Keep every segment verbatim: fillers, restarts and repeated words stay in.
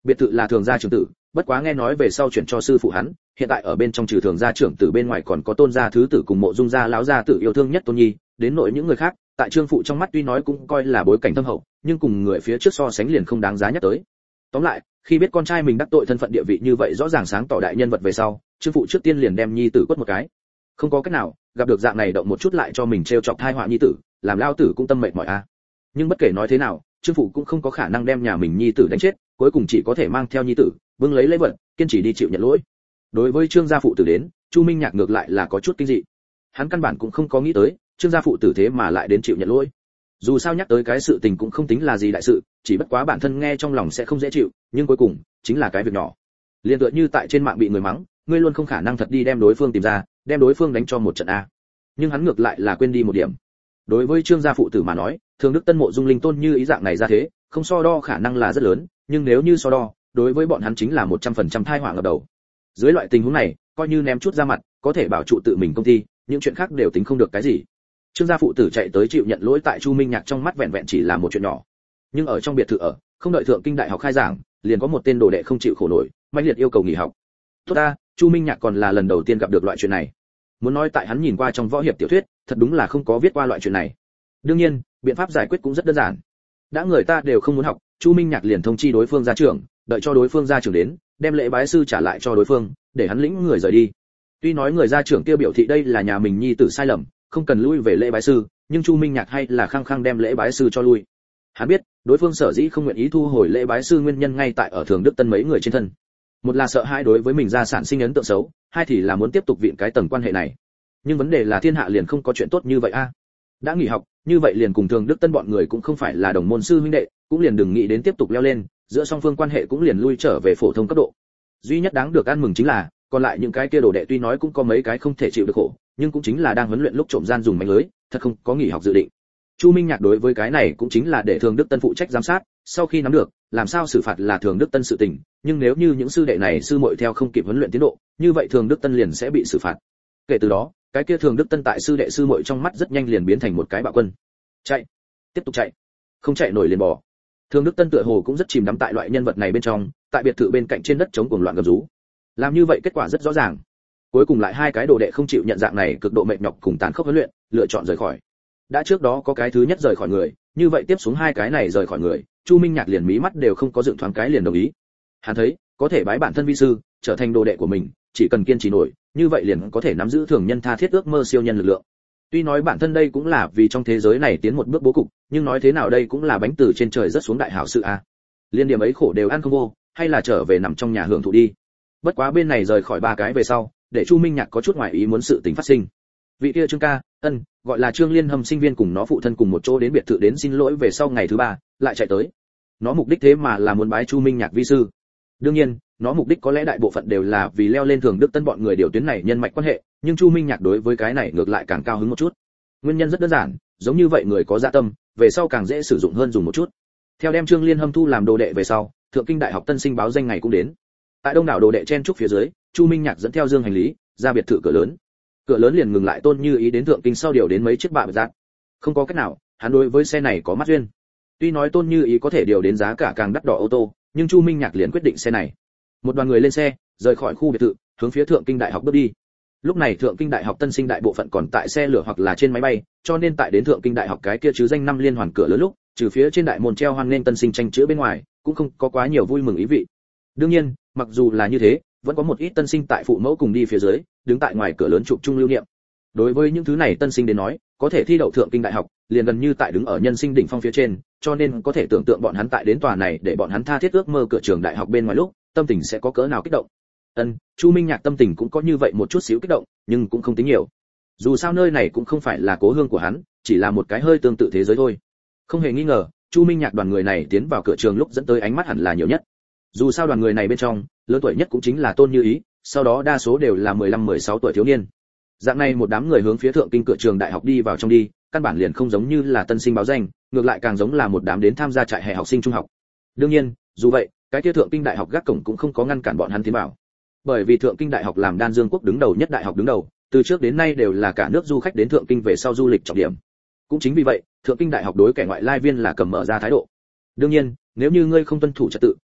Biệt thự là thường gia trưởng tử, bất quá nghe nói về sau chuyển cho sư phụ hắn, hiện tại ở bên trong trừ thường gia trưởng tử bên ngoài còn có tôn gia thứ tử cùng mộ dung gia lão gia tử yêu thương nhất tôn nhi, đến nội những người khác, tại trương phụ trong mắt tuy nói cũng coi là bối cảnh thâm hậu, nhưng cùng người phía trước so sánh liền không đáng giá nhắc tới. Tóm lại, khi biết con trai mình đắc tội thân phận địa vị như vậy rõ ràng sáng tỏ đại nhân vật về sau, trương phụ trước tiên liền đem nhi tử quất một cái. Không có cách nào, gặp được dạng này động một chút lại cho mình trêu chọc thai họa nhi tử, làm lao tử cũng tâm mệt mỏi a. À. Nhưng bất kể nói thế nào, trương phụ cũng không có khả năng đem nhà mình nhi tử đánh chết, cuối cùng chỉ có thể mang theo nhi tử, vương lấy lấy vật, kiên trì đi chịu nhận lỗi. Đối với trương gia phụ tử đến, chu Minh Nhạc ngược lại là có chút kinh dị. Hắn căn bản cũng không có nghĩ tới, trương gia phụ tử thế mà lại đến chịu nhận lỗi. Dù sao nhắc tới cái sự tình cũng không tính là gì đại sự, chỉ bất quá bản thân nghe trong lòng sẽ không dễ chịu, nhưng cuối cùng chính là cái việc nhỏ. Liên tựa như tại trên mạng bị người mắng, ngươi luôn không khả năng thật đi đem đối phương tìm ra, đem đối phương đánh cho một trận a. Nhưng hắn ngược lại là quên đi một điểm. Đối với trương gia phụ tử mà nói, thường đức tân mộ dung linh tôn như ý dạng này ra thế, không so đo khả năng là rất lớn, nhưng nếu như so đo, đối với bọn hắn chính là một trăm phần trăm tai họa ngập đầu. Dưới loại tình huống này, coi như ném chút ra mặt, có thể bảo trụ tự mình công ty, những chuyện khác đều tính không được cái gì. Trương gia phụ tử chạy tới chịu nhận lỗi tại Chu Minh Nhạc trong mắt vẹn vẹn chỉ là một chuyện nhỏ. Nhưng ở trong biệt thự ở, không đợi thượng kinh đại học khai giảng, liền có một tên đồ đệ không chịu khổ nổi, mãnh liệt yêu cầu nghỉ học. Tốt ta, Chu Minh Nhạc còn là lần đầu tiên gặp được loại chuyện này. Muốn nói tại hắn nhìn qua trong võ hiệp tiểu thuyết, thật đúng là không có viết qua loại chuyện này. Đương nhiên, biện pháp giải quyết cũng rất đơn giản. Đã người ta đều không muốn học, Chu Minh Nhạc liền thông chi đối phương gia trưởng, đợi cho đối phương gia trưởng đến, đem lễ bái sư trả lại cho đối phương, để hắn lĩnh người rời đi. Tuy nói người gia trưởng kia biểu thị đây là nhà mình nhi tử sai lầm, không cần lui về lễ bái sư, nhưng Chu Minh Nhạc hay là khăng khăng đem lễ bái sư cho lui. Hắn biết, đối phương sở dĩ không nguyện ý thu hồi lễ bái sư nguyên nhân ngay tại ở Thường Đức Tân mấy người trên thân. Một là sợ hai đối với mình gia sản sinh ấn tượng xấu, hai thì là muốn tiếp tục viện cái tầng quan hệ này. Nhưng vấn đề là thiên hạ liền không có chuyện tốt như vậy a. Đã nghỉ học, như vậy liền cùng Thường Đức Tân bọn người cũng không phải là đồng môn sư huynh đệ, cũng liền đừng nghĩ đến tiếp tục leo lên, giữa song phương quan hệ cũng liền lui trở về phổ thông cấp độ. Duy nhất đáng được ăn mừng chính là, còn lại những cái kia đồ đệ tuy nói cũng có mấy cái không thể chịu được khổ, nhưng cũng chính là đang huấn luyện lúc trộm gian dùng mánh lưới, thật không có nghỉ học dự định. Chu Minh Nhạc đối với cái này cũng chính là để Thường Đức Tân phụ trách giám sát, sau khi nắm được, làm sao xử phạt là Thường Đức Tân sự tình, nhưng nếu như những sư đệ này sư muội theo không kịp huấn luyện tiến độ, như vậy Thường Đức Tân liền sẽ bị xử phạt. Kể từ đó, cái kia Thường Đức Tân tại sư đệ sư muội trong mắt rất nhanh liền biến thành một cái bạo quân. Chạy, tiếp tục chạy, không chạy nổi liền bỏ. Thường Đức Tân tựa hồ cũng rất chìm đắm tại loại nhân vật này bên trong, tại biệt thự bên cạnh trên đất chống cuồng loạn gầm rú. Làm như vậy kết quả rất rõ ràng. Cuối cùng lại hai cái đồ đệ không chịu nhận dạng này cực độ mệt nhọc cùng tàn khốc huấn luyện, lựa chọn rời khỏi. Đã trước đó có cái thứ nhất rời khỏi người, như vậy tiếp xuống hai cái này rời khỏi người, Chu Minh Nhạc liền mí mắt đều không có dựng thoáng cái liền đồng ý. Hắn thấy, có thể bái bản thân vi sư, trở thành đồ đệ của mình, chỉ cần kiên trì nổi, như vậy liền có thể nắm giữ thường nhân tha thiết ước mơ siêu nhân lực lượng. Tuy nói bản thân đây cũng là vì trong thế giới này tiến một bước bố cục, nhưng nói thế nào đây cũng là bánh từ trên trời rất xuống đại hảo sự a. Liên điểm ấy khổ đều ăn không vô, hay là trở về nằm trong nhà hưởng thụ đi. Bất quá bên này rời khỏi ba cái về sau, để Chu Minh Nhạc có chút ngoài ý muốn sự tình phát sinh. Vị kia Trương ca, ân, gọi là Trương Liên Hâm sinh viên cùng nó phụ thân cùng một chỗ đến biệt thự đến xin lỗi về sau ngày thứ ba, lại chạy tới. Nó mục đích thế mà là muốn bái Chu Minh Nhạc vi sư. Đương nhiên, nó mục đích có lẽ đại bộ phận đều là vì leo lên Thường Đức Tân bọn người điều tuyến này nhân mạch quan hệ, nhưng Chu Minh Nhạc đối với cái này ngược lại càng cao hứng một chút. Nguyên nhân rất đơn giản, giống như vậy người có dạ tâm, về sau càng dễ sử dụng hơn dùng một chút. Theo đem Trương Liên Hâm thu làm đồ đệ về sau, Thượng Kinh Đại học tân sinh báo danh ngày cũng đến. Tại đông đảo đồ đệ chen trúc phía dưới, Chu Minh Nhạc dẫn theo dương hành lý ra biệt thự cửa lớn. Cửa lớn liền ngừng lại Tôn Như Ý đến Thượng Kinh sau điều đến mấy chiếc bạ giác. Không có cách nào, hắn đối với xe này có mắt duyên. Tuy nói Tôn Như Ý có thể điều đến giá cả càng đắt đỏ ô tô, nhưng Chu Minh Nhạc liền quyết định xe này. Một đoàn người lên xe, rời khỏi khu biệt thự, hướng phía Thượng Kinh Đại học bước đi. Lúc này Thượng Kinh Đại học tân sinh đại bộ phận còn tại xe lửa hoặc là trên máy bay, cho nên tại đến Thượng Kinh Đại học cái kia chứ danh năm liên hoàn cửa lớn lúc, trừ phía trên đại môn treo hoan nghênh tân sinh tranh chữ bên ngoài, cũng không có quá nhiều vui mừng ý vị. Đương nhiên, mặc dù là như thế, vẫn có một ít tân sinh tại phụ mẫu cùng đi phía dưới, đứng tại ngoài cửa lớn chụp chung lưu niệm. Đối với những thứ này tân sinh đến nói, có thể thi đậu Thượng Kinh Đại học, liền gần như tại đứng ở nhân sinh đỉnh phong phía trên, cho nên có thể tưởng tượng bọn hắn tại đến tòa này để bọn hắn tha thiết ước mơ cửa trường đại học bên ngoài lúc, tâm tình sẽ có cỡ nào kích động. Ân, Chu Minh Nhạc tâm tình cũng có như vậy một chút xíu kích động, nhưng cũng không tính nhiều. Dù sao nơi này cũng không phải là cố hương của hắn, chỉ là một cái hơi tương tự thế giới thôi. Không hề nghi ngờ, Chu Minh Nhạc đoàn người này tiến vào cửa trường lúc dẫn tới ánh mắt hẳn là nhiều nhất. Dù sao đoàn người này bên trong, lớn tuổi nhất cũng chính là Tôn Như Ý, sau đó đa số đều là mười lăm mười sáu tuổi thiếu niên. Dạng này một đám người hướng phía Thượng Kinh cửa trường đại học đi vào trong đi, căn bản liền không giống như là tân sinh báo danh, ngược lại càng giống là một đám đến tham gia trại hè học sinh trung học. Đương nhiên, dù vậy, cái kia Thượng Kinh Đại học gác cổng cũng không có ngăn cản bọn hắn tiến vào. Bởi vì Thượng Kinh Đại học làm Đan Dương quốc đứng đầu nhất đại học đứng đầu, từ trước đến nay đều là cả nước du khách đến Thượng Kinh về sau du lịch trọng điểm. Cũng chính vì vậy, Thượng Kinh Đại học đối kẻ ngoại lai viên là cầm mở ra thái độ. Đương nhiên, nếu như ngươi không tuân thủ trật tự,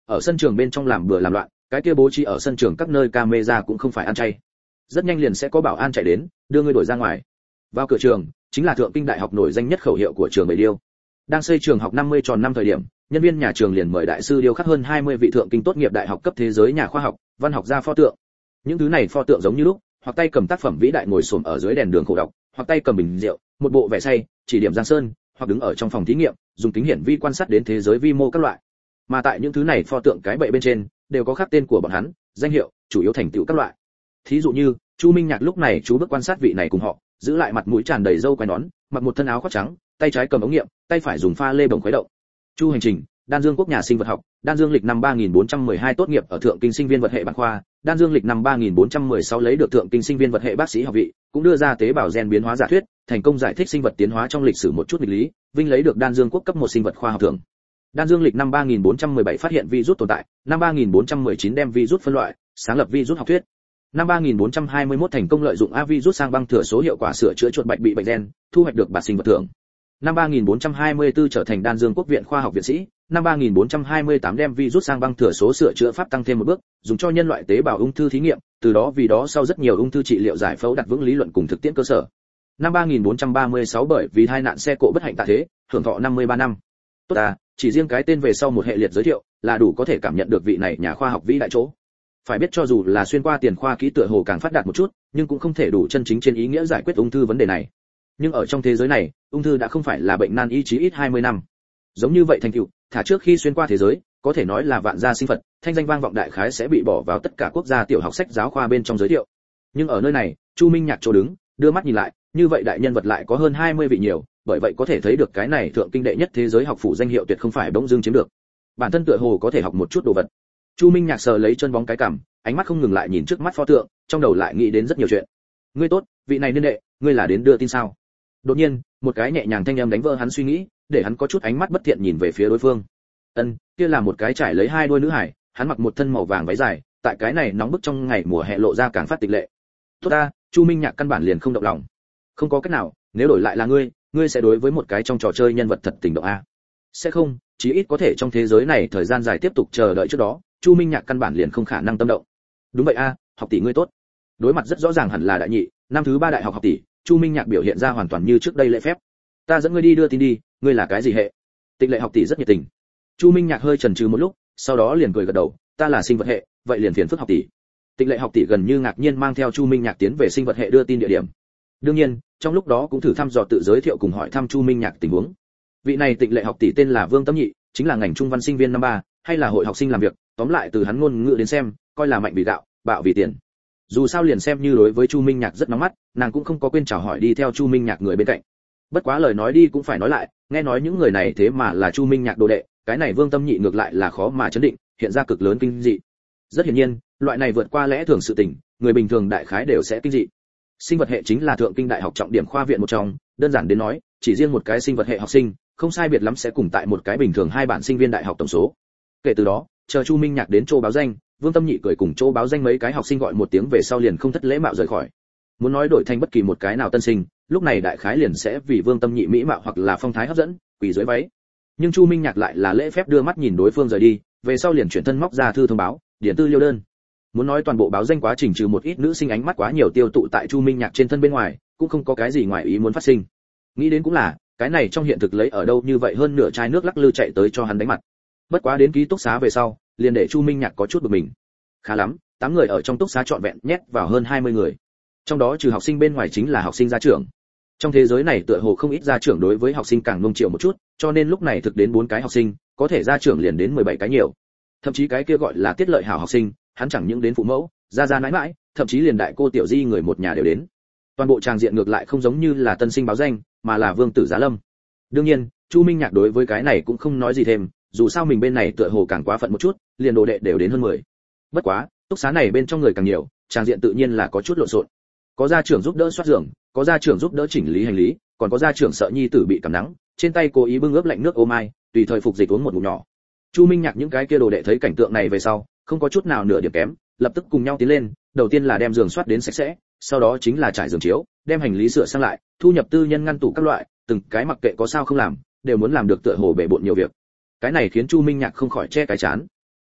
ở sân trường bên trong làm bừa làm loạn, cái kia bố trí ở sân trường các nơi camera cũng không phải ăn chay. Rất nhanh liền sẽ có bảo an chạy đến, đưa ngươi đuổi ra ngoài. Vào cửa trường, chính là Thượng Kinh Đại học nổi danh nhất khẩu hiệu của trường Bầy Điêu. Đang xây trường học năm mươi tròn năm thời điểm, nhân viên nhà trường liền mời đại sư điêu khắc hơn hai mươi vị thượng kinh tốt nghiệp đại học cấp thế giới nhà khoa học, văn học gia pho tượng. Những thứ này pho tượng giống như lúc, hoặc tay cầm tác phẩm vĩ đại ngồi xổm ở dưới đèn đường khổ đọc, hoặc tay cầm bình rượu, một bộ vẻ say, chỉ điểm Giang Sơn, hoặc đứng ở trong phòng thí nghiệm, dùng kính hiển vi quan sát đến thế giới vi mô các loại. Mà tại những thứ này pho tượng cái bệ bên trên, đều có khắc tên của bọn hắn, danh hiệu, chủ yếu thành tựu các loại. Thí dụ như, Chu Minh Nhạc lúc này chú bước quan sát vị này cùng họ, giữ lại mặt mũi tràn đầy râu quai nón, mặc một thân áo khoác trắng, tay trái cầm ống nghiệm, tay phải dùng pha lê bồng khuấy động. Chu Hành Trình, Đan Dương Quốc nhà sinh vật học, Đan Dương lịch năm ba nghìn bốn trăm mười hai tốt nghiệp ở Thượng Kinh sinh viên vật hệ bản khoa, Đan Dương lịch năm ba nghìn bốn trăm mười sáu lấy được Thượng Kinh sinh viên vật hệ bác sĩ học vị, cũng đưa ra tế bào gen biến hóa giả thuyết, thành công giải thích sinh vật tiến hóa trong lịch sử một chút nghịch lý, vinh lấy được Đan Dương Quốc cấp một sinh vật khoa học thưởng. Đan Dương lịch năm ba nghìn bốn trăm mười bảy phát hiện virus tồn tại, năm ba nghìn bốn trăm mười chín đem virus phân loại, sáng lập virus học thuyết. Năm ba nghìn bốn trăm hai mươi mốt thành công lợi dụng a virus sang băng thừa số hiệu quả sửa chữa chuột bạch bị bệnh gen, thu hoạch được bạt sinh vật thưởng. Năm ba nghìn bốn trăm hai mươi tư trở thành Đan Dương Quốc viện khoa học viện sĩ, năm ba nghìn bốn trăm hai mươi tám đem virus sang băng thừa số sửa chữa pháp tăng thêm một bước, dùng cho nhân loại tế bào ung thư thí nghiệm, từ đó vì đó sau rất nhiều ung thư trị liệu giải phẫu đặt vững lý luận cùng thực tiễn cơ sở. Năm ba nghìn bốn trăm ba mươi sáu bởi vì tai nạn xe cộ bất hạnh tạ thế, hưởng thọ năm mươi ba năm. Tốt à, chỉ riêng cái tên về sau một hệ liệt giới thiệu, là đủ có thể cảm nhận được vị này nhà khoa học vĩ đại chỗ. Phải biết cho dù là xuyên qua tiền khoa kỹ tựa hồ càng phát đạt một chút, nhưng cũng không thể đủ chân chính trên ý nghĩa giải quyết ung thư vấn đề này. Nhưng ở trong thế giới này, ung thư đã không phải là bệnh nan y chí ít hai mươi năm. Giống như vậy thành tựu, thả trước khi xuyên qua thế giới, có thể nói là vạn gia sinh vật, thanh danh vang vọng đại khái sẽ bị bỏ vào tất cả quốc gia tiểu học sách giáo khoa bên trong giới thiệu. Nhưng ở nơi này, Chu Minh Nhạc chỗ đứng, đưa mắt nhìn lại, như vậy đại nhân vật lại có hơn hai mươi vị nhiều, bởi vậy có thể thấy được cái này thượng kinh đệ nhất thế giới học phủ danh hiệu tuyệt không phải bỗng dưng chiếm được. Bản thân tựa hồ có thể học một chút đồ vật. Chu Minh Nhạc sờ lấy chân bóng cái cằm, ánh mắt không ngừng lại nhìn trước mắt pho tượng, trong đầu lại nghĩ đến rất nhiều chuyện. Ngươi tốt, vị này niên đệ, ngươi là đến đưa tin sao? Đột nhiên, một cái nhẹ nhàng thanh âm đánh vỡ hắn suy nghĩ, để hắn có chút ánh mắt bất thiện nhìn về phía đối phương. Ân, kia là một cái trải lấy hai đôi nữ hải, hắn mặc một thân màu vàng váy dài, tại cái này nóng bức trong ngày mùa hè lộ ra càng phát tịch lệ. Tốt ta, Chu Minh Nhạc căn bản liền không động lòng. Không có cách nào, nếu đổi lại là ngươi, ngươi sẽ đối với một cái trong trò chơi nhân vật thật tình động a? Sẽ không, chí ít có thể trong thế giới này thời gian dài tiếp tục chờ đợi trước đó, Chu Minh Nhạc căn bản liền không khả năng tâm động. Đúng vậy a, học tỷ ngươi tốt. Đối mặt rất rõ ràng hẳn là đại nhị, năm thứ ba đại học học tỷ, Chu Minh Nhạc biểu hiện ra hoàn toàn như trước đây lễ phép. Ta dẫn ngươi đi đưa tin đi, ngươi là cái gì hệ? Tịch lệ học tỷ rất nhiệt tình. Chu Minh Nhạc hơi chần chừ một lúc, sau đó liền cười gật đầu, ta là sinh vật hệ, vậy liền phiền phức học tỷ. Tịch lệ học tỷ gần như ngạc nhiên mang theo Chu Minh Nhạc tiến về sinh vật hệ đưa tin địa điểm. Đương nhiên, trong lúc đó cũng thử thăm dò tự giới thiệu cùng hỏi thăm Chu Minh Nhạc tình huống. Vị này tịch lệ học tỷ tên là Vương Tâm Nhị, chính là ngành trung văn sinh viên năm ba, hay là hội học sinh làm việc, tóm lại từ hắn ngôn ngữ đến xem, coi là mạnh vì gạo, bạo vì tiền. Dù sao liền xem như đối với Chu Minh Nhạc rất nóng mắt, nàng cũng không có quên chào hỏi đi theo Chu Minh Nhạc người bên cạnh. Bất quá lời nói đi cũng phải nói lại, nghe nói những người này thế mà là Chu Minh Nhạc đồ đệ, cái này Vương Tâm Nhị ngược lại là khó mà chấn định, hiện ra cực lớn kinh dị. Rất hiển nhiên, loại này vượt qua lẽ thường sự tình, người bình thường đại khái đều sẽ kinh dị. Sinh vật hệ chính là thượng kinh đại học trọng điểm khoa viện một trong, đơn giản đến nói, chỉ riêng một cái sinh vật hệ học sinh, không sai biệt lắm sẽ cùng tại một cái bình thường hai bạn sinh viên đại học tổng số. Kể từ đó, chờ Chu Minh Nhạc đến chỗ báo danh, Vương Tâm Nhị cười cùng chỗ báo danh mấy cái học sinh gọi một tiếng về sau liền không thất lễ mạo rời khỏi. Muốn nói đổi thành bất kỳ một cái nào tân sinh, lúc này đại khái liền sẽ vì Vương Tâm Nhị mỹ mạo hoặc là phong thái hấp dẫn, quỳ dưới váy. Nhưng Chu Minh Nhạc lại là lễ phép đưa mắt nhìn đối phương rời đi, về sau liền chuyển thân móc ra thư thông báo, điển tư liêu đơn. Muốn nói toàn bộ báo danh quá trình trừ một ít nữ sinh ánh mắt quá nhiều tiêu tụ tại Chu Minh Nhạc trên thân bên ngoài, cũng không có cái gì ngoài ý muốn phát sinh. Nghĩ đến cũng là, cái này trong hiện thực lấy ở đâu như vậy hơn nửa chai nước lắc lư chạy tới cho hắn đánh mặt. Bất quá đến ký túc xá về sau, liền để Chu Minh Nhạc có chút bực mình. Khá lắm, tám người ở trong túc xá trọn vẹn nhét vào hơn hai mươi người. Trong đó trừ học sinh bên ngoài chính là học sinh gia trưởng. Trong thế giới này tựa hồ không ít gia trưởng đối với học sinh càng nung chiều một chút, cho nên lúc này thực đến bốn cái học sinh, có thể gia trưởng liền đến mười bảy cái nhiều. Thậm chí cái kia gọi là tiết lợi hảo học sinh, hắn chẳng những đến phụ mẫu, gia gia nãi nãi, thậm chí liền đại cô tiểu di người một nhà đều đến. Toàn bộ tràng diện ngược lại không giống như là tân sinh báo danh, mà là Vương Tử Giá Lâm. Đương nhiên, Chu Minh Nhạc đối với cái này cũng không nói gì thêm, dù sao mình bên này tựa hồ càng quá phận một chút, liền đồ đệ đều đến hơn mười. Bất quá, túc xá này bên trong người càng nhiều, tràng diện tự nhiên là có chút lộn xộn. Có gia trưởng giúp đỡ soát giường, có gia trưởng giúp đỡ chỉnh lý hành lý, còn có gia trưởng sợ nhi tử bị cảm nắng, trên tay cố ý bưng ướp lạnh nước ô mai, tùy thời phục dịch uống một ngụm nhỏ. Chu Minh Nhạc những cái kia đồ đệ thấy cảnh tượng này về sau, không có chút nào nửa điểm kém, lập tức cùng nhau tiến lên, đầu tiên là đem giường soát đến sạch sẽ, sau đó chính là trải giường chiếu, đem hành lý sửa sang lại, thu nhập tư nhân ngăn tủ các loại, từng cái mặc kệ có sao không làm, đều muốn làm được tựa hồ bể bộn nhiều việc. Cái này khiến Chu Minh Nhạc không khỏi che cái chán.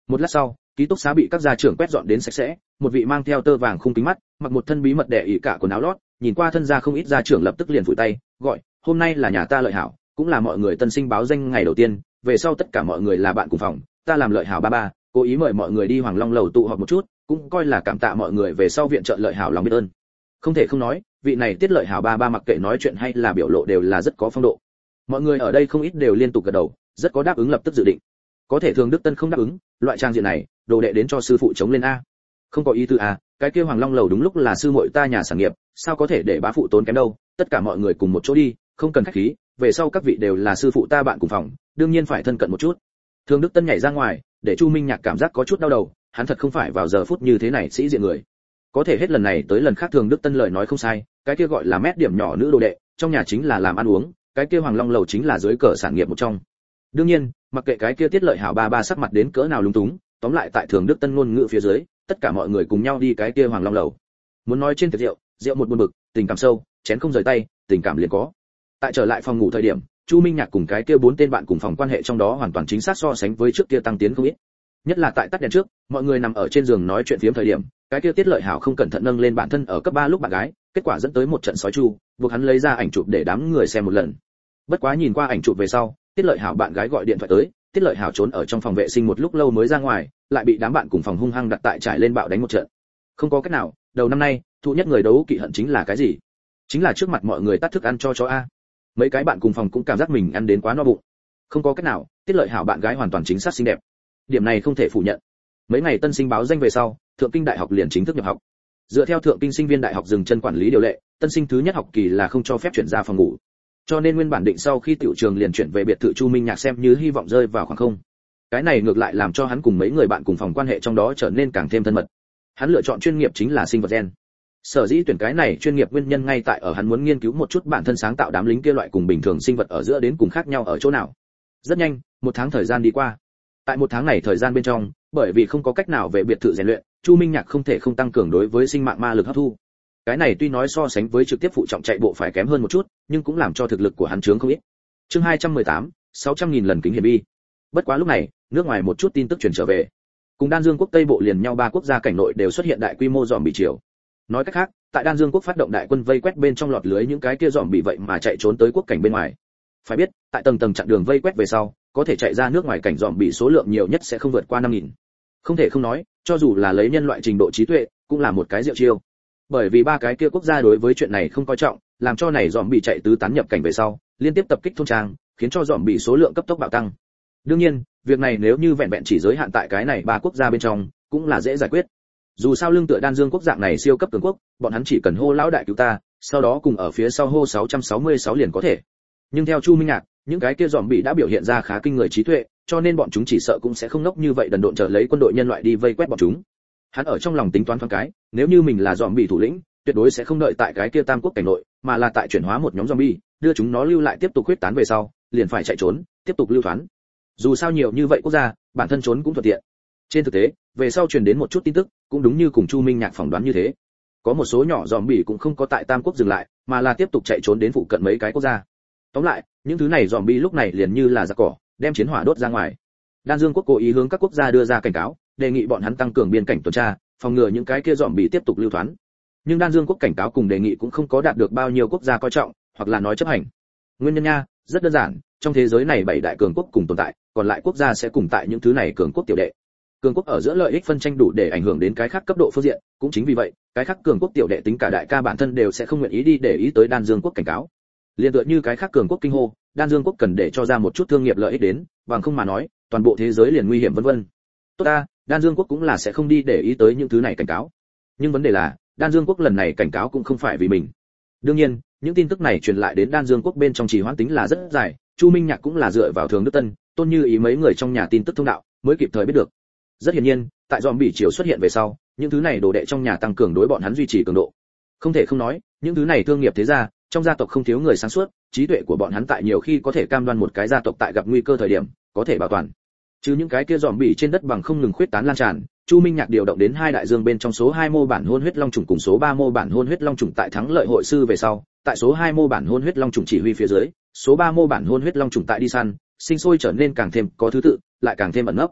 Một lát sau, ký túc xá bị các gia trưởng quét dọn đến sạch sẽ, một vị mang theo tơ vàng khung kính mắt, mặc một thân bí mật đẻ ỉ cả quần áo lót, nhìn qua thân gia không ít gia trưởng lập tức liền phủi tay, gọi, hôm nay là nhà ta Lợi Hảo, cũng là mọi người tân sinh báo danh ngày đầu tiên, về sau tất cả mọi người là bạn cùng phòng, ta làm Lợi Hảo ba ba, cố ý mời mọi người đi Hoàng Long lầu tụ họp một chút, cũng coi là cảm tạ mọi người về sau viện trợ Lợi Hảo lòng biết ơn. Không thể không nói, vị này Tiết Lợi Hảo ba ba mặc kệ nói chuyện hay là biểu lộ đều là rất có phong độ. Mọi người ở đây không ít đều liên tục gật đầu, rất có đáp ứng lập tức dự định. Có thể Thường Đức Tân không đáp ứng, loại trang diện này, đồ đệ đến cho sư phụ chống lên a. Không có ý tư a, cái kia Hoàng Long lầu đúng lúc là sư muội ta nhà sản nghiệp, sao có thể để bá phụ tốn kém đâu, tất cả mọi người cùng một chỗ đi, không cần khách khí, về sau các vị đều là sư phụ ta bạn cùng phòng, đương nhiên phải thân cận một chút. Thường Đức Tân nhảy ra ngoài, để Chu Minh Nhạc cảm giác có chút đau đầu, hắn thật không phải vào giờ phút như thế này sĩ diện người. Có thể hết lần này tới lần khác Thường Đức Tân lời nói không sai, cái kia gọi là mét điểm nhỏ nữ đồ đệ, trong nhà chính là làm ăn uống, cái kia Hoàng Long lầu chính là dưới cờ sản nghiệp một trong. Đương nhiên, mặc kệ cái kia Tiết Lợi Hảo ba ba sắc mặt đến cỡ nào lúng túng, tóm lại tại Thường Đức Tân ngôn ngữ phía dưới, tất cả mọi người cùng nhau đi cái kia Hoàng Long lầu. Muốn nói trên tiệc rượu, rượu một buồn bực, tình cảm sâu, chén không rời tay, tình cảm liền có. Tại trở lại phòng ngủ thời điểm, Chu Minh Nhạc cùng cái kia bốn tên bạn cùng phòng quan hệ trong đó hoàn toàn chính xác so sánh với trước kia tăng tiến không ít. Nhất là tại tắt đèn trước, mọi người nằm ở trên giường nói chuyện phiếm thời điểm, cái kia Tiết Lợi Hảo không cẩn thận nâng lên bản thân ở cấp ba lúc bạn gái, kết quả dẫn tới một trận sói chu, buộc hắn lấy ra ảnh chụp để đám người xem một lần. Bất quá nhìn qua ảnh chụp về sau, Tiết Lợi Hảo bạn gái gọi điện thoại tới, Tiết Lợi Hảo trốn ở trong phòng vệ sinh một lúc lâu mới ra ngoài, lại bị đám bạn cùng phòng hung hăng đặt tại trải lên bạo đánh một trận. Không có cách nào, đầu năm nay, thụ nhất người đấu kỵ hận chính là cái gì? Chính là trước mặt mọi người tắt thức ăn cho chó a. Mấy cái bạn cùng phòng cũng cảm giác mình ăn đến quá no bụng. Không có cách nào, Tiết Lợi Hảo bạn gái hoàn toàn chính xác xinh đẹp. Điểm này không thể phủ nhận. Mấy ngày tân sinh báo danh về sau, Thượng Kinh Đại học liền chính thức nhập học. Dựa theo Thượng Kinh sinh viên đại học dừng chân quản lý điều lệ, tân sinh thứ nhất học kỳ là không cho phép chuyển ra phòng ngủ. Cho nên nguyên bản định sau khi tiểu trường liền chuyển về biệt thự Chu Minh Nhạc xem như hy vọng rơi vào khoảng không. Cái này ngược lại làm cho hắn cùng mấy người bạn cùng phòng quan hệ trong đó trở nên càng thêm thân mật. Hắn lựa chọn chuyên nghiệp chính là sinh vật gen. Sở dĩ tuyển cái này chuyên nghiệp nguyên nhân ngay tại ở hắn muốn nghiên cứu một chút bản thân sáng tạo đám lính kia loại cùng bình thường sinh vật ở giữa đến cùng khác nhau ở chỗ nào. Rất nhanh, một tháng thời gian đi qua. Tại một tháng này thời gian bên trong, bởi vì không có cách nào về biệt thự rèn luyện, Chu Minh Nhạc không thể không tăng cường đối với sinh mạng ma lực hấp thu. Cái này tuy nói so sánh với trực tiếp phụ trọng chạy bộ phải kém hơn một chút, nhưng cũng làm cho thực lực của hắn trướng không ít. Chương hai trăm mười tám, sáu trăm nghìn lần kính hiển vi. Bất quá lúc này, nước ngoài một chút tin tức truyền trở về. Cùng Đan Dương quốc Tây bộ liền nhau ba quốc gia cảnh nội đều xuất hiện đại quy mô giòm bị triều. Nói cách khác, tại Đan Dương quốc phát động đại quân vây quét bên trong lọt lưới những cái kia giòm bị vậy mà chạy trốn tới quốc cảnh bên ngoài. Phải biết, tại tầng tầng chặn đường vây quét về sau, có thể chạy ra nước ngoài cảnh giòm bị số lượng nhiều nhất sẽ không vượt qua năm nghìn. Không thể không nói, cho dù là lấy nhân loại trình độ trí tuệ, cũng là một cái diệu chiêu. Bởi vì ba cái kia quốc gia đối với chuyện này không coi trọng, làm cho này giòm bị chạy tứ tán nhập cảnh về sau, liên tiếp tập kích thôn trang, khiến cho giòm bị số lượng cấp tốc bạo tăng. Đương nhiên, việc này nếu như vẹn vẹn chỉ giới hạn tại cái này ba quốc gia bên trong, cũng là dễ giải quyết. Dù sao lương tựa Đan Dương quốc dạng này siêu cấp cường quốc, bọn hắn chỉ cần hô lão đại cứu ta, sau đó cùng ở phía sau hô sáu trăm sáu mươi sáu liền có thể. Nhưng theo Chu Minh Nhạc, những cái kia giòm bị đã biểu hiện ra khá kinh người trí tuệ, cho nên bọn chúng chỉ sợ cũng sẽ không ngốc như vậy đần độn chờ lấy quân đội nhân loại đi vây quét bọn chúng. Hắn ở trong lòng tính toán thoáng cái, nếu như mình là giòm bị thủ lĩnh, tuyệt đối sẽ không đợi tại cái kia tam quốc cảnh nội, mà là tại chuyển hóa một nhóm zombie, đưa chúng nó lưu lại tiếp tục huyết tán về sau, liền phải chạy trốn, tiếp tục lưu thoán. Dù sao nhiều như vậy quốc gia, bản thân trốn cũng thuận tiện. Trên thực tế, về sau truyền đến một chút tin tức, cũng đúng như cùng Chu Minh Nhạc phỏng đoán như thế. Có một số nhỏ zombie cũng không có tại tam quốc dừng lại, mà là tiếp tục chạy trốn đến phụ cận mấy cái quốc gia. Tóm lại, những thứ này zombie lúc này liền như là giặc cỏ, đem chiến hỏa đốt ra ngoài. Đan Dương quốc cố ý hướng các quốc gia đưa ra cảnh cáo, đề nghị bọn hắn tăng cường biên cảnh tuần tra, phòng ngừa những cái kia zombie tiếp tục lưu thoán. Nhưng Đan Dương quốc cảnh cáo cùng đề nghị cũng không có đạt được bao nhiêu quốc gia coi trọng, hoặc là nói chấp hành. Nguyên nhân nha, rất đơn giản, trong thế giới này bảy đại cường quốc cùng tồn tại, còn lại quốc gia sẽ cùng tại những thứ này cường quốc tiểu đệ. Cường quốc ở giữa lợi ích phân tranh đủ để ảnh hưởng đến cái khác cấp độ phương diện, cũng chính vì vậy, cái khác cường quốc tiểu đệ tính cả đại ca bản thân đều sẽ không nguyện ý đi để ý tới Đan Dương quốc cảnh cáo. Liên tựa như cái khác cường quốc kinh hô, Đan Dương quốc cần để cho ra một chút thương nghiệp lợi ích đến, bằng không mà nói, toàn bộ thế giới liền nguy hiểm vân vân. Tốt ta, Đan Dương quốc cũng là sẽ không đi để ý tới những thứ này cảnh cáo. Nhưng vấn đề là, Đan Dương quốc lần này cảnh cáo cũng không phải vì mình. Đương nhiên, những tin tức này truyền lại đến Đan Dương quốc bên trong trì hoãn tính là rất dài, Chu Minh Nhạc cũng là dựa vào Thường Đức Tân, Tôn Như Ý mấy người trong nhà tin tức thông đạo, mới kịp thời biết được. Rất hiển nhiên, tại zombie triều xuất hiện về sau, những thứ này đồ đệ trong nhà tăng cường đối bọn hắn duy trì cường độ. Không thể không nói, những thứ này thương nghiệp thế gia, trong gia tộc không thiếu người sáng suốt, trí tuệ của bọn hắn tại nhiều khi có thể cam đoan một cái gia tộc tại gặp nguy cơ thời điểm, có thể bảo toàn. Chứ những cái kia zombie trên đất bằng không ngừng khuyết tán lan tràn, Chu Minh Nhạc điều động đến hai đại dương bên trong số hai mô bản hôn huyết long trùng cùng số ba mô bản hôn huyết long trùng tại thắng lợi hội sư về sau, tại số hai mô bản hôn huyết long trùng chỉ huy phía dưới, số ba mô bản hôn huyết long trùng tại đi săn, sinh sôi trở nên càng thêm có thứ tự, lại càng thêm ẩn nấp.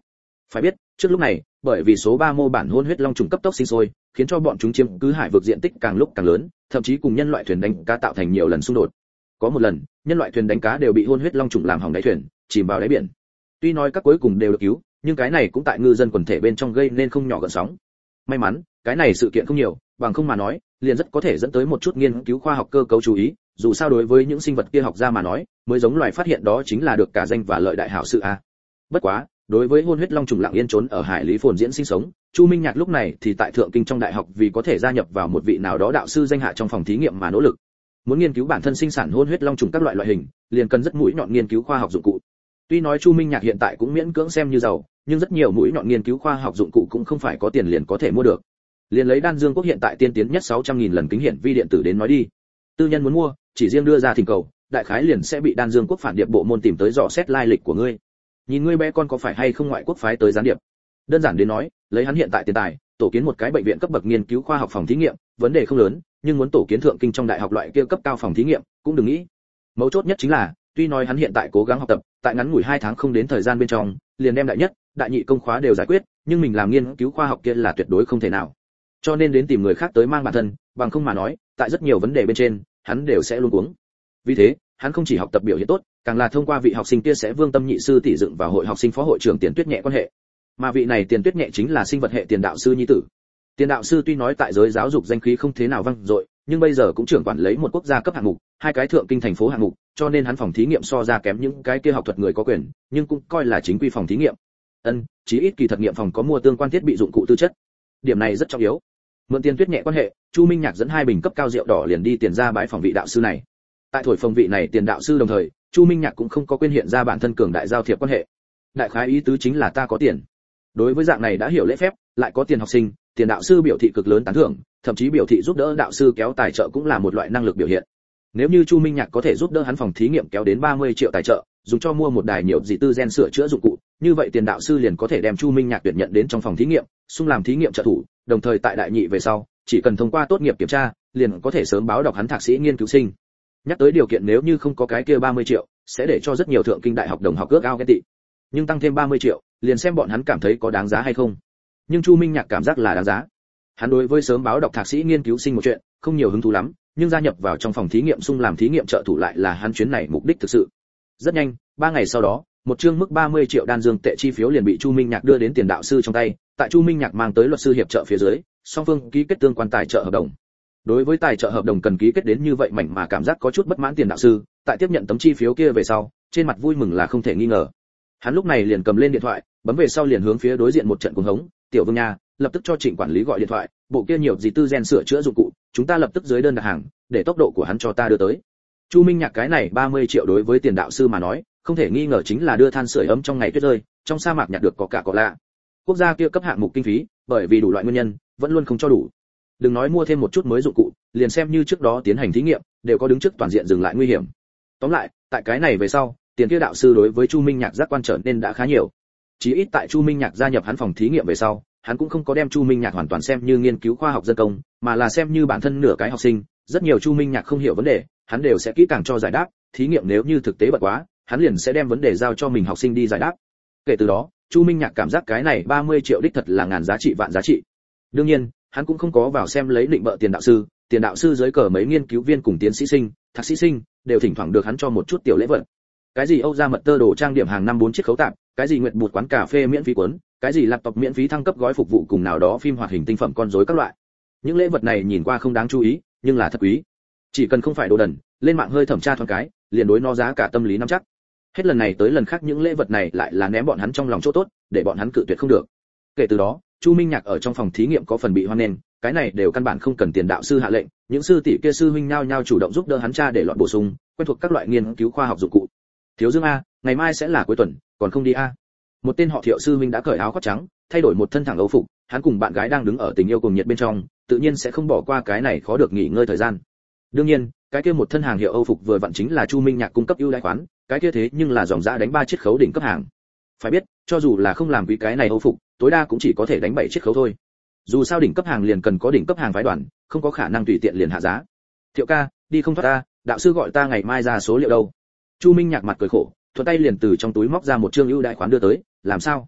Phải biết, trước lúc này, bởi vì số ba mô bản hôn huyết long trùng cấp tốc sinh sôi, khiến cho bọn chúng chiếm cứ hải vực diện tích càng lúc càng lớn, thậm chí cùng nhân loại thuyền đánh cá tạo thành nhiều lần xung đột. Có một lần, nhân loại thuyền đánh cá đều bị hôn huyết long trùng làm hỏng đáy thuyền, chìm vào đáy biển. Tuy nói các cuối cùng đều được cứu, nhưng cái này cũng tại ngư dân quần thể bên trong gây nên không nhỏ gợn sóng. May mắn, cái này sự kiện không nhiều, bằng không mà nói, liền rất có thể dẫn tới một chút nghiên cứu khoa học cơ cấu chú ý, dù sao đối với những sinh vật kia học gia mà nói, mới giống loài phát hiện đó chính là được cả danh và lợi đại hảo sự a. Bất quá, đối với hôn huyết long trùng lặng yên trốn ở hải lý phồn diễn sinh sống, Chu Minh Nhạc lúc này thì tại thượng kinh trong đại học vì có thể gia nhập vào một vị nào đó đạo sư danh hạ trong phòng thí nghiệm mà nỗ lực. Muốn nghiên cứu bản thân sinh sản hôn huyết long trùng các loại loại hình, liền cần rất mũi nhọn nghiên cứu khoa học dụng cụ. Tuy nói Chu Minh Nhạc hiện tại cũng miễn cưỡng xem như giàu, nhưng rất nhiều mũi nhọn nghiên cứu khoa học dụng cụ cũng không phải có tiền liền có thể mua được. Liền lấy Đan Dương quốc hiện tại tiên tiến nhất sáu trăm nghìn lần kính hiển vi điện tử đến nói đi. Tư nhân muốn mua, chỉ riêng đưa ra thỉnh cầu, đại khái liền sẽ bị Đan Dương quốc phản điệp bộ môn tìm tới dò xét lai lịch của ngươi. Nhìn ngươi bé con có phải hay không ngoại quốc phái tới gián điệp. Đơn giản đến nói, lấy hắn hiện tại tiền tài, tổ kiến một cái bệnh viện cấp bậc nghiên cứu khoa học phòng thí nghiệm, vấn đề không lớn, nhưng muốn tổ kiến thượng kinh trong đại học loại kia cấp cao phòng thí nghiệm, cũng đừng nghĩ. Mấu chốt nhất chính là, tuy nói hắn hiện tại cố gắng học tập, tại ngắn ngủi hai tháng không đến thời gian bên trong, liền đem đại nhất, đại nhị công khóa đều giải quyết, nhưng mình làm nghiên cứu khoa học kia là tuyệt đối không thể nào. Cho nên đến tìm người khác tới mang bản thân, bằng không mà nói, tại rất nhiều vấn đề bên trên, hắn đều sẽ luôn cuống. Vì thế, hắn không chỉ học tập biểu hiện tốt, càng là thông qua vị học sinh kia sẽ Vương Tâm nhị sư tỷ dựng vào hội học sinh phó hội trưởng Tiền Tuyết Nhẹ quan hệ. Mà vị này Tiền Tuyết Nhẹ chính là sinh vật hệ tiền đạo sư nhi tử. Tiền đạo sư tuy nói tại giới giáo dục danh khí không thế nào vang dội, nhưng bây giờ cũng trưởng quản lấy một quốc gia cấp hạng mục, hai cái thượng kinh thành phố hạng mục, cho nên hắn phòng thí nghiệm so ra kém những cái kia học thuật người có quyền, nhưng cũng coi là chính quy phòng thí nghiệm. Ân, chí ít kỳ thật nghiệm phòng có mua tương quan thiết bị dụng cụ tư chất. Điểm này rất trọng yếu. Mượn Tiền Tuyết Nhẹ quan hệ, Chu Minh Nhạc dẫn hai bình cấp cao rượu đỏ liền đi tiền ra bái phòng vị đạo sư này. Tại thổi phồng vị này tiền đạo sư đồng thời, Chu Minh Nhạc cũng không có quên hiện ra bản thân cường đại giao thiệp quan hệ. Đại khái ý tứ chính là ta có tiền. Đối với dạng này đã hiểu lễ phép, lại có tiền học sinh, tiền đạo sư biểu thị cực lớn tán thưởng, thậm chí biểu thị giúp đỡ đạo sư kéo tài trợ cũng là một loại năng lực biểu hiện. Nếu như Chu Minh Nhạc có thể giúp đỡ hắn phòng thí nghiệm kéo đến ba mươi triệu tài trợ, dùng cho mua một đài nhiều dị tư gen sửa chữa dụng cụ, như vậy tiền đạo sư liền có thể đem Chu Minh Nhạc tuyển nhận đến trong phòng thí nghiệm, xung làm thí nghiệm trợ thủ, đồng thời tại đại nhị về sau, chỉ cần thông qua tốt nghiệp kiểm tra, liền có thể sớm báo đọc hắn thạc sĩ nghiên cứu sinh. Nhắc tới điều kiện nếu như không có cái kia ba mươi triệu, sẽ để cho rất nhiều thượng kinh đại học đồng học ước ao ghen tị. Nhưng tăng thêm ba mươi triệu, liền xem bọn hắn cảm thấy có đáng giá hay không. Nhưng Chu Minh Nhạc cảm giác là đáng giá. Hắn đối với sớm báo đọc thạc sĩ nghiên cứu sinh một chuyện, không nhiều hứng thú lắm, nhưng gia nhập vào trong phòng thí nghiệm xung làm thí nghiệm trợ thủ lại là hắn chuyến này mục đích thực sự. Rất nhanh, ba ngày sau đó, một chương mức ba mươi triệu đan dương tệ chi phiếu liền bị Chu Minh Nhạc đưa đến tiền đạo sư trong tay, tại Chu Minh Nhạc mang tới luật sư hiệp trợ phía dưới, song phương ký kết tương quan tài trợ hợp đồng. Đối với tài trợ hợp đồng cần ký kết đến như vậy mảnh mà cảm giác có chút bất mãn tiền đạo sư, tại tiếp nhận tấm chi phiếu kia về sau, trên mặt vui mừng là không thể nghi ngờ. Hắn lúc này liền cầm lên điện thoại, bấm về sau liền hướng phía đối diện một trận cuồng hống, "Tiểu Vương nha, lập tức cho Trịnh quản lý gọi điện thoại, bộ kia nhiều gì tư gen sửa chữa dụng cụ, chúng ta lập tức dưới đơn đặt hàng, để tốc độ của hắn cho ta đưa tới." Chu Minh Nhạc cái này ba mươi triệu đối với tiền đạo sư mà nói, không thể nghi ngờ chính là đưa than sưởi ấm trong ngày tuyết rơi, trong sa mạc nhặt được có cả cỏ lạ. Quốc gia kia cấp hạng mục kinh phí, bởi vì đủ loại nguyên nhân, vẫn luôn không cho đủ. Đừng nói mua thêm một chút mới dụng cụ, liền xem như trước đó tiến hành thí nghiệm, đều có đứng trước toàn diện dừng lại nguy hiểm. Tóm lại, tại cái này về sau, tiền kia đạo sư đối với Chu Minh Nhạc giác quan trở nên đã khá nhiều. Chí ít tại Chu Minh Nhạc gia nhập hắn phòng thí nghiệm về sau, hắn cũng không có đem Chu Minh Nhạc hoàn toàn xem như nghiên cứu khoa học dân công, mà là xem như bản thân nửa cái học sinh, rất nhiều Chu Minh Nhạc không hiểu vấn đề, hắn đều sẽ kỹ càng cho giải đáp, thí nghiệm nếu như thực tế bật quá, hắn liền sẽ đem vấn đề giao cho mình học sinh đi giải đáp. Kể từ đó, Chu Minh Nhạc cảm giác cái này ba mươi triệu đích thật là ngàn giá trị vạn giá trị. Đương nhiên, hắn cũng không có vào xem lấy định bợ tiền đạo sư, tiền đạo sư dưới cờ mấy nghiên cứu viên cùng tiến sĩ sinh, thạc sĩ sinh, đều thỉnh thoảng được hắn cho một chút tiểu lễ vật. Cái gì Âu gia mật tơ đồ trang điểm hàng năm bốn chiếc khấu tạm, cái gì nguyệt bụt quán cà phê miễn phí cuốn, cái gì laptop miễn phí thăng cấp gói phục vụ cùng nào đó phim hoạt hình tinh phẩm con rối các loại. Những lễ vật này nhìn qua không đáng chú ý, nhưng là thật quý. Chỉ cần không phải đồ đần, lên mạng hơi thẩm tra thoáng cái, liền đối nó giá cả tâm lý nắm chắc. Hết lần này tới lần khác những lễ vật này lại là ném bọn hắn trong lòng chỗ tốt, để bọn hắn cự tuyệt không được. Kể từ đó, Chu Minh Nhạc ở trong phòng thí nghiệm có phần bị hoan nghênh, cái này đều căn bản không cần tiền đạo sư hạ lệnh, những sư tỷ kia sư huynh nhao nhao chủ động giúp đỡ hắn tra để loạn bổ sung, quen thuộc các loại nghiên cứu khoa học dụng cụ. Thiếu Dương a, ngày mai sẽ là cuối tuần, còn không đi a? Một tên họ Thiệu sư huynh đã cởi áo khoác trắng, thay đổi một thân thẳng âu phục, hắn cùng bạn gái đang đứng ở tình yêu cùng nhiệt bên trong, tự nhiên sẽ không bỏ qua cái này khó được nghỉ ngơi thời gian. Đương nhiên, cái kia một thân hàng hiệu âu phục vừa vặn chính là Chu Minh Nhạc cung cấp ưu đãi khoán, cái kia thế nhưng là dòng giá đánh ba chiết khấu đỉnh cấp hàng. Phải biết, cho dù là không làm vì cái này âu phục, tối đa cũng chỉ có thể đánh bảy chiết khấu thôi. Dù sao đỉnh cấp hàng liền cần có đỉnh cấp hàng phái đoàn, không có khả năng tùy tiện liền hạ giá. Thiệu ca, đi không thoát ta, đạo sư gọi ta ngày mai ra số liệu đâu. Chu Minh Nhạc mặt cười khổ, thuận tay liền từ trong túi móc ra một chương ưu đãi khoán đưa tới, làm sao?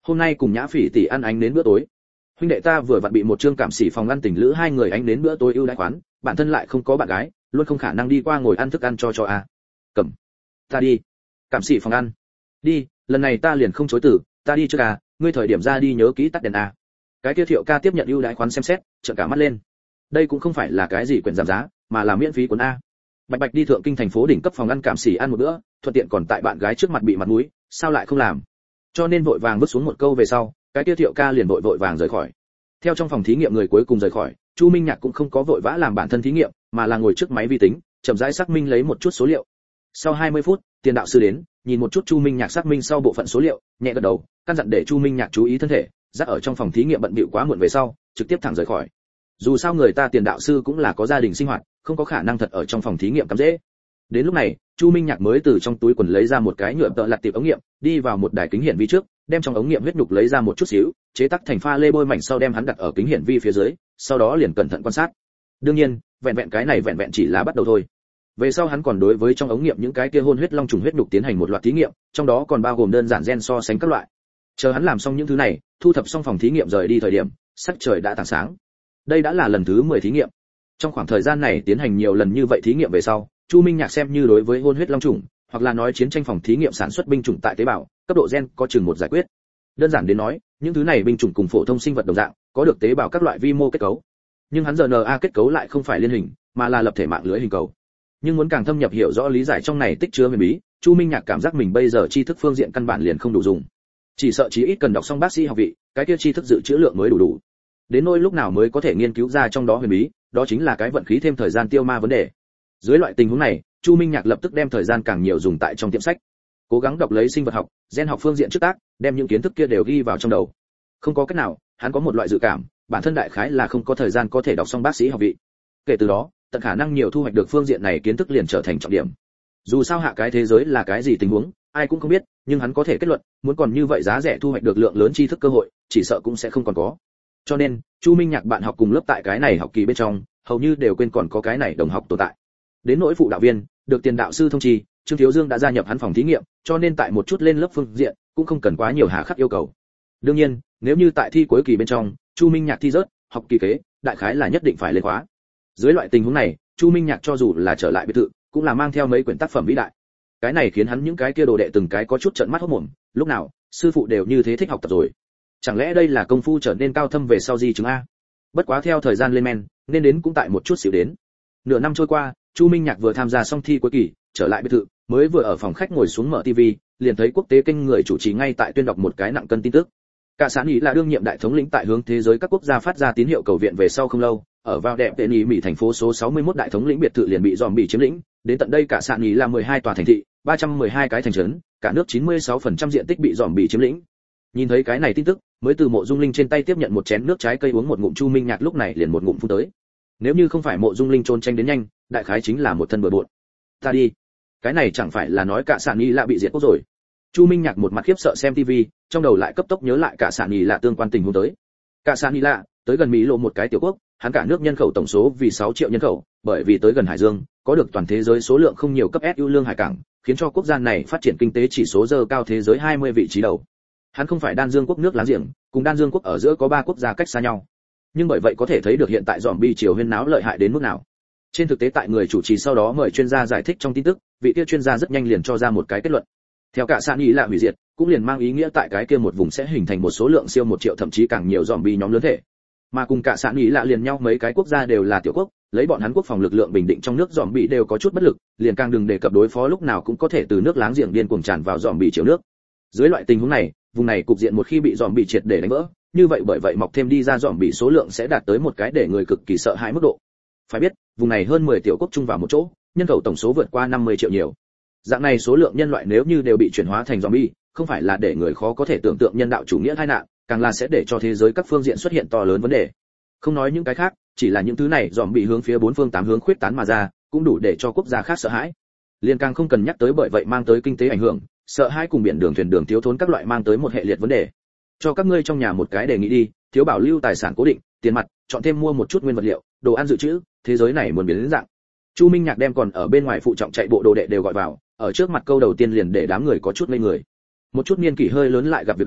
hôm nay cùng Nhã Phỉ tỷ ăn ánh đến bữa tối. Huynh đệ ta vừa vặn bị một trương cảm xỉ phòng ăn tình lữ hai người ánh đến bữa tối ưu đãi khoán, bản thân lại không có bạn gái, luôn không khả năng đi qua ngồi ăn thức ăn cho cho a. À. Cầm. Ta đi. Cảm xỉ phòng ăn. Đi, lần này ta liền không chối từ, ta đi trước à, ngươi thời điểm ra đi nhớ kỹ tắt đèn a. À. Cái kia Thiệu ca tiếp nhận ưu đãi khoán xem xét, trợn cả mắt lên. Đây cũng không phải là cái gì quyển giảm giá, mà là miễn phí cuốn a. Bạch Bạch đi thượng kinh thành phố đỉnh cấp phòng ăn cảm xỉ ăn một bữa, thuận tiện còn tại bạn gái trước mặt bị mặt mũi, sao lại không làm? Cho nên vội vàng vứt xuống một câu về sau, cái kia Thiệu ca liền vội vội vàng rời khỏi. Theo trong phòng thí nghiệm người cuối cùng rời khỏi, Chu Minh Nhạc cũng không có vội vã làm bản thân thí nghiệm, mà là ngồi trước máy vi tính, chậm rãi xác minh lấy một chút số liệu. Sau hai mươi phút, tiền đạo sư đến, nhìn một chút Chu Minh Nhạc xác minh sau bộ phận số liệu, nhẹ gật đầu, căn dặn để Chu Minh Nhạc chú ý thân thể, dắt ở trong phòng thí nghiệm bận bịu quá muộn về sau, trực tiếp thẳng rời khỏi. Dù sao người ta tiền đạo sư cũng là có gia đình sinh hoạt, không có khả năng thật ở trong phòng thí nghiệm cắm dễ. Đến lúc này, Chu Minh Nhạc mới từ trong túi quần lấy ra một cái nhựa tợ lặt tiệp ống nghiệm, đi vào một đài kính hiển vi trước, đem trong ống nghiệm huyết nhục lấy ra một chút xíu, chế tác thành pha lê bôi mảnh sau đem hắn đặt ở kính hiển vi phía dưới, sau đó liền cẩn thận quan sát. Đương nhiên, vẹn vẹn cái này vẹn vẹn chỉ là bắt đầu thôi. Về sau hắn còn đối với trong ống nghiệm những cái kia hôn huyết long trùng huyết nhục tiến hành một loạt thí nghiệm, trong đó còn bao gồm đơn giản gen so sánh các loại. Chờ hắn làm xong những thứ này, thu thập xong phòng thí nghiệm rời đi thời điểm, sắc trời đã tảng sáng. Đây đã là lần thứ mười thí nghiệm. Trong khoảng thời gian này tiến hành nhiều lần như vậy thí nghiệm về sau, Chu Minh Nhạc xem như đối với hôn huyết long trùng, hoặc là nói chiến tranh phòng thí nghiệm sản xuất binh chủng tại tế bào, cấp độ gen có chừng một giải quyết. Đơn giản đến nói, những thứ này binh chủng cùng phổ thông sinh vật đồng dạng, có được tế bào các loại vi mô kết cấu. Nhưng hắn rờ en a kết cấu lại không phải liên hình, mà là lập thể mạng lưới hình cầu. Nhưng muốn càng thâm nhập hiểu rõ lý giải trong này tích chứa huyền bí, Chu Minh Nhạc cảm giác mình bây giờ tri thức phương diện căn bản liền không đủ dùng. Chỉ sợ chí ít cần đọc xong bác sĩ học vị, cái kia tri thức dự trữ lượng mới đủ đủ. Đến nỗi lúc nào mới có thể nghiên cứu ra trong đó huyền bí, đó chính là cái vận khí thêm thời gian tiêu ma vấn đề. Dưới loại tình huống này, Chu Minh Nhạc lập tức đem thời gian càng nhiều dùng tại trong tiệm sách, cố gắng đọc lấy sinh vật học, gen học phương diện trước tác, đem những kiến thức kia đều ghi vào trong đầu. Không có cách nào, hắn có một loại dự cảm, bản thân đại khái là không có thời gian có thể đọc xong bác sĩ học vị. Kể từ đó, tận khả năng nhiều thu hoạch được phương diện này kiến thức liền trở thành trọng điểm. Dù sao hạ cái thế giới là cái gì tình huống, ai cũng không biết, nhưng hắn có thể kết luận, muốn còn như vậy giá rẻ thu hoạch được lượng lớn tri thức cơ hội, chỉ sợ cũng sẽ không còn có. Cho nên, Chu Minh Nhạc bạn học cùng lớp tại cái này học kỳ bên trong, hầu như đều quên còn có cái này đồng học tồn tại. Đến nỗi phụ đạo viên, được tiền đạo sư thông trì, Trương Thiếu Dương đã gia nhập hắn phòng thí nghiệm, cho nên tại một chút lên lớp phương diện, cũng không cần quá nhiều hà khắc yêu cầu. Đương nhiên, nếu như tại thi cuối kỳ bên trong, Chu Minh Nhạc thi rớt, học kỳ kế, đại khái là nhất định phải lên khóa. Dưới loại tình huống này, Chu Minh Nhạc cho dù là trở lại biệt thự, cũng là mang theo mấy quyển tác phẩm vĩ đại. Cái này khiến hắn những cái kia đồ đệ từng cái có chút trợn mắt hốt mồm, lúc nào, sư phụ đều như thế thích học tập rồi. Chẳng lẽ đây là công phu trở nên cao thâm về sau di chứng a? Bất quá theo thời gian lên men, nên đến cũng tại một chút xíu đến. Nửa năm trôi qua, Chu Minh Nhạc vừa tham gia xong thi cuối kỳ, trở lại biệt thự, mới vừa ở phòng khách ngồi xuống mở tivi, liền thấy quốc tế kênh người chủ trì ngay tại tuyên đọc một cái nặng cân tin tức. Cả xã ý là đương nhiệm đại thống lĩnh tại hướng thế giới các quốc gia phát ra tín hiệu cầu viện về sau không lâu, ở vào đẹp tên ý Mỹ thành phố số sáu mươi mốt đại thống lĩnh biệt thự liền bị dòm bị chiếm lĩnh, đến tận đây cả xã ý là mười hai tòa thành thị, ba trăm mười hai cái thành trấn, cả nước chín mươi sáu phần trăm diện tích bị dòm bị chiếm lĩnh. Nhìn thấy cái này tin tức, mới từ Mộ Dung Linh trên tay tiếp nhận một chén nước trái cây uống một ngụm, Chu Minh Nhạc lúc này liền một ngụm phun tới. Nếu như không phải Mộ Dung Linh trốn tranh đến nhanh, đại khái chính là một thân bừa bộn. Ta đi, cái này chẳng phải là nói cả sản y lạ bị diệt quốc rồi. Chu Minh Nhạc một mặt khiếp sợ xem tivi, trong đầu lại cấp tốc nhớ lại cả sản y lạ tương quan tình huống tới. Cả sản y lạ tới gần Mỹ lộ một cái tiểu quốc, hắn cả nước nhân khẩu tổng số vì sáu triệu nhân khẩu, bởi vì tới gần Hải Dương, có được toàn thế giới số lượng không nhiều cấp S ưu lương hải cảng, khiến cho quốc gia này phát triển kinh tế chỉ số dơ cao thế giới hai mươi vị trí đầu. Hắn không phải Đan Dương quốc nước láng giềng, cùng Đan Dương quốc ở giữa có ba quốc gia cách xa nhau. Nhưng bởi vậy có thể thấy được hiện tại zombie triều huyên náo lợi hại đến mức nào. Trên thực tế tại người chủ trì sau đó mời chuyên gia giải thích trong tin tức, vị kia chuyên gia rất nhanh liền cho ra một cái kết luận. Theo cả sản ý là hủy diệt, cũng liền mang ý nghĩa tại cái kia một vùng sẽ hình thành một số lượng siêu một triệu thậm chí càng nhiều zombie nhóm lớn thể. Mà cùng cả sản ý lạ liền nhau mấy cái quốc gia đều là tiểu quốc, lấy bọn hắn quốc phòng lực lượng bình định trong nước zombie đều có chút bất lực, liền càng đừng đề cập đối phó lúc nào cũng có thể từ nước láng giềng điên cuồng tràn vào zombie chiều nước. Dưới loại tình huống này, vùng này cục diện một khi bị zombie triệt để đánh vỡ, như vậy bởi vậy mọc thêm đi ra zombie số lượng sẽ đạt tới một cái để người cực kỳ sợ hãi mức độ. Phải biết, vùng này hơn mười tiểu quốc chung vào một chỗ, nhân khẩu tổng số vượt qua năm mươi triệu nhiều. Dạng này số lượng nhân loại nếu như đều bị chuyển hóa thành zombie, không phải là để người khó có thể tưởng tượng nhân đạo chủ nghĩa tai nạn, càng là sẽ để cho thế giới các phương diện xuất hiện to lớn vấn đề. Không nói những cái khác, chỉ là những thứ này zombie hướng phía bốn phương tám hướng khuyết tán mà ra, cũng đủ để cho quốc gia khác sợ hãi. Liên càng không cần nhắc tới bởi vậy mang tới kinh tế ảnh hưởng, sợ hãi cùng biển đường thuyền đường thiếu thốn các loại mang tới một hệ liệt vấn đề. Cho các ngươi trong nhà một cái đề nghị đi, thiếu bảo lưu tài sản cố định, tiền mặt, chọn thêm mua một chút nguyên vật liệu, đồ ăn dự trữ, thế giới này muốn biến đến dạng. Chu Minh Nhạc đem còn ở bên ngoài phụ trọng chạy bộ đồ đệ đều gọi vào, ở trước mặt câu đầu tiên liền để đám người có chút ngây người. Một chút niên kỷ hơi lớn lại gặp việc đời,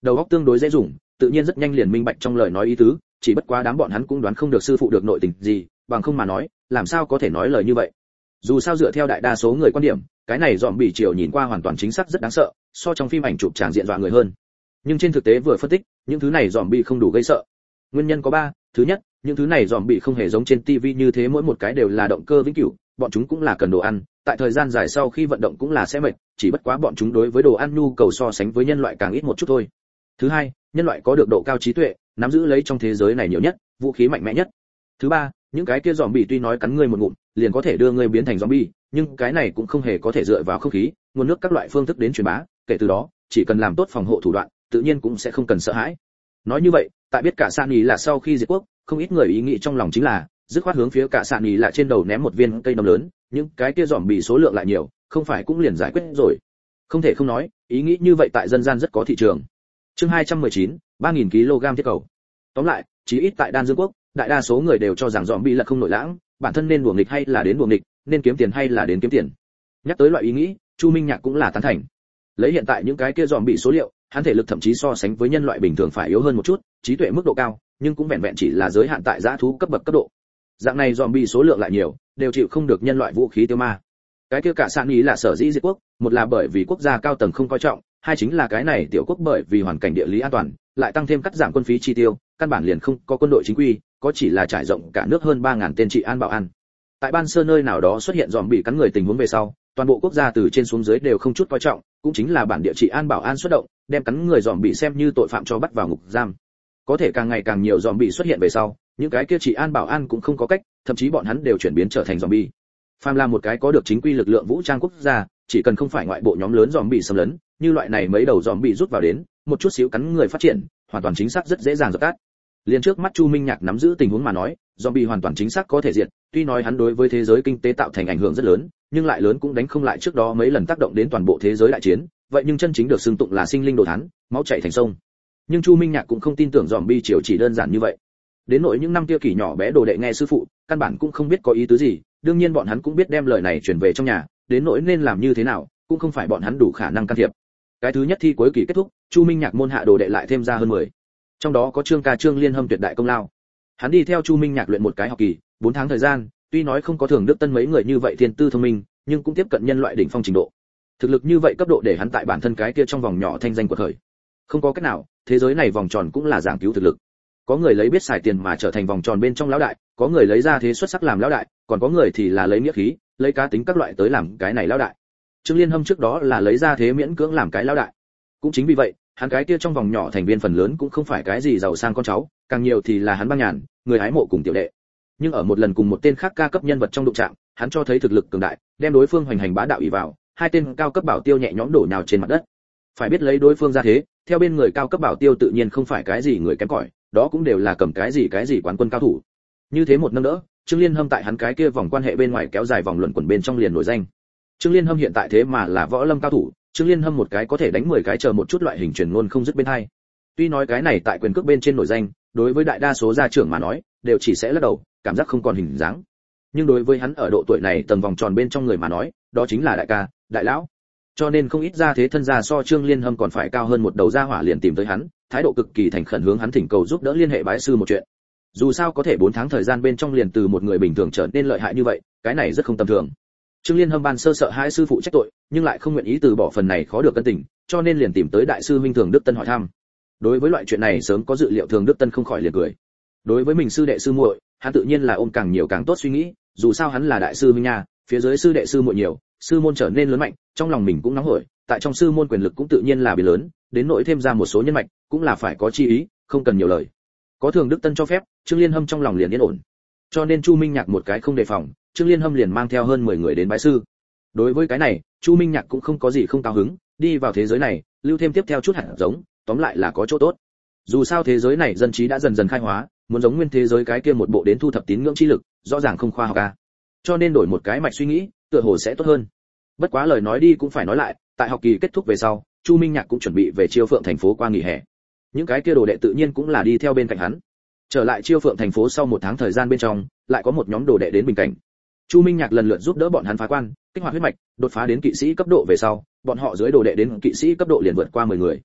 đầu óc tương đối dễ dùng, tự nhiên rất nhanh liền minh bạch trong lời nói ý tứ, chỉ bất quá đám bọn hắn cũng đoán không được sư phụ được nội tình gì, bằng không mà nói, làm sao có thể nói lời như vậy. Dù sao dựa theo đại đa số người quan điểm, cái này dòm bị triều nhìn qua hoàn toàn chính xác rất đáng sợ, so trong phim ảnh chụp tràng diện dọa người hơn. Nhưng trên thực tế vừa phân tích, những thứ này dòm bị không đủ gây sợ. Nguyên nhân có ba, thứ nhất, những thứ này dòm bị không hề giống trên tivi như thế mỗi một cái đều là động cơ vĩnh cửu, bọn chúng cũng là cần đồ ăn, tại thời gian dài sau khi vận động cũng là sẽ mệt, chỉ bất quá bọn chúng đối với đồ ăn nhu cầu so sánh với nhân loại càng ít một chút thôi. Thứ hai, nhân loại có được độ cao trí tuệ, nắm giữ lấy trong thế giới này nhiều nhất, vũ khí mạnh mẽ nhất. Thứ ba, những cái kia zombie tuy nói cắn ngươi một ngụm, liền có thể đưa ngươi biến thành zombie, nhưng cái này cũng không hề có thể dựa vào không khí, nguồn nước các loại phương thức đến truyền bá, kể từ đó, chỉ cần làm tốt phòng hộ thủ đoạn, tự nhiên cũng sẽ không cần sợ hãi. Nói như vậy, tại biết cả Sạn Ý là sau khi diệt quốc, không ít người ý nghĩ trong lòng chính là, dứt khoát hướng phía cả Sạn Ý là trên đầu ném một viên cây nấm lớn, những cái kia zombie số lượng lại nhiều, không phải cũng liền giải quyết rồi. Không thể không nói, ý nghĩ như vậy tại dân gian rất có thị trường. Chương hai trăm mười chín, ba nghìn ki lô gam thiết cầu. Tóm lại, chí ít tại Đan Dương quốc, đại đa số người đều cho rằng zombie là không nổi lãng, bản thân nên đùa nghịch hay là đến đùa nghịch, nên kiếm tiền hay là đến kiếm tiền. Nhắc tới loại ý nghĩ, Chu Minh Nhạc cũng là tán thành. Lấy hiện tại những cái kia zombie số liệu, hắn thể lực thậm chí so sánh với nhân loại bình thường phải yếu hơn một chút, trí tuệ mức độ cao, nhưng cũng vẹn vẹn chỉ là giới hạn tại dã thú cấp bậc cấp độ. Dạng này zombie số lượng lại nhiều, đều chịu không được nhân loại vũ khí tiêu ma. Cái kia cả Sạn Ý là sở dĩ diệt quốc, một là bởi vì quốc gia cao tầng không coi trọng, hai chính là cái này tiểu quốc bởi vì hoàn cảnh địa lý an toàn, lại tăng thêm cắt giảm quân phí chi tiêu, căn bản liền không có quân đội chính quy, có chỉ là trải rộng cả nước hơn ba nghìn tên trị an bảo an. Tại Ban Sơ nơi nào đó xuất hiện dòm bị cắn người tình huống về sau, toàn bộ quốc gia từ trên xuống dưới đều không chút coi trọng, cũng chính là bản địa trị an bảo an xuất động, đem cắn người dòm bị xem như tội phạm cho bắt vào ngục giam. Có thể càng ngày càng nhiều dòm bị xuất hiện về sau, những cái kia trị an bảo an cũng không có cách, thậm chí bọn hắn đều chuyển biến trở thành dòm bị. Phàm là một cái có được chính quy lực lượng vũ trang quốc gia, chỉ cần không phải ngoại bộ nhóm lớn dòm bị xâm lấn, như loại này mấy đầu dòm bị rút vào đến, một chút xíu cắn người phát triển, hoàn toàn chính xác rất dễ dàng dập tắt. Liên trước mắt Chu Minh Nhạc nắm giữ tình huống mà nói, zombie hoàn toàn chính xác có thể diệt, tuy nói hắn đối với thế giới kinh tế tạo thành ảnh hưởng rất lớn, nhưng lại lớn cũng đánh không lại trước đó mấy lần tác động đến toàn bộ thế giới đại chiến, vậy nhưng chân chính được xưng tụng là sinh linh đồ thán, máu chảy thành sông. Nhưng Chu Minh Nhạc cũng không tin tưởng zombie chiều chỉ đơn giản như vậy. Đến nỗi những năm kia kỷ nhỏ bé đồ đệ nghe sư phụ, căn bản cũng không biết có ý tứ gì, đương nhiên bọn hắn cũng biết đem lời này truyền về trong nhà, đến nỗi nên làm như thế nào, cũng không phải bọn hắn đủ khả năng can thiệp. Cái thứ nhất thi cuối kỳ kết thúc, Chu Minh Nhạc môn hạ đồ đệ lại thêm ra hơn mười. Trong đó có Trương Ca Trương Liên Hâm tuyệt đại công lao. Hắn đi theo Chu Minh Nhạc luyện một cái học kỳ, bốn tháng thời gian, tuy nói không có Thường Đức Tân mấy người như vậy thiên tư thông minh, nhưng cũng tiếp cận nhân loại đỉnh phong trình độ. Thực lực như vậy cấp độ để hắn tại bản thân cái kia trong vòng nhỏ thanh danh quật khởi. Không có cách nào, thế giới này vòng tròn cũng là giảng cứu thực lực. Có người lấy biết xài tiền mà trở thành vòng tròn bên trong lão đại, có người lấy ra thế xuất sắc làm lão đại, còn có người thì là lấy nghĩa khí, lấy cá tính các loại tới làm cái này lão đại. Trương Liên Hâm trước đó là lấy ra thế miễn cưỡng làm cái lão đại. Cũng chính vì vậy, hắn cái kia trong vòng nhỏ thành viên phần lớn cũng không phải cái gì giàu sang con cháu, càng nhiều thì là hắn băng nhàn, người hái mộ cùng tiểu đệ. Nhưng ở một lần cùng một tên khác ca cấp nhân vật trong đụng chạm, hắn cho thấy thực lực cường đại, đem đối phương hoành hành bá đạo ỷ vào, hai tên cao cấp bảo tiêu nhẹ nhõm đổ nhào trên mặt đất. Phải biết lấy đối phương ra thế, theo bên người cao cấp bảo tiêu tự nhiên không phải cái gì người kém cỏi, đó cũng đều là cầm cái gì cái gì quán quân cao thủ. Như thế một nâng đỡ, Trương Liên Hâm tại hắn cái kia vòng quan hệ bên ngoài kéo dài vòng luận quẩn bên trong liền nổi danh. Trương Liên Hâm hiện tại thế mà là võ lâm cao thủ, Trương Liên Hâm một cái có thể đánh mười cái chờ một chút loại hình truyền ngôn không dứt bên hai. Tuy nói cái này tại quyền cước bên trên nổi danh, đối với đại đa số gia trưởng mà nói, đều chỉ sẽ lắc đầu, cảm giác không còn hình dáng. Nhưng đối với hắn ở độ tuổi này tầng vòng tròn bên trong người mà nói, đó chính là đại ca, đại lão. Cho nên không ít gia thế thân gia so Trương Liên Hâm còn phải cao hơn một đầu gia hỏa liền tìm tới hắn, thái độ cực kỳ thành khẩn hướng hắn thỉnh cầu giúp đỡ liên hệ bái sư một chuyện. Dù sao có thể bốn tháng thời gian bên trong liền từ một người bình thường trở nên lợi hại như vậy, cái này rất không tầm thường. Trương Liên Hâm ban sơ sợ hai sư phụ trách tội, nhưng lại không nguyện ý từ bỏ phần này khó được cân tình, cho nên liền tìm tới đại sư huynh Thường Đức Tân hỏi thăm. Đối với loại chuyện này sớm có dự liệu, Thường Đức Tân không khỏi liền cười. Đối với mình sư đệ sư muội, hắn tự nhiên là ôm càng nhiều càng tốt suy nghĩ, dù sao hắn là đại sư huynh nha, phía dưới sư đệ sư muội nhiều, sư môn trở nên lớn mạnh, trong lòng mình cũng nóng hổi, tại trong sư môn quyền lực cũng tự nhiên là bị lớn, đến nỗi thêm ra một số nhân mạch, cũng là phải có chi ý, không cần nhiều lời. Có Thường Đức Tân cho phép, Trương Liên Hâm trong lòng liền yên ổn. Cho nên Chu Minh Nhạc một cái không đề phòng, Trương Liên Hâm liền mang theo hơn mười người đến bái sư. Đối với cái này, Chu Minh Nhạc cũng không có gì không cao hứng, đi vào thế giới này, lưu thêm tiếp theo chút hạt giống, tóm lại là có chỗ tốt. Dù sao thế giới này dân trí đã dần dần khai hóa, muốn giống nguyên thế giới cái kia một bộ đến thu thập tín ngưỡng chi lực, rõ ràng không khoa học a. Cho nên đổi một cái mạch suy nghĩ, tựa hồ sẽ tốt hơn. Bất quá lời nói đi cũng phải nói lại, tại học kỳ kết thúc về sau, Chu Minh Nhạc cũng chuẩn bị về Chiêu Phượng thành phố qua nghỉ hè. Những cái kia đồ đệ tự nhiên cũng là đi theo bên cạnh hắn. Trở lại Chiêu Phượng thành phố sau một tháng thời gian bên trong, lại có một nhóm đồ đệ đến bình cảnh. Chu Minh Nhạc lần lượt giúp đỡ bọn hắn phá quan, kích hoạt huyết mạch, đột phá đến kỵ sĩ cấp độ về sau, bọn họ dưới đồ đệ đến kỵ sĩ cấp độ liền vượt qua mười người.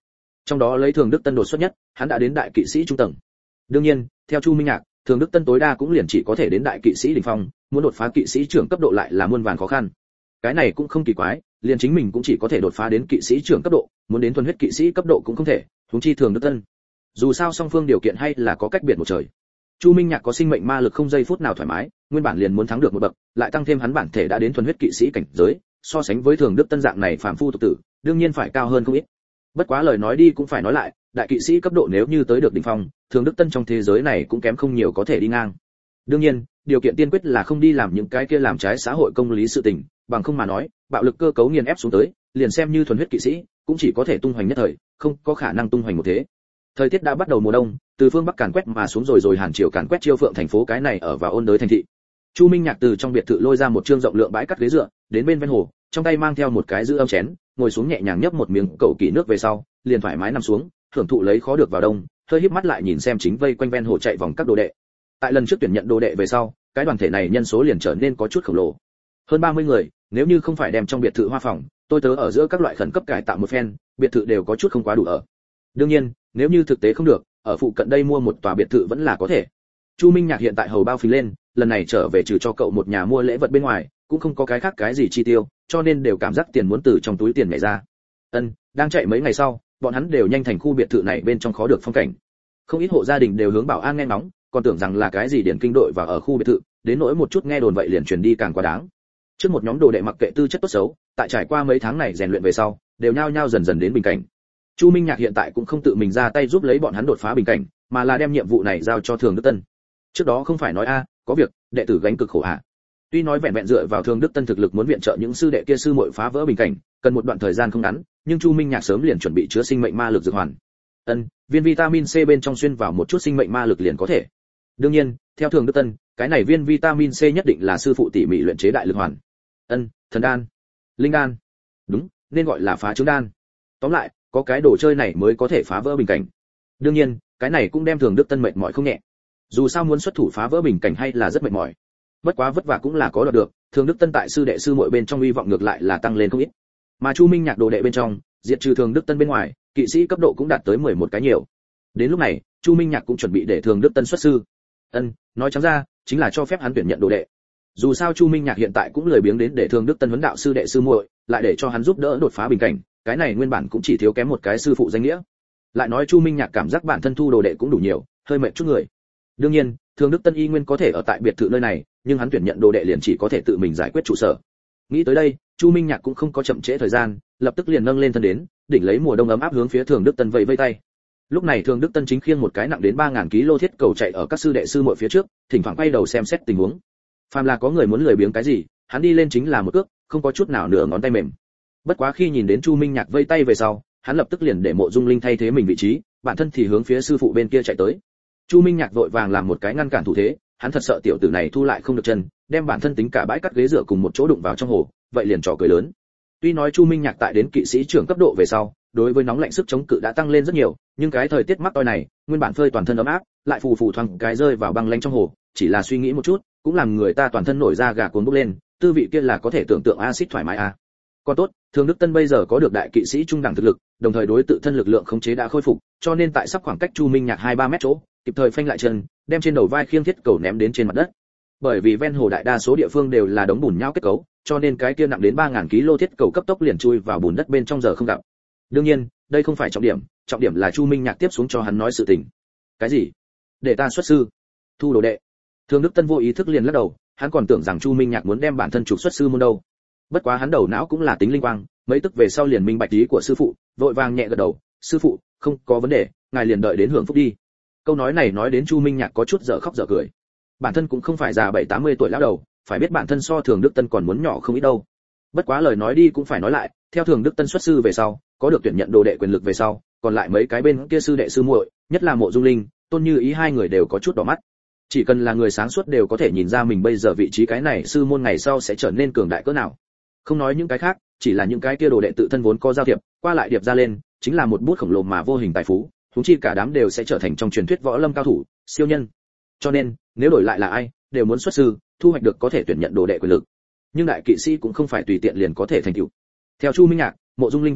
trong đó lấy Thường Đức Tân đột xuất nhất, hắn đã đến đại kỵ sĩ trung tầng. Đương nhiên, theo Chu Minh Nhạc, Thường Đức Tân tối đa cũng liền chỉ có thể đến đại kỵ sĩ đỉnh phong, muốn đột phá kỵ sĩ trưởng cấp độ lại là muôn vàn khó khăn. Cái này cũng không kỳ quái, liền chính mình cũng chỉ có thể đột phá đến kỵ sĩ trưởng cấp độ, muốn đến thuần huyết kỵ sĩ cấp độ cũng không thể, huống chi Thường Đức Tân. Dù sao song phương điều kiện hay là có cách biệt một trời. Chu Minh Nhạc có sinh mệnh ma lực không giây phút nào thoải mái, nguyên bản liền muốn thắng được một bậc, lại tăng thêm hắn bản thể đã đến thuần huyết kỵ sĩ cảnh giới, so sánh với Thường Đức Tân dạng này phàm phu tục tử, đương nhiên phải cao hơn không ít. Bất quá lời nói đi cũng phải nói lại, đại kỵ sĩ cấp độ nếu như tới được đỉnh phong, Thường Đức Tân trong thế giới này cũng kém không nhiều có thể đi ngang. Đương nhiên, điều kiện tiên quyết là không đi làm những cái kia làm trái xã hội công lý sự tình, bằng không mà nói, bạo lực cơ cấu nghiền ép xuống tới, liền xem như thuần huyết kỵ sĩ, cũng chỉ có thể tung hoành nhất thời, không có khả năng tung hoành một thế. Thời tiết đã bắt đầu mùa đông, từ phương bắc càn quét mà xuống rồi rồi Hàn Triều càn quét Chiêu Phượng thành phố cái này ở vào ôn đới thành thị. Chu Minh Nhạc từ trong biệt thự lôi ra một trương rộng lượng bãi cắt ghế dựa, đến bên ven hồ, trong tay mang theo một cái giữ âm chén, ngồi xuống nhẹ nhàng nhấp một miếng cẩu kỳ nước về sau, liền thoải mái nằm xuống, thưởng thụ lấy khó được vào đông, hơi híp mắt lại nhìn xem chính vây quanh ven hồ chạy vòng các đồ đệ. Tại lần trước tuyển nhận đồ đệ về sau, cái đoàn thể này nhân số liền trở nên có chút khổng lồ. Hơn ba mươi người, nếu như không phải đem trong biệt thự hoa phòng, tôi tớ ở giữa các loại khẩn cấp cải tạo một phen, biệt thự đều có chút không quá đủ ở. Đương nhiên, nếu như thực tế không được, ở phụ cận đây mua một tòa biệt thự vẫn là có thể. Chu Minh Nhạc hiện tại hầu bao phí lên, lần này trở về trừ cho cậu một nhà mua lễ vật bên ngoài, cũng không có cái khác cái gì chi tiêu, cho nên đều cảm giác tiền muốn từ trong túi tiền nhảy ra. Ân, đang chạy mấy ngày sau, bọn hắn đều nhanh thành khu biệt thự này bên trong khó được phong cảnh. Không ít hộ gia đình đều hướng Bảo An nghe ngóng, còn tưởng rằng là cái gì điển kinh đội vào ở khu biệt thự, đến nỗi một chút nghe đồn vậy liền truyền đi càng quá đáng. Trước một nhóm đồ đệ mặc kệ tư chất tốt xấu, tại trải qua mấy tháng này rèn luyện về sau, đều nhao nhao dần dần đến bình cảnh. Chu Minh Nhạc hiện tại cũng không tự mình ra tay giúp lấy bọn hắn đột phá bình cảnh, mà là đem nhiệm vụ này giao cho Thường Đức Tân. Trước đó không phải nói a, có việc, đệ tử gánh cực khổ ạ. À. Tuy nói vẹn vẹn dựa vào Thường Đức Tân thực lực muốn viện trợ những sư đệ kia sư muội phá vỡ bình cảnh, cần một đoạn thời gian không ngắn, nhưng Chu Minh Nhạc sớm liền chuẩn bị chứa sinh mệnh ma lực dược hoàn. Ân, viên vitamin C bên trong xuyên vào một chút sinh mệnh ma lực liền có thể. Đương nhiên, theo Thường Đức Tân, cái này viên vitamin C nhất định là sư phụ tỉ mỉ luyện chế đại lực hoàn. Ân, thần đan, linh đan. Đúng, nên gọi là phá trứng đan. Tóm lại, có cái đồ chơi này mới có thể phá vỡ bình cảnh. Đương nhiên, cái này cũng đem Thường Đức Tân mệt mỏi không nhẹ. Dù sao muốn xuất thủ phá vỡ bình cảnh hay là rất mệt mỏi. Bất quá vất vả cũng là có đoạt được, Thường Đức Tân tại sư đệ sư muội bên trong uy vọng ngược lại là tăng lên không ít. Mà Chu Minh Nhạc đồ đệ bên trong, diệt trừ Thường Đức Tân bên ngoài, kỵ sĩ cấp độ cũng đạt tới mười một cái nhiều. Đến lúc này, Chu Minh Nhạc cũng chuẩn bị để Thường Đức Tân xuất sư. Ân, nói trắng ra, chính là cho phép hắn tuyển nhận đồ đệ. Dù sao Chu Minh Nhạc hiện tại cũng lười biếng đến để Thường Đức Tân huấn đạo sư đệ sư muội, lại để cho hắn giúp đỡ đột phá bình cảnh, cái này nguyên bản cũng chỉ thiếu kém một cái sư phụ danh nghĩa. Lại nói Chu Minh Nhạc cảm giác bản thân thu đồ đệ cũng đủ nhiều, hơi mệt chút người. Đương nhiên, Thường Đức Tân y nguyên có thể ở tại biệt thự nơi này, nhưng hắn tuyển nhận đồ đệ liền chỉ có thể tự mình giải quyết trụ sở. Nghĩ tới đây, Chu Minh Nhạc cũng không có chậm trễ thời gian, lập tức liền nâng lên thân đến, đỉnh lấy mùa đông ấm áp hướng phía Thường Đức Tân vẫy vẫy tay. Lúc này Thường Đức Tân chính khiêng một cái nặng đến ba nghìn ki lô thiết cầu chạy ở các sư đệ sư muội phía trước, thỉnh thoảng quay đầu xem xét tình huống. Phàm là có người muốn lười biếng cái gì, hắn đi lên chính là một cước, không có chút nào nửa ngón tay mềm. Bất quá khi nhìn đến Chu Minh Nhạc vẫy tay về sau, hắn lập tức liền để Mộ Dung Linh thay thế mình vị trí, bản thân thì hướng phía sư phụ bên kia chạy tới. Chu Minh Nhạc vội vàng làm một cái ngăn cản thủ thế, hắn thật sợ tiểu tử này thu lại không được chân, đem bản thân tính cả bãi cắt ghế dựa cùng một chỗ đụng vào trong hồ, vậy liền trò cười lớn. Tuy nói Chu Minh Nhạc tại đến kỵ sĩ trưởng cấp độ về sau, đối với nóng lạnh sức chống cự đã tăng lên rất nhiều, nhưng cái thời tiết mắc toi này, nguyên bản phơi toàn thân ấm áp, lại phù phù thoáng cái rơi vào băng lạnh trong hồ, chỉ là suy nghĩ một chút, cũng làm người ta toàn thân nổi da gà cuốn bốc lên, tư vị kia là có thể tưởng tượng axit thoải mái à. Còn tốt, Thường Đức Tân bây giờ có được đại kỵ sĩ trung đẳng thực lực, đồng thời đối tự thân lực lượng khống chế đã khôi phục, cho nên tại sắp khoảng cách Chu Minh Nhạc hai ba mét chỗ, kịp thời phanh lại chân, đem trên đầu vai khiêng thiết cầu ném đến trên mặt đất. Bởi vì ven hồ đại đa số địa phương đều là đống bùn nhão kết cấu, cho nên cái kia nặng đến ba nghìn ki lô thiết cầu cấp tốc liền chui vào bùn đất bên trong giờ không gặp. Đương nhiên, đây không phải trọng điểm, trọng điểm là Chu Minh Nhạc tiếp xuống cho hắn nói sự tình. Cái gì? Để ta xuất sư, thu đồ đệ. Thường Đức Tân vô ý thức liền lắc đầu, hắn còn tưởng rằng Chu Minh Nhạc muốn đem bản thân trục xuất sư môn đâu. Bất quá hắn đầu não cũng là tính linh quang, mấy tức về sau liền minh bạch ý của sư phụ, vội vàng nhẹ gật đầu, sư phụ, không có vấn đề, ngài liền đợi đến hưởng phúc đi. Câu nói này nói đến Chu Minh Nhạc có chút dở khóc dở cười. Bản thân cũng không phải già bảy tám mươi tuổi lão đầu, phải biết bản thân so Thường Đức Tân còn muốn nhỏ không ít đâu. Bất quá lời nói đi cũng phải nói lại, theo Thường Đức Tân xuất sư về sau, có được tuyển nhận đồ đệ quyền lực về sau, còn lại mấy cái bên kia sư đệ sư muội, nhất là Mộ Dung Linh, Tôn Như Ý hai người đều có chút đỏ mắt. Chỉ cần là người sáng suốt đều có thể nhìn ra mình bây giờ vị trí cái này sư môn ngày sau sẽ trở nên cường đại cỡ nào. Không nói những cái khác, chỉ là những cái kia đồ đệ tự thân vốn có giao thiệp, qua lại điệp ra lên, chính là một bút khổng lồ mà vô hình tài phú, huống chi cả đám đều sẽ trở thành trong truyền thuyết võ lâm cao thủ, siêu nhân. Cho nên, nếu đổi lại là ai, đều muốn xuất sư, thu hoạch được có thể tuyển nhận đồ đệ quyền lực. Nhưng đại kỵ sĩ cũng không phải tùy tiện liền có thể thành tựu. Theo Chu Minh Nhạc, Mộ Dung Linh vẫn được,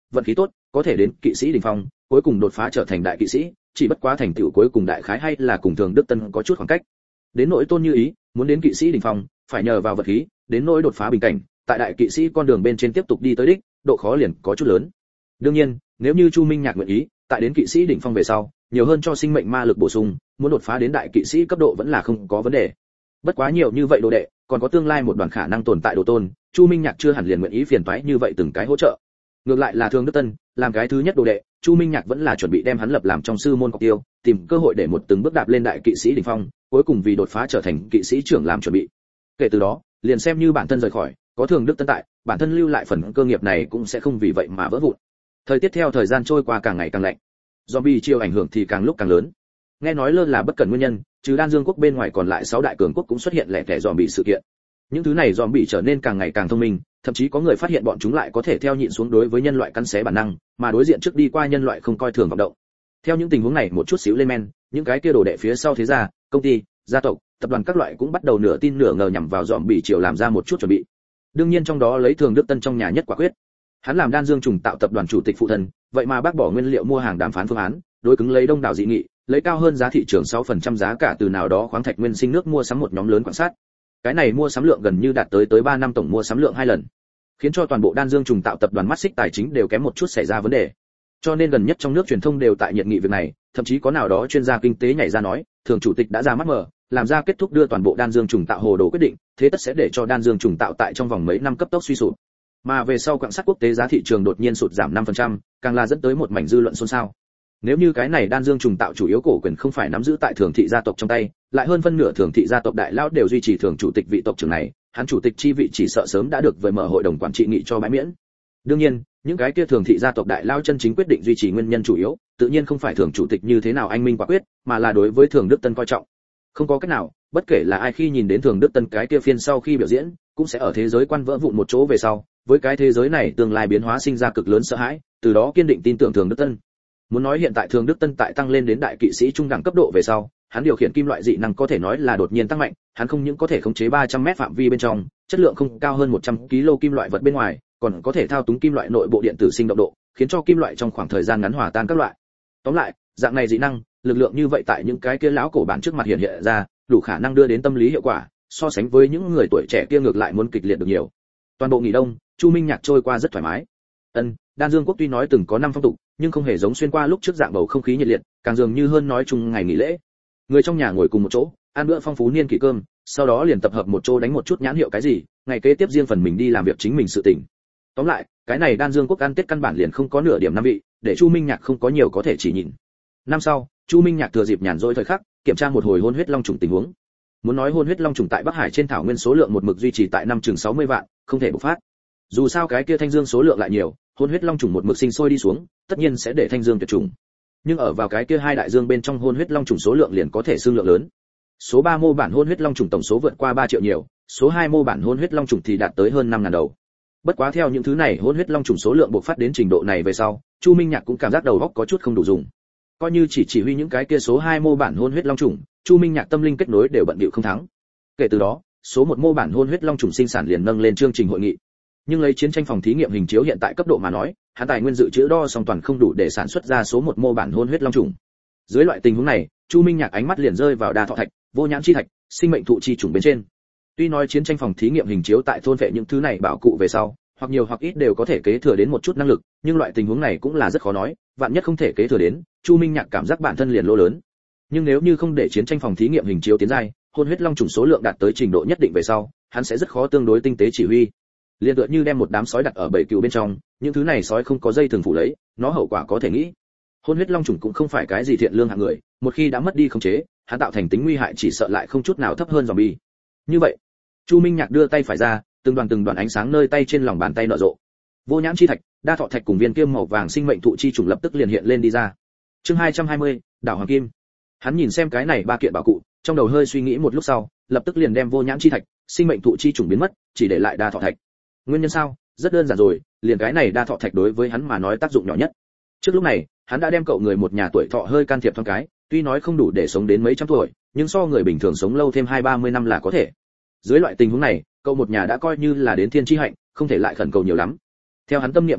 vận khí tốt, có thể đến kỵ sĩ đỉnh phong, cuối cùng đột phá trở thành đại kỵ sĩ, chỉ bất quá thành tựu cuối cùng đại khái hay là cùng Thường Đức Tân có chút khoảng cách. Đến nỗi Tôn Như Ý, muốn đến kỵ sĩ đỉnh phong, phải nhờ vào vận khí, đến nỗi đột phá bình cảnh, tại đại kỵ sĩ con đường bên trên tiếp tục đi tới đích, độ khó liền có chút lớn. Đương nhiên, nếu như Chu Minh Nhạc nguyện ý, tại đến kỵ sĩ đỉnh phong về sau, nhiều hơn cho sinh mệnh ma lực bổ sung, muốn đột phá đến đại kỵ sĩ cấp độ vẫn là không có vấn đề. Bất quá nhiều như vậy đồ đệ, còn có tương lai một đoàn khả năng tồn tại đồ tôn, Chu Minh Nhạc chưa hẳn liền nguyện ý phiền toái như vậy từng cái hỗ trợ. Ngược lại là Thường Đức Tân, làm cái thứ nhất đồ đệ, Chu Minh Nhạc vẫn là chuẩn bị đem hắn lập làm trong sư môn cọc tiêu, tìm cơ hội để một từng bước đạp lên đại kỵ sĩ đỉnh phong, cuối cùng vì đột phá trở thành kỵ sĩ trưởng làm chuẩn bị. Kể từ đó, liền xem như bản thân rời khỏi, có Thường Đức Tân tại, bản thân lưu lại phần cơ nghiệp này cũng sẽ không vì vậy mà vỡ vụn. Thời tiết theo thời gian trôi qua càng ngày càng lạnh, zombie chiêu ảnh hưởng thì càng lúc càng lớn. Nghe nói lơ là bất cẩn nguyên nhân, trừ Đan Dương quốc bên ngoài còn lại sáu đại cường quốc cũng xuất hiện lẻ tẻ zombie sự kiện. Những thứ này zombie trở nên càng ngày càng thông minh, thậm chí có người phát hiện bọn chúng lại có thể theo nhịn xuống đối với nhân loại cắn xé bản năng, mà đối diện trước đi qua nhân loại không coi thường vọng động. Theo những tình huống này một chút xíu lên men, những cái kia đồ đệ phía sau thế gia, công ty, gia tộc, tập đoàn các loại cũng bắt đầu nửa tin nửa ngờ nhằm vào zombie triều làm ra một chút chuẩn bị. Đương nhiên trong đó lấy Thường Đức Tân trong nhà nhất quả quyết. Hắn làm Đan Dương trùng tạo tập đoàn chủ tịch phụ thân, vậy mà bác bỏ nguyên liệu mua hàng đàm phán phương án, đối cứng lấy đông đảo dị nghị, lấy cao hơn giá thị trường sáu phần trăm giá cả từ nào đó khoáng thạch nguyên sinh nước mua sắm một nhóm lớn quan sát. Cái này mua sắm lượng gần như đạt tới tới ba năm tổng mua sắm lượng hai lần, khiến cho toàn bộ Đan Dương trùng tạo tập đoàn mắt xích tài chính đều kém một chút xảy ra vấn đề. Cho nên gần nhất trong nước truyền thông đều tại nhiệt nghị việc này, thậm chí có nào đó chuyên gia kinh tế nhảy ra nói, thường chủ tịch đã ra mắt mở, làm ra kết thúc đưa toàn bộ Đan Dương trùng tạo hồ đồ quyết định, thế tất sẽ để cho Đan Dương trùng tạo tại trong vòng mấy năm cấp tốc suy sụp. Mà về sau quặng sắt quốc tế giá thị trường đột nhiên sụt giảm năm phần trăm, càng là dẫn tới một mảnh dư luận xôn xao. Nếu như cái này Đan Dương trùng tạo chủ yếu cổ quyền không phải nắm giữ tại thường thị gia tộc trong tay, lại hơn phân nửa thường thị gia tộc đại lão đều duy trì thường chủ tịch vị tộc trưởng này, hắn chủ tịch chi vị chỉ sợ sớm đã được với mở hội đồng quản trị nghị cho bãi miễn. Đương nhiên, những cái kia thường thị gia tộc đại lão chân chính quyết định duy trì nguyên nhân chủ yếu, tự nhiên không phải thường chủ tịch như thế nào anh minh quả quyết, mà là đối với Thường Đức Tân coi trọng. Không có cách nào, bất kể là ai khi nhìn đến Thường Đức Tân cái kia phiên sau khi biểu diễn, cũng sẽ ở thế giới quan vỡ vụn một chỗ về sau, với cái thế giới này tương lai biến hóa sinh ra cực lớn sợ hãi, từ đó kiên định tin tưởng Thường Đức Tân. Muốn nói hiện tại Thường Đức Tân tại tăng lên đến đại kỵ sĩ trung đẳng cấp độ về sau, hắn điều khiển kim loại dị năng có thể nói là đột nhiên tăng mạnh, hắn không những có thể khống chế ba trăm mét phạm vi bên trong, chất lượng không cao hơn một trăm ki lô gam kim loại vật bên ngoài, còn có thể thao túng kim loại nội bộ điện tử sinh động độ, khiến cho kim loại trong khoảng thời gian ngắn hòa tan các loại. Tóm lại, dạng này dị năng, lực lượng như vậy tại những cái kia lão cổ bản trước mặt hiện hiện ra, đủ khả năng đưa đến tâm lý hiệu quả, so sánh với những người tuổi trẻ kia ngược lại muốn kịch liệt được nhiều. Toàn bộ nghỉ đông, Chu Minh Nhạc trôi qua rất thoải mái. Ân, Đan Dương quốc tuy nói từng có năm phong tục, nhưng không hề giống xuyên qua lúc trước dạng bầu không khí nhiệt liệt, càng dường như hơn nói chung ngày nghỉ lễ. Người trong nhà ngồi cùng một chỗ, ăn bữa phong phú niên kỷ cơm, sau đó liền tập hợp một chỗ đánh một chút nhãn hiệu cái gì, ngày kế tiếp riêng phần mình đi làm việc chính mình sự tình. Tóm lại, cái này Đan Dương quốc ăn Tết căn bản liền không có nửa điểm năm vị, để Chu Minh Nhạc không có nhiều có thể chỉ nhìn. Năm sau, Chu Minh Nhạc thừa dịp nhàn rỗi thời khắc, kiểm tra một hồi hôn huyết long trùng tình huống. Muốn nói hôn huyết long trùng tại Bắc Hải trên thảo nguyên số lượng một mực duy trì tại năm chừng sáu mươi vạn, không thể bộc phát. Dù sao cái kia thanh dương số lượng lại nhiều, hôn huyết long trùng một mực sinh sôi đi xuống, tất nhiên sẽ để thanh dương tuyệt chủng. Nhưng ở vào cái kia hai đại dương bên trong hôn huyết long trùng số lượng liền có thể xương lượng lớn. Số ba mô bản hôn huyết long trùng tổng số vượt qua ba triệu nhiều, số hai mô bản hôn huyết long trùng thì đạt tới hơn năm ngàn đầu. Bất quá theo những thứ này hôn huyết long trùng số lượng bộc phát đến trình độ này về sau, Chu Minh Nhạc cũng cảm giác đầu óc có chút không đủ dùng. Coi như chỉ chỉ huy những cái kia số hai mô bản hôn huyết long trùng, Chu Minh Nhạc tâm linh kết nối đều bận bịu không thắng. Kể từ đó, số một mô bản hôn huyết long trùng sinh sản liền nâng lên chương trình hội nghị. Nhưng lấy chiến tranh phòng thí nghiệm hình chiếu hiện tại cấp độ mà nói, hắn tài nguyên dự trữ đo song toàn không đủ để sản xuất ra số một mô bản hôn huyết long trùng. Dưới loại tình huống này, Chu Minh Nhạc ánh mắt liền rơi vào đa thọ thạch, vô nhãn chi thạch, sinh mệnh thụ chi trùng bên trên. Tuy nói chiến tranh phòng thí nghiệm hình chiếu tại thôn vệ những thứ này bảo cụ về sau, hoặc nhiều hoặc ít đều có thể kế thừa đến một chút năng lực, nhưng loại tình huống này cũng là rất khó nói, vạn nhất không thể kế thừa đến, Chu Minh Nhạc cảm giác bản thân liền lỗ lớn. Nhưng nếu như không để chiến tranh phòng thí nghiệm hình chiếu tiến giai, hôn huyết long trùng số lượng đạt tới trình độ nhất định về sau, hắn sẽ rất khó tương đối tinh tế chỉ huy. Liên tựa như đem một đám sói đặt ở bầy cừu bên trong, những thứ này sói không có dây thường phủ lấy, nó hậu quả có thể nghĩ. Hôn huyết long trùng cũng không phải cái gì thiện lương hạng người, một khi đã mất đi khống chế, hắn tạo thành tính nguy hại chỉ sợ lại không chút nào thấp hơn zombie. Như vậy, Chu Minh Nhạc đưa tay phải ra, từng đoàn từng đoàn ánh sáng nơi tay trên lòng bàn tay nở rộ. Vô nhãn chi thạch, đa thọ thạch cùng viên kim màu vàng sinh mệnh thụ chi trùng lập tức liền hiện lên đi ra. Chương hai trăm hai mươi, đảo hoàng kim. Hắn nhìn xem cái này ba kiện bảo cụ, trong đầu hơi suy nghĩ một lúc sau, lập tức liền đem vô nhãn chi thạch, sinh mệnh thụ chi trùng biến mất, chỉ để lại đa thọ thạch. Nguyên nhân sao? Rất đơn giản rồi, liền cái này đa thọ thạch đối với hắn mà nói tác dụng nhỏ nhất. Trước lúc này, hắn đã đem cậu người một nhà tuổi thọ hơi can thiệp thoáng cái, tuy nói không đủ để sống đến mấy trăm tuổi, nhưng so người bình thường sống lâu thêm hai ba mươi năm là có thể. Dưới loại tình huống này, cậu một nhà đã coi như là đến thiên chi hạnh, không thể lại khẩn cầu nhiều lắm. Theo hắn tâm niệm khẽ động,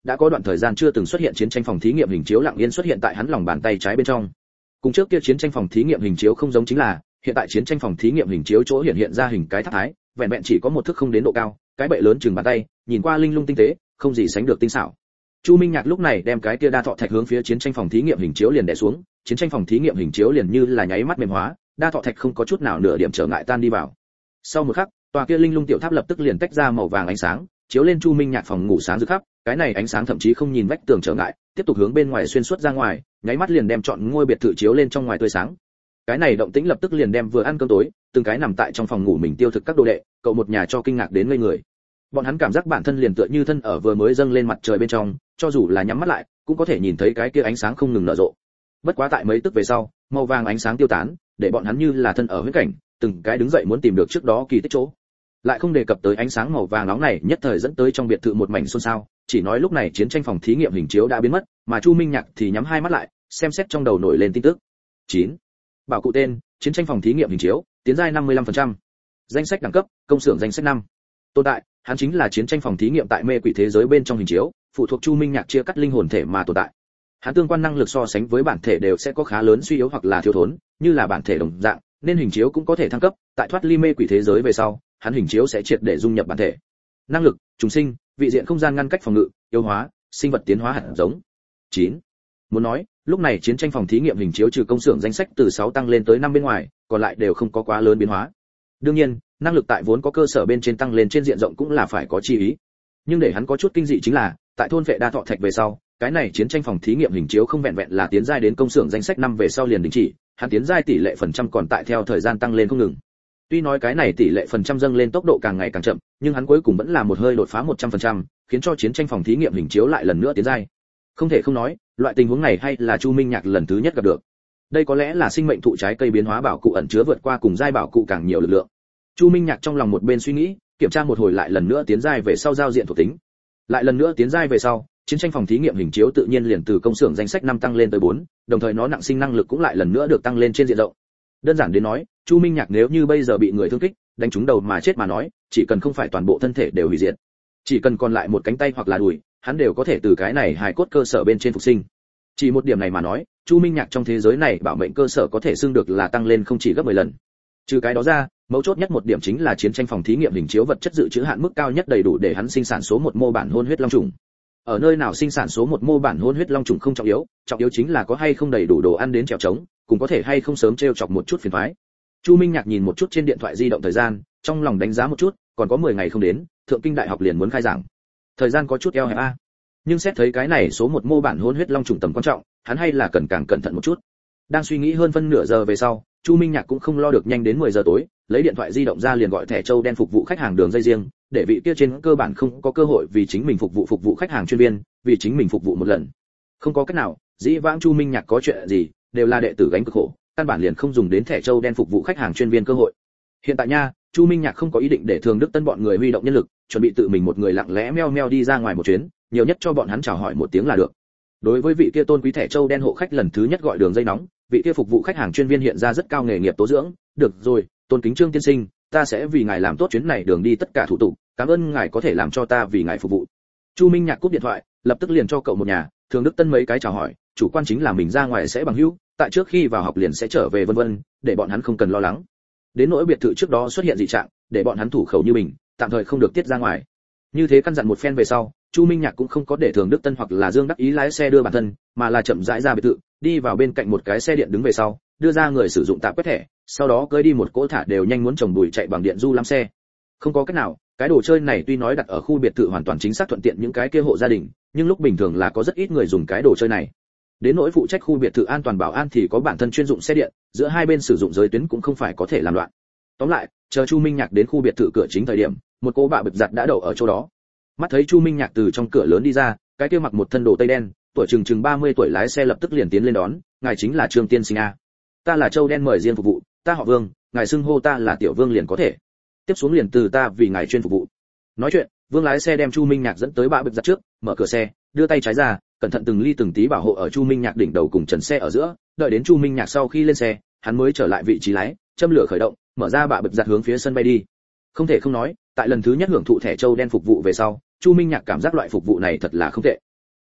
đã có đoạn thời gian chưa từng xuất hiện chiến tranh phòng thí nghiệm hình chiếu lặng yên xuất hiện tại hắn lòng bàn tay trái bên trong. Cùng trước kia chiến tranh phòng thí nghiệm hình chiếu không giống chính là, hiện tại chiến tranh phòng thí nghiệm hình chiếu chỗ hiện hiện ra hình cái tháp thái, vẹn vẹn chỉ có một thước không đến độ cao, cái bệ lớn chừng bàn tay, nhìn qua linh lung tinh tế, không gì sánh được tinh xảo. Chu Minh Nhạc lúc này đem cái kia đa thọ thạch hướng phía chiến tranh phòng thí nghiệm hình chiếu liền đè xuống, chiến tranh phòng thí nghiệm hình chiếu liền như là nháy mắt mềm hóa, đa thọ thạch không có chút nào nửa điểm trở ngại tan đi vào. Sau một khắc, tòa kia linh lung tiểu tháp lập tức liền tách ra màu vàng ánh sáng, chiếu lên Chu Minh Nhạc phòng ngủ sáng rực khắp, cái này ánh sáng thậm chí không nhìn vách tường trở ngại, tiếp tục hướng bên ngoài xuyên suốt ra ngoài, nháy mắt liền đem trọn ngôi biệt thự chiếu lên trong ngoài tươi sáng. Cái này động tĩnh lập tức liền đem vừa ăn cơm tối, từng cái nằm tại trong phòng ngủ mình tiêu thực các đồ đệ, cậu một nhà cho kinh ngạc đến ngây người. Bọn hắn cảm giác bản thân liền tựa như thân ở vừa mới dâng lên mặt trời bên trong, cho dù là nhắm mắt lại, cũng có thể nhìn thấy cái kia ánh sáng không ngừng nở rộ. Bất quá tại mấy tức về sau, màu vàng ánh sáng tiêu tán, để bọn hắn như là thân ở huyễn cảnh, từng cái đứng dậy muốn tìm được trước đó kỳ tích chỗ. Lại không đề cập tới ánh sáng màu vàng nóng này nhất thời dẫn tới trong biệt thự một mảnh xôn xao, chỉ nói lúc này chiến tranh phòng thí nghiệm hình chiếu đã biến mất, mà Chu Minh Nhạc thì nhắm hai mắt lại, xem xét trong đầu nổi lên tin tức. chín. Bảo cụ tên, chiến tranh phòng thí nghiệm hình chiếu, tiến giai năm mươi lăm phần trăm. Danh sách đẳng cấp, công xưởng danh sách năm. Tồn tại, hắn chính là chiến tranh phòng thí nghiệm tại mê quỷ thế giới bên trong hình chiếu, phụ thuộc Chu Minh Nhạc chia cắt linh hồn thể mà tồn tại. Hắn tương quan năng lực so sánh với bản thể đều sẽ có khá lớn suy yếu hoặc là thiếu thốn, như là bản thể đồng dạng, nên hình chiếu cũng có thể thăng cấp, tại thoát ly mê quỷ thế giới về sau, hắn hình chiếu sẽ triệt để dung nhập bản thể. Năng lực, trùng sinh, vị diện không gian ngăn cách phòng ngự, yếu hóa, sinh vật tiến hóa hạt giống. chín. Muốn nói, lúc này chiến tranh phòng thí nghiệm hình chiếu trừ công xưởng danh sách từ sáu tăng lên tới năm bên ngoài, còn lại đều không có quá lớn biến hóa. Đương nhiên, năng lực tại vốn có cơ sở bên trên tăng lên trên diện rộng cũng là phải có chi ý. Nhưng để hắn có chút kinh dị chính là, tại thôn vệ đa thọ thạch về sau, cái này chiến tranh phòng thí nghiệm hình chiếu không vẹn vẹn là tiến giai đến công xưởng danh sách năm về sau liền đình chỉ, hắn tiến giai tỷ lệ phần trăm còn tại theo thời gian tăng lên không ngừng. Tuy nói cái này tỷ lệ phần trăm dâng lên tốc độ càng ngày càng chậm, nhưng hắn cuối cùng vẫn là một hơi đột phá một trăm phần trăm, khiến cho chiến tranh phòng thí nghiệm hình chiếu lại lần nữa tiến giai. Không thể không nói, loại tình huống này hay là Chu Minh Nhạc lần thứ nhất gặp được. Đây có lẽ là sinh mệnh thụ trái cây biến hóa bảo cụ ẩn chứa vượt qua cùng giai bảo cụ càng nhiều lực lượng. Chu Minh Nhạc trong lòng một bên suy nghĩ, kiểm tra một hồi lại lần nữa tiến giai về sau giao diện thuộc tính. Lại lần nữa tiến giai về sau, chiến tranh phòng thí nghiệm hình chiếu tự nhiên liền từ công xưởng danh sách năm tăng lên tới bốn, đồng thời nó nặng sinh năng lực cũng lại lần nữa được tăng lên trên diện rộng. Đơn giản đến nói, Chu Minh Nhạc nếu như bây giờ bị người thương kích, đánh trúng đầu mà chết mà nói, chỉ cần không phải toàn bộ thân thể đều hủy diệt, chỉ cần còn lại một cánh tay hoặc là đùi, hắn đều có thể từ cái này hài cốt cơ sở bên trên phục sinh. Chỉ một điểm này mà nói, Chu Minh Nhạc trong thế giới này bảo mệnh cơ sở có thể xưng được là tăng lên không chỉ gấp mười lần. Trừ cái đó ra, mấu chốt nhất một điểm chính là chiến tranh phòng thí nghiệm hình chiếu vật chất dự trữ hạn mức cao nhất đầy đủ để hắn sinh sản số một mô bản hôn huyết long trùng. Ở nơi nào sinh sản số một mô bản hôn huyết long trùng không trọng yếu, trọng yếu chính là có hay không đầy đủ đồ ăn đến trèo trống, cùng có thể hay không sớm treo chọc một chút phiền toái. Chu Minh Nhạc nhìn một chút trên điện thoại di động thời gian, trong lòng đánh giá một chút, còn có mười ngày không đến, Thượng Kinh Đại học liền muốn khai giảng. Thời gian có chút eo hẹp a. Nhưng xét thấy cái này số một mô bản hôn huyết long trùng tầm quan trọng, hắn hay là cần càng cẩn thận một chút. Đang suy nghĩ hơn phân nửa giờ về sau, Chu Minh Nhạc cũng không lo được nhanh đến mười giờ tối, lấy điện thoại di động ra liền gọi thẻ châu đen phục vụ khách hàng đường dây riêng, để vị kia trên cơ bản không có cơ hội vì chính mình phục vụ phục vụ khách hàng chuyên viên, vì chính mình phục vụ một lần. Không có cách nào, dĩ vãng Chu Minh Nhạc có chuyện gì, đều là đệ tử gánh cực khổ, căn bản liền không dùng đến thẻ châu đen phục vụ khách hàng chuyên viên cơ hội. Hiện tại nha, Chu Minh Nhạc không có ý định để Thường Đức Tân bọn người huy động nhân lực, chuẩn bị tự mình một người lặng lẽ meo meo đi ra ngoài một chuyến, nhiều nhất cho bọn hắn chào hỏi một tiếng là được. Đối với vị kia tôn quý thẻ châu đen hộ khách lần thứ nhất gọi đường dây nóng, vị kia phục vụ khách hàng chuyên viên hiện ra rất cao nghề nghiệp tố dưỡng, được rồi, tôn kính Trương tiên sinh, ta sẽ vì ngài làm tốt chuyến này đường đi tất cả thủ tục, cảm ơn ngài có thể làm cho ta vì ngài phục vụ. Chu Minh Nhạc cúp điện thoại, lập tức liền cho cậu một nhà, Thường Đức Tân mấy cái chào hỏi, chủ quan chính là mình ra ngoài sẽ bằng hữu, tại trước khi vào học liền sẽ trở về vân vân, để bọn hắn không cần lo lắng. Đến nỗi biệt thự trước đó xuất hiện dị trạng, để bọn hắn thủ khẩu như mình, tạm thời không được tiết ra ngoài. Như thế căn dặn một phen về sau, Chu Minh Nhạc cũng không có để Thường Đức Tân hoặc là Dương Đắc Ý lái xe đưa bản thân, mà là chậm rãi ra biệt thự, đi vào bên cạnh một cái xe điện đứng về sau, đưa ra người sử dụng tạm quét thẻ, sau đó cưỡi đi một cỗ thả đều nhanh muốn chồng bùi chạy bằng điện du lắm xe. Không có cách nào, cái đồ chơi này tuy nói đặt ở khu biệt thự hoàn toàn chính xác thuận tiện những cái kia hộ gia đình, nhưng lúc bình thường là có rất ít người dùng cái đồ chơi này. Đến nỗi phụ trách khu biệt thự an toàn bảo an thì có bản thân chuyên dụng xe điện, giữa hai bên sử dụng giới tuyến cũng không phải có thể làm loạn. Tóm lại, chờ Chu Minh Nhạc đến khu biệt thự cửa chính thời điểm, một cô bạ bực giặt đã đậu ở chỗ đó. Mắt thấy Chu Minh Nhạc từ trong cửa lớn đi ra, cái kia mặc một thân đồ tây đen, tuổi chừng chừng ba mươi tuổi lái xe lập tức liền tiến lên đón, ngài chính là Trương tiên sinh a. Ta là Châu đen mời riêng phục vụ, ta họ Vương, ngài xưng hô ta là Tiểu Vương liền có thể. Tiếp xuống liền từ ta vì ngài chuyên phục vụ. Nói chuyện, Vương lái xe đem Chu Minh Nhạc dẫn tới bạ bực giặt trước, mở cửa xe, đưa tay trái ra, cẩn thận từng ly từng tí bảo hộ ở Chu Minh Nhạc đỉnh đầu cùng trần xe ở giữa, đợi đến Chu Minh Nhạc sau khi lên xe, hắn mới trở lại vị trí lái, châm lửa khởi động, mở ra bạ bực giặt hướng phía sân bay đi. Không thể không nói, tại lần thứ nhất hưởng thụ thẻ Châu đen phục vụ về sau, Chu Minh Nhạc cảm giác loại phục vụ này thật là không tệ.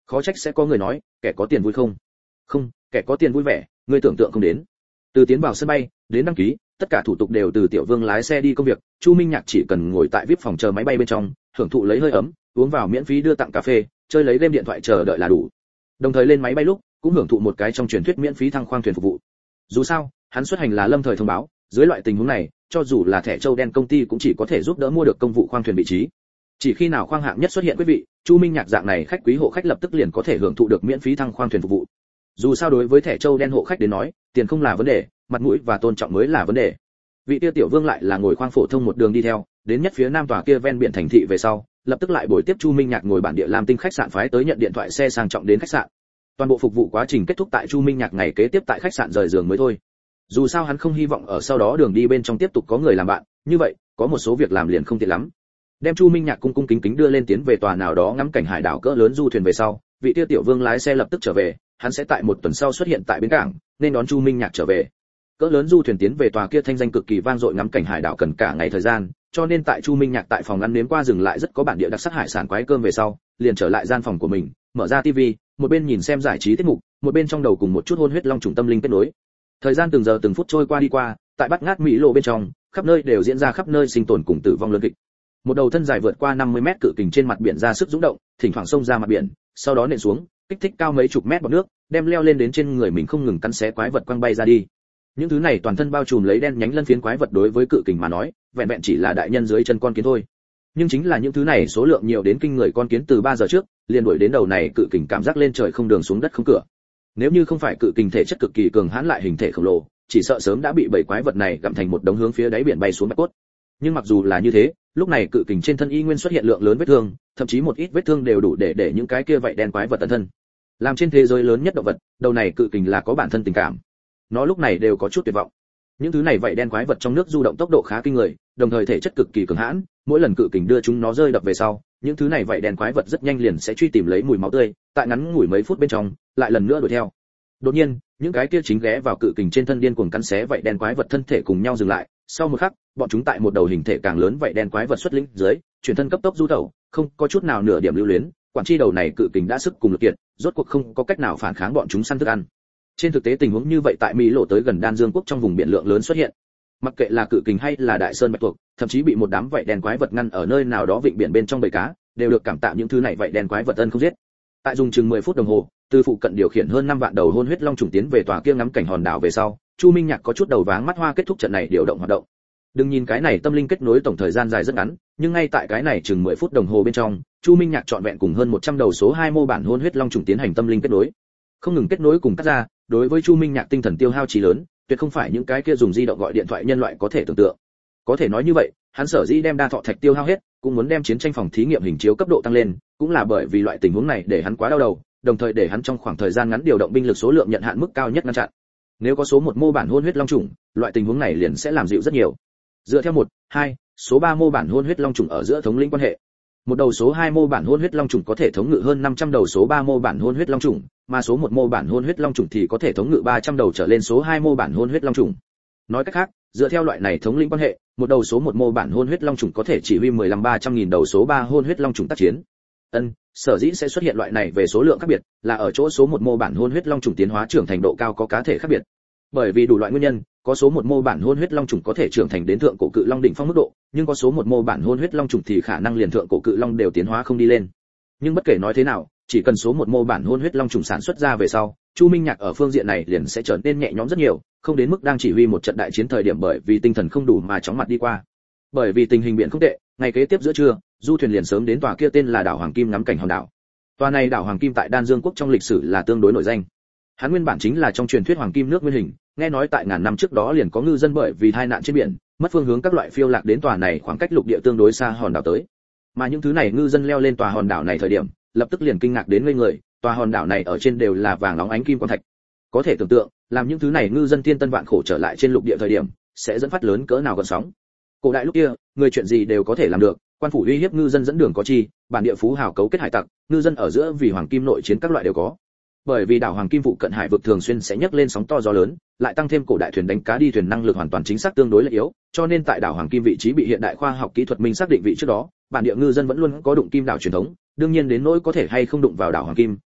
Khó trách sẽ có người nói, kẻ có tiền vui không? Không, kẻ có tiền vui vẻ, ngươi tưởng tượng không đến. Từ tiến vào sân bay đến đăng ký, tất cả thủ tục đều từ Tiểu Vương lái xe đi công việc, Chu Minh Nhạc chỉ cần ngồi tại vê i pê phòng chờ máy bay bên trong, hưởng thụ lấy hơi ấm, uống vào miễn phí đưa tặng cà phê, chơi lấy game điện thoại chờ đợi là đủ. Đồng thời lên máy bay lúc, cũng hưởng thụ một cái trong truyền thuyết miễn phí thăng khoang thuyền phục vụ. Dù sao, hắn xuất hành là lâm thời thông báo, dưới loại tình huống này, cho dù là thẻ châu đen công ty cũng chỉ có thể giúp đỡ mua được công vụ khoang thuyền vị trí. Chỉ khi nào khoang hạng nhất xuất hiện quý vị, Chu Minh Nhạc dạng này khách quý hộ khách lập tức liền có thể hưởng thụ được miễn phí thăng khoang thuyền phục vụ. Dù sao đối với thẻ châu đen hộ khách đến nói, tiền không là vấn đề, mặt mũi và tôn trọng mới là vấn đề. Vị tiêu Tiểu Vương lại là ngồi khoang phổ thông một đường đi theo, đến nhất phía nam tòa kia ven biển thành thị về sau, lập tức lại buổi tiếp Chu Minh Nhạc ngồi bản địa Lam Tinh khách sạn phái tới nhận điện thoại xe sang trọng đến khách sạn. Toàn bộ phục vụ quá trình kết thúc tại Chu Minh Nhạc ngày kế tiếp tại khách sạn rời giường mới thôi. Dù sao hắn không hy vọng ở sau đó đường đi bên trong tiếp tục có người làm bạn, như vậy, có một số việc làm liền không tiện lắm. Đem Chu Minh Nhạc cung cung kính kính đưa lên tiến về tòa nào đó ngắm cảnh hải đảo cỡ lớn du thuyền về sau, vị tiêu Tiểu Vương lái xe lập tức trở về, hắn sẽ tại một tuần sau xuất hiện tại bến cảng, nên đón Chu Minh Nhạc trở về. Cỡ lớn du thuyền tiến về tòa kia thanh danh cực kỳ vang dội ngắm cảnh hải đảo cần cả ngày thời gian, cho nên tại Chu Minh Nhạc tại phòng ăn nếm qua dừng lại rất có bản địa đặc sắc hải sản quái cơm về sau, liền trở lại gian phòng của mình, mở ra tivi, một bên nhìn xem giải trí tiết mục, một bên trong đầu cùng một chút hôn huyết long trùng tâm linh kết nối. Thời gian từng giờ từng phút trôi qua đi qua, tại Bát Ngát Mỹ Lộ bên trong, khắp nơi đều diễn ra khắp nơi sinh tồn cùng tử vong lớn kịch. Một đầu thân dài vượt qua năm mươi mét cự kình trên mặt biển ra sức dũng động, thỉnh thoảng xông ra mặt biển, sau đó nện xuống, kích thích cao mấy chục mét bọt nước, đem leo lên đến trên người mình không ngừng cắn xé quái vật quăng bay ra đi. Những thứ này toàn thân bao trùm lấy đen nhánh lân phiến quái vật đối với cự kình mà nói, vẹn vẹn chỉ là đại nhân dưới chân con kiến thôi. Nhưng chính là những thứ này số lượng nhiều đến kinh người con kiến từ ba giờ trước, liền đuổi đến đầu này cự kình cảm giác lên trời không đường xuống đất không cửa. Nếu như không phải cự kình thể chất cực kỳ cường hãn lại hình thể khổng lồ, chỉ sợ sớm đã bị bảy quái vật này gặm thành một đống hướng phía đáy biển bay xuống bạch cốt. Nhưng mặc dù là như thế, lúc này cự kình trên thân y nguyên xuất hiện lượng lớn vết thương, thậm chí một ít vết thương đều đủ để để những cái kia vậy đen quái vật tận thân. Làm trên thế giới lớn nhất động vật, đầu này cự kình là có bản thân tình cảm. Nó lúc này đều có chút tuyệt vọng. Những thứ này vậy đen quái vật trong nước du động tốc độ khá kinh người, đồng thời thể chất cực kỳ cường hãn, mỗi lần cự kình đưa chúng nó rơi đập về sau, những thứ này vậy đen quái vật rất nhanh liền sẽ truy tìm lấy mùi máu tươi, tại ngắn ngủi mấy phút bên trong, lại lần nữa đuổi theo. Đột nhiên, những cái kia chính ghé vào cự kình trên thân điên cuồng cắn xé vậy đen quái vật thân thể cùng nhau dừng lại, sau một khắc, bọn chúng tại một đầu hình thể càng lớn vậy đen quái vật xuất lĩnh dưới, chuyển thân cấp tốc du tẩu, không có chút nào nửa điểm lưu luyến, quản chi đầu này cự kình đã sức cùng lực kiệt, rốt cuộc không có cách nào phản kháng bọn chúng săn thức ăn. Trên thực tế tình huống như vậy tại Mỹ lộ tới gần Đan Dương quốc trong vùng biển lượng lớn xuất hiện. Mặc kệ là cự kình hay là đại sơn bạch tuộc, thậm chí bị một đám vậy đen quái vật ngăn ở nơi nào đó vịnh biển bên trong bầy cá, đều được cảm tạ những thứ này vậy đen quái vật ân không giết. Tại dùng chừng mười phút đồng hồ, từ phụ cận điều khiển hơn năm vạn đầu hôn huyết long trùng tiến về tòa kia ngắm cảnh hòn đảo về sau, Chu Minh Nhạc có chút đầu váng mắt hoa kết thúc trận này điều động hoạt động. Đừng nhìn cái này tâm linh kết nối tổng thời gian dài rất ngắn, nhưng ngay tại cái này chừng mười phút đồng hồ bên trong, Chu Minh Nhạc trọn vẹn cùng hơn một trăm đầu số hai mô bản hôn huyết long trùng tiến hành tâm linh kết nối. Không ngừng kết nối cùng cắt ra, đối với Chu Minh Nhạc tinh thần tiêu hao chí lớn, tuyệt không phải những cái kia dùng di động gọi điện thoại nhân loại có thể tưởng tượng. Có thể nói như vậy, hắn sở dĩ đem đa thọ thạch tiêu hao hết, cũng muốn đem chiến tranh phòng thí nghiệm hình chiếu cấp độ tăng lên, cũng là bởi vì loại tình huống này để hắn quá đau đầu, đồng thời để hắn trong khoảng thời gian ngắn điều động binh lực số lượng nhận hạn mức cao nhất ngăn chặn. Nếu có số một mô bản hôn huyết long trùng, loại tình huống này liền sẽ làm dịu rất nhiều. Dựa theo một, hai, số ba mô bản hôn huyết long trùng ở giữa thống lĩnh quan hệ. Một đầu số hai mô bản hôn huyết long trùng có thể thống ngự hơn năm trăm đầu số ba mô bản hôn huyết long trùng, mà số một mô bản hôn huyết long trùng thì có thể thống ngự ba trăm đầu trở lên số hai mô bản hôn huyết long trùng. Nói cách khác, dựa theo loại này thống lĩnh quan hệ, một đầu số một mô bản hôn huyết long trùng có thể chỉ huy mười lăm ba trăm nghìn đầu số ba hôn huyết long trùng tác chiến. Ân, sở dĩ sẽ xuất hiện loại này về số lượng khác biệt, là ở chỗ số một mô bản hôn huyết long trùng tiến hóa trưởng thành độ cao có cá thể khác biệt. Bởi vì đủ loại nguyên nhân, có số một mô bản hôn huyết long trùng có thể trưởng thành đến thượng cổ cự long đỉnh phong mức độ, nhưng có số một mô bản hôn huyết long trùng thì khả năng liền thượng cổ cự long đều tiến hóa không đi lên. Nhưng bất kể nói thế nào, chỉ cần số một mô bản hôn huyết long trùng sản xuất ra về sau, Chu Minh Nhạc ở phương diện này liền sẽ trở nên nhẹ nhõm rất nhiều, không đến mức đang chỉ huy một trận đại chiến thời điểm bởi vì tinh thần không đủ mà chóng mặt đi qua. Bởi vì tình hình biển không tệ, ngày kế tiếp giữa trưa, du thuyền liền sớm đến tòa kia tên là đảo Hoàng Kim ngắm cảnh hòn đảo. Tòa này đảo Hoàng Kim tại Đan Dương quốc trong lịch sử là tương đối nổi danh. Hắn nguyên bản chính là trong truyền thuyết hoàng kim nước nguyên hình, nghe nói tại ngàn năm trước đó liền có ngư dân bởi vì tai nạn trên biển, mất phương hướng các loại phiêu lạc đến tòa này khoảng cách lục địa tương đối xa hòn đảo tới. Mà những thứ này ngư dân leo lên tòa hòn đảo này thời điểm, lập tức liền kinh ngạc đến ngây người, tòa hòn đảo này ở trên đều là vàng óng ánh kim quang thạch. Có thể tưởng tượng, làm những thứ này ngư dân thiên tân vạn khổ trở lại trên lục địa thời điểm, sẽ dẫn phát lớn cỡ nào gần sóng. Cổ đại lúc kia, người chuyện gì đều có thể làm được, quan phủ uy hiếp ngư dân dẫn đường có chi, bản địa phú hào cấu kết hải tặc, ngư dân ở giữa vì hoàng kim nội chiến các loại đều có. Bởi vì đảo Hoàng Kim phụ cận hải vực thường xuyên sẽ nhấc lên sóng to gió lớn, lại tăng thêm cổ đại thuyền đánh cá đi thuyền năng lực hoàn toàn chính xác tương đối là yếu, cho nên tại đảo Hoàng Kim vị trí bị hiện đại khoa học kỹ thuật minh xác định vị trước đó, bản địa ngư dân vẫn luôn có đụng kim đảo truyền thống, đương nhiên đến nỗi có thể hay không đụng vào đảo Hoàng Kim,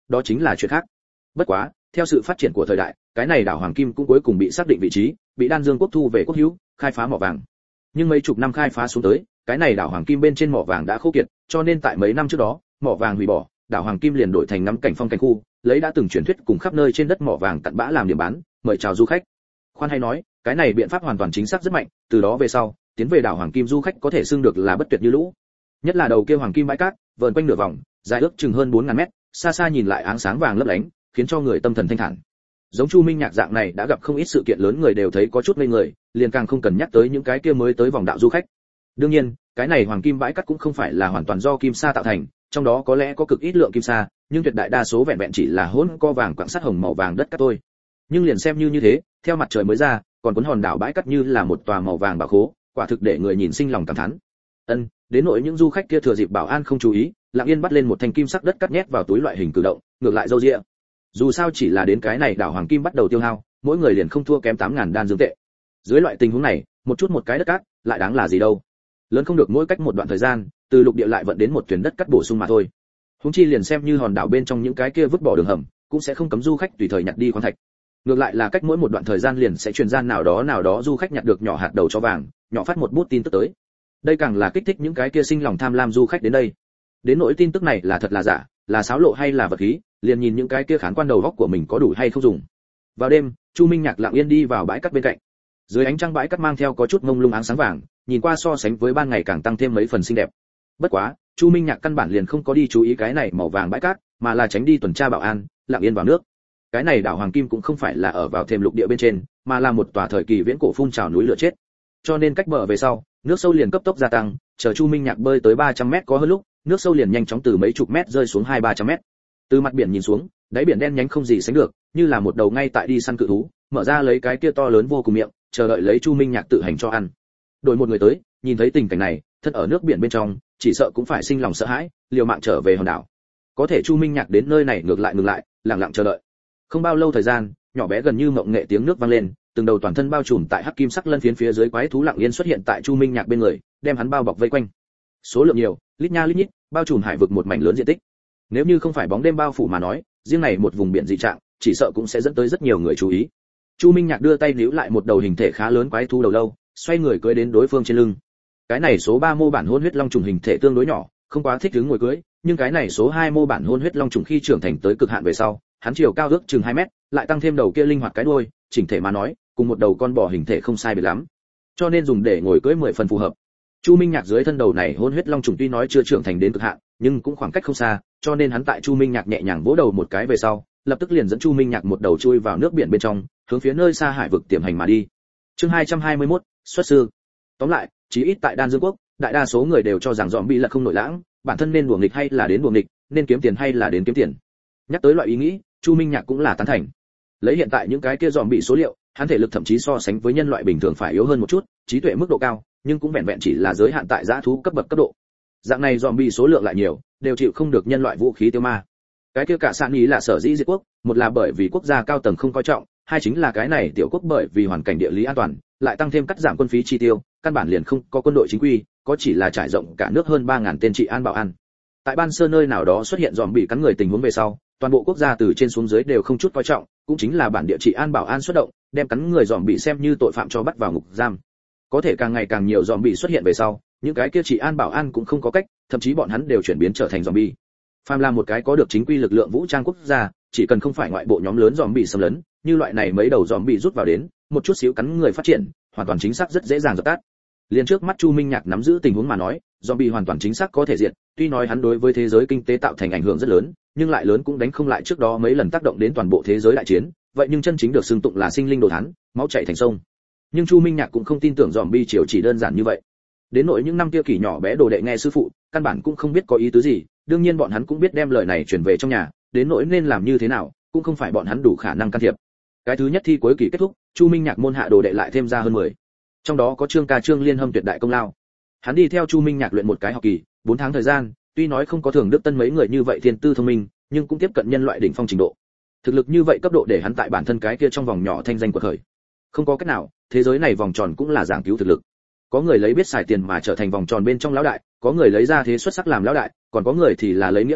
đó chính là chuyện khác. Bất quá, theo sự phát triển của thời đại, cái này đảo Hoàng Kim cũng cuối cùng bị xác định vị trí, bị Đan Dương quốc thu về quốc hữu, khai phá mỏ vàng. Nhưng mấy chục năm khai phá xuống tới, cái này đảo Hoàng Kim bên trên mỏ vàng đã khô kiệt, cho nên tại mấy năm trước đó, mỏ vàng hủy bỏ, đảo Hoàng Kim liền đổi thành ngắm cảnh phong cảnh khu, lấy đã từng truyền thuyết cùng khắp nơi trên đất mỏ vàng tận bã làm điểm bán, mời chào du khách. Khoan hay nói, cái này biện pháp hoàn toàn chính xác rất mạnh, từ đó về sau, tiến về đảo Hoàng Kim du khách có thể xưng được là bất tuyệt như lũ. Nhất là đầu kia Hoàng Kim bãi cát, vờn quanh nửa vòng, dài ước chừng hơn bốn ngàn mét, xa xa nhìn lại áng sáng vàng lấp lánh, khiến cho người tâm thần thanh thản. Giống Chu Minh Nhạc dạng này đã gặp không ít sự kiện lớn người đều thấy có chút ngây người, liền càng không cần nhắc tới những cái kia mới tới vòng đạo du khách. Đương nhiên, cái này Hoàng Kim bãi cát cũng không phải là hoàn toàn do kim sa tạo thành, trong đó có lẽ có cực ít lượng kim sa, nhưng tuyệt đại đa số vẹn vẹn chỉ là hỗn co vàng quặng sắt hồng màu vàng đất cát thôi. Nhưng liền xem như như thế, theo mặt trời mới ra, còn cuốn hòn đảo bãi cát như là một tòa màu vàng bảo khố, quả thực để người nhìn sinh lòng cảm thán. Ân, đến nỗi những du khách kia thừa dịp bảo an không chú ý, lặng yên bắt lên một thanh kim sắc đất cát nhét vào túi loại hình cử động, ngược lại dâu dịa. Dù sao chỉ là đến cái này đảo Hoàng Kim bắt đầu tiêu hao, mỗi người liền không thua kém tám ngàn đan dương tệ. Dưới loại tình huống này, một chút một cái đất cát, lại đáng là gì đâu? Lớn không được mỗi cách một đoạn thời gian, từ lục địa lại vận đến một thuyền đất cát bổ sung mà thôi. Huống chi liền xem như hòn đảo bên trong những cái kia vứt bỏ đường hầm, cũng sẽ không cấm du khách tùy thời nhặt đi khoáng thạch. Ngược lại là cách mỗi một đoạn thời gian liền sẽ truyền gian nào đó nào đó du khách nhặt được nhỏ hạt đầu cho vàng, nhỏ phát một bút tin tức tới. Đây càng là kích thích những cái kia sinh lòng tham lam du khách đến đây. Đến nỗi tin tức này là thật là giả, là xáo lộ hay là vật khí, liền nhìn những cái kia khán quan đầu góc của mình có đủ hay không dùng. Vào đêm, Chu Minh Nhạc lặng yên đi vào bãi cát bên cạnh. Dưới ánh trăng bãi cát mang theo có chút ngông lung áng sáng vàng, nhìn qua so sánh với ban ngày càng tăng thêm mấy phần xinh đẹp. Bất quá, Chu Minh Nhạc căn bản liền không có đi chú ý cái này màu vàng bãi cát, mà là tránh đi tuần tra bảo an, lặng yên vào nước. Cái này đảo Hoàng Kim cũng không phải là ở vào thềm lục địa bên trên, mà là một tòa thời kỳ viễn cổ phun trào núi lửa chết. Cho nên cách bờ về sau, nước sâu liền cấp tốc gia tăng, chờ Chu Minh Nhạc bơi tới ba trăm mét có hơn lúc, nước sâu liền nhanh chóng từ mấy chục mét rơi xuống hai ba trăm mét. Từ mặt biển nhìn xuống, đáy biển đen nhánh không gì sánh được, như là một đầu ngay tại đi săn cự thú, mở ra lấy cái kia to lớn vô cùng miệng, chờ đợi lấy Chu Minh Nhạc tự hành cho ăn. Đổi một người tới, nhìn thấy tình cảnh này, thân ở nước biển bên trong, chỉ sợ cũng phải sinh lòng sợ hãi, liều mạng trở về hòn đảo. Có thể Chu Minh Nhạc đến nơi này ngược lại ngừng lại, lặng lặng chờ đợi. Không bao lâu thời gian, nhỏ bé gần như mộng nghệ tiếng nước vang lên, từng đầu toàn thân bao trùm tại hắc kim sắc lân phiến phía dưới quái thú lặng yên xuất hiện tại Chu Minh Nhạc bên người, đem hắn bao bọc vây quanh. Số lượng nhiều, lít nha lít nhít, bao trùm hải vực một mảnh lớn diện tích. Nếu như không phải bóng đêm bao phủ mà nói, riêng này một vùng biển dị trạng, chỉ sợ cũng sẽ dẫn tới rất nhiều người chú ý. Chu Minh Nhạc đưa tay níu lại một đầu hình thể khá lớn quái thú đầu lâu, xoay người cưỡi đến đối phương trên lưng. Cái này số ba mô bản hôn huyết long trùng hình thể tương đối nhỏ, không quá thích đứng ngồi cưỡi, nhưng cái này số hai mô bản hôn huyết long trùng khi trưởng thành tới cực hạn về sau, hắn chiều cao ước chừng hai mét, lại tăng thêm đầu kia linh hoạt cái đuôi, chỉnh thể mà nói, cùng một đầu con bò hình thể không sai biệt lắm. Cho nên dùng để ngồi cưỡi mười phần phù hợp. Chu Minh Nhạc dưới thân đầu này hôn huyết long trùng tuy nói chưa trưởng thành đến cực hạn, nhưng cũng khoảng cách không xa, cho nên hắn tại Chu Minh Nhạc nhẹ nhàng vỗ đầu một cái về sau, lập tức liền dẫn Chu Minh Nhạc một đầu chui vào nước biển bên trong, hướng phía nơi xa hải vực tiềm hành mà đi. Chương hai trăm hai mươi mốt, xuất sư. Tóm lại, chí ít tại Đan Dương quốc, đại đa số người đều cho rằng dòm bị là không nổi lãng, bản thân nên đùa nghịch hay là đến đùa nghịch, nên kiếm tiền hay là đến kiếm tiền. Nhắc tới loại ý nghĩ, Chu Minh Nhạc cũng là tán thành. Lấy hiện tại những cái kia dòm bị số liệu, hắn thể lực thậm chí so sánh với nhân loại bình thường phải yếu hơn một chút, trí tuệ mức độ cao, nhưng cũng vẹn vẹn chỉ là giới hạn tại dã thú cấp bậc cấp độ. Dạng này dòm bị số lượng lại nhiều, đều chịu không được nhân loại vũ khí tiêu ma. Cái kia cả sạn ý là sở dĩ diệt quốc, một là bởi vì quốc gia cao tầng không coi trọng, hai chính là cái này tiểu quốc bởi vì hoàn cảnh địa lý an toàn, lại tăng thêm cắt giảm quân phí chi tiêu, căn bản liền không có quân đội chính quy, có chỉ là trải rộng cả nước hơn ba ngàn tên trị an bảo an. Tại Ban Sơ nơi nào đó xuất hiện dòm bị cắn người tình huống về sau, toàn bộ quốc gia từ trên xuống dưới đều không chút coi trọng, cũng chính là bản địa trị an bảo an xuất động, đem cắn người dòm bị xem như tội phạm cho bắt vào ngục giam. Có thể càng ngày càng nhiều dòm bị xuất hiện về sau, những cái kia trị an bảo an cũng không có cách, thậm chí bọn hắn đều chuyển biến trở thành dòm bị. Phàm là một cái có được chính quy lực lượng vũ trang quốc gia, chỉ cần không phải ngoại bộ nhóm lớn dòm bị xâm lấn, như loại này mấy đầu dòm bị rút vào đến, một chút xíu cắn người phát triển, hoàn toàn chính xác rất dễ dàng dập tắt. Liên trước mắt Chu Minh Nhạc nắm giữ tình huống mà nói, zombie hoàn toàn chính xác có thể diệt, tuy nói hắn đối với thế giới kinh tế tạo thành ảnh hưởng rất lớn, nhưng lại lớn cũng đánh không lại trước đó mấy lần tác động đến toàn bộ thế giới đại chiến, vậy nhưng chân chính được xưng tụng là sinh linh đồ thán, máu chảy thành sông. Nhưng Chu Minh Nhạc cũng không tin tưởng zombie chiều chỉ đơn giản như vậy. Đến nỗi những năm kia kỷ nhỏ bé đồ đệ nghe sư phụ, căn bản cũng không biết có ý tứ gì, đương nhiên bọn hắn cũng biết đem lời này truyền về trong nhà, đến nỗi nên làm như thế nào, cũng không phải bọn hắn đủ khả năng can thiệp. Cái thứ nhất thi cuối kỳ kết thúc, Chu Minh Nhạc môn hạ đồ đệ lại thêm ra hơn mười. Trong đó có Trương Ca Trương Liên Hâm tuyệt đại công lao. Hắn đi theo Chu Minh Nhạc luyện một cái học kỳ, bốn tháng thời gian, tuy nói không có Thường Đức Tân mấy người như vậy thiên tư thông minh, nhưng cũng tiếp cận nhân loại đỉnh phong trình độ. Thực lực như vậy cấp độ để hắn tại bản thân cái kia trong vòng nhỏ thanh danh quật khởi. Không có cách nào, thế giới này vòng tròn cũng là giảng cứu thực lực. Có người lấy biết xài tiền mà trở thành vòng tròn bên trong lão đại, có người lấy ra thế xuất sắc làm lão đại, còn có người thì là lấy nghĩa khí,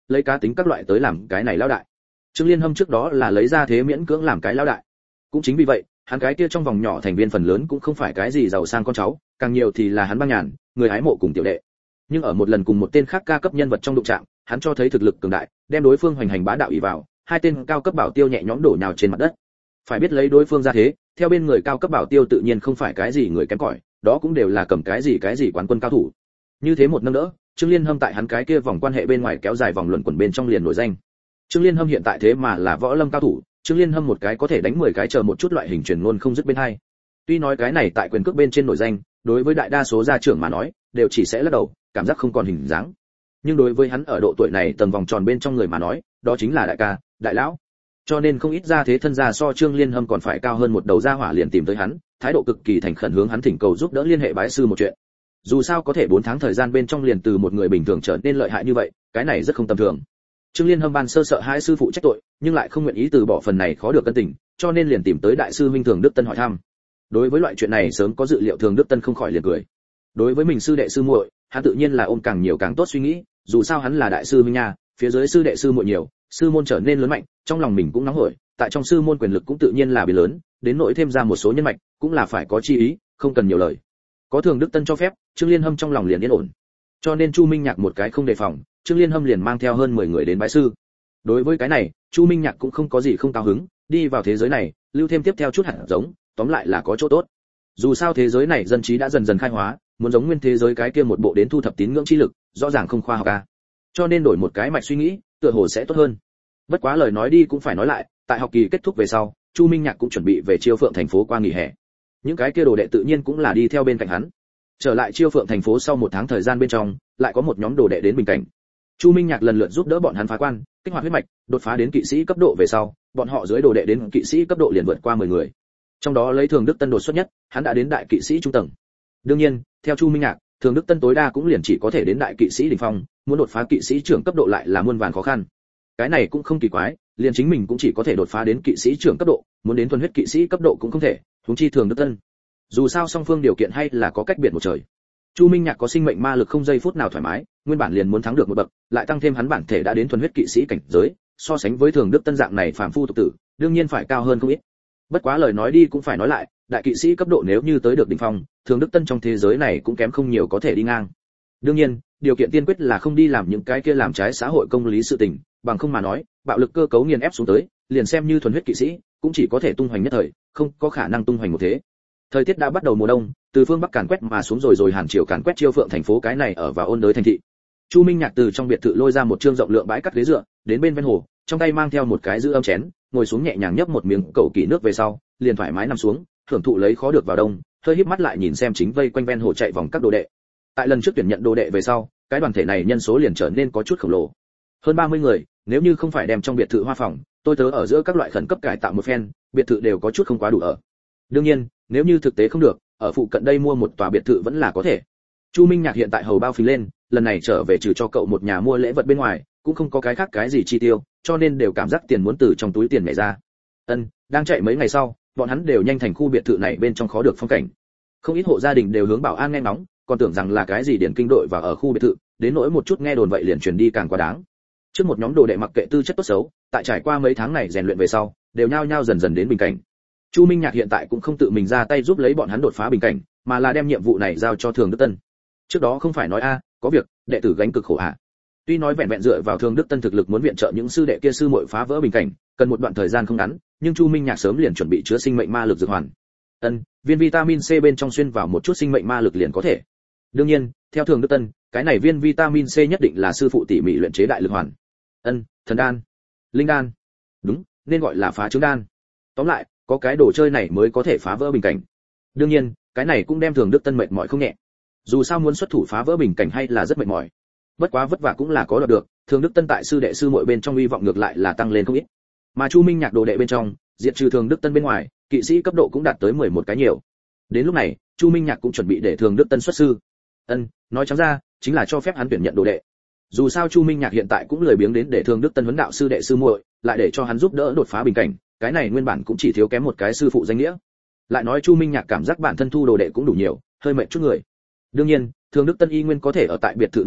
lấy cá tính các loại tới làm cái này lão đại. Trương Liên Hâm trước đó là lấy ra thế miễn cưỡng làm cái lão đại. Cũng chính vì vậy, hắn cái kia trong vòng nhỏ thành viên phần lớn cũng không phải cái gì giàu sang con cháu, càng nhiều thì là hắn băng nhàn, người hái mộ cùng tiểu đệ. Nhưng ở một lần cùng một tên khác ca cấp nhân vật trong đụng chạm, hắn cho thấy thực lực cường đại, đem đối phương hoành hành bá đạo ỷ vào, hai tên cao cấp bảo tiêu nhẹ nhõm đổ nhào trên mặt đất. Phải biết lấy đối phương ra thế, theo bên người cao cấp bảo tiêu tự nhiên không phải cái gì người kém cỏi, đó cũng đều là cầm cái gì cái gì quán quân cao thủ. Như thế một nâng đỡ, Trương Liên Hâm tại hắn cái kia vòng quan hệ bên ngoài kéo dài vòng luẩn quẩn bên trong liền nổi danh. Trương Liên Hâm hiện tại thế mà là võ lâm cao thủ, Trương Liên Hâm một cái có thể đánh mười cái chờ một chút loại hình truyền ngôn không dứt bên hai. Tuy nói cái này tại quyền cước bên trên nổi danh, đối với đại đa số gia trưởng mà nói, đều chỉ sẽ lắc đầu, cảm giác không còn hình dáng. Nhưng đối với hắn ở độ tuổi này tầng vòng tròn bên trong người mà nói, đó chính là đại ca, đại lão. Cho nên không ít gia thế thân gia so Trương Liên Hâm còn phải cao hơn một đầu gia hỏa liền tìm tới hắn, thái độ cực kỳ thành khẩn hướng hắn thỉnh cầu giúp đỡ liên hệ bái sư một chuyện. Dù sao có thể bốn tháng thời gian bên trong liền từ một người bình thường trở nên lợi hại như vậy, cái này rất không tầm thường. Trương Liên Hâm ban sơ sợ hai sư phụ trách tội, nhưng lại không nguyện ý từ bỏ phần này khó được cân tình, cho nên liền tìm tới đại sư huynh Thường Đức Tân hỏi thăm. Đối với loại chuyện này sớm có dự liệu, Thường Đức Tân không khỏi liền cười. Đối với mình sư đệ sư muội, hắn tự nhiên là ôm càng nhiều càng tốt suy nghĩ, dù sao hắn là đại sư huynh nha, phía dưới sư đệ sư muội nhiều, sư môn trở nên lớn mạnh, trong lòng mình cũng nóng hổi, tại trong sư môn quyền lực cũng tự nhiên là bị lớn, đến nỗi thêm ra một số nhân mạch, cũng là phải có chi ý, không cần nhiều lời. Có Thường Đức Tân cho phép, Trương Liên Hâm trong lòng liền yên ổn. Cho nên Chu Minh Nhạc một cái không đề phòng, Trương Liên Hâm liền mang theo hơn mười người đến bái sư. Đối với cái này, Chu Minh Nhạc cũng không có gì không cao hứng, đi vào thế giới này, lưu thêm tiếp theo chút hạt giống, tóm lại là có chỗ tốt. Dù sao thế giới này dân trí đã dần dần khai hóa, muốn giống nguyên thế giới cái kia một bộ đến thu thập tín ngưỡng chi lực, rõ ràng không khoa học a. Cho nên đổi một cái mạch suy nghĩ, tựa hồ sẽ tốt hơn. Bất quá lời nói đi cũng phải nói lại, tại học kỳ kết thúc về sau, Chu Minh Nhạc cũng chuẩn bị về Chiêu Phượng thành phố qua nghỉ hè. Những cái kia đồ đệ tự nhiên cũng là đi theo bên cạnh hắn. Trở lại Chiêu Phượng thành phố sau một tháng thời gian bên trong, lại có một nhóm đồ đệ đến bình cảnh. Chu Minh Nhạc lần lượt giúp đỡ bọn hắn phá quan, kích hoạt huyết mạch, đột phá đến kỵ sĩ cấp độ về sau, bọn họ dưới đồ đệ đến kỵ sĩ cấp độ liền vượt qua mười người. Trong đó lấy Thường Đức Tân đột xuất nhất, hắn đã đến đại kỵ sĩ trung tầng. Đương nhiên, theo Chu Minh Nhạc, Thường Đức Tân tối đa cũng liền chỉ có thể đến đại kỵ sĩ đỉnh phong, muốn đột phá kỵ sĩ trưởng cấp độ lại là muôn vàn khó khăn. Cái này cũng không kỳ quái, liền chính mình cũng chỉ có thể đột phá đến kỵ sĩ trưởng cấp độ, muốn đến thuần huyết kỵ sĩ cấp độ cũng không thể, huống chi Thường Đức Tân. Dù sao song phương điều kiện hay là có cách biệt một trời. Chu Minh Nhạc có sinh mệnh ma lực không giây phút nào thoải mái, nguyên bản liền muốn thắng được một bậc, lại tăng thêm hắn bản thể đã đến thuần huyết kỵ sĩ cảnh giới, so sánh với Thường Đức Tân dạng này phàm phu tục tử, đương nhiên phải cao hơn không ít. Bất quá lời nói đi cũng phải nói lại, đại kỵ sĩ cấp độ nếu như tới được đỉnh phong, Thường Đức Tân trong thế giới này cũng kém không nhiều có thể đi ngang. Đương nhiên, điều kiện tiên quyết là không đi làm những cái kia làm trái xã hội công lý sự tình, bằng không mà nói, bạo lực cơ cấu nghiền ép xuống tới, liền xem như thuần huyết kỵ sĩ, cũng chỉ có thể tung hoành nhất thời, không có khả năng tung hoành một thế. Thời tiết đã bắt đầu mùa đông, từ phương bắc càn quét mà xuống rồi rồi Hàn Triều càn quét Chiêu Phượng thành phố cái này ở vào ôn đới thành thị. Chu Minh Nhạc từ trong biệt thự lôi ra một trương rộng lượng bãi cắt ghế dựa, đến bên ven hồ, trong tay mang theo một cái giữ âm chén, ngồi xuống nhẹ nhàng nhấp một miếng cầu kỳ nước về sau, liền thoải mái nằm xuống, thưởng thụ lấy khó được vào đông, hơi híp mắt lại nhìn xem chính vây quanh ven hồ chạy vòng các đồ đệ. Tại lần trước tuyển nhận đồ đệ về sau, cái đoàn thể này nhân số liền trở nên có chút khổng lồ. Hơn ba mươi người, nếu như không phải đem trong biệt thự hoa phòng, tôi tớ ở giữa các loại khẩn cấp cải tạo một phen, biệt thự đều có chút không quá đủ ở. Đương nhiên, nếu như thực tế không được, ở phụ cận đây mua một tòa biệt thự vẫn là có thể. Chu Minh Nhạc hiện tại hầu bao phí lên, lần này trở về trừ cho cậu một nhà mua lễ vật bên ngoài, cũng không có cái khác cái gì chi tiêu, cho nên đều cảm giác tiền muốn từ trong túi tiền nhảy ra. Ân, đang chạy mấy ngày sau, bọn hắn đều nhanh thành khu biệt thự này bên trong khó được phong cảnh. Không ít hộ gia đình đều hướng bảo an nghe ngóng, còn tưởng rằng là cái gì điển kinh đội và ở khu biệt thự, đến nỗi một chút nghe đồn vậy liền truyền đi càng quá đáng. Trước một nhóm đồ đệ mặc kệ tư chất tốt xấu, tại trải qua mấy tháng này rèn luyện về sau, đều nhao nhao dần dần đến bình cảnh. Chu Minh Nhạc hiện tại cũng không tự mình ra tay giúp lấy bọn hắn đột phá bình cảnh, mà là đem nhiệm vụ này giao cho Thường Đức Tân. Trước đó không phải nói a, có việc, đệ tử gánh cực khổ ạ. À. Tuy nói vẹn vẹn dựa vào Thường Đức Tân thực lực muốn viện trợ những sư đệ kia sư muội phá vỡ bình cảnh, cần một đoạn thời gian không ngắn, nhưng Chu Minh Nhạc sớm liền chuẩn bị chứa sinh mệnh ma lực dược hoàn. Ân, viên vitamin C bên trong xuyên vào một chút sinh mệnh ma lực liền có thể. Đương nhiên, theo Thường Đức Tân, cái này viên vitamin C nhất định là sư phụ tỉ mỉ luyện chế đại lực hoàn. Ân, thần đan, linh đan. Đúng, nên gọi là phá trứng đan. Tóm lại, có cái đồ chơi này mới có thể phá vỡ bình cảnh. Đương nhiên, cái này cũng đem Thường Đức Tân mệt mỏi không nhẹ. Dù sao muốn xuất thủ phá vỡ bình cảnh hay là rất mệt mỏi. Bất quá vất vả cũng là có đoạt được, Thường Đức Tân tại sư đệ sư muội bên trong uy vọng ngược lại là tăng lên không ít. Mà Chu Minh Nhạc đồ đệ bên trong, diệt trừ Thường Đức Tân bên ngoài, kỵ sĩ cấp độ cũng đạt tới mười một cái nhiều. Đến lúc này, Chu Minh Nhạc cũng chuẩn bị để Thường Đức Tân xuất sư. Ân, nói trắng ra, chính là cho phép hắn tuyển nhận đồ đệ. Dù sao Chu Minh Nhạc hiện tại cũng lười biếng đến để Thường Đức Tân huấn đạo sư đệ sư muội, lại để cho hắn giúp đỡ đột phá bình cảnh, cái này nguyên bản cũng chỉ thiếu kém một cái sư phụ danh nghĩa. Lại nói Chu Minh Nhạc cảm giác bản thân thu đồ đệ cũng đủ nhiều, hơi mệt chút người. Đương nhiên, Thường Đức Tân y nguyên có thể ở tại biệt thự nơi này,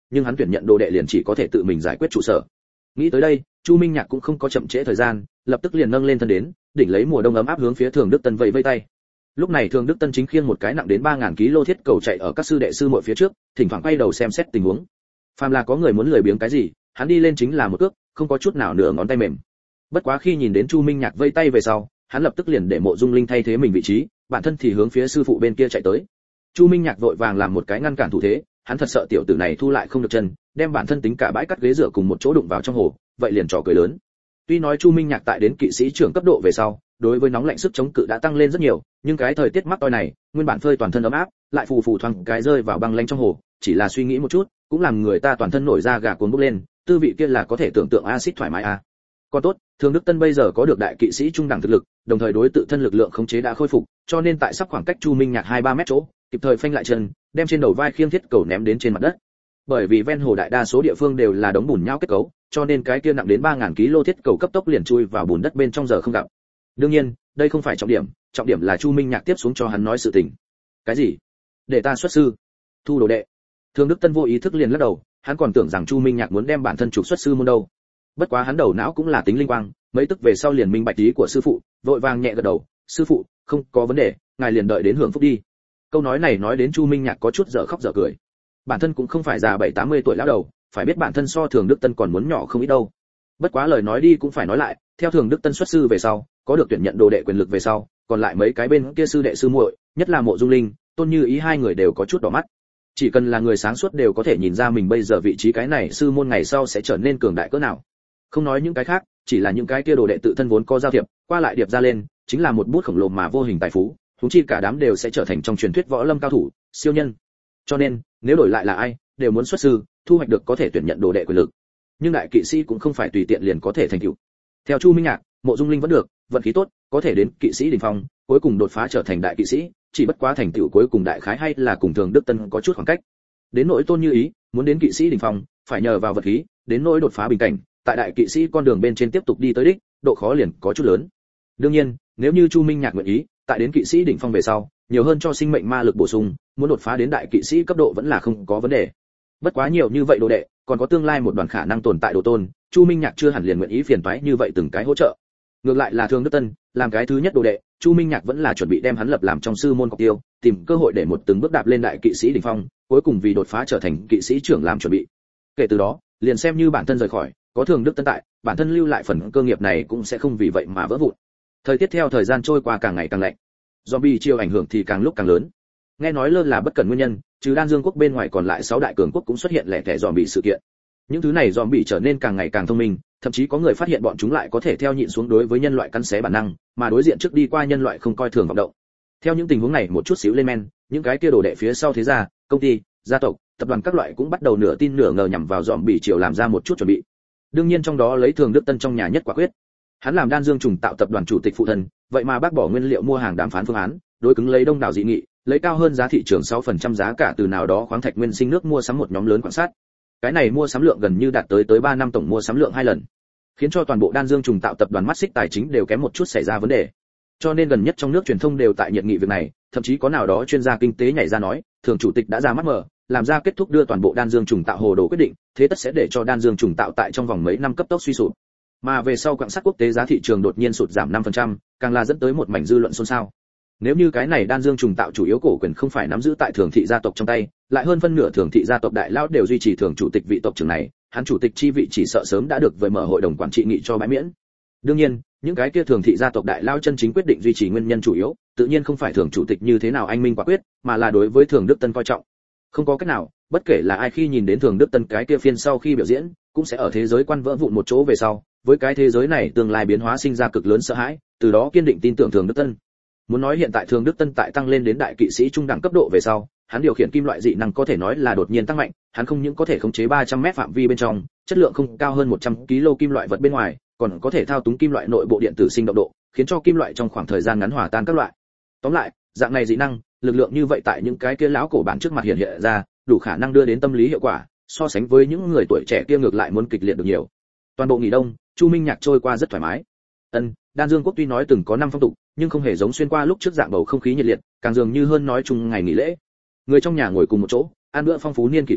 nhưng hắn tuyển nhận đồ đệ liền chỉ có thể tự mình giải quyết trụ sở. Nghĩ tới đây, Chu Minh Nhạc cũng không có chậm trễ thời gian, lập tức liền nâng lên thân đến, đỉnh lấy mùa đông ấm áp hướng phía Thường Đức Tân vẫy vẫy tay. Lúc này Thường Đức Tân chính khiêng một cái nặng đến ba nghìn ki lô thiết cầu chạy ở các sư đệ sư muội phía trước, thỉnh thoảng quay đầu xem xét tình huống. Phàm là có người muốn lười biếng cái gì, hắn đi lên chính là một cước, không có chút nào nửa ngón tay mềm. Bất quá khi nhìn đến Chu Minh Nhạc vẫy tay về sau, hắn lập tức liền để Mộ Dung Linh thay thế mình vị trí, bản thân thì hướng phía sư phụ bên kia chạy tới. Chu Minh Nhạc vội vàng làm một cái ngăn cản thủ thế, hắn thật sợ tiểu tử này thu lại không được chân, đem bản thân tính cả bãi cắt ghế rửa cùng một chỗ đụng vào trong hồ, vậy liền trò cười lớn. Tuy nói Chu Minh Nhạc tại đến kỵ sĩ trưởng cấp độ về sau, đối với nóng lạnh sức chống cự đã tăng lên rất nhiều, nhưng cái thời tiết mắc toi này, nguyên bản phơi toàn thân ấm áp, lại phù phù thoáng cái rơi vào băng lạnh trong hồ, chỉ là suy nghĩ một chút, cũng làm người ta toàn thân nổi da gà cuốn bốc lên, tư vị kia là có thể tưởng tượng axit thoải mái à. Còn tốt, Thường Đức Tân bây giờ có được đại kỵ sĩ trung đẳng thực lực, đồng thời đối tự thân lực lượng khống chế đã khôi phục, cho nên tại sắp khoảng cách Chu Minh Nhạc hai ba mét chỗ, kịp thời phanh lại chân, đem trên đầu vai khiêng thiết cầu ném đến trên mặt đất. Bởi vì ven hồ đại đa số địa phương đều là đống bùn nhão kết cấu, cho nên cái kia nặng đến ba nghìn ki lô thiết cầu cấp tốc liền chui vào bùn đất bên trong giờ không gặp. Đương nhiên, đây không phải trọng điểm, trọng điểm là Chu Minh Nhạc tiếp xuống cho hắn nói sự tình. Cái gì? Để ta xuất sư, thu đồ đệ. Thường Đức Tân vô ý thức liền lắc đầu, hắn còn tưởng rằng Chu Minh Nhạc muốn đem bản thân trục xuất sư môn đâu. Bất quá hắn đầu não cũng là tính linh quang, mấy tức về sau liền minh bạch ý của sư phụ, vội vàng nhẹ gật đầu, sư phụ, không có vấn đề, ngài liền đợi đến hưởng phúc đi. Câu nói này nói đến Chu Minh Nhạc có chút dở khóc dở cười. Bản thân cũng không phải già bảy tám mươi tuổi lão đầu, phải biết bản thân so Thường Đức Tân còn muốn nhỏ không ít đâu. Bất quá lời nói đi cũng phải nói lại, theo Thường Đức Tân xuất sư về sau, có được tuyển nhận đồ đệ quyền lực về sau, còn lại mấy cái bên kia sư đệ sư muội, nhất là Mộ Dung Linh, Tôn Như Ý hai người đều có chút đỏ mắt. Chỉ cần là người sáng suốt đều có thể nhìn ra mình bây giờ vị trí cái này sư môn ngày sau sẽ trở nên cường đại cỡ nào. Không nói những cái khác, chỉ là những cái kia đồ đệ tự thân vốn có giao thiệp, qua lại điệp ra lên, chính là một bút khổng lồ mà vô hình tài phú, huống chi cả đám đều sẽ trở thành trong truyền thuyết võ lâm cao thủ, siêu nhân. Cho nên, nếu đổi lại là ai, đều muốn xuất sư, thu hoạch được có thể tuyển nhận đồ đệ quyền lực. Nhưng đại kỵ sĩ cũng không phải tùy tiện liền có thể thành tựu. Theo Chu Minh Nhạc, Mộ Dung Linh vẫn được, vận khí tốt, có thể đến kỵ sĩ đỉnh phong, cuối cùng đột phá trở thành đại kỵ sĩ, chỉ bất quá thành tựu cuối cùng đại khái hay là cùng Thường Đức Tân có chút khoảng cách. Đến nỗi Tôn Như Ý, muốn đến kỵ sĩ đỉnh phong, phải nhờ vào vật khí, đến nỗi đột phá bình cảnh, tại đại kỵ sĩ con đường bên trên tiếp tục đi tới đích, độ khó liền có chút lớn. Đương nhiên, nếu như Chu Minh Nhạc nguyện ý, tại đến kỵ sĩ đỉnh phong về sau, nhiều hơn cho sinh mệnh ma lực bổ sung, muốn đột phá đến đại kỵ sĩ cấp độ vẫn là không có vấn đề. Bất quá nhiều như vậy đồ đệ, còn có tương lai một đoàn khả năng tồn tại đồ tôn, Chu Minh Nhạc chưa hẳn liền nguyện ý phiền toái như vậy từng cái hỗ trợ. Ngược lại là Thường Đức Tân, làm cái thứ nhất đồ đệ, Chu Minh Nhạc vẫn là chuẩn bị đem hắn lập làm trong sư môn cọc tiêu, tìm cơ hội để một từng bước đạp lên đại kỵ sĩ đỉnh phong, cuối cùng vì đột phá trở thành kỵ sĩ trưởng làm chuẩn bị. Kể từ đó, liền xem như bản thân rời khỏi, có Thường Đức Tân tại, bản thân lưu lại phần cơ nghiệp này cũng sẽ không vì vậy mà vỡ vụn. Thời tiết theo thời gian trôi qua càng ngày càng lạnh, zombie chiêu ảnh hưởng thì càng lúc càng lớn. Nghe nói lơ là bất cần nguyên nhân, trừ Đan Dương quốc bên ngoài còn lại sáu đại cường quốc cũng xuất hiện lẻ tẻ zombie sự kiện. Những thứ này zombie trở nên càng ngày càng thông minh, thậm chí có người phát hiện bọn chúng lại có thể theo nhịn xuống đối với nhân loại cắn xé bản năng, mà đối diện trước đi qua nhân loại không coi thường vọng động. Theo những tình huống này một chút xíu lên men, những cái kia đồ đệ phía sau thế gia, công ty, gia tộc, tập đoàn các loại cũng bắt đầu nửa tin nửa ngờ nhằm vào zombie triều làm ra một chút chuẩn bị. Đương nhiên trong đó lấy Thường Đức Tân trong nhà nhất quả quyết. Hắn làm Đan Dương trùng tạo tập đoàn chủ tịch phụ thân, vậy mà bác bỏ nguyên liệu mua hàng đàm phán phương án, đối cứng lấy đông đảo dị nghị, lấy cao hơn giá thị trường sáu phần trăm giá cả từ nào đó khoáng thạch nguyên sinh nước mua sắm một nhóm lớn quan sát. Cái này mua sắm lượng gần như đạt tới tới ba năm tổng mua sắm lượng hai lần, khiến cho toàn bộ Đan Dương trùng tạo tập đoàn mắt xích tài chính đều kém một chút xảy ra vấn đề. Cho nên gần nhất trong nước truyền thông đều tại nhiệt nghị việc này, thậm chí có nào đó chuyên gia kinh tế nhảy ra nói, thường chủ tịch đã ra mắt mở, làm ra kết thúc đưa toàn bộ Đan Dương trùng tạo hồ đồ quyết định, thế tất sẽ để cho Đan Dương trùng tạo tại trong vòng mấy năm cấp tốc suy sụp. Mà về sau quặng sắt quốc tế giá thị trường đột nhiên sụt giảm năm phần trăm, càng là dẫn tới một mảnh dư luận xôn xao. Nếu như cái này Đan Dương trùng tạo chủ yếu cổ quyền không phải nắm giữ tại thường thị gia tộc trong tay, lại hơn phân nửa thường thị gia tộc đại lão đều duy trì thường chủ tịch vị tộc trưởng này, hắn chủ tịch chi vị chỉ sợ sớm đã được với mở hội đồng quản trị nghị cho bãi miễn. Đương nhiên, những cái kia thường thị gia tộc đại lão chân chính quyết định duy trì nguyên nhân chủ yếu, tự nhiên không phải thường chủ tịch như thế nào anh minh quả quyết, mà là đối với Thường Đức Tân coi trọng. Không có cách nào, bất kể là ai khi nhìn đến Thường Đức Tân cái kia phiên sau khi biểu diễn, cũng sẽ ở thế giới quan vỡ vụn một chỗ về sau, với cái thế giới này tương lai biến hóa sinh ra cực lớn sợ hãi, từ đó kiên định tin tưởng Thường Đức Tân. Muốn nói hiện tại Thường Đức Tân tại tăng lên đến đại kỵ sĩ trung đẳng cấp độ về sau, hắn điều khiển kim loại dị năng có thể nói là đột nhiên tăng mạnh, hắn không những có thể khống chế ba trăm mét phạm vi bên trong, chất lượng không cao hơn một trăm ki lô kim loại vật bên ngoài, còn có thể thao túng kim loại nội bộ điện tử sinh động độ, khiến cho kim loại trong khoảng thời gian ngắn hòa tan các loại. Tóm lại, dạng này dị năng, lực lượng như vậy tại những cái kia lão cổ bản trước mặt hiện hiện ra, đủ khả năng đưa đến tâm lý hiệu quả, so sánh với những người tuổi trẻ kia ngược lại muốn kịch liệt được nhiều. Toàn bộ nghỉ đông, Chu Minh Nhạc trôi qua rất thoải mái. Ân, Đan Dương quốc tuy nói từng có năm phong tục, nhưng không hề giống xuyên qua lúc trước dạng bầu không khí nhiệt liệt, càng dường như hơn nói chung ngày nghỉ lễ. Người trong nhà ngồi cùng một chỗ, ăn bữa phong phú niên kỷ cơm,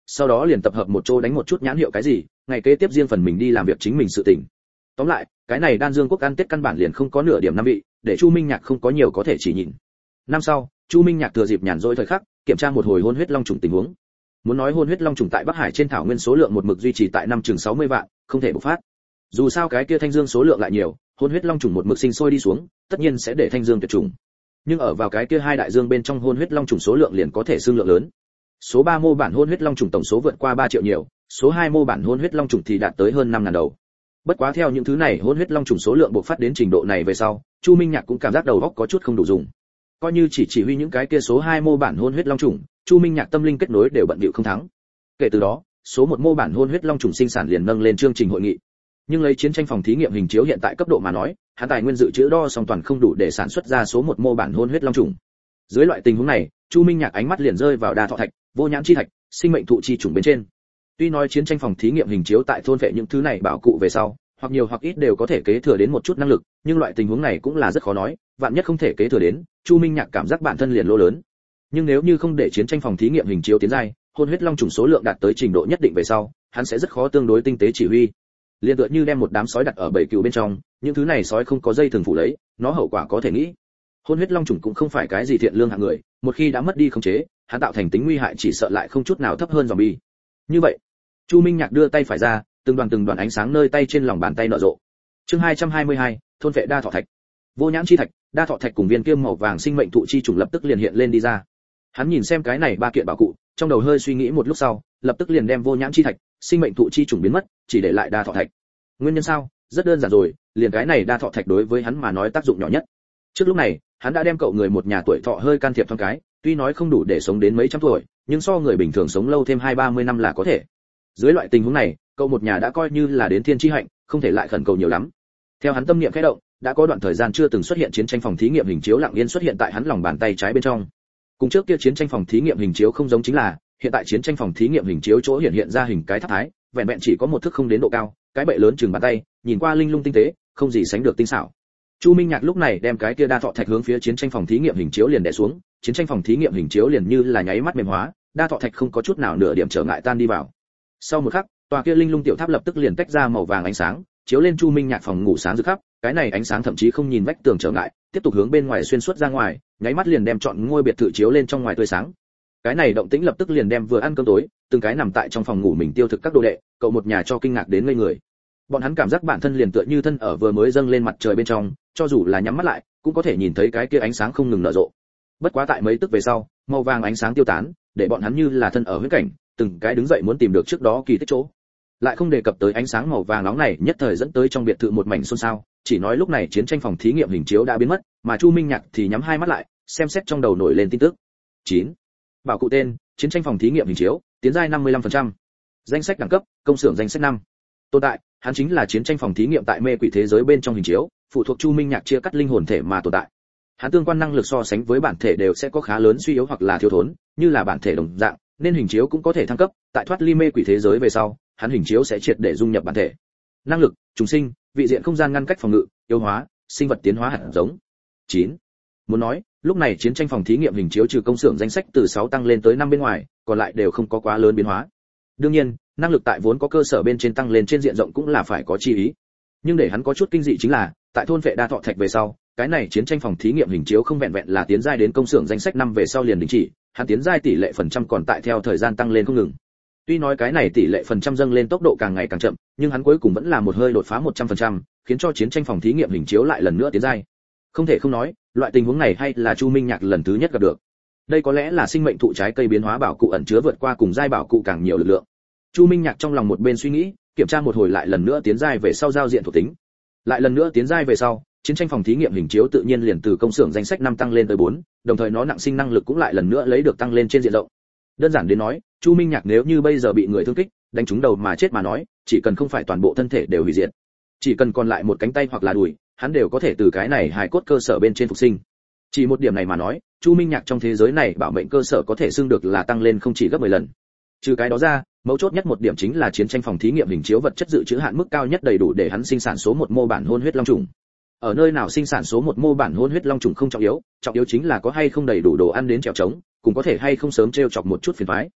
sau đó liền tập hợp một chỗ đánh một chút nhãn hiệu cái gì, ngày kế tiếp riêng phần mình đi làm việc chính mình sự tình. Tóm lại, cái này Đan Dương quốc ăn Tết căn bản liền không có nửa điểm năm vị, để Chu Minh Nhạc không có nhiều có thể chỉ nhìn. Năm sau, Chu Minh Nhạc thừa dịp nhàn rỗi thời khắc, kiểm tra một hồi hôn huyết long trùng tình huống. Muốn nói hôn huyết long trùng tại Bắc Hải trên thảo nguyên số lượng một mực duy trì tại năm chừng sáu mươi vạn, không thể bộc phát. Dù sao cái kia Thanh Dương số lượng lại nhiều, hôn huyết long trùng một mực sinh sôi đi xuống, tất nhiên sẽ để Thanh Dương tuyệt chủng. Nhưng ở vào cái kia hai đại dương bên trong hôn huyết long trùng số lượng liền có thể xương lượng lớn. Số ba mô bản hôn huyết long trùng tổng số vượt qua ba triệu nhiều, số hai mô bản hôn huyết long trùng thì đạt tới hơn năm ngàn đầu. Bất quá theo những thứ này hôn huyết long trùng số lượng bộc phát đến trình độ này về sau, Chu Minh Nhạc cũng cảm giác đầu óc có chút không đủ dùng. Coi như chỉ chỉ huy những cái kia số hai mô bản hôn huyết long trùng, Chu Minh Nhạc tâm linh kết nối đều bận bịu không thắng. Kể từ đó, số một mô bản hôn huyết long trùng sinh sản liền nâng lên chương trình hội nghị. Nhưng lấy chiến tranh phòng thí nghiệm hình chiếu hiện tại cấp độ mà nói, hắn tài nguyên dự trữ đo song toàn không đủ để sản xuất ra số một mô bản hôn huyết long trùng. Dưới loại tình huống này, Chu Minh Nhạc ánh mắt liền rơi vào đa thọ thạch, vô nhãn chi thạch, sinh mệnh thụ chi trùng bên trên. Tuy nói chiến tranh phòng thí nghiệm hình chiếu tại thôn vệ những thứ này bảo cụ về sau, hoặc nhiều hoặc ít đều có thể kế thừa đến một chút năng lực, nhưng loại tình huống này cũng là rất khó nói, vạn nhất không thể kế thừa đến, Chu Minh Nhạc cảm giác bản thân liền lỗ lớn. Nhưng nếu như không để chiến tranh phòng thí nghiệm hình chiếu tiến giai, hôn huyết long trùng số lượng đạt tới trình độ nhất định về sau, hắn sẽ rất khó tương đối tinh tế chỉ huy. Liên tựa như đem một đám sói đặt ở bầy cừu bên trong, những thứ này sói không có dây thường phủ lấy, nó hậu quả có thể nghĩ. Hôn huyết long trùng cũng không phải cái gì thiện lương hạng người, một khi đã mất đi khống chế, hắn tạo thành tính nguy hại chỉ sợ lại không chút nào thấp hơn zombie. Như vậy, Chu Minh Nhạc đưa tay phải ra, từng đoàn từng đoàn ánh sáng nơi tay trên lòng bàn tay nở rộ. Chương hai trăm hai mươi hai, thôn vệ đa thọ thạch. Vô nhãn chi thạch, đa thọ thạch cùng viên kim màu vàng sinh mệnh thụ chi trùng lập tức liền hiện lên đi ra. Hắn nhìn xem cái này ba kiện bảo cụ, trong đầu hơi suy nghĩ một lúc sau, lập tức liền đem vô nhãn chi thạch, sinh mệnh thụ chi trùng biến mất, chỉ để lại đa thọ thạch. Nguyên nhân sao? Rất đơn giản rồi, liền cái này đa thọ thạch đối với hắn mà nói tác dụng nhỏ nhất. Trước lúc này, hắn đã đem cậu người một nhà tuổi thọ hơi can thiệp thoáng cái, tuy nói không đủ để sống đến mấy trăm tuổi, nhưng so người bình thường sống lâu thêm hai ba mươi năm là có thể. Dưới loại tình huống này, cậu một nhà đã coi như là đến thiên chi hạnh, không thể lại khẩn cầu nhiều lắm. Theo hắn tâm niệm khẽ động, đã có đoạn thời gian chưa từng xuất hiện chiến tranh phòng thí nghiệm hình chiếu lặng yên xuất hiện tại hắn lòng bàn tay trái bên trong. Cùng trước kia chiến tranh phòng thí nghiệm hình chiếu không giống chính là, hiện tại chiến tranh phòng thí nghiệm hình chiếu chỗ hiện hiện ra hình cái tháp thái, vẹn vẹn chỉ có một thước không đến độ cao, cái bệ lớn chừng bàn tay, nhìn qua linh lung tinh tế, không gì sánh được tinh xảo. Chu Minh Nhạc lúc này đem cái kia đa thọ thạch hướng phía chiến tranh phòng thí nghiệm hình chiếu liền đè xuống, chiến tranh phòng thí nghiệm hình chiếu liền như là nháy mắt mềm hóa, đa thọ thạch không có chút nào nửa điểm trở ngại tan đi vào. Sau một khắc, tòa kia linh lung tiểu tháp lập tức liền tách ra màu vàng ánh sáng, chiếu lên Chu Minh Nhạc phòng ngủ sáng rực khắp, cái này ánh sáng thậm chí không nhìn vách tường trở ngại, tiếp tục hướng bên ngoài xuyên suốt ra ngoài, nháy mắt liền đem trọn ngôi biệt thự chiếu lên trong ngoài tươi sáng. Cái này động tĩnh lập tức liền đem vừa ăn cơm tối, từng cái nằm tại trong phòng ngủ mình tiêu thực các đồ đệ, cậu một nhà cho kinh ngạc đến ngây người. Bọn hắn cảm giác bản thân liền tựa như thân ở vừa mới dâng lên mặt trời bên trong, cho dù là nhắm mắt lại, cũng có thể nhìn thấy cái kia ánh sáng không ngừng nở rộ. Bất quá tại mấy tức về sau, màu vàng ánh sáng tiêu tán, để bọn hắn như là thân ở huyễn cảnh, từng cái đứng dậy muốn tìm được trước đó kỳ tích chỗ. Lại không đề cập tới ánh sáng màu vàng nóng này nhất thời dẫn tới trong biệt thự một mảnh xôn xao, chỉ nói lúc này chiến tranh phòng thí nghiệm hình chiếu đã biến mất, mà Chu Minh Nhạc thì nhắm hai mắt lại, xem xét trong đầu nổi lên tin tức. chín. Bảo cụ tên: chiến tranh phòng thí nghiệm hình chiếu, tiến giai năm mươi lăm phần trăm. Danh sách đẳng cấp: công xưởng danh sách năm. Tồn tại: hắn chính là chiến tranh phòng thí nghiệm tại mê quỷ thế giới bên trong hình chiếu, phụ thuộc Chu Minh Nhạc chia cắt linh hồn thể mà tồn tại. Hắn tương quan năng lực so sánh với bản thể đều sẽ có khá lớn suy yếu hoặc là thiếu thốn, như là bản thể đồng dạng, nên hình chiếu cũng có thể thăng cấp, tại thoát ly mê quỷ thế giới về sau, hắn hình chiếu sẽ triệt để dung nhập bản thể. Năng lực: trùng sinh, vị diện không gian ngăn cách phòng ngự, yếu hóa, sinh vật tiến hóa hạt giống. chín. Muốn nói, lúc này chiến tranh phòng thí nghiệm hình chiếu trừ công xưởng danh sách từ sáu tăng lên tới năm bên ngoài, còn lại đều không có quá lớn biến hóa. Đương nhiên, năng lực tại vốn có cơ sở bên trên tăng lên trên diện rộng cũng là phải có chi ý. Nhưng để hắn có chút kinh dị chính là, tại thôn vệ đa thọ thạch về sau, cái này chiến tranh phòng thí nghiệm hình chiếu không vẹn vẹn là tiến giai đến công xưởng danh sách năm về sau liền đình chỉ, hắn tiến giai tỷ lệ phần trăm còn tại theo thời gian tăng lên không ngừng. Tuy nói cái này tỷ lệ phần trăm dâng lên tốc độ càng ngày càng chậm, nhưng hắn cuối cùng vẫn là một hơi đột phá một trăm phần trăm, khiến cho chiến tranh phòng thí nghiệm hình chiếu lại lần nữa tiến giai. Không thể không nói, loại tình huống này hay là Chu Minh Nhạc lần thứ nhất gặp được. Đây có lẽ là sinh mệnh thụ trái cây biến hóa bảo cụ ẩn chứa vượt qua cùng giai bảo cụ càng nhiều lực lượng. Chu Minh Nhạc trong lòng một bên suy nghĩ, kiểm tra một hồi lại lần nữa tiến giai về sau giao diện thuộc tính. Lại lần nữa tiến giai về sau, chiến tranh phòng thí nghiệm hình chiếu tự nhiên liền từ công xưởng danh sách năm tăng lên tới bốn, đồng thời nó nặng sinh năng lực cũng lại lần nữa lấy được tăng lên trên diện rộng. Đơn giản đến nói, Chu Minh Nhạc nếu như bây giờ bị người thương kích, đánh trúng đầu mà chết mà nói, chỉ cần không phải toàn bộ thân thể đều hủy diệt, chỉ cần còn lại một cánh tay hoặc là đùi, hắn đều có thể từ cái này hài cốt cơ sở bên trên phục sinh. Chỉ một điểm này mà nói, Chu Minh Nhạc trong thế giới này bảo mệnh cơ sở có thể xưng được là tăng lên không chỉ gấp mười lần. Trừ cái đó ra, mấu chốt nhất một điểm chính là chiến tranh phòng thí nghiệm hình chiếu vật chất dự trữ hạn mức cao nhất đầy đủ để hắn sinh sản số một mô bản hôn huyết long trùng. Ở nơi nào sinh sản số một mô bản hôn huyết long trùng không trọng yếu, trọng yếu chính là có hay không đầy đủ đồ ăn đến trèo trống, cùng có thể hay không sớm treo chọc một chút phiền toái.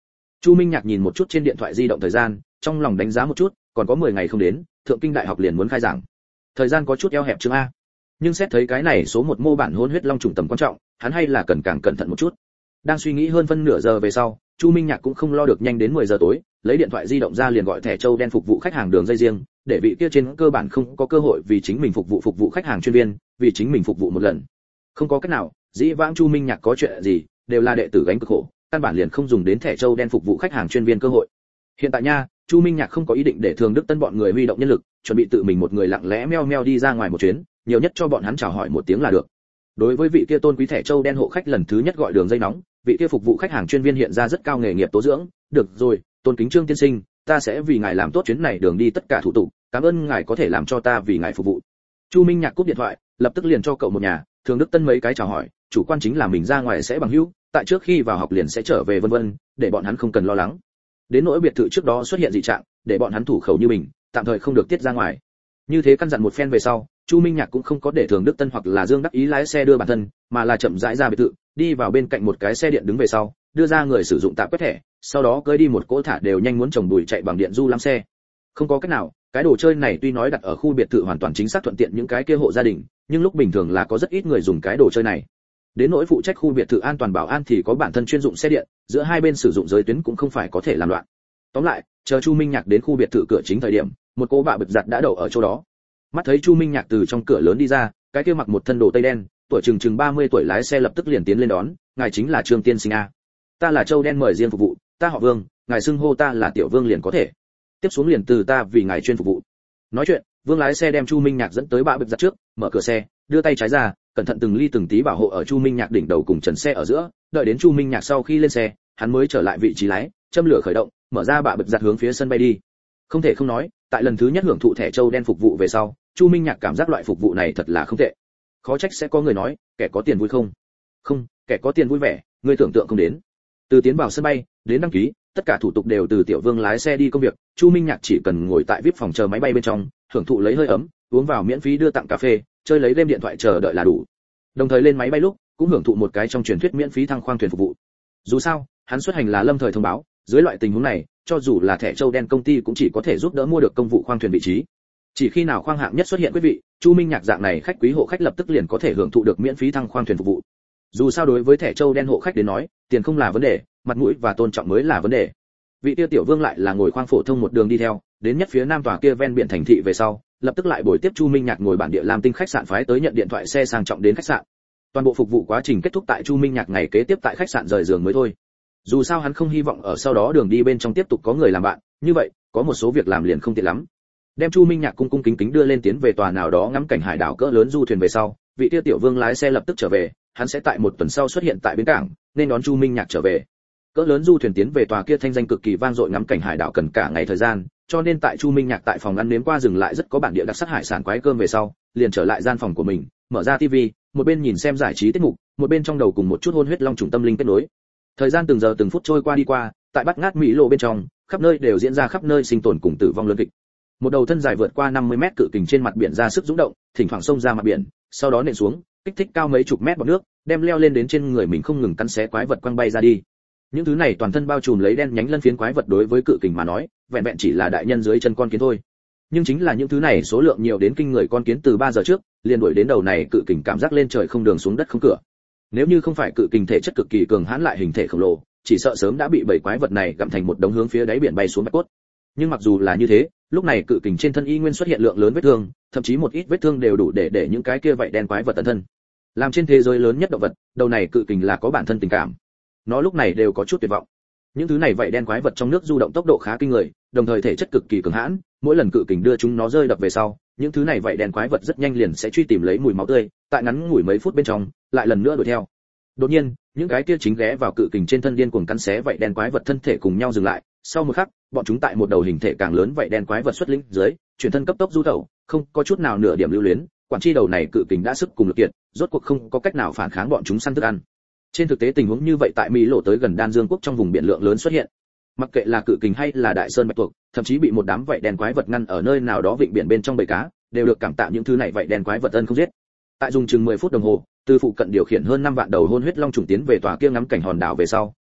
Chu Minh Nhạc nhìn một chút trên điện thoại di động thời gian, trong lòng đánh giá một chút, còn có mười ngày không đến, Thượng Kinh Đại học liền muốn khai giảng. Thời gian có chút eo hẹp chương a. Nhưng xét thấy cái này số một mô bản hôn huyết long trùng tầm quan trọng, hắn hay là cần càng cẩn thận một chút. Đang suy nghĩ hơn phân nửa giờ về sau, Chu Minh Nhạc cũng không lo được nhanh đến mười giờ tối, lấy điện thoại di động ra liền gọi thẻ châu đen phục vụ khách hàng đường dây riêng, để vị kia trên cơ bản không có cơ hội vì chính mình phục vụ phục vụ khách hàng chuyên viên, vì chính mình phục vụ một lần. Không có cách nào, dĩ vãng Chu Minh Nhạc có chuyện gì, đều là đệ tử gánh cực khổ, căn bản liền không dùng đến thẻ châu đen phục vụ khách hàng chuyên viên cơ hội. Hiện tại nha, Chu Minh Nhạc không có ý định để Thường Đức Tân bọn người huy động nhân lực, chuẩn bị tự mình một người lặng lẽ meo meo đi ra ngoài một chuyến, nhiều nhất cho bọn hắn chào hỏi một tiếng là được. Đối với vị kia tôn quý thẻ châu đen hộ khách lần thứ nhất gọi đường dây nóng, vị kia phục vụ khách hàng chuyên viên hiện ra rất cao nghề nghiệp tố dưỡng, được rồi, tôn kính Trương tiên sinh, ta sẽ vì ngài làm tốt chuyến này đường đi tất cả thủ tục, cảm ơn ngài có thể làm cho ta vì ngài phục vụ. Chu Minh Nhạc cúp điện thoại, lập tức liền cho cậu một nhà, Thường Đức Tân mấy cái chào hỏi, chủ quan chính là mình ra ngoài sẽ bằng hữu, tại trước khi vào học liền sẽ trở về vân vân, để bọn hắn không cần lo lắng. Đến nỗi biệt thự trước đó xuất hiện dị trạng, để bọn hắn thủ khẩu như mình, tạm thời không được tiết ra ngoài. Như thế căn dặn một phen về sau, Chu Minh Nhạc cũng không có để Thường Đức Tân hoặc là Dương Đắc Ý lái xe đưa bản thân, mà là chậm rãi ra biệt thự, đi vào bên cạnh một cái xe điện đứng về sau, đưa ra người sử dụng tạm quét thẻ, sau đó cưỡi đi một cỗ thả đều nhanh muốn chồng đùi chạy bằng điện du lắm xe. Không có cách nào, cái đồ chơi này tuy nói đặt ở khu biệt thự hoàn toàn chính xác thuận tiện những cái kia hộ gia đình, nhưng lúc bình thường là có rất ít người dùng cái đồ chơi này. Đến nỗi phụ trách khu biệt thự an toàn bảo an thì có bản thân chuyên dụng xe điện, giữa hai bên sử dụng giới tuyến cũng không phải có thể làm loạn. Tóm lại, chờ Chu Minh Nhạc đến khu biệt thự cửa chính thời điểm, một cô bạ bực giặt đã đậu ở chỗ đó. Mắt thấy Chu Minh Nhạc từ trong cửa lớn đi ra, cái kia mặc một thân đồ tây đen, tuổi chừng chừng ba mươi tuổi lái xe lập tức liền tiến lên đón, ngài chính là Trương tiên sinh a. Ta là Châu đen mời riêng phục vụ, ta họ Vương, ngài xưng hô ta là Tiểu Vương liền có thể. Tiếp xuống liền từ ta vì ngài chuyên phục vụ. Nói chuyện, Vương lái xe đem Chu Minh Nhạc dẫn tới bạ bực giặt trước, mở cửa xe, đưa tay trái ra, cẩn thận từng ly từng tí bảo hộ ở Chu Minh Nhạc đỉnh đầu cùng trần xe ở giữa, đợi đến Chu Minh Nhạc sau khi lên xe, hắn mới trở lại vị trí lái, châm lửa khởi động, mở ra bạ bực giặt hướng phía sân bay đi. Không thể không nói, tại lần thứ nhất hưởng thụ thẻ Châu đen phục vụ về sau, Chu Minh Nhạc cảm giác loại phục vụ này thật là không tệ. Khó trách sẽ có người nói, kẻ có tiền vui không? Không, kẻ có tiền vui vẻ, người tưởng tượng không đến. Từ tiến vào sân bay, đến đăng ký, tất cả thủ tục đều từ Tiểu Vương lái xe đi công việc, Chu Minh Nhạc chỉ cần ngồi tại vê i pê phòng chờ máy bay bên trong, hưởng thụ lấy hơi ấm, uống vào miễn phí đưa tặng cà phê, chơi lấy game điện thoại chờ đợi là đủ. Đồng thời lên máy bay lúc, cũng hưởng thụ một cái trong truyền thuyết miễn phí thăng khoang thuyền phục vụ. Dù sao, hắn xuất hành là lâm thời thông báo, dưới loại tình huống này, cho dù là thẻ Châu đen công ty cũng chỉ có thể giúp đỡ mua được công vụ khoang thuyền vị trí. Chỉ khi nào khoang hạng nhất xuất hiện quý vị, Chu Minh Nhạc dạng này khách quý hộ khách lập tức liền có thể hưởng thụ được miễn phí thăng khoang thuyền phục vụ. Dù sao đối với thẻ Châu đen hộ khách đến nói, tiền không là vấn đề, mặt mũi và tôn trọng mới là vấn đề. Vị tiêu Tiểu Vương lại là ngồi khoang phổ thông một đường đi theo, đến nhất phía nam tòa kia ven biển thành thị về sau, lập tức lại buổi tiếp Chu Minh Nhạc ngồi bản địa Lam Tinh khách sạn phái tới nhận điện thoại xe sang trọng đến khách sạn. Toàn bộ phục vụ quá trình kết thúc tại Chu Minh Nhạc ngày kế tiếp tại khách sạn rời giường mới thôi. Dù sao hắn không hy vọng ở sau đó đường đi bên trong tiếp tục có người làm bạn, như vậy, có một số việc làm liền không tiện lắm. Đem Chu Minh Nhạc cung cung kính kính đưa lên tiến về tòa nào đó ngắm cảnh hải đảo cỡ lớn du thuyền về sau, vị tiêu Tiểu Vương lái xe lập tức trở về, hắn sẽ tại một tuần sau xuất hiện tại bến cảng, nên đón Chu Minh Nhạc trở về. Cỡ lớn du thuyền tiến về tòa kia thanh danh cực kỳ vang dội ngắm cảnh hải đảo cần cả ngày thời gian, cho nên tại Chu Minh Nhạc tại phòng ăn nếm qua dừng lại rất có bản địa đặc sắc hải sản quái cơm về sau, liền trở lại gian phòng của mình, mở ra tivi, một bên nhìn xem giải trí tiết mục, một bên trong đầu cùng một chút hôn huyết long trùng tâm linh kết nối. Thời gian từng giờ từng phút trôi qua đi qua, tại bắt ngát mỹ lộ bên trong, khắp nơi đều diễn ra khắp nơi sinh tồn cùng tử vong lớn kịch. Một đầu thân dài vượt qua năm mươi mét cự kình trên mặt biển ra sức dũng động, thỉnh thoảng xông ra mặt biển, sau đó nện xuống, kích thích cao mấy chục mét bọt nước, đem leo lên đến trên người mình không ngừng cắn xé quái vật quăng bay ra đi. Những thứ này toàn thân bao trùm lấy đen nhánh lân phiến quái vật đối với cự kình mà nói, vẹn vẹn chỉ là đại nhân dưới chân con kiến thôi. Nhưng chính là những thứ này số lượng nhiều đến kinh người con kiến từ ba giờ trước, liền đuổi đến đầu này cự kình cảm giác lên trời không đường xuống đất không cửa. Nếu như không phải cự kình thể chất cực kỳ cường hãn lại hình thể khổng lồ, chỉ sợ sớm đã bị bảy quái vật này gặm thành một đống hướng phía đáy biển bay xuống bạch cốt. Nhưng mặc dù là như thế, lúc này cự kình trên thân y nguyên xuất hiện lượng lớn vết thương, thậm chí một ít vết thương đều đủ để để những cái kia vậy đen quái vật tận thân. Làm trên thế giới lớn nhất động vật, đầu này cự kình là có bản thân tình cảm. Nó lúc này đều có chút tuyệt vọng. Những thứ này vậy đen quái vật trong nước du động tốc độ khá kinh người, đồng thời thể chất cực kỳ cường hãn, mỗi lần cự kình đưa chúng nó rơi đập về sau, những thứ này vậy đen quái vật rất nhanh liền sẽ truy tìm lấy mùi máu tươi, tại ngắn ngủi mấy phút bên trong, lại lần nữa đuổi theo. Đột nhiên, những cái kia chính ghé vào cự kình trên thân điên cuồng cắn xé vậy đen quái vật thân thể cùng nhau dừng lại, sau một khắc, bọn chúng tại một đầu hình thể càng lớn vậy đen quái vật xuất lĩnh dưới, chuyển thân cấp tốc du tẩu, không có chút nào nửa điểm lưu luyến, quản chi đầu này cự kình đã sức cùng lực kiệt, rốt cuộc không có cách nào phản kháng bọn chúng săn thức ăn. Trên thực tế tình huống như vậy tại Mỹ lộ tới gần Đan Dương quốc trong vùng biển lượng lớn xuất hiện. Mặc kệ là cự kình hay là đại sơn bạch tuộc, thậm chí bị một đám vậy đen quái vật ngăn ở nơi nào đó vịnh biển bên trong bầy cá, đều được cảm tạ những thứ này vậy đen quái vật ân không giết. Tại dùng chừng mười phút đồng hồ, từ phụ cận điều khiển hơn năm vạn đầu hôn huyết long trùng tiến về tòa kia ngắm cảnh hòn đảo về sau,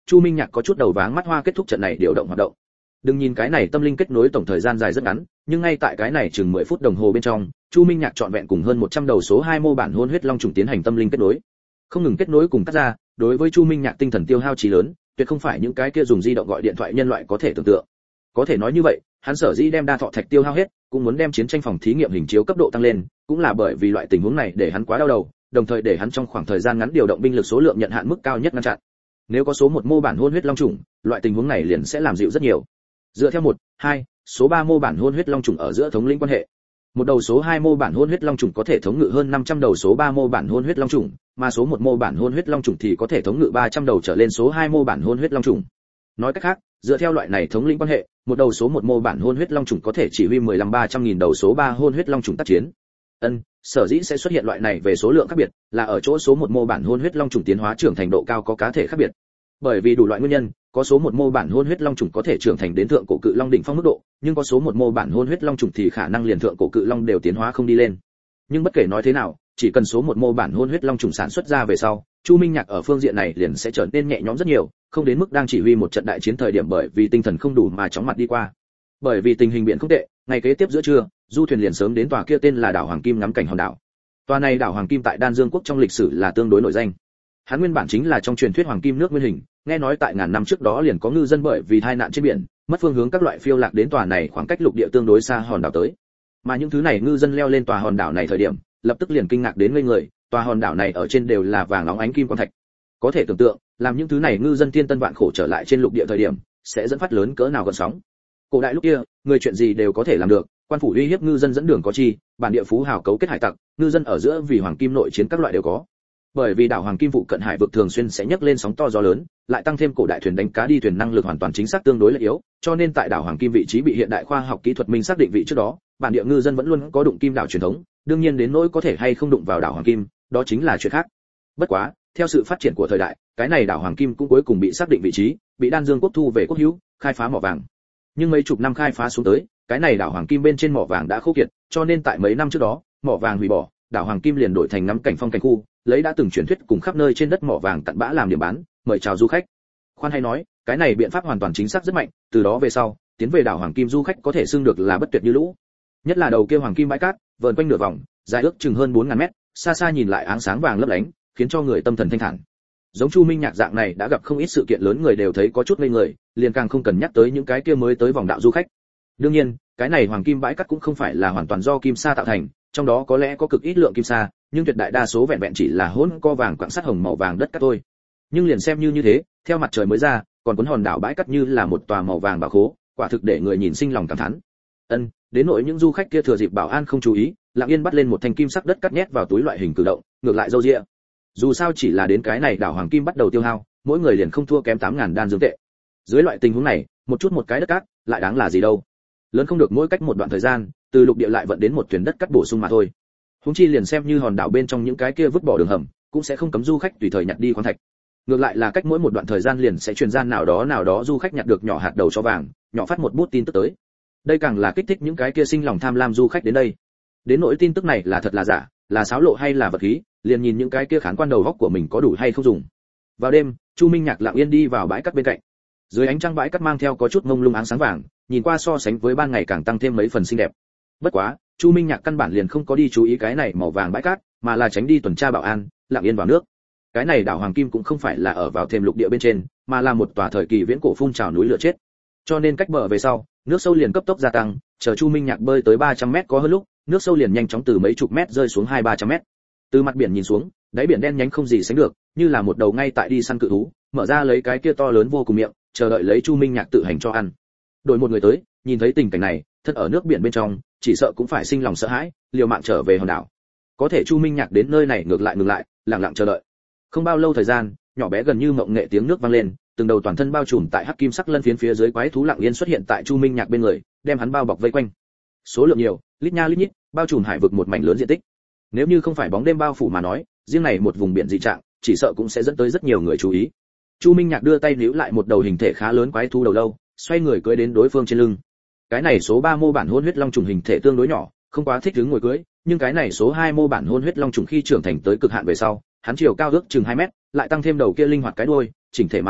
Chu Minh Nhạc có chút đầu váng mắt hoa kết thúc trận này điều động hoạt động. Đừng nhìn cái này tâm linh kết nối tổng thời gian dài rất ngắn, nhưng ngay tại cái này chừng mười phút đồng hồ bên trong, Chu Minh Nhạc trọn vẹn cùng hơn một trăm đầu số hai mô bản hôn huyết long trùng tiến hành tâm linh kết nối. Không ngừng kết nối cùng cắt ra, đối với Chu Minh Nhạc tinh thần tiêu hao chí lớn, tuyệt không phải những cái kia dùng di động gọi điện thoại nhân loại có thể tưởng tượng. Có thể nói như vậy, hắn sở dĩ đem đa thọ thạch tiêu hao hết, cũng muốn đem chiến tranh phòng thí nghiệm hình chiếu cấp độ tăng lên, cũng là bởi vì loại tình huống này để hắn quá đau đầu, đồng thời để hắn trong khoảng thời gian ngắn điều động binh lực số lượng nhận hạn mức cao nhất ngăn chặn. Nếu có số một mô bản hôn huyết long trùng, loại tình huống này liền sẽ làm dịu rất nhiều. Dựa theo một, hai, số ba mô bản hôn huyết long trùng ở giữa thống lĩnh quan hệ. Một đầu số hai mô bản hôn huyết long trùng có thể thống ngự hơn năm trăm đầu số ba mô bản hôn huyết long trùng, mà số một mô bản hôn huyết long trùng thì có thể thống ngự ba trăm đầu trở lên số hai mô bản hôn huyết long trùng. Nói cách khác, dựa theo loại này thống lĩnh quan hệ, một đầu số một mô bản hôn huyết long trùng có thể chỉ huy mười lăm ba trăm nghìn đầu số ba hôn huyết long trùng tác chiến. Ân, sở dĩ sẽ xuất hiện loại này về số lượng khác biệt, là ở chỗ số một mô bản hôn huyết long trùng tiến hóa trưởng thành độ cao có cá thể khác biệt. Bởi vì đủ loại nguyên nhân, có số một mô bản hôn huyết long trùng có thể trưởng thành đến thượng cổ cự long đỉnh phong mức độ, nhưng có số một mô bản hôn huyết long trùng thì khả năng liền thượng cổ cự long đều tiến hóa không đi lên. Nhưng bất kể nói thế nào, chỉ cần số một mô bản hôn huyết long trùng sản xuất ra về sau, Chu Minh Nhạc ở phương diện này liền sẽ trở nên nhẹ nhõm rất nhiều, không đến mức đang chỉ huy một trận đại chiến thời điểm bởi vì tinh thần không đủ mà chóng mặt đi qua. Bởi vì tình hình biển không tệ, ngày kế tiếp giữa trưa, du thuyền liền sớm đến tòa kia tên là đảo Hoàng Kim ngắm cảnh hòn đảo. Tòa này đảo Hoàng Kim tại Đan Dương quốc trong lịch sử là tương đối nổi danh. Hắn nguyên bản chính là trong truyền thuyết hoàng kim nước nguyên hình, nghe nói tại ngàn năm trước đó liền có ngư dân bởi vì tai nạn trên biển, mất phương hướng các loại phiêu lạc đến tòa này khoảng cách lục địa tương đối xa hòn đảo tới. Mà những thứ này ngư dân leo lên tòa hòn đảo này thời điểm, lập tức liền kinh ngạc đến ngây người, tòa hòn đảo này ở trên đều là vàng óng ánh kim quang thạch. Có thể tưởng tượng, làm những thứ này ngư dân thiên tân vạn khổ trở lại trên lục địa thời điểm, sẽ dẫn phát lớn cỡ nào gợn sóng. Cổ đại lúc kia, người chuyện gì đều có thể làm được, quan phủ uy hiếp ngư dân dẫn đường có chi, bản địa phú hào cấu kết hải tặc, ngư dân ở giữa vì hoàng kim nội chiến các loại đều có. Bởi vì đảo Hoàng Kim phụ cận hải vực thường xuyên sẽ nhấc lên sóng to gió lớn, lại tăng thêm cổ đại thuyền đánh cá đi thuyền năng lực hoàn toàn chính xác tương đối là yếu, cho nên tại đảo Hoàng Kim vị trí bị hiện đại khoa học kỹ thuật minh xác định vị trước đó, bản địa ngư dân vẫn luôn có đụng kim đảo truyền thống, đương nhiên đến nỗi có thể hay không đụng vào đảo Hoàng Kim, đó chính là chuyện khác. Bất quá, theo sự phát triển của thời đại, cái này đảo Hoàng Kim cũng cuối cùng bị xác định vị trí, bị Đan Dương quốc thu về quốc hữu, khai phá mỏ vàng. Nhưng mấy chục năm khai phá xuống tới, cái này đảo Hoàng Kim bên trên mỏ vàng đã khô kiệt, cho nên tại mấy năm trước đó, mỏ vàng hủy bỏ, đảo Hoàng Kim liền đổi thành ngắm cảnh phong cảnh khu, lấy đã từng truyền thuyết cùng khắp nơi trên đất mỏ vàng cặn bã làm điểm bán, mời chào du khách. Khoan hay nói, cái này biện pháp hoàn toàn chính xác rất mạnh, từ đó về sau, tiến về đảo Hoàng Kim du khách có thể xưng được là bất tuyệt như lũ. Nhất là đầu kia Hoàng Kim bãi cát, vờn quanh nửa vòng, dài ước chừng hơn bốn ngàn mét, xa xa nhìn lại áng sáng vàng lấp lánh, khiến cho người tâm thần thanh thản. Giống Chu Minh Nhạc dạng này đã gặp không ít sự kiện lớn người đều thấy có chút ngây người, liền càng không cần nhắc tới những cái kia mới tới vòng đạo du khách. Đương nhiên, cái này Hoàng Kim bãi cát cũng không phải là hoàn toàn do kim sa tạo thành, trong đó có lẽ có cực ít lượng kim sa, nhưng tuyệt đại đa số vẹn vẹn chỉ là hỗn co vàng quặng sắt hồng màu vàng đất cát thôi. Nhưng liền xem như như thế, theo mặt trời mới ra, còn cuốn hòn đảo bãi cát như là một tòa màu vàng bảo khố, quả thực để người nhìn sinh lòng cảm thán. Ân, đến nỗi những du khách kia thừa dịp bảo an không chú ý, lặng yên bắt lên một thanh kim sắc đất cát nhét vào túi loại hình cử động, ngược lại dâu dịa. Dù sao chỉ là đến cái này đảo Hoàng Kim bắt đầu tiêu hao, mỗi người liền không thua kém tám ngàn đan dương tệ. Dưới loại tình huống này, một chút một cái đất cát, lại đáng là gì đâu? Lớn không được mỗi cách một đoạn thời gian, từ lục địa lại vận đến một thuyền đất cát bổ sung mà thôi. Huống chi liền xem như hòn đảo bên trong những cái kia vứt bỏ đường hầm, cũng sẽ không cấm du khách tùy thời nhặt đi khoáng thạch. Ngược lại là cách mỗi một đoạn thời gian liền sẽ truyền gian nào đó nào đó du khách nhặt được nhỏ hạt đầu cho vàng, nhỏ phát một bút tin tức tới. Đây càng là kích thích những cái kia sinh lòng tham lam du khách đến đây. Đến nỗi tin tức này là thật là giả, là xáo lộ hay là vật khí, liền nhìn những cái kia khán quan đầu góc của mình có đủ hay không dùng. Vào đêm, Chu Minh Nhạc lặng yên đi vào bãi cát bên cạnh. Dưới ánh trăng bãi cát mang theo có chút mông lung áng sáng vàng, nhìn qua so sánh với ban ngày càng tăng thêm mấy phần xinh đẹp. Bất quá, Chu Minh Nhạc căn bản liền không có đi chú ý cái này màu vàng bãi cát, mà là tránh đi tuần tra bảo an, lặng yên vào nước. Cái này đảo Hoàng Kim cũng không phải là ở vào thêm lục địa bên trên, mà là một tòa thời kỳ viễn cổ phun trào núi lửa chết. Cho nên cách bờ về sau, nước sâu liền cấp tốc gia tăng, chờ Chu Minh Nhạc bơi tới ba trăm mét có hơn lúc, nước sâu liền nhanh chóng từ mấy chục mét rơi xuống hai ba trăm mét. Từ mặt biển nhìn xuống, đáy biển đen nhánh không gì sánh được, như là một đầu ngay tại đi săn cự thú, mở ra lấy cái kia to lớn vô cùng miệng, chờ đợi lấy Chu Minh Nhạc tự hành cho ăn. Đổi một người tới, nhìn thấy tình cảnh này, thân ở nước biển bên trong, chỉ sợ cũng phải sinh lòng sợ hãi, liều mạng trở về hòn đảo. Có thể Chu Minh Nhạc đến nơi này ngược lại ngừng lại, lặng lặng chờ đợi. Không bao lâu thời gian, nhỏ bé gần như mộng nghệ tiếng nước vang lên, từng đầu toàn thân bao trùm tại hắc kim sắc lân phiến phía dưới quái thú lặng yên xuất hiện tại Chu Minh Nhạc bên người, đem hắn bao bọc vây quanh. Số lượng nhiều, lít nha lít nhít, bao trùm hải vực một mảnh lớn diện tích. Nếu như không phải bóng đêm bao phủ mà nói, riêng này một vùng biển dị trạng, chỉ sợ cũng sẽ dẫn tới rất nhiều người chú ý. Chu Minh Nhạc đưa tay níu lại một đầu hình thể khá lớn quái thú đầu lâu, xoay người cưỡi đến đối phương trên lưng. Cái này số ba mô bản hôn huyết long trùng hình thể tương đối nhỏ, không quá thích đứng ngồi cưỡi, nhưng cái này số hai mô bản hôn huyết long trùng khi trưởng thành tới cực hạn về sau, hắn chiều cao ước chừng hai mét, lại tăng thêm đầu kia linh hoạt cái đuôi, chỉnh thể mà nói,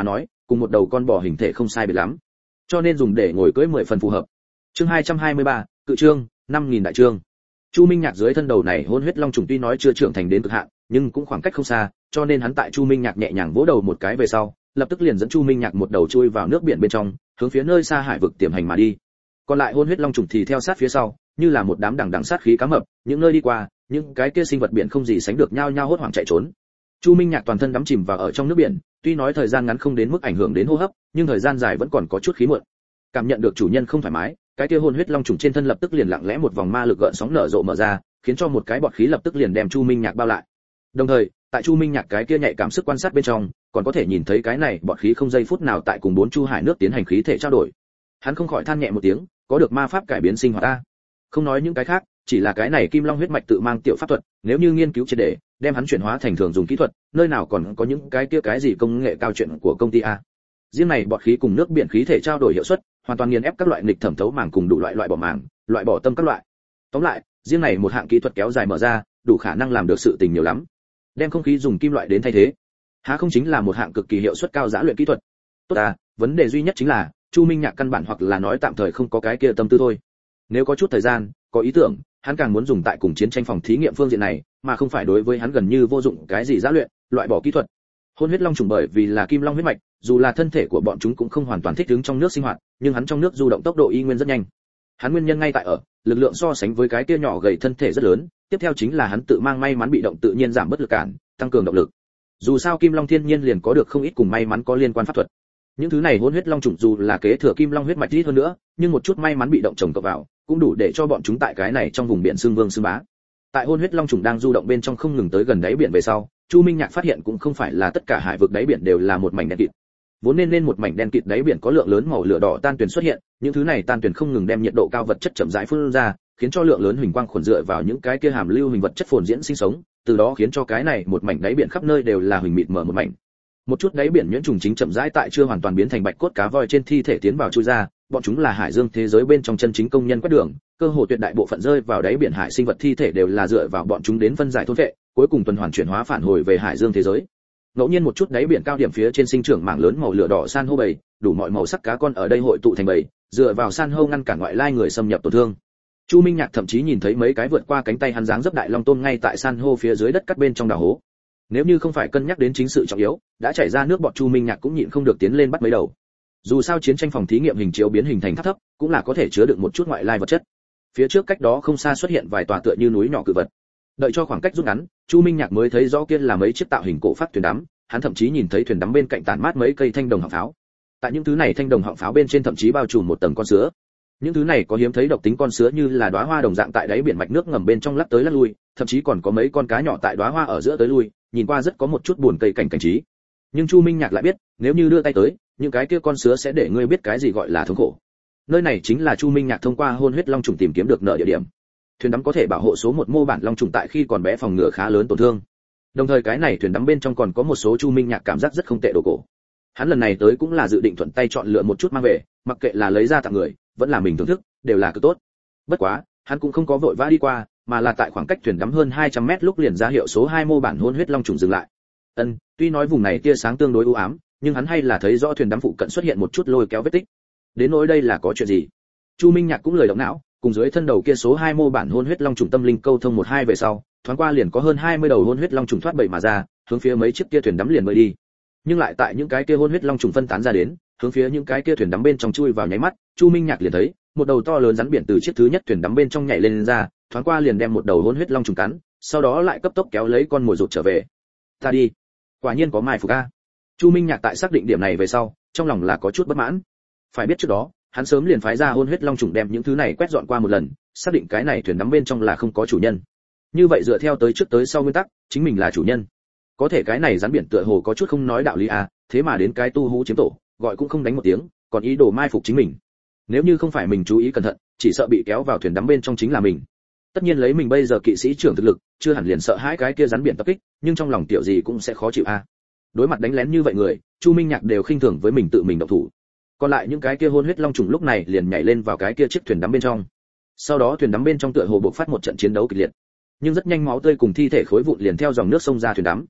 cùng một đầu con bò hình thể không sai biệt lắm, cho nên dùng để ngồi cưỡi mười phần phù hợp. Chương hai trăm hai mươi ba, cự trương, năm nghìn đại trương. Chu Minh Nhạc dưới thân đầu này hôn huyết long trùng tuy nói chưa trưởng thành đến cực hạn, nhưng cũng khoảng cách không xa, cho nên hắn tại Chu Minh Nhạc nhẹ nhàng vỗ đầu một cái về sau, lập tức liền dẫn Chu Minh Nhạc một đầu chui vào nước biển bên trong, hướng phía nơi xa hải vực tiềm hành mà đi. Còn lại hôn huyết long trùng thì theo sát phía sau, như là một đám đằng đằng sát khí cá mập, những nơi đi qua, những cái kia sinh vật biển không gì sánh được nhao nhao hốt hoảng chạy trốn. Chu Minh Nhạc toàn thân đắm chìm vào ở trong nước biển, tuy nói thời gian ngắn không đến mức ảnh hưởng đến hô hấp, nhưng thời gian dài vẫn còn có chút khí muộn. Cảm nhận được chủ nhân không thoải mái, cái kia hôn huyết long trùng trên thân lập tức liền lặng lẽ một vòng ma lực gợn sóng nở rộ mở ra, khiến cho một cái bọt khí lập tức liền đem Chu Minh Nhạc bao lại. Đồng thời, tại Chu Minh Nhạc cái kia nhạy cảm sức quan sát bên trong, còn có thể nhìn thấy cái này bọt khí không giây phút nào tại cùng bốn chu hải nước tiến hành khí thể trao đổi. Hắn không khỏi than nhẹ một tiếng, có được ma pháp cải biến sinh hoạt ta. Không nói những cái khác, chỉ là cái này kim long huyết mạch tự mang tiểu pháp thuật, nếu như nghiên cứu triệt để, đem hắn chuyển hóa thành thường dùng kỹ thuật, nơi nào còn có những cái kia cái gì công nghệ cao chuyện của công ty a. Riêng này bọt khí cùng nước biển khí thể trao đổi hiệu suất, hoàn toàn nghiền ép các loại nghịch thẩm thấu màng cùng đủ loại loại bỏ màng, loại bỏ tâm các loại. Tóm lại, riêng này một hạng kỹ thuật kéo dài mở ra, đủ khả năng làm được sự tình nhiều lắm. Đem không khí dùng kim loại đến thay thế, há không chính là một hạng cực kỳ hiệu suất cao giã luyện kỹ thuật. Tốt à, vấn đề duy nhất chính là, Chu Minh Nhạc căn bản hoặc là nói tạm thời không có cái kia tâm tư thôi. Nếu có chút thời gian, có ý tưởng, hắn càng muốn dùng tại cùng chiến tranh phòng thí nghiệm phương diện này, mà không phải đối với hắn gần như vô dụng cái gì giã luyện, loại bỏ kỹ thuật. Hôn huyết long trùng bởi vì là kim long huyết mạch, dù là thân thể của bọn chúng cũng không hoàn toàn thích ứng trong nước sinh hoạt, nhưng hắn trong nước du động tốc độ y nguyên rất nhanh. Hắn nguyên nhân ngay tại ở, lực lượng so sánh với cái kia nhỏ gầy thân thể rất lớn, tiếp theo chính là hắn tự mang may mắn bị động tự nhiên giảm bất lực cản, tăng cường động lực. Dù sao kim long thiên nhiên liền có được không ít cùng may mắn có liên quan pháp thuật. Những thứ này hôn huyết long trùng dù là kế thừa kim long huyết mạch ít hơn nữa, nhưng một chút may mắn bị động chồng cộng vào, cũng đủ để cho bọn chúng tại cái này trong vùng biển xương vương xương bá. Tại hôn huyết long trùng đang du động bên trong không ngừng tới gần đáy biển về sau, Chu Minh Nhạc phát hiện cũng không phải là tất cả hải vực đáy biển đều là một mảnh đen kịt. Vốn nên nên một mảnh đen kịt đáy biển có lượng lớn màu lửa đỏ tan tuyền xuất hiện, những thứ này tan tuyền không ngừng đem nhiệt độ cao vật chất chậm rãi phun ra, khiến cho lượng lớn huỳnh quang khuẩn dựa vào những cái kia hàm lưu huỳnh vật chất phồn diễn sinh sống, từ đó khiến cho cái này một mảnh đáy biển khắp nơi đều là huỳnh mịt mờ một mảnh. Một chút đáy biển nhuyễn trùng chính chậm rãi tại chưa hoàn toàn biến thành bạch cốt cá voi trên thi thể tiến vào chui ra, bọn chúng là hải dương thế giới bên trong chân chính công nhân quét đường, cơ hồ tuyệt đại bộ phận rơi vào đáy biển hải sinh vật thi thể đều là dựa vào bọn chúng đến phân giải thôn vệ, cuối cùng tuần hoàn chuyển hóa phản hồi về hải dương thế giới. Ngẫu nhiên một chút đáy biển cao điểm phía trên sinh trưởng mảng lớn màu lửa đỏ san hô bầy, đủ mọi màu sắc cá con ở đây hội tụ thành bầy, dựa vào san hô ngăn cản ngoại lai người xâm nhập tổn thương. Chu Minh Nhạc thậm chí nhìn thấy mấy cái vượt qua cánh tay hắn dáng dấp đại long tôm ngay tại san hô phía dưới đất cắt bên trong đào hố. Nếu như không phải cân nhắc đến chính sự trọng yếu, đã chảy ra nước bọt Chu Minh Nhạc cũng nhịn không được tiến lên bắt mấy đầu. Dù sao chiến tranh phòng thí nghiệm hình chiếu biến hình thành tháp thấp, cũng là có thể chứa đựng một chút ngoại lai vật chất. Phía trước cách đó không xa xuất hiện vài tòa tựa như núi nhỏ cự vật. Đợi cho khoảng cách rút ngắn, Chu Minh Nhạc mới thấy rõ kia là mấy chiếc tạo hình cổ phát thuyền đắm, hắn thậm chí nhìn thấy thuyền đắm bên cạnh tản mát mấy cây thanh đồng họng pháo. Tại những thứ này thanh đồng họng pháo bên trên thậm chí bao trùm một tầng con sứa. Những thứ này có hiếm thấy độc tính con sứa như là đóa hoa đồng dạng tại đáy biển mạch nước ngầm bên trong lắc tới lắc lui, thậm chí còn có mấy con cá nhỏ tại đóa hoa ở giữa tới lui, nhìn qua rất có một chút buồn cây cảnh cảnh trí. Nhưng Chu Minh Nhạc lại biết, nếu như đưa tay tới, những cái kia con sứa sẽ để ngươi biết cái gì gọi là thống khổ. Nơi này chính là Chu Minh Nhạc thông qua hôn huyết long trùng tìm kiếm được nợ địa điểm. Thuyền đắm có thể bảo hộ số một mô bản long trùng tại khi còn bé phòng ngừa khá lớn tổn thương. Đồng thời cái này thuyền đắm bên trong còn có một số Chu Minh Nhạc cảm giác rất không tệ đồ cổ. Hắn lần này tới cũng là dự định thuận tay chọn lựa một chút mang về, mặc kệ là lấy ra tặng người, vẫn là mình thưởng thức, đều là cực tốt. Bất quá, hắn cũng không có vội vã đi qua, mà là tại khoảng cách thuyền đắm hơn hai trăm mét lúc liền ra hiệu số hai mô bản hôn huyết long trùng dừng lại. Ân, tuy nói vùng này tia sáng tương đối u ám, nhưng hắn hay là thấy rõ thuyền đắm phụ cận xuất hiện một chút lôi kéo vết tích. Đến nỗi đây là có chuyện gì? Chu Minh Nhạc cũng lời động não, cùng dưới thân đầu kia số hai mô bản hôn huyết long trùng tâm linh câu thông một hai về sau, thoáng qua liền có hơn hai mươi đầu hôn huyết long trùng thoát bầy mà ra, hướng phía mấy chiếc kia thuyền đắm liền bơi đi. Nhưng lại tại những cái kia hôn huyết long trùng phân tán ra đến, hướng phía những cái kia thuyền đắm bên trong chui vào nháy mắt, Chu Minh Nhạc liền thấy một đầu to lớn rắn biển từ chiếc thứ nhất thuyền đắm bên trong nhảy lên, lên ra, thoáng qua liền đem một đầu hôn huyết long trùng cắn, sau đó lại cấp tốc kéo lấy con mồi rụt trở về. Ta đi, quả nhiên có mai phục a. Chu Minh Nhạc tại xác định điểm này về sau, trong lòng là có chút bất mãn. Phải biết trước đó, hắn sớm liền phái ra hôn huyết long trùng đem những thứ này quét dọn qua một lần, xác định cái này thuyền đắm bên trong là không có chủ nhân. Như vậy dựa theo tới trước tới sau nguyên tắc, chính mình là chủ nhân. Có thể cái này rắn biển tựa hồ có chút không nói đạo lý a, thế mà đến cái tu hú chiếm tổ, gọi cũng không đánh một tiếng, còn ý đồ mai phục chính mình. Nếu như không phải mình chú ý cẩn thận, chỉ sợ bị kéo vào thuyền đắm bên trong chính là mình. Tất nhiên lấy mình bây giờ kỵ sĩ trưởng thực lực, chưa hẳn liền sợ hãi cái kia rắn biển tập kích, nhưng trong lòng tiểu gì cũng sẽ khó chịu a. Đối mặt đánh lén như vậy người, Chu Minh Nhạc đều khinh thường với mình tự mình động thủ. Còn lại những cái kia hôn huyết long trùng lúc này liền nhảy lên vào cái kia chiếc thuyền đắm bên trong. Sau đó thuyền đắm bên trong tựa hồ bộc phát một trận chiến đấu kịch liệt. Nhưng rất nhanh máu tươi cùng thi thể khối vụn liền theo dòng nước sông ra thuyền đắm.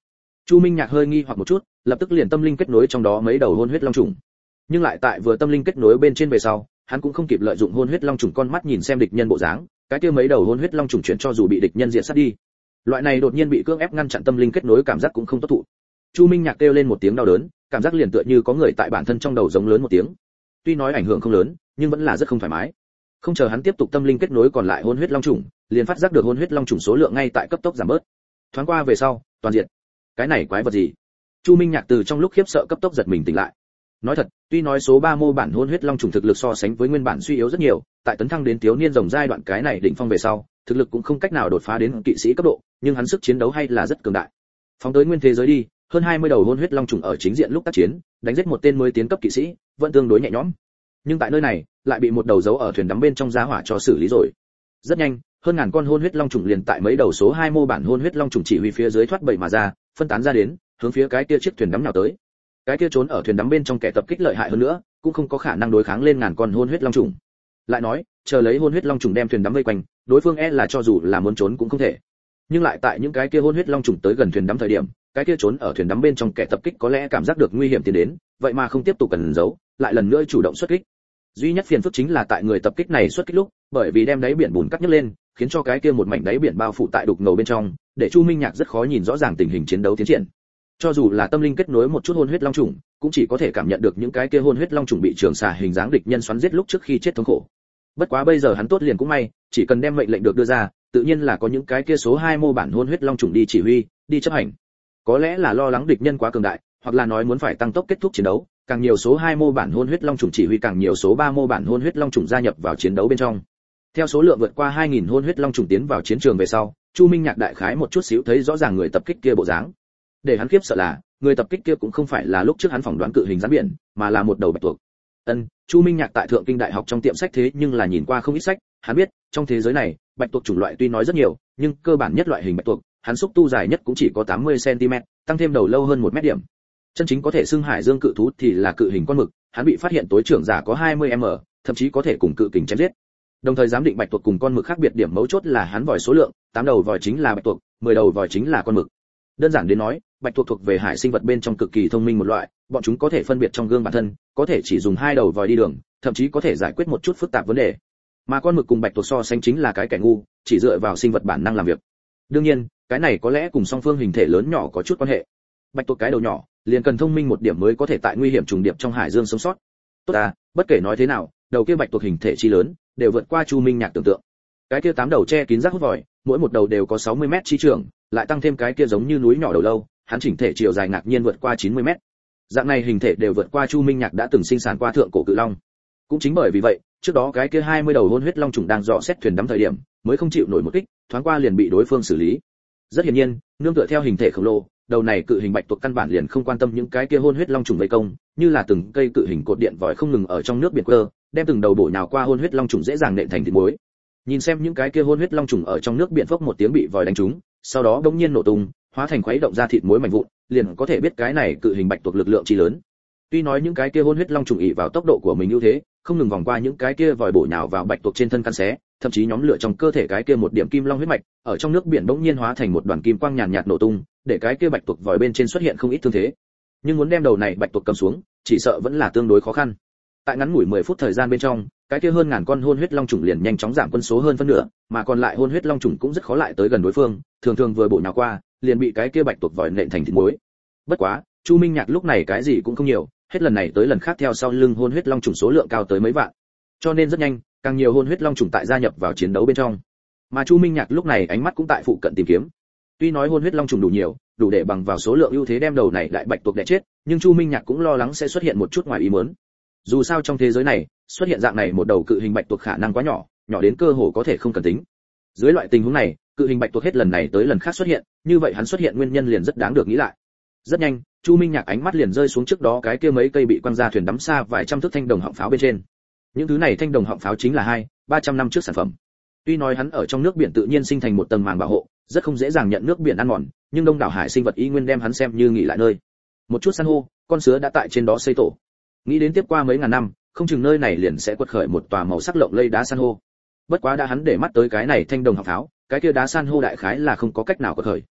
Chu Minh Nhạc hơi nghi hoặc một chút, lập tức liền tâm linh kết nối trong đó mấy đầu hôn huyết long trùng. Nhưng lại tại vừa tâm linh kết nối bên trên về sau, hắn cũng không kịp lợi dụng hôn huyết long trùng con mắt nhìn xem địch nhân bộ dáng, cái kia mấy đầu hôn huyết long trùng chuyển cho dù bị địch nhân diệt sát đi. Loại này đột nhiên bị cưỡng ép ngăn chặn tâm linh kết nối cảm giác cũng không tốt thụ. Chu Minh Nhạc kêu lên một tiếng đau đớn, cảm giác liền tựa như có người tại bản thân trong đầu giống lớn một tiếng. Tuy nói ảnh hưởng không lớn, nhưng vẫn là rất không thoải mái. Không chờ hắn tiếp tục tâm linh kết nối còn lại hôn huyết long trùng, liền phát giác được hôn huyết long trùng số lượng ngay tại cấp tốc giảm bớt. Thoáng qua về sau, toàn diện. Cái này quái vật gì? Chu Minh Nhạc từ trong lúc khiếp sợ cấp tốc giật mình tỉnh lại. Nói thật, tuy nói số ba mô bản hôn huyết long trùng thực lực so sánh với nguyên bản suy yếu rất nhiều, tại tấn thăng đến thiếu niên rồng giai đoạn cái này đỉnh phong về sau, thực lực cũng không cách nào đột phá đến kỵ sĩ cấp độ, nhưng hắn sức chiến đấu hay là rất cường đại. Phóng tới nguyên thế giới đi, hơn hai mươi đầu hôn huyết long trùng ở chính diện lúc tác chiến, đánh giết một tên mới tiến cấp kỵ sĩ, vẫn tương đối nhẹ nhõm. Nhưng tại nơi này, lại bị một đầu dấu ở thuyền đắm bên trong giá hỏa cho xử lý rồi. Rất nhanh, hơn ngàn con hôn huyết long trùng liền tại mấy đầu số hai mô bản hôn huyết long trùng chỉ huy phía dưới thoát bầy mà ra, phân tán ra đến, hướng phía cái kia chiếc thuyền đắm nào tới. Cái kia trốn ở thuyền đắm bên trong kẻ tập kích lợi hại hơn nữa, cũng không có khả năng đối kháng lên ngàn con hôn huyết long trùng. Lại nói, chờ lấy hôn huyết long trùng đem thuyền đắm vây quanh, đối phương e là cho dù là muốn trốn cũng không thể. Nhưng lại tại những cái kia hôn huyết long trùng tới gần thuyền đắm thời điểm, cái kia trốn ở thuyền đắm bên trong kẻ tập kích có lẽ cảm giác được nguy hiểm tiến đến, vậy mà không tiếp tục cần giấu, lại lần nữa chủ động xuất kích. Duy nhất phiền phức chính là tại người tập kích này xuất kích lúc, bởi vì đem đáy biển bùn cắt nhấc lên, khiến cho cái kia một mảnh đáy biển bao phủ tại đục ngầu bên trong, để Chu Minh Nhạc rất khó nhìn rõ ràng tình hình chiến đấu tiến triển. Cho dù là tâm linh kết nối một chút hôn huyết long trùng, cũng chỉ có thể cảm nhận được những cái kia hôn huyết long trùng bị trường xà hình dáng địch nhân xoắn giết lúc trước khi chết thống khổ. Bất quá bây giờ hắn tốt liền cũng may, chỉ cần đem mệnh lệnh được đưa ra, tự nhiên là có những cái kia số hai mô bản hôn huyết long trùng đi chỉ huy, đi chấp hành. Có lẽ là lo lắng địch nhân quá cường đại, hoặc là nói muốn phải tăng tốc kết thúc chiến đấu, càng nhiều số hai mô bản hôn huyết long trùng chỉ huy càng nhiều số ba mô bản hôn huyết long trùng gia nhập vào chiến đấu bên trong. Theo số lượng vượt qua hai nghìn hôn huyết long trùng tiến vào chiến trường về sau, Chu Minh Nhạc đại khái một chút xíu thấy rõ ràng người tập kích kia bộ dáng. Để hắn khiếp sợ là, người tập kích kia cũng không phải là lúc trước hắn phỏng đoán cự hình rắn biển, mà là một đầu bạch tuộc. Ân, Chu Minh Nhạc tại Thượng Kinh Đại học trong tiệm sách thế nhưng là nhìn qua không ít sách, hắn biết, trong thế giới này, bạch tuộc chủng loại tuy nói rất nhiều, nhưng cơ bản nhất loại hình bạch tuộc, hắn xúc tu dài nhất cũng chỉ có tám mươi xăng ti mét, tăng thêm đầu lâu hơn một mét điểm. Chân chính có thể xưng hải dương cự thú thì là cự hình con mực, hắn bị phát hiện tối trưởng giả có hai mươi mét, thậm chí có thể cùng cự kình chém giết. Đồng thời giám định bạch tuộc cùng con mực khác biệt điểm mấu chốt là hắn vòi số lượng, tám đầu vòi chính là bạch tuộc, mười đầu vòi chính là con mực. Đơn giản đến nói, bạch tuộc thuộc về hải sinh vật bên trong cực kỳ thông minh một loại, bọn chúng có thể phân biệt trong gương bản thân, có thể chỉ dùng hai đầu vòi đi đường, thậm chí có thể giải quyết một chút phức tạp vấn đề. Mà con mực cùng bạch tuộc so sánh chính là cái kẻ ngu, chỉ dựa vào sinh vật bản năng làm việc. Đương nhiên, cái này có lẽ cùng song phương hình thể lớn nhỏ có chút quan hệ. Bạch tuộc cái đầu nhỏ, liền cần thông minh một điểm mới có thể tại nguy hiểm trùng điệp trong hải dương sống sót. Tốt à, bất kể nói thế nào, đầu kia bạch tuộc hình thể chi lớn, đều vượt qua Chu Minh Nhạc tưởng tượng. Cái kia tám đầu che kín rác hút vòi, mỗi một đầu đều có sáu mươi mét chi trường, lại tăng thêm cái kia giống như núi nhỏ đầu lâu, hắn chỉnh thể chiều dài ngạc nhiên vượt qua chín mươi mét. Dạng này hình thể đều vượt qua Chu Minh Nhạc đã từng sinh sản qua thượng cổ cự long. Cũng chính bởi vì vậy, trước đó cái kia hai mươi đầu hôn huyết long trùng đang dò xét thuyền đắm thời điểm, mới không chịu nổi một kích, thoáng qua liền bị đối phương xử lý. Rất hiển nhiên, nương tựa theo hình thể khổng lồ, đầu này cự hình bạch tuộc căn bản liền không quan tâm những cái kia hôn huyết long trùng vây công, như là từng cây cự hình cột điện vòi không ngừng ở trong nước biển cơ, đem từng đầu bổ nhào qua hôn huyết long trùng dễ dàng nện thành thịt muối. Nhìn xem những cái kia hôn huyết long trùng ở trong nước biển phốc một tiếng bị vòi đánh trúng, sau đó đống nhiên nổ tung, hóa thành khuấy động ra thịt muối mảnh vụn, liền có thể biết cái này cự hình bạch tuộc lực lượng chi lớn. Tuy nói những cái kia hôn huyết long trùng ỷ vào tốc độ của mình ưu thế, không ngừng vòng qua những cái kia vòi bổ nhào vào bạch tuộc trên thân căn xé, thậm chí nhóm lửa trong cơ thể cái kia một điểm kim long huyết mạch, ở trong nước biển bỗng nhiên hóa thành một đoàn kim quang nhàn nhạt nổ tung, để cái kia bạch tuộc vòi bên trên xuất hiện không ít thương thế. Nhưng muốn đem đầu này bạch tuộc cầm xuống, chỉ sợ vẫn là tương đối khó khăn. Tại ngắn ngủi mười phút thời gian bên trong, cái kia hơn ngàn con hôn huyết long trùng liền nhanh chóng giảm quân số hơn phân nửa, mà còn lại hôn huyết long trùng cũng rất khó lại tới gần đối phương, thường thường vừa bổ nhào qua, liền bị cái kia bạch tuộc vòi nện thành thịt muối. Bất quá, Chu Minh Nhạc lúc này cái gì cũng không nhiều, hết lần này tới lần khác theo sau lưng hôn huyết long trùng số lượng cao tới mấy vạn. Cho nên rất nhanh, càng nhiều hôn huyết long trùng tại gia nhập vào chiến đấu bên trong. Mà Chu Minh Nhạc lúc này ánh mắt cũng tại phụ cận tìm kiếm. Tuy nói hôn huyết long trùng đủ nhiều, đủ để bằng vào số lượng ưu thế đem đầu này lại bạch tuộc đè chết, nhưng Chu Minh Nhạc cũng lo lắng sẽ xuất hiện một chút ngoài ý muốn. Dù sao trong thế giới này, xuất hiện dạng này một đầu cự hình bạch tuộc khả năng quá nhỏ, nhỏ đến cơ hồ có thể không cần tính. Dưới loại tình huống này, cự hình bạch tuộc hết lần này tới lần khác xuất hiện, như vậy hắn xuất hiện nguyên nhân liền rất đáng được nghĩ lại. Rất nhanh, Chu Minh Nhạc ánh mắt liền rơi xuống trước đó cái kia mấy cây bị quăng ra thuyền đắm xa vài trăm thước thanh đồng họng pháo bên trên. Những thứ này thanh đồng họng pháo chính là hai, ba trăm năm trước sản phẩm. Tuy nói hắn ở trong nước biển tự nhiên sinh thành một tầng màng bảo hộ, rất không dễ dàng nhận nước biển ăn mòn, nhưng đông đảo hải sinh vật y nguyên đem hắn xem như nghỉ lại nơi. Một chút san hô, con sứa đã tại trên đó xây tổ. Nghĩ đến tiếp qua mấy ngàn năm, không chừng nơi này liền sẽ quật khởi một tòa màu sắc lộng lẫy đá san hô. Bất quá đã hắn để mắt tới cái này thanh đồng họng pháo, cái kia đá san hô đại khái là không có cách nào quật khởi.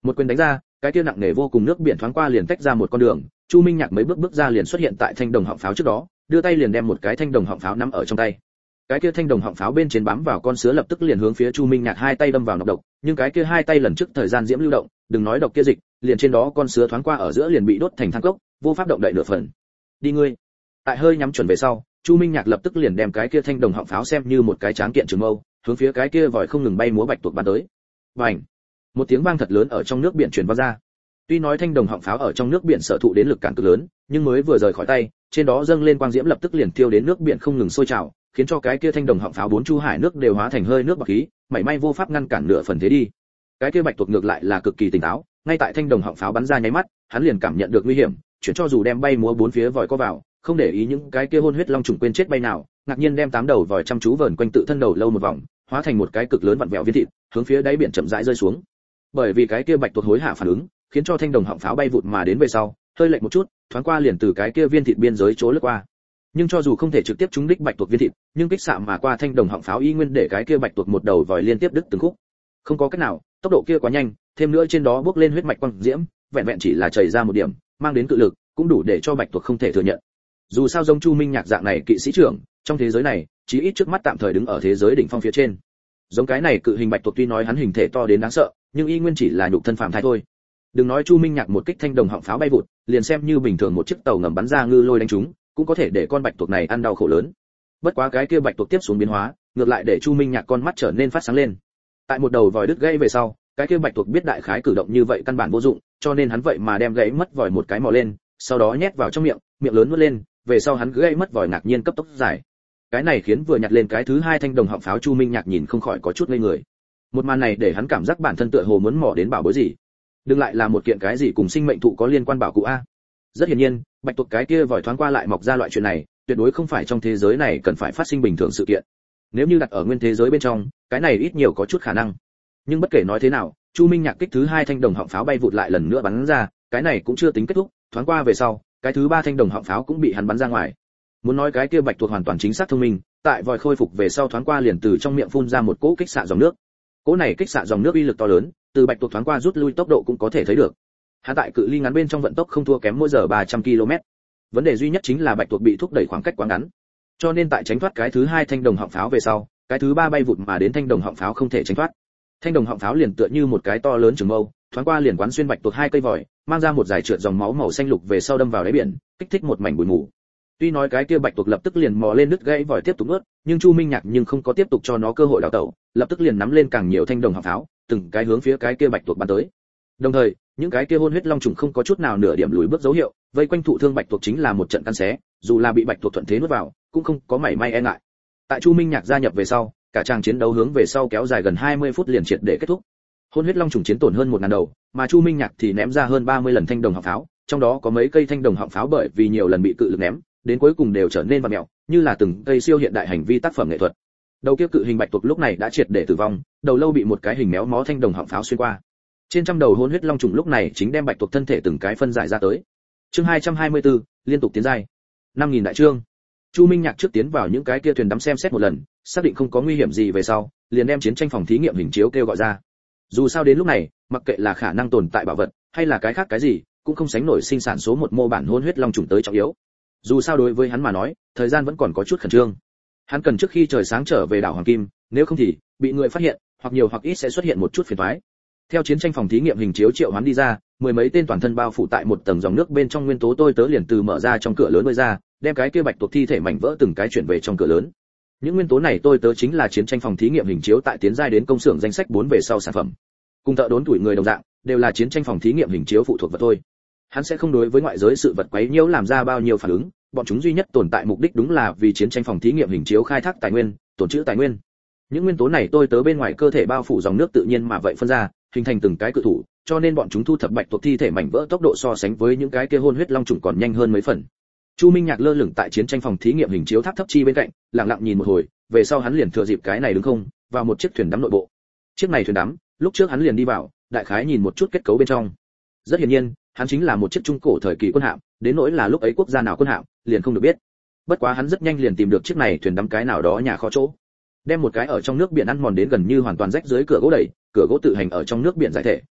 Một quyền đánh ra, cái kia nặng nề vô cùng nước biển thoáng qua liền tách ra một con đường, Chu Minh Nhạc mấy bước bước ra liền xuất hiện tại thanh đồng họng pháo trước đó, đưa tay liền đem một cái thanh đồng họng pháo nắm ở trong tay. Cái kia thanh đồng họng pháo bên trên bám vào con sứa lập tức liền hướng phía Chu Minh Nhạc hai tay đâm vào nọc độc, nhưng cái kia hai tay lần trước thời gian diễm lưu động, đừng nói độc kia dịch, liền trên đó con sứa thoáng qua ở giữa liền bị đốt thành than cốc, vô pháp động đậy nửa phần. Đi ngươi. Tại hơi nhắm chuẩn về sau, Chu Minh Nhạc lập tức liền đem cái kia thanh đồng họng pháo xem như một cái tráng kiện trường mâu, hướng phía cái kia vòi không ngừng bay múa bạch tuộc bắn tới. Bành! Một tiếng vang thật lớn ở trong nước biển truyền vang ra. Tuy nói thanh đồng họng pháo ở trong nước biển sở thụ đến lực cản cực lớn, nhưng mới vừa rời khỏi tay, trên đó dâng lên quang diễm lập tức liền tiêu đến nước biển không ngừng sôi trào, khiến cho cái kia thanh đồng họng pháo bốn chu hải nước đều hóa thành hơi nước bạc khí, mảy may vô pháp ngăn cản nửa phần thế đi. Cái kia bạch tuộc ngược lại là cực kỳ tỉnh táo, ngay tại thanh đồng họng pháo bắn ra nháy mắt, hắn liền cảm nhận được nguy hiểm, chuyển cho dù đem bay múa bốn phía vòi co vào, không để ý những cái kia hôn huyết long trùng quên chết bay nào, ngạc nhiên đem tám đầu vòi chăm chú vờn quanh tự thân đầu lâu một vòng, hóa thành một cái cực lớn vặn vẹo viên thịt, hướng phía đáy biển chậm rãi rơi xuống. Bởi vì cái kia bạch tuộc hối hạ phản ứng, khiến cho thanh đồng họng pháo bay vụt mà đến về sau, hơi lệch một chút, thoáng qua liền từ cái kia viên thịt biên giới chỗ lướt qua. Nhưng cho dù không thể trực tiếp trúng đích bạch tuộc viên thịt, nhưng kích xạ mà qua thanh đồng họng pháo y nguyên để cái kia bạch tuộc một đầu vòi liên tiếp đứt từng khúc. Không có cách nào, tốc độ kia quá nhanh, thêm nữa trên đó bước lên huyết mạch quang diễm, vẹn vẹn chỉ là chảy ra một điểm, mang đến cự lực, cũng đủ để cho bạch tuộc không thể thừa nhận. Dù sao giống Chu Minh Nhạc dạng này kỵ sĩ trưởng, trong thế giới này, chí ít trước mắt tạm thời đứng ở thế giới đỉnh phong phía trên. Giống cái này cự hình bạch tuộc tuy nói hắn hình thể to đến đáng sợ, nhưng y nguyên chỉ là nhục thân phàm thai thôi. Đừng nói Chu Minh Nhạc một kích thanh đồng họng pháo bay vụt, liền xem như bình thường một chiếc tàu ngầm bắn ra ngư lôi đánh chúng, cũng có thể để con bạch tuộc này ăn đau khổ lớn. Bất quá cái kia bạch tuộc tiếp xuống biến hóa, ngược lại để Chu Minh Nhạc con mắt trở nên phát sáng lên. Tại một đầu vòi đứt gãy về sau, cái kia bạch tuộc biết đại khái cử động như vậy căn bản vô dụng, cho nên hắn vậy mà đem gãy mất vòi một cái mò lên, sau đó nhét vào trong miệng, miệng lớn nuốt lên, về sau hắn gãy mất vòi ngạc nhiên cấp tốc giải. Cái này khiến vừa nhặt lên cái thứ hai thanh đồng họng pháo Chu Minh Nhạc nhìn không khỏi có chút ngây người. Một màn này để hắn cảm giác bản thân tựa hồ muốn mò đến bảo bối gì. Đừng lại là một kiện cái gì cùng sinh mệnh thụ có liên quan bảo cụ a. Rất hiển nhiên, bạch tuộc cái kia vòi thoáng qua lại mọc ra loại chuyện này, tuyệt đối không phải trong thế giới này cần phải phát sinh bình thường sự kiện. Nếu như đặt ở nguyên thế giới bên trong, cái này ít nhiều có chút khả năng. Nhưng bất kể nói thế nào, Chu Minh Nhạc kích thứ hai thanh đồng họng pháo bay vụt lại lần nữa bắn ra, cái này cũng chưa tính kết thúc, thoáng qua về sau, cái thứ ba thanh đồng họng pháo cũng bị hắn bắn ra ngoài. Muốn nói cái kia bạch tuộc hoàn toàn chính xác thông minh, tại vòi khôi phục về sau thoáng qua liền từ trong miệng phun ra một cỗ kích xạ dòng nước. Cỗ này kích xạ dòng nước uy lực to lớn, từ bạch tuộc thoáng qua rút lui tốc độ cũng có thể thấy được. Hắn tại cự ly ngắn bên trong vận tốc không thua kém mỗi giờ ba trăm ki lô mét. Vấn đề duy nhất chính là bạch tuộc bị thúc đẩy khoảng cách quá ngắn. Cho nên tại tránh thoát cái thứ hai thanh đồng họng pháo về sau, cái thứ ba bay vụt mà đến thanh đồng họng pháo không thể tránh thoát. Thanh đồng họng pháo liền tựa như một cái to lớn trường mâu, thoáng qua liền quán xuyên bạch tuộc hai cây vòi, mang ra một dải trượt dòng máu màu xanh lục về sau đâm vào đáy biển, kích thích một mảnh bụi mù. Tuy nói cái kia bạch tuộc lập tức liền mò lên đứt gãy vòi tiếp tục nuốt, nhưng Chu Minh Nhạc nhưng không có tiếp tục cho nó cơ hội đào tẩu, lập tức liền nắm lên càng nhiều thanh đồng họng pháo, từng cái hướng phía cái kia bạch tuộc bắn tới. Đồng thời, những cái kia hôn huyết long trùng không có chút nào nửa điểm lùi bước dấu hiệu, vây quanh thụ thương bạch tuộc chính là một trận căn xé, dù là bị bạch tuộc thuận thế nuốt vào, cũng không có mảy may e ngại. Tại Chu Minh Nhạc gia nhập về sau, cả trang chiến đấu hướng về sau kéo dài gần hai mươi phút liền triệt để kết thúc. Hôn huyết long trùng chiến tổn hơn một ngàn đầu, mà Chu Minh Nhạc thì ném ra hơn ba mươi lần thanh đồng họng pháo, trong đó có mấy cây thanh đồng họng pháo bởi vì nhiều lần bị cự lực ném, đến cuối cùng đều trở nên vặn mèo, như là từng cây siêu hiện đại hành vi tác phẩm nghệ thuật. Đầu kia cự hình bạch tuộc lúc này đã triệt để tử vong, đầu lâu bị một cái hình méo mó thanh đồng họng pháo xuyên qua. Trên trăm đầu hôn huyết long trùng lúc này chính đem bạch tuộc thân thể từng cái phân giải ra tới. Chương hai trăm hai mươi tư, liên tục tiến giai. năm nghìn đại chương. Chu Minh Nhạc trước tiến vào những cái kia thuyền đắm xem xét một lần, xác định không có nguy hiểm gì về sau, liền đem chiến tranh phòng thí nghiệm hình chiếu kêu gọi ra. Dù sao đến lúc này, mặc kệ là khả năng tồn tại bảo vật, hay là cái khác cái gì, cũng không sánh nổi sinh sản số một mô bản hôn huyết long trùng tới trọng yếu. Dù sao đối với hắn mà nói, thời gian vẫn còn có chút khẩn trương. Hắn cần trước khi trời sáng trở về đảo Hoàng Kim, nếu không thì bị người phát hiện, hoặc nhiều hoặc ít sẽ xuất hiện một chút phiền toái. Theo chiến tranh phòng thí nghiệm hình chiếu triệu hoán đi ra, mười mấy tên toàn thân bao phủ tại một tầng dòng nước bên trong nguyên tố tôi tớ liền từ mở ra trong cửa lớn bơi ra, đem cái kia bạch tuộc thi thể mảnh vỡ từng cái chuyển về trong cửa lớn. Những nguyên tố này tôi tớ chính là chiến tranh phòng thí nghiệm hình chiếu tại tiến giai đến công xưởng danh sách bốn về sau sản phẩm. Cùng thợ đốn tuổi người đồng dạng, đều là chiến tranh phòng thí nghiệm hình chiếu phụ thuộc vật thôi. Hắn sẽ không đối với ngoại giới sự vật quấy nhiễu làm ra bao nhiêu phản ứng, bọn chúng duy nhất tồn tại mục đích đúng là vì chiến tranh phòng thí nghiệm hình chiếu khai thác tài nguyên, tổn trữ tài nguyên. Những nguyên tố này tôi tớ bên ngoài cơ thể bao phủ dòng nước tự nhiên mà vậy phân ra, hình thành từng cái cự thủ, cho nên bọn chúng thu thập bạch tuộc thi thể mảnh vỡ tốc độ so sánh với những cái kia hôn huyết long trùng còn nhanh hơn mấy phần. Chu Minh Nhạc lơ lửng tại chiến tranh phòng thí nghiệm hình chiếu tháp thấp chi bên cạnh, lặng lặng nhìn một hồi, về sau hắn liền thừa dịp cái này đứng không, vào một chiếc thuyền đắm nội bộ. Chiếc này thuyền đắm, lúc trước hắn liền đi vào, đại khái nhìn một chút kết cấu bên trong. Rất hiển nhiên, hắn chính là một chiếc trung cổ thời kỳ quân hạm, đến nỗi là lúc ấy quốc gia nào quân hạm, liền không được biết. Bất quá hắn rất nhanh liền tìm được chiếc này thuyền đắm cái nào đó nhà kho chỗ. Đem một cái ở trong nước biển ăn mòn đến gần như hoàn toàn rách dưới cửa gỗ đẩy, cửa gỗ tự hành ở trong nước biển giải thể,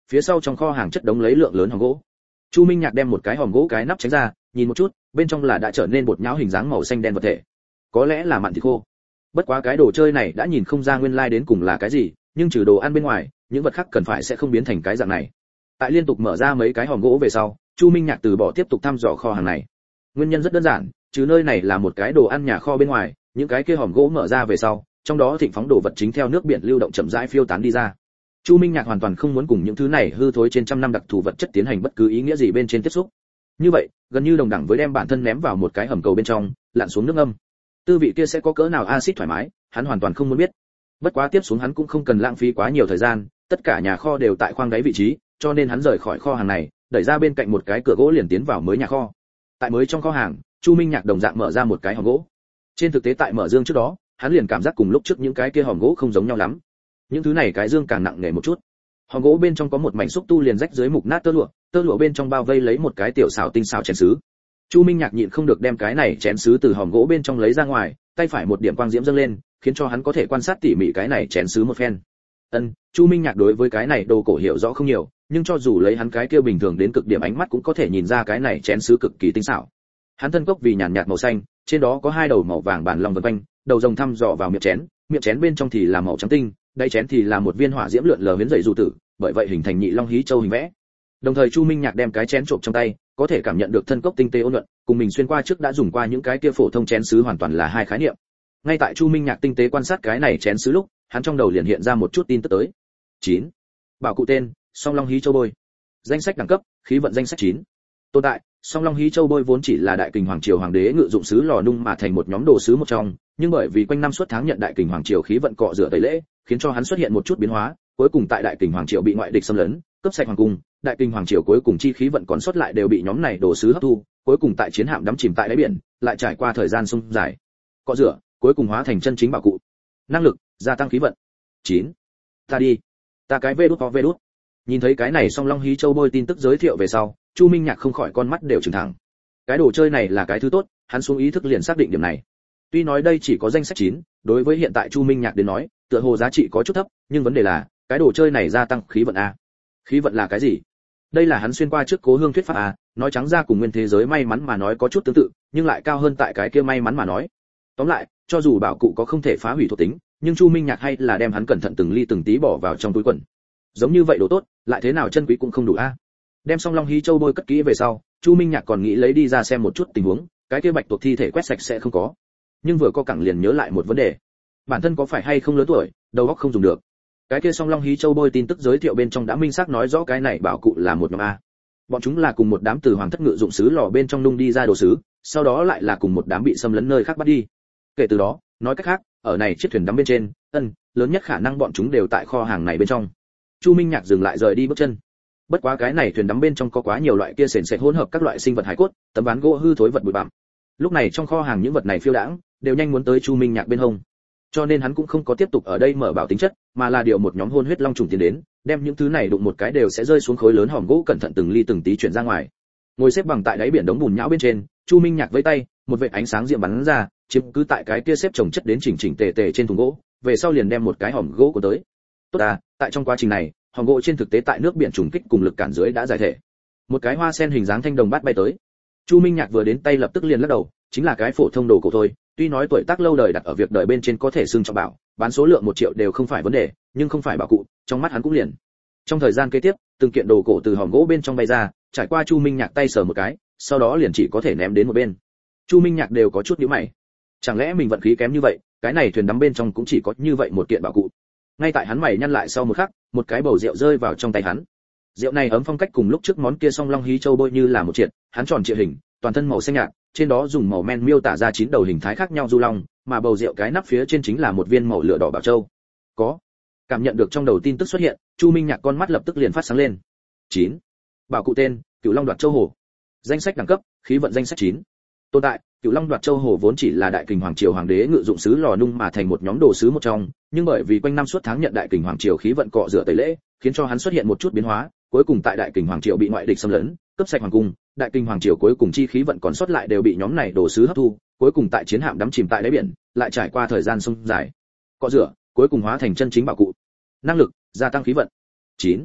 phía sau trong kho hàng chất đống lấy lượng lớn hòm gỗ. Chu Minh Nhạc đem một cái hòm gỗ cái nắp tránh ra, nhìn một chút, bên trong là đã trở nên bột nhão hình dáng màu xanh đen vật thể. Có lẽ là mặn thịt khô. Bất quá cái đồ chơi này đã nhìn không ra nguyên lai đến cùng là cái gì, nhưng trừ đồ ăn bên ngoài, những vật khác cần phải sẽ không biến thành cái dạng này. Tại liên tục mở ra mấy cái hòm gỗ về sau, Chu Minh Nhạc từ bỏ tiếp tục thăm dò kho hàng này. Nguyên nhân rất đơn giản, trừ nơi này là một cái đồ ăn nhà kho bên ngoài, những cái kia hòm gỗ mở ra về sau, trong đó thịnh phóng đồ vật chính theo nước biển lưu động chậm rãi phiêu tán đi ra. Chu Minh Nhạc hoàn toàn không muốn cùng những thứ này hư thối trên trăm năm đặc thù vật chất tiến hành bất cứ ý nghĩa gì bên trên tiếp xúc. Như vậy, gần như đồng đẳng với đem bản thân ném vào một cái hầm cầu bên trong, lặn xuống nước ngâm. Tư vị kia sẽ có cỡ nào axit thoải mái, hắn hoàn toàn không muốn biết. Bất quá tiếp xuống hắn cũng không cần lãng phí quá nhiều thời gian, tất cả nhà kho đều tại khoang đáy vị trí, cho nên hắn rời khỏi kho hàng này, đẩy ra bên cạnh một cái cửa gỗ liền tiến vào mới nhà kho. Tại mới trong kho hàng, Chu Minh Nhạc đồng dạng mở ra một cái hòm gỗ. Trên thực tế tại mở dương trước đó, hắn liền cảm giác cùng lúc trước những cái kia hòm gỗ không giống nhau lắm. Những thứ này cái dương càng nặng nề một chút. Hòm gỗ bên trong có một mảnh xúc tu liền rách dưới mục nát tơ lụa, tơ lụa bên trong bao vây lấy một cái tiểu xảo tinh xảo chén sứ. Chu Minh Nhạc nhịn không được đem cái này chén sứ từ hòm gỗ bên trong lấy ra ngoài, tay phải một điểm quang diễm dâng lên, khiến cho hắn có thể quan sát tỉ mỉ cái này chén sứ một phen. Ân, Chu Minh Nhạc đối với cái này đồ cổ hiểu rõ không nhiều, nhưng cho dù lấy hắn cái kia bình thường đến cực điểm ánh mắt cũng có thể nhìn ra cái này chén sứ cực kỳ tinh xảo. Hắn thân cốc vì nhàn nhạt màu xanh, trên đó có hai đầu màu vàng bàn long vần quanh, đầu rồng thăm dò vào miệng chén, miệng chén bên trong thì là màu trắng tinh, đáy chén thì là một viên hỏa diễm lượn lờ huyễn dậy dù tử, bởi vậy hình thành nhị long hí châu hình vẽ. Đồng thời Chu Minh Nhạc đem cái chén trộm trong tay, có thể cảm nhận được thân cốc tinh tế ôn nhuận, cùng mình xuyên qua trước đã dùng qua những cái kia phổ thông chén sứ hoàn toàn là hai khái niệm. Ngay tại Chu Minh Nhạc tinh tế quan sát cái này chén sứ lúc, hắn trong đầu liền hiện ra một chút tin tức tới. chín. Bảo cụ tên: Song Long Hí Châu Bôi. Danh sách đẳng cấp: khí vận danh sách chín. Tồn tại: Song Long Hí Châu Bôi vốn chỉ là Đại Kình Hoàng triều hoàng đế ngự dụng sứ lò nung mà thành một nhóm đồ sứ một trong, nhưng bởi vì quanh năm suốt tháng nhận Đại Kình Hoàng triều khí vận cọ rửa tẩy lễ, khiến cho hắn xuất hiện một chút biến hóa, cuối cùng tại Đại Kình Hoàng triều bị ngoại địch xâm lấn, cướp sạch hoàng cung, Đại Kình Hoàng triều cuối cùng chi khí vận còn sót lại đều bị nhóm này đồ sứ hấp thu, cuối cùng tại chiến hạm đắm chìm tại đáy biển, lại trải qua thời gian sông dài, cọ rửa, cuối cùng hóa thành chân chính bảo cụ. Năng lực: gia tăng khí vận. chín. Ta đi. Ta cái vê đút có vê đút. Nhìn thấy cái này Song Long Hí Châu Bôi tin tức giới thiệu về sau, Chu Minh Nhạc không khỏi con mắt đều trừng thẳng. Cái đồ chơi này là cái thứ tốt, hắn xuống ý thức liền xác định điểm này. Tuy nói đây chỉ có danh sách chín, đối với hiện tại Chu Minh Nhạc đến nói, tựa hồ giá trị có chút thấp, nhưng vấn đề là, cái đồ chơi này gia tăng khí vận a. Khí vận là cái gì? Đây là hắn xuyên qua trước Cố Hương thuyết pháp a, nói trắng ra cùng nguyên thế giới may mắn mà nói có chút tương tự, nhưng lại cao hơn tại cái kia may mắn mà nói. Tóm lại, cho dù bảo cụ có không thể phá hủy thuộc tính, nhưng Chu Minh Nhạc hay là đem hắn cẩn thận từng ly từng tí bỏ vào trong túi quần. Giống như vậy đồ tốt, lại thế nào chân quý cũng không đủ a. Đem Song Long Hí Châu Bôi cất kỹ về sau, Chu Minh Nhạc còn nghĩ lấy đi ra xem một chút tình huống, cái kia bạch tuộc thi thể quét sạch sẽ không có. Nhưng vừa co cẳng liền nhớ lại một vấn đề, bản thân có phải hay không lớn tuổi, đầu óc không dùng được. Cái kia Song Long Hí Châu Bôi tin tức giới thiệu bên trong đã minh xác nói rõ cái này bảo cụ là một nhóm a. Bọn chúng là cùng một đám từ hoàng thất ngự dụng sứ lò bên trong nung đi ra đồ sứ, sau đó lại là cùng một đám bị xâm lấn nơi khác bắt đi. Kể từ đó, nói cách khác, ở này chiếc thuyền đắm bên trên, ân, lớn nhất khả năng bọn chúng đều tại kho hàng này bên trong. Chu Minh Nhạc dừng lại rời đi bước chân. Bất quá cái này thuyền đắm bên trong có quá nhiều loại kia sền sệt hỗn hợp các loại sinh vật hải cốt, tấm ván gỗ hư thối vật bụi bặm. Lúc này trong kho hàng những vật này phiêu đãng, đều nhanh muốn tới Chu Minh Nhạc bên hông. Cho nên hắn cũng không có tiếp tục ở đây mở bảo tính chất, mà là điều một nhóm hôn huyết long trùng tiến đến, đem những thứ này đụng một cái đều sẽ rơi xuống khối lớn hòm gỗ cẩn thận từng ly từng tí chuyển ra ngoài. Ngồi xếp bằng tại đáy biển đống bùn nhão bên trên, Chu Minh Nhạc vẫy tay, một vệt ánh sáng diệm bắn ra, chiếm cứ tại cái kia xếp chồng chất đến chỉnh chỉnh tề tề trên thùng gỗ, về sau liền đem một cái hòm gỗ của tới. Tốt à, tại trong quá trình này, hòm gỗ trên thực tế tại nước biển trùng kích cùng lực cản dưới đã giải thể. Một cái hoa sen hình dáng thanh đồng bát bay tới. Chu Minh Nhạc vừa đến tay lập tức liền lắc đầu, chính là cái phổ thông đồ cổ thôi, tuy nói tuổi tác lâu đời đặt ở việc đời bên trên có thể xưng trọng bảo, bán số lượng một triệu đều không phải vấn đề, nhưng không phải bảo cụ, trong mắt hắn cũng liền. Trong thời gian kế tiếp, từng kiện đồ cổ từ hòm gỗ bên trong bay ra, trải qua Chu Minh Nhạc tay sờ một cái, sau đó liền chỉ có thể ném đến một bên. Chu Minh Nhạc đều có chút nhíu mày. Chẳng lẽ mình vận khí kém như vậy, cái này thuyền đắm bên trong cũng chỉ có như vậy một kiện bảo cụ. Ngay tại hắn mày nhăn lại sau một khắc, một cái bầu rượu rơi vào trong tay hắn. Rượu này ấm phong cách cùng lúc trước món kia Song Long Hí Châu Bôi như là một triệt, hắn tròn trịa hình, toàn thân màu xanh nhạt, trên đó dùng màu men miêu tả ra chín đầu hình thái khác nhau du long, mà bầu rượu cái nắp phía trên chính là một viên màu lửa đỏ bảo châu. Có. Cảm nhận được trong đầu tin tức xuất hiện, Chu Minh Nhạc con mắt lập tức liền phát sáng lên. chín. Bảo cụ tên: Cửu Long Đoạt Châu Hổ. Danh sách đẳng cấp: khí vận danh sách chín. Tồn tại: Cửu Long Đoạt Châu Hổ vốn chỉ là Đại Kình Hoàng triều hoàng đế ngự dụng sứ lò nung mà thành một nhóm đồ sứ một trong, nhưng bởi vì quanh năm suốt tháng nhận Đại Kình Hoàng triều khí vận cọ rửa tẩy lễ, khiến cho hắn xuất hiện một chút biến hóa, cuối cùng tại Đại Kình Hoàng triều bị ngoại địch xâm lấn, cướp sạch hoàng cung, Đại Kình Hoàng triều cuối cùng chi khí vận còn sót lại đều bị nhóm này đồ sứ hấp thu, cuối cùng tại chiến hạm đắm chìm tại đáy biển, lại trải qua thời gian sông dài, cọ rửa, cuối cùng hóa thành chân chính bảo cụ. Năng lực: gia tăng khí vận. chín.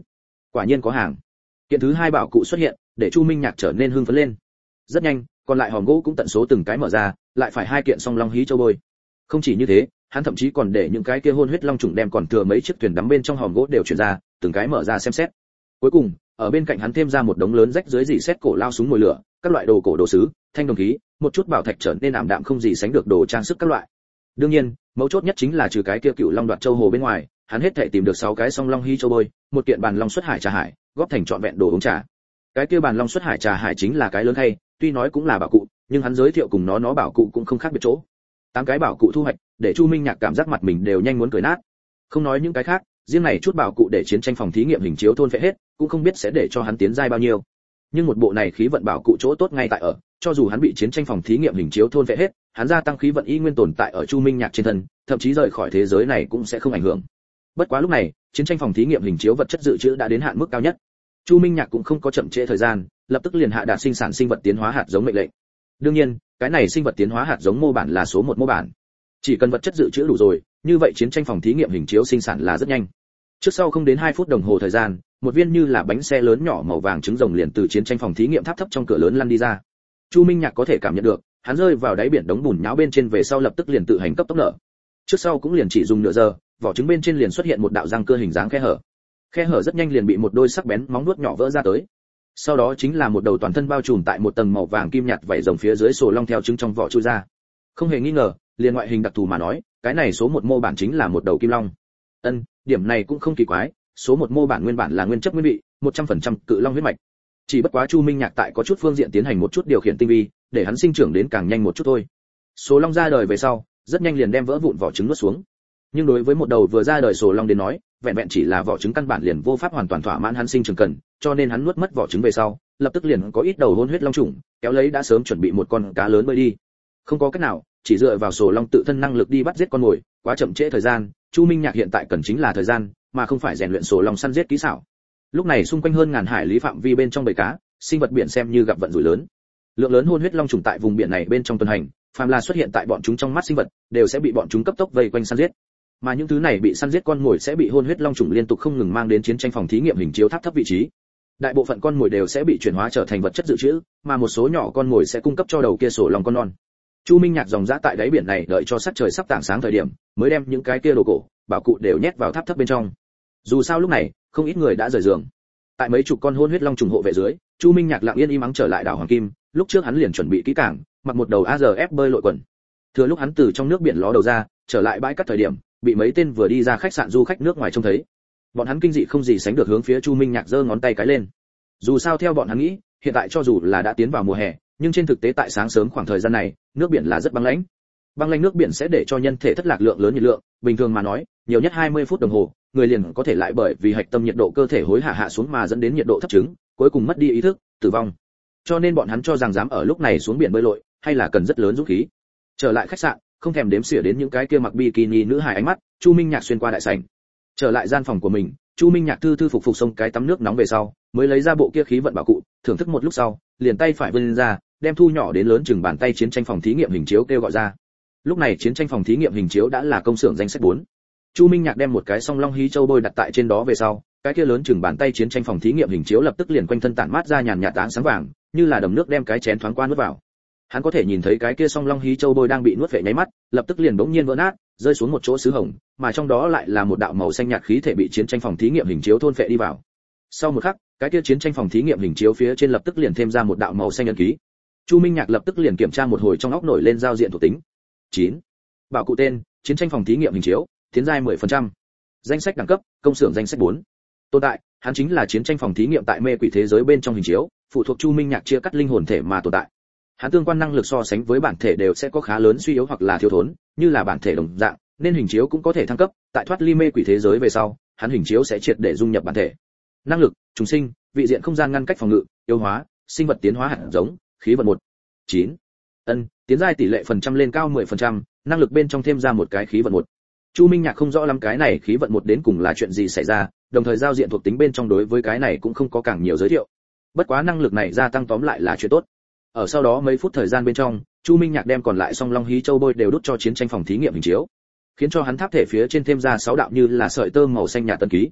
Quả nhiên có hàng. Kiện thứ hai bảo cụ xuất hiện, để Chu Minh Nhạc trở nên hưng phấn lên. Rất nhanh, còn lại hòm gỗ cũng tận số từng cái mở ra, lại phải hai kiện song long hí châu bôi. Không chỉ như thế, hắn thậm chí còn để những cái kia hôn huyết long trùng đem còn thừa mấy chiếc thuyền đắm bên trong hòm gỗ đều chuyển ra, từng cái mở ra xem xét. Cuối cùng, ở bên cạnh hắn thêm ra một đống lớn rách dưới dỉ xét cổ lao súng mồi lửa, các loại đồ cổ đồ sứ, thanh đồng khí, một chút bảo thạch trở nên ảm đạm không gì sánh được đồ trang sức các loại. Đương nhiên, mấu chốt nhất chính là trừ cái kia cựu long đoạt châu hồ bên ngoài, hắn hết thảy tìm được sáu cái song long hí châu bôi, một kiện bàn long xuất hải trà hải, góp thành trọn vẹn đồ uống trà. Cái kia bàn long xuất hải trà hải chính là cái lớn khay, tuy nói cũng là bảo cụ, nhưng hắn giới thiệu cùng nó nó bảo cụ cũng không khác biệt chỗ. Tám cái bảo cụ thu hoạch, để Chu Minh Nhạc cảm giác mặt mình đều nhanh muốn cười nát. Không nói những cái khác, riêng này chút bảo cụ để chiến tranh phòng thí nghiệm hình chiếu thôn phệ hết, cũng không biết sẽ để cho hắn tiến giai bao nhiêu. Nhưng một bộ này khí vận bảo cụ chỗ tốt ngay tại ở, cho dù hắn bị chiến tranh phòng thí nghiệm hình chiếu thôn phệ hết, hắn gia tăng khí vận y nguyên tồn tại ở Chu Minh Nhạc trên thân, thậm chí rời khỏi thế giới này cũng sẽ không ảnh hưởng. Bất quá lúc này, chiến tranh phòng thí nghiệm hình chiếu vật chất dự trữ đã đến hạn mức cao nhất. Chu Minh Nhạc cũng không có chậm trễ thời gian, lập tức liền hạ đạt sinh sản sinh vật tiến hóa hạt giống mệnh lệnh. Đương nhiên, cái này sinh vật tiến hóa hạt giống mô bản là số một mô bản. Chỉ cần vật chất dự trữ đủ rồi, như vậy chiến tranh phòng thí nghiệm hình chiếu sinh sản là rất nhanh. Trước sau không đến hai phút đồng hồ thời gian, một viên như là bánh xe lớn nhỏ màu vàng trứng rồng liền từ chiến tranh phòng thí nghiệm tháp thấp trong cửa lớn lăn đi ra. Chu Minh Nhạc có thể cảm nhận được, hắn rơi vào đáy biển đống bùn nhão bên trên về sau lập tức liền tự hành cấp tốc nở. Trước sau cũng liền chỉ dùng nửa giờ, vỏ trứng bên trên liền xuất hiện một đạo răng cưa hình dáng khe hở. Khe hở rất nhanh liền bị một đôi sắc bén móng vuốt nhỏ vỡ ra tới. Sau đó chính là một đầu toàn thân bao trùm tại một tầng màu vàng kim nhạt vảy rồng phía dưới sổ long theo trứng trong vỏ chui ra. Không hề nghi ngờ, liền ngoại hình đặc thù mà nói, cái này số một mô bản chính là một đầu kim long. Ân, điểm này cũng không kỳ quái, số một mô bản nguyên bản là nguyên chất nguyên vị, một trăm phần trăm cự long huyết mạch. Chỉ bất quá Chu Minh Nhạc tại có chút phương diện tiến hành một chút điều khiển tinh vi, để hắn sinh trưởng đến càng nhanh một chút thôi. Số long ra đời về sau, rất nhanh liền đem vỡ vụn vỏ trứng nuốt xuống. Nhưng đối với một đầu vừa ra đời sổ long đến nói, vẹn vẹn chỉ là vỏ trứng căn bản liền vô pháp hoàn toàn thỏa mãn hắn sinh trưởng cần, cho nên hắn nuốt mất vỏ trứng về sau, lập tức liền có ít đầu hôn huyết long trùng, kéo lấy đã sớm chuẩn bị một con cá lớn bơi đi. Không có cách nào, chỉ dựa vào sổ long tự thân năng lực đi bắt giết con mồi, quá chậm trễ thời gian, Chu Minh Nhạc hiện tại cần chính là thời gian, mà không phải rèn luyện sổ long săn giết kỹ xảo. Lúc này xung quanh hơn ngàn hải lý phạm vi bên trong bầy cá, sinh vật biển xem như gặp vận rủi lớn. Lượng lớn hôn huyết long trùng tại vùng biển này bên trong tuần hành, phàm là xuất hiện tại bọn chúng trong mắt sinh vật, đều sẽ bị bọn chúng cấp tốc vây quanh săn giết. Mà những thứ này bị săn giết con mồi sẽ bị hôn huyết long trùng liên tục không ngừng mang đến chiến tranh phòng thí nghiệm hình chiếu tháp thấp vị trí. Đại bộ phận con mồi đều sẽ bị chuyển hóa trở thành vật chất dự trữ, mà một số nhỏ con mồi sẽ cung cấp cho đầu kia sổ long con non. Chu Minh Nhạc dòng dã tại đáy biển này đợi cho sắc trời sắp tảng sáng thời điểm, mới đem những cái kia đồ cổ, bảo cụ đều nhét vào tháp thấp bên trong. Dù sao lúc này, không ít người đã rời giường. Tại mấy chục con hôn huyết long trùng hộ vệ dưới, Chu Minh Nhạc lặng yên im ắng trở lại đảo Hoàng Kim, lúc trước hắn liền chuẩn bị kỹ càng, mặc một đầu a rờ ép bơi lội quần. Thừa lúc hắn từ trong nước biển ló đầu ra, trở lại bãi cát thời điểm, bị mấy tên vừa đi ra khách sạn du khách nước ngoài trông thấy. Bọn hắn kinh dị không gì sánh được hướng phía Chu Minh Nhạc giơ ngón tay cái lên. Dù sao theo bọn hắn nghĩ, hiện tại cho dù là đã tiến vào mùa hè, nhưng trên thực tế tại sáng sớm khoảng thời gian này, nước biển là rất băng lãnh. Băng lãnh nước biển sẽ để cho nhân thể thất lạc lượng lớn nhiệt lượng, bình thường mà nói, nhiều nhất hai mươi phút đồng hồ, người liền có thể lại bởi vì hạch tâm nhiệt độ cơ thể hối hạ hạ xuống mà dẫn đến nhiệt độ thấp chứng, cuối cùng mất đi ý thức, tử vong. Cho nên bọn hắn cho rằng dám ở lúc này xuống biển bơi lội, hay là cần rất lớn dũng khí. Trở lại khách sạn, không thèm đếm xỉa đến những cái kia mặc bikini nữ hài ánh mắt, Chu Minh Nhạc xuyên qua đại sảnh. Trở lại gian phòng của mình, Chu Minh Nhạc thư thư phục phục xông cái tắm nước nóng về sau, mới lấy ra bộ kia khí vận bảo cụ, thưởng thức một lúc sau, liền tay phải vươn ra, đem thu nhỏ đến lớn chừng bàn tay chiến tranh phòng thí nghiệm hình chiếu kêu gọi ra. Lúc này chiến tranh phòng thí nghiệm hình chiếu đã là công xưởng danh sách bốn. Chu Minh Nhạc đem một cái song long hí châu bôi đặt tại trên đó về sau, cái kia lớn chừng bàn tay chiến tranh phòng thí nghiệm hình chiếu lập tức liền quanh thân tản mát ra nhàn nhạt áng sáng vàng, như là đầm nước đem cái chén thoáng qua nuốt vào. Hắn có thể nhìn thấy cái kia song long hí châu bôi đang bị nuốt về nháy mắt, lập tức liền bỗng nhiên vỡ nát, rơi xuống một chỗ sứ hồng, mà trong đó lại là một đạo màu xanh nhạt khí thể bị chiến tranh phòng thí nghiệm hình chiếu thôn phệ đi vào. Sau một khắc, cái kia chiến tranh phòng thí nghiệm hình chiếu phía trên lập tức liền thêm ra một đạo màu xanh ấn ký. Chu Minh Nhạc lập tức liền kiểm tra một hồi trong óc nổi lên giao diện thuộc tính. chín. Bảo cụ tên: chiến tranh phòng thí nghiệm hình chiếu, tiến giai mười phần trăm. Danh sách đẳng cấp: công xưởng danh sách bốn. Tồn tại: hắn chính là chiến tranh phòng thí nghiệm tại mê quỷ thế giới bên trong hình chiếu, phụ thuộc Chu Minh Nhạc chia cắt linh hồn thể mà tồn tại. Hắn tương quan năng lực so sánh với bản thể đều sẽ có khá lớn suy yếu hoặc là thiếu thốn, như là bản thể đồng dạng, nên hình chiếu cũng có thể thăng cấp, tại thoát ly mê quỷ thế giới về sau, hắn hình chiếu sẽ triệt để dung nhập bản thể. Năng lực: trùng sinh, vị diện không gian ngăn cách phòng ngự, yếu hóa, sinh vật tiến hóa hạt giống, khí vận một. chín. Ân, tiến giai tỷ lệ phần trăm lên cao mười phần trăm, năng lực bên trong thêm ra một cái khí vận một. Chu Minh Nhạc không rõ lắm cái này khí vận một đến cùng là chuyện gì xảy ra, đồng thời giao diện thuộc tính bên trong đối với cái này cũng không có càng nhiều giới thiệu. Bất quá năng lực này gia tăng tóm lại là chuyện tốt. Ở sau đó mấy phút thời gian bên trong, Chu Minh Nhạc đem còn lại song long hí châu bôi đều đút cho chiến tranh phòng thí nghiệm hình chiếu, khiến cho hắn tháp thể phía trên thêm ra sáu đạo như là sợi tơ màu xanh nhạt tân ký.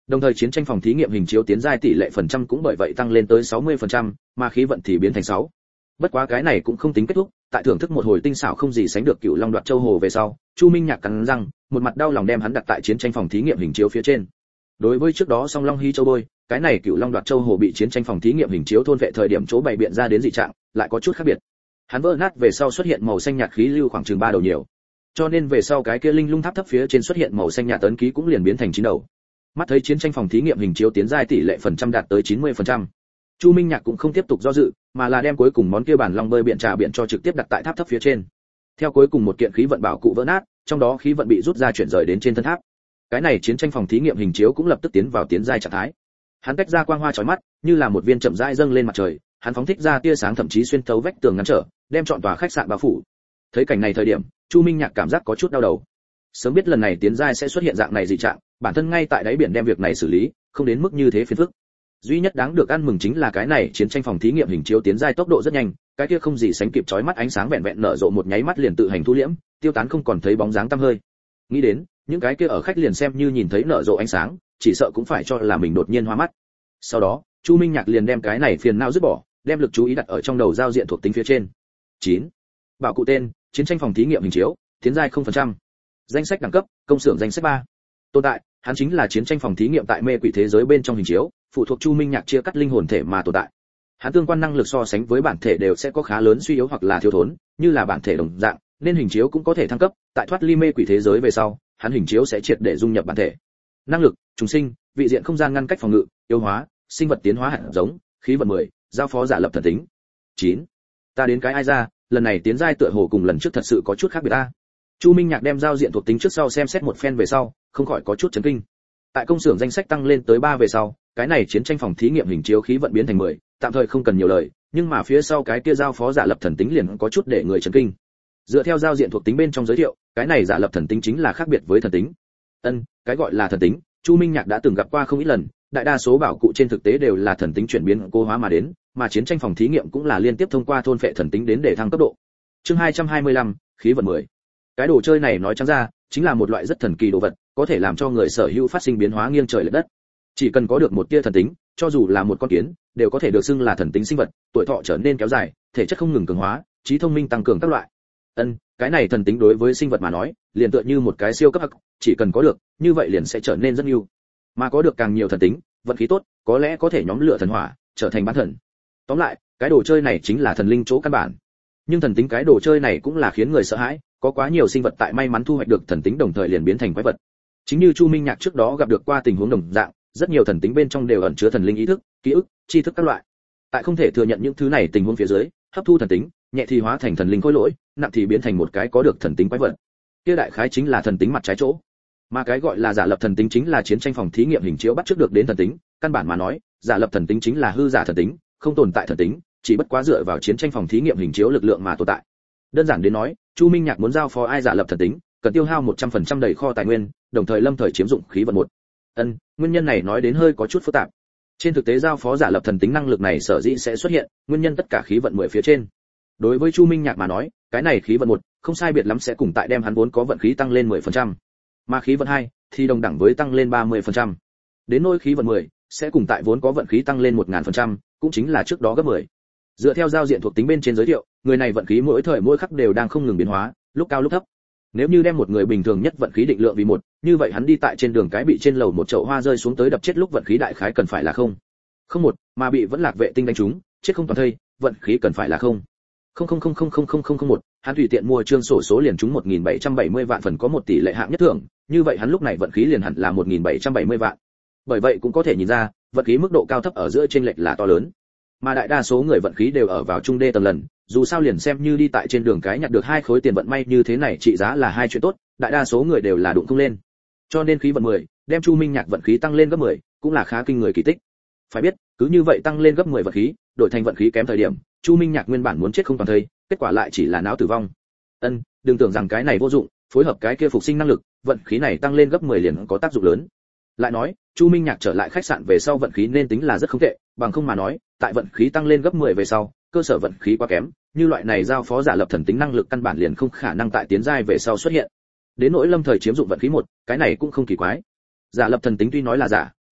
Đồng thời chiến tranh phòng thí nghiệm hình chiếu tiến giai tỷ lệ phần trăm cũng bởi vậy tăng lên tới sáu mươi phần trăm, mà khí vận thì biến thành sáu. Bất quá cái này cũng không tính kết thúc, tại thưởng thức một hồi tinh xảo không gì sánh được Cựu Long Đoạt Châu Hồ về sau, Chu Minh Nhạc cắn răng, một mặt đau lòng đem hắn đặt tại chiến tranh phòng thí nghiệm hình chiếu phía trên. Đối với trước đó Song Long Hy Châu Bôi, cái này Cựu Long Đoạt Châu Hồ bị chiến tranh phòng thí nghiệm hình chiếu thôn vệ thời điểm chỗ bày biện ra đến dị trạng, lại có chút khác biệt. Hắn vỡ nát về sau xuất hiện màu xanh nhạt khí lưu khoảng chừng ba đầu nhiều. Cho nên về sau cái kia linh lung tháp thấp phía trên xuất hiện màu xanh nhạt tấn ký cũng liền biến thành chín đầu. Mắt thấy chiến tranh phòng thí nghiệm hình chiếu tiến giai tỷ lệ phần trăm đạt tới chín mươi phần trăm. Chu Minh Nhạc cũng không tiếp tục do dự, mà là đem cuối cùng món kia bản long bơi biện trà biện cho trực tiếp đặt tại tháp thấp phía trên. Theo cuối cùng một kiện khí vận bảo cụ vỡ nát, trong đó khí vận bị rút ra chuyển rời đến trên thân tháp. Cái này chiến tranh phòng thí nghiệm hình chiếu cũng lập tức tiến vào tiến giai trạng thái. Hắn tách ra quang hoa chói mắt, như là một viên chậm rãi dâng lên mặt trời, hắn phóng thích ra tia sáng thậm chí xuyên thấu vách tường ngăn trở, đem trọn tòa khách sạn bao phủ. Thấy cảnh này thời điểm, Chu Minh Nhạc cảm giác có chút đau đầu. Sớm biết lần này tiến giai sẽ xuất hiện dạng này dị trạng, bản thân ngay tại đáy biển đem việc này xử lý, không đến mức như thế phiền phức. Duy nhất đáng được ăn mừng chính là cái này chiến tranh phòng thí nghiệm hình chiếu tiến giai tốc độ rất nhanh, cái kia không gì sánh kịp chói mắt ánh sáng vẹn vẹn nở rộ một nháy mắt liền tự hành thu liễm, tiêu tán không còn thấy bóng dáng tăm hơi. Nghĩ đến, những cái kia ở khách liền xem như nhìn thấy nở rộ ánh sáng, chỉ sợ cũng phải cho là mình đột nhiên hoa mắt. Sau đó, Chu Minh Nhạc liền đem cái này phiền não dứt bỏ, đem lực chú ý đặt ở trong đầu giao diện thuộc tính phía trên. chín. Bảo cụ tên: chiến tranh phòng thí nghiệm hình chiếu, tiến giai không phần trăm. Danh sách đẳng cấp: công xưởng danh sách ba. Tồn tại: hắn chính là chiến tranh phòng thí nghiệm tại mê quỷ thế giới bên trong hình chiếu, phụ thuộc Chu Minh Nhạc chia cắt linh hồn thể mà tồn tại. Hắn tương quan năng lực so sánh với bản thể đều sẽ có khá lớn suy yếu hoặc là thiếu thốn, như là bản thể đồng dạng, nên hình chiếu cũng có thể thăng cấp, tại thoát ly mê quỷ thế giới về sau, hắn hình chiếu sẽ triệt để dung nhập bản thể. Năng lực: trùng sinh, vị diện không gian ngăn cách phòng ngự, yếu hóa, sinh vật tiến hóa hạt giống, khí vận mười, giao phó giả lập thần tính. chín. Ta đến cái ai ra, lần này tiến giai tựa hồ cùng lần trước thật sự có chút khác biệt a. Chu Minh Nhạc đem giao diện thuộc tính trước sau xem xét một phen về sau, không khỏi có chút chấn kinh. Tại công xưởng danh sách tăng lên tới ba về sau, cái này chiến tranh phòng thí nghiệm hình chiếu khí vận biến thành mười, tạm thời không cần nhiều lời, nhưng mà phía sau cái kia giao phó giả lập thần tính liền có chút để người chấn kinh. Dựa theo giao diện thuộc tính bên trong giới thiệu, cái này giả lập thần tính chính là khác biệt với thần tính. Ân, cái gọi là thần tính, Chu Minh Nhạc đã từng gặp qua không ít lần, đại đa số bảo cụ trên thực tế đều là thần tính chuyển biến cố hóa mà đến, mà chiến tranh phòng thí nghiệm cũng là liên tiếp thông qua thôn phệ thần tính đến để thăng cấp độ. Chương hai trăm hai mươi lăm, khí vận mười. Cái đồ chơi này nói trắng ra, chính là một loại rất thần kỳ đồ vật, có thể làm cho người sở hữu phát sinh biến hóa nghiêng trời lệch đất. Chỉ cần có được một tia thần tính, cho dù là một con kiến, đều có thể được xưng là thần tính sinh vật, tuổi thọ trở nên kéo dài, thể chất không ngừng cường hóa, trí thông minh tăng cường các loại. Ân, cái này thần tính đối với sinh vật mà nói, liền tựa như một cái siêu cấp hắc, chỉ cần có được, như vậy liền sẽ trở nên rất ưu. Mà có được càng nhiều thần tính, vận khí tốt, có lẽ có thể nhóm lửa thần hỏa, trở thành bán thần. Tóm lại, cái đồ chơi này chính là thần linh chỗ căn bản. Nhưng thần tính cái đồ chơi này cũng là khiến người sợ hãi, có quá nhiều sinh vật tại may mắn thu hoạch được thần tính đồng thời liền biến thành quái vật. Chính như Chu Minh Nhạc trước đó gặp được qua tình huống đồng dạng, rất nhiều thần tính bên trong đều ẩn chứa thần linh ý thức, ký ức, tri thức các loại. Tại không thể thừa nhận những thứ này tình huống phía dưới, hấp thu thần tính, nhẹ thì hóa thành thần linh khối lỗi, nặng thì biến thành một cái có được thần tính quái vật. Kia đại khái chính là thần tính mặt trái chỗ. Mà cái gọi là giả lập thần tính chính là chiến tranh phòng thí nghiệm hình chiếu bắt trước được đến thần tính, căn bản mà nói, giả lập thần tính chính là hư giả thần tính, không tồn tại thần tính, chỉ bất quá dựa vào chiến tranh phòng thí nghiệm hình chiếu lực lượng mà tồn tại. Đơn giản đến nói, Chu Minh Nhạc muốn giao phó ai giả lập thần tính, cần tiêu hao một trăm phần trăm đầy kho tài nguyên, đồng thời lâm thời chiếm dụng khí vận một. Ân, nguyên nhân này nói đến hơi có chút phức tạp. Trên thực tế giao phó giả lập thần tính năng lực này sở dĩ sẽ xuất hiện, nguyên nhân tất cả khí vận mười phía trên. Đối với Chu Minh Nhạc mà nói, cái này khí vận một, không sai biệt lắm sẽ cùng tại đem hắn vốn có vận khí tăng lên mười phần trăm. Mà khí vận hai thì đồng đẳng với tăng lên ba mươi phần trăm. Đến nỗi khí vận mười sẽ cùng tại vốn có vận khí tăng lên một nghìn phần trăm, cũng chính là trước đó gấp mười. Dựa theo giao diện thuộc tính bên trên giới thiệu, người này vận khí mỗi thời mỗi khắc đều đang không ngừng biến hóa, lúc cao lúc thấp. Nếu như đem một người bình thường nhất vận khí định lượng vì một, như vậy hắn đi tại trên đường cái bị trên lầu một chậu hoa rơi xuống tới đập chết lúc vận khí đại khái cần phải là không. Không một, mà bị vẫn lạc vệ tinh đánh trúng, chết không toàn thây, vận khí cần phải là không. Không không không không không không không không một, hắn tùy tiện mua trương sổ số liền trúng một nghìn bảy trăm bảy mươi vạn phần có một tỷ lệ hạng nhất thưởng, như vậy hắn lúc này vận khí liền hẳn là một nghìn bảy trăm bảy mươi vạn. Bởi vậy cũng có thể nhìn ra, vận khí mức độ cao thấp ở giữa chênh lệch là to lớn. Mà đại đa số người vận khí đều ở vào trung đê tầng lần, dù sao liền xem như đi tại trên đường cái nhặt được hai khối tiền vận may như thế này trị giá là hai chuyện tốt, đại đa số người đều là đụng không lên. Cho nên khí vận mười, đem Chu Minh Nhạc vận khí tăng lên gấp mười, cũng là khá kinh người kỳ tích. Phải biết, cứ như vậy tăng lên gấp mười vận khí, đổi thành vận khí kém thời điểm, Chu Minh Nhạc nguyên bản muốn chết không toàn thây, kết quả lại chỉ là não tử vong. Ân, đừng tưởng rằng cái này vô dụng, phối hợp cái kia phục sinh năng lực, vận khí này tăng lên gấp mười liền có tác dụng lớn. Lại nói, Chu Minh Nhạc trở lại khách sạn về sau vận khí nên tính là rất không tệ, bằng không mà nói, tại vận khí tăng lên gấp mười về sau, cơ sở vận khí quá kém, như loại này giao phó giả lập thần tính năng lực căn bản liền không khả năng tại tiến giai về sau xuất hiện. Đến nỗi lâm thời chiếm dụng vận khí một, cái này cũng không kỳ quái. Giả lập thần tính tuy nói là giả,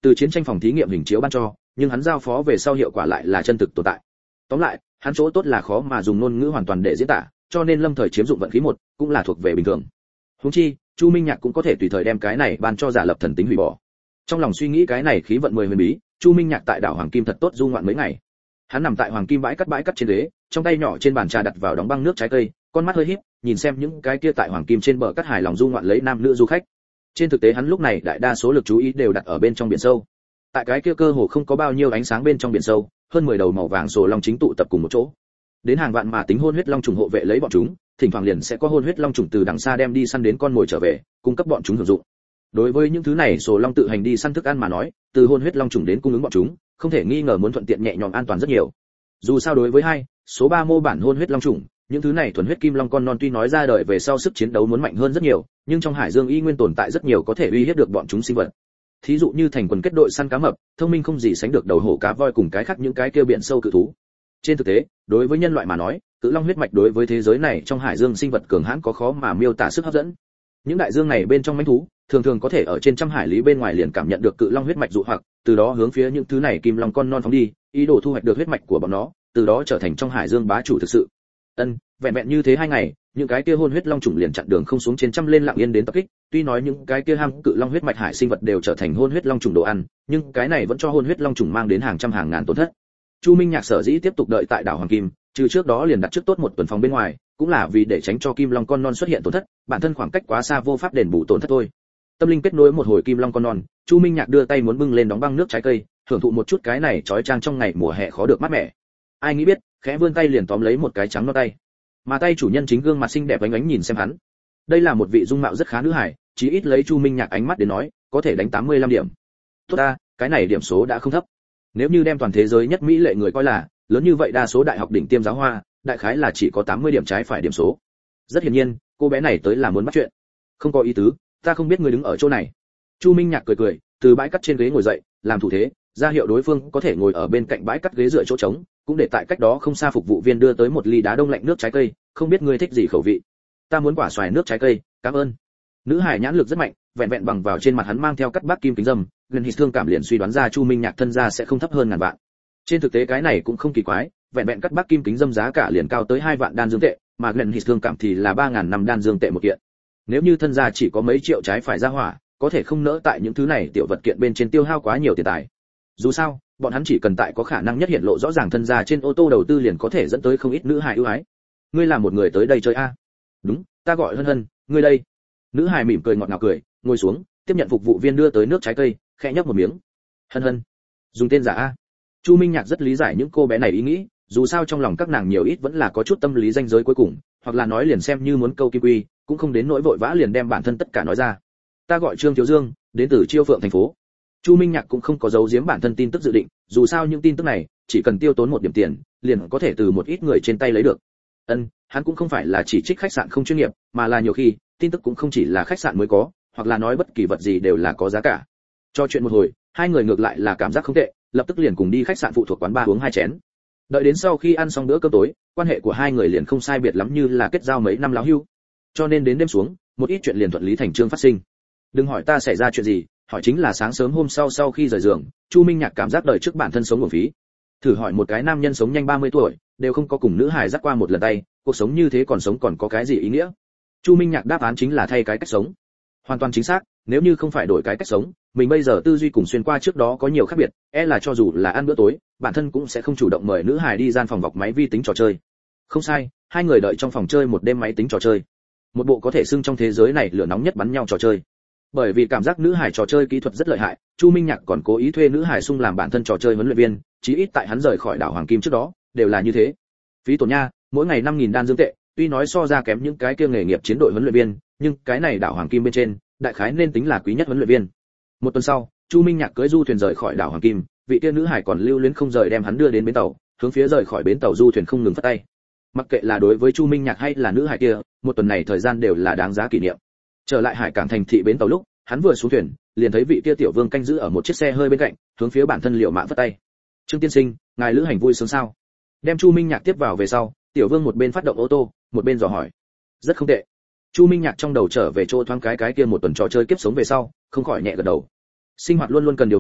từ chiến tranh phòng thí nghiệm hình chiếu ban cho, nhưng hắn giao phó về sau hiệu quả lại là chân thực tồn tại. Tóm lại, hắn chỗ tốt là khó mà dùng ngôn ngữ hoàn toàn để diễn tả, cho nên lâm thời chiếm dụng vận khí một cũng là thuộc về bình thường. Huống chi, Chu Minh Nhạc cũng có thể tùy thời đem cái này ban cho giả lập thần tính hủy bỏ. Trong lòng suy nghĩ cái này khí vận mười huyền bí, Chu Minh Nhạc tại đảo Hoàng Kim thật tốt du ngoạn mấy ngày. Hắn nằm tại Hoàng Kim bãi cắt bãi cắt trên ghế, trong tay nhỏ trên bàn trà đặt vào đóng băng nước trái cây, con mắt hơi híp, nhìn xem những cái kia tại Hoàng Kim trên bờ cắt hài lòng du ngoạn lấy nam nữ du khách. Trên thực tế hắn lúc này đại đa số lực chú ý đều đặt ở bên trong biển sâu. Tại cái kia cơ hồ không có bao nhiêu ánh sáng bên trong biển sâu, hơn mười đầu màu vàng sồ long chính tụ tập cùng một chỗ. Đến hàng vạn mà tính hôn huyết long trùng hộ vệ lấy bọn chúng, thỉnh thoảng liền sẽ có hôn huyết long trùng từ đằng xa đem đi săn đến con mồi trở về, cung cấp bọn chúng hưởng dụng. Đối với những thứ này sồ long tự hành đi săn thức ăn mà nói, từ hôn huyết long trùng đến cung ứng bọn chúng, không thể nghi ngờ muốn thuận tiện nhẹ nhõm an toàn rất nhiều. Dù sao đối với hai, số ba mô bản hôn huyết long trùng, những thứ này thuần huyết kim long con non tuy nói ra đời về sau sức chiến đấu muốn mạnh hơn rất nhiều, nhưng trong hải dương y nguyên tồn tại rất nhiều có thể uy hiếp được bọn chúng sinh vật. Thí dụ như thành quần kết đội săn cá mập, thông minh không gì sánh được đầu hổ cá voi cùng cái khác những cái kia biển sâu cự thú. Trên thực tế, đối với nhân loại mà nói, cự long huyết mạch đối với thế giới này trong hải dương sinh vật cường hãn có khó mà miêu tả sức hấp dẫn. Những đại dương này bên trong mãnh thú, thường thường có thể ở trên trăm hải lý bên ngoài liền cảm nhận được cự long huyết mạch dụ hoặc, từ đó hướng phía những thứ này kim long con non phóng đi, ý đồ thu hoạch được huyết mạch của bọn nó, từ đó trở thành trong hải dương bá chủ thực sự. Ân, vẹn vẹn như thế hai ngày, những cái kia hôn huyết long trùng liền chặn đường không xuống trên trăm lên lặng yên đến tập kích, tuy nói những cái kia ham cự long huyết mạch hải sinh vật đều trở thành hôn huyết long trùng đồ ăn, nhưng cái này vẫn cho hôn huyết long trùng mang đến hàng trăm hàng ngàn tổn thất. Chu Minh Nhạc sở dĩ tiếp tục đợi tại đảo Hoàng Kim, trừ trước đó liền đặt trước tốt một tuần phòng bên ngoài, cũng là vì để tránh cho kim long con non xuất hiện tổn thất, bản thân khoảng cách quá xa vô pháp đền bù tổn thất thôi. Tâm linh kết nối một hồi kim long con non, Chu Minh Nhạc đưa tay muốn bưng lên đóng băng nước trái cây, thưởng thụ một chút cái này chói chang trong ngày mùa hè khó được mát mẻ. Ai nghĩ biết, khẽ vươn tay liền tóm lấy một cái trắng non tay. Mà tay chủ nhân chính gương mặt xinh đẹp ánh ánh nhìn xem hắn. Đây là một vị dung mạo rất khá nữ hải, chí ít lấy Chu Minh Nhạc ánh mắt đến nói, có thể đánh tám mươi lăm điểm. Tốt ta, cái này điểm số đã không thấp. Nếu như đem toàn thế giới nhất mỹ lệ người coi là lớn như vậy đa số đại học đỉnh tiêm giáo hoa, đại khái là chỉ có tám mươi điểm trái phải điểm số. Rất hiển nhiên, cô bé này tới là muốn bắt chuyện. Không có ý tứ, ta không biết người đứng ở chỗ này. Chu Minh Nhạc cười cười, từ bãi cắt trên ghế ngồi dậy, làm thủ thế, ra hiệu đối phương có thể ngồi ở bên cạnh bãi cắt ghế dựa chỗ trống, cũng để tại cách đó không xa phục vụ viên đưa tới một ly đá đông lạnh nước trái cây, không biết ngươi thích gì khẩu vị. Ta muốn quả xoài nước trái cây, cảm ơn. Nữ hải nhãn lực rất mạnh, vẹn vẹn bằng vào trên mặt hắn mang theo cắt bác kim kính dâm, gần hít thương cảm liền suy đoán ra Chu Minh Nhạc thân gia sẽ không thấp hơn ngàn vạn. Trên thực tế cái này cũng không kỳ quái, vẹn vẹn cắt bác kim kính dâm giá cả liền cao tới hai vạn đan dương tệ, mà gần hít thương cảm thì là ba ngàn năm đan dương tệ một kiện. Nếu như thân gia chỉ có mấy triệu trái phải ra hỏa, có thể không nỡ tại những thứ này tiểu vật kiện bên trên tiêu hao quá nhiều tiền tài. Dù sao, bọn hắn chỉ cần tại có khả năng nhất hiện lộ rõ ràng thân gia trên ô tô đầu tư liền có thể dẫn tới không ít nữ hài ưu ái. Ngươi là một người tới đây chơi a? À? Đúng, ta gọi Hân Hân, ngươi đây. Nữ hài mỉm cười ngọt ngào cười, ngồi xuống, tiếp nhận phục vụ viên đưa tới nước trái cây, khẽ nhấp một miếng. Hân Hân, dùng tên giả a? À? Chu Minh Nhạc rất lý giải những cô bé này ý nghĩ, dù sao trong lòng các nàng nhiều ít vẫn là có chút tâm lý ranh giới cuối cùng, hoặc là nói liền xem như muốn câu kim quy, cũng không đến nỗi vội vã liền đem bản thân tất cả nói ra. Ta gọi Trương Thiếu Dương, đến từ Chiêu Phượng thành phố. Chu Minh Nhạc cũng không có giấu giếm bản thân tin tức dự định, dù sao những tin tức này chỉ cần tiêu tốn một điểm tiền, liền có thể từ một ít người trên tay lấy được. Ân, hắn cũng không phải là chỉ trích khách sạn không chuyên nghiệp, mà là nhiều khi tin tức cũng không chỉ là khách sạn mới có, hoặc là nói bất kỳ vật gì đều là có giá cả. Cho chuyện một hồi, hai người ngược lại là cảm giác không tệ, lập tức liền cùng đi khách sạn phụ thuộc quán bar uống hai chén. Đợi đến sau khi ăn xong bữa cơm tối, quan hệ của hai người liền không sai biệt lắm như là kết giao mấy năm láo hưu. Cho nên đến đêm xuống, một ít chuyện liền thuận lý thành chương phát sinh. Đừng hỏi ta xảy ra chuyện gì, hỏi chính là sáng sớm hôm sau sau khi rời giường, Chu Minh Nhạc cảm giác đời trước bản thân sống uổng phí. Thử hỏi một cái nam nhân sống nhanh ba mươi tuổi, đều không có cùng nữ hài dắt qua một lần tay, cuộc sống như thế còn sống còn có cái gì ý nghĩa? Chu Minh Nhạc đáp án chính là thay cái cách sống. Hoàn toàn chính xác, nếu như không phải đổi cái cách sống, mình bây giờ tư duy cùng xuyên qua trước đó có nhiều khác biệt, e là cho dù là ăn bữa tối, bản thân cũng sẽ không chủ động mời nữ hài đi gian phòng vọc máy vi tính trò chơi. Không sai, hai người đợi trong phòng chơi một đêm máy tính trò chơi. Một bộ có thể xưng trong thế giới này lửa nóng nhất bắn nhau trò chơi. Bởi vì cảm giác nữ hải trò chơi kỹ thuật rất lợi hại, Chu Minh Nhạc còn cố ý thuê nữ hải sung làm bản thân trò chơi huấn luyện viên, chí ít tại hắn rời khỏi đảo Hoàng Kim trước đó, đều là như thế. Phí tổn nha, mỗi ngày năm nghìn đan dương tệ, tuy nói so ra kém những cái kia nghề nghiệp chiến đội huấn luyện viên, nhưng cái này đảo Hoàng Kim bên trên, đại khái nên tính là quý nhất huấn luyện viên. Một tuần sau, Chu Minh Nhạc cưỡi du thuyền rời khỏi đảo Hoàng Kim, vị kia nữ hải còn lưu luyến không rời đem hắn đưa đến bến tàu, hướng phía rời khỏi bến tàu du thuyền không ngừng phất tay. Mặc kệ là đối với Chu Minh Nhạc hay là nữ hải kia, một tuần này thời gian đều là đáng giá kỷ niệm. Trở lại hải cảng thành thị bến tàu lúc, hắn vừa xuống thuyền, liền thấy vị kia tiểu vương canh giữ ở một chiếc xe hơi bên cạnh, hướng phía bản thân liều mạng phất tay. Trương tiên sinh, ngài lữ hành vui sướng sao? Đem Chu Minh Nhạc tiếp vào về sau, tiểu vương một bên phát động ô tô, một bên dò hỏi. Rất không tệ. Chu Minh Nhạc trong đầu trở về chỗ thoáng cái cái kia một tuần trò chơi kiếp sống về sau, không khỏi nhẹ gật đầu. Sinh hoạt luôn luôn cần điều hòa,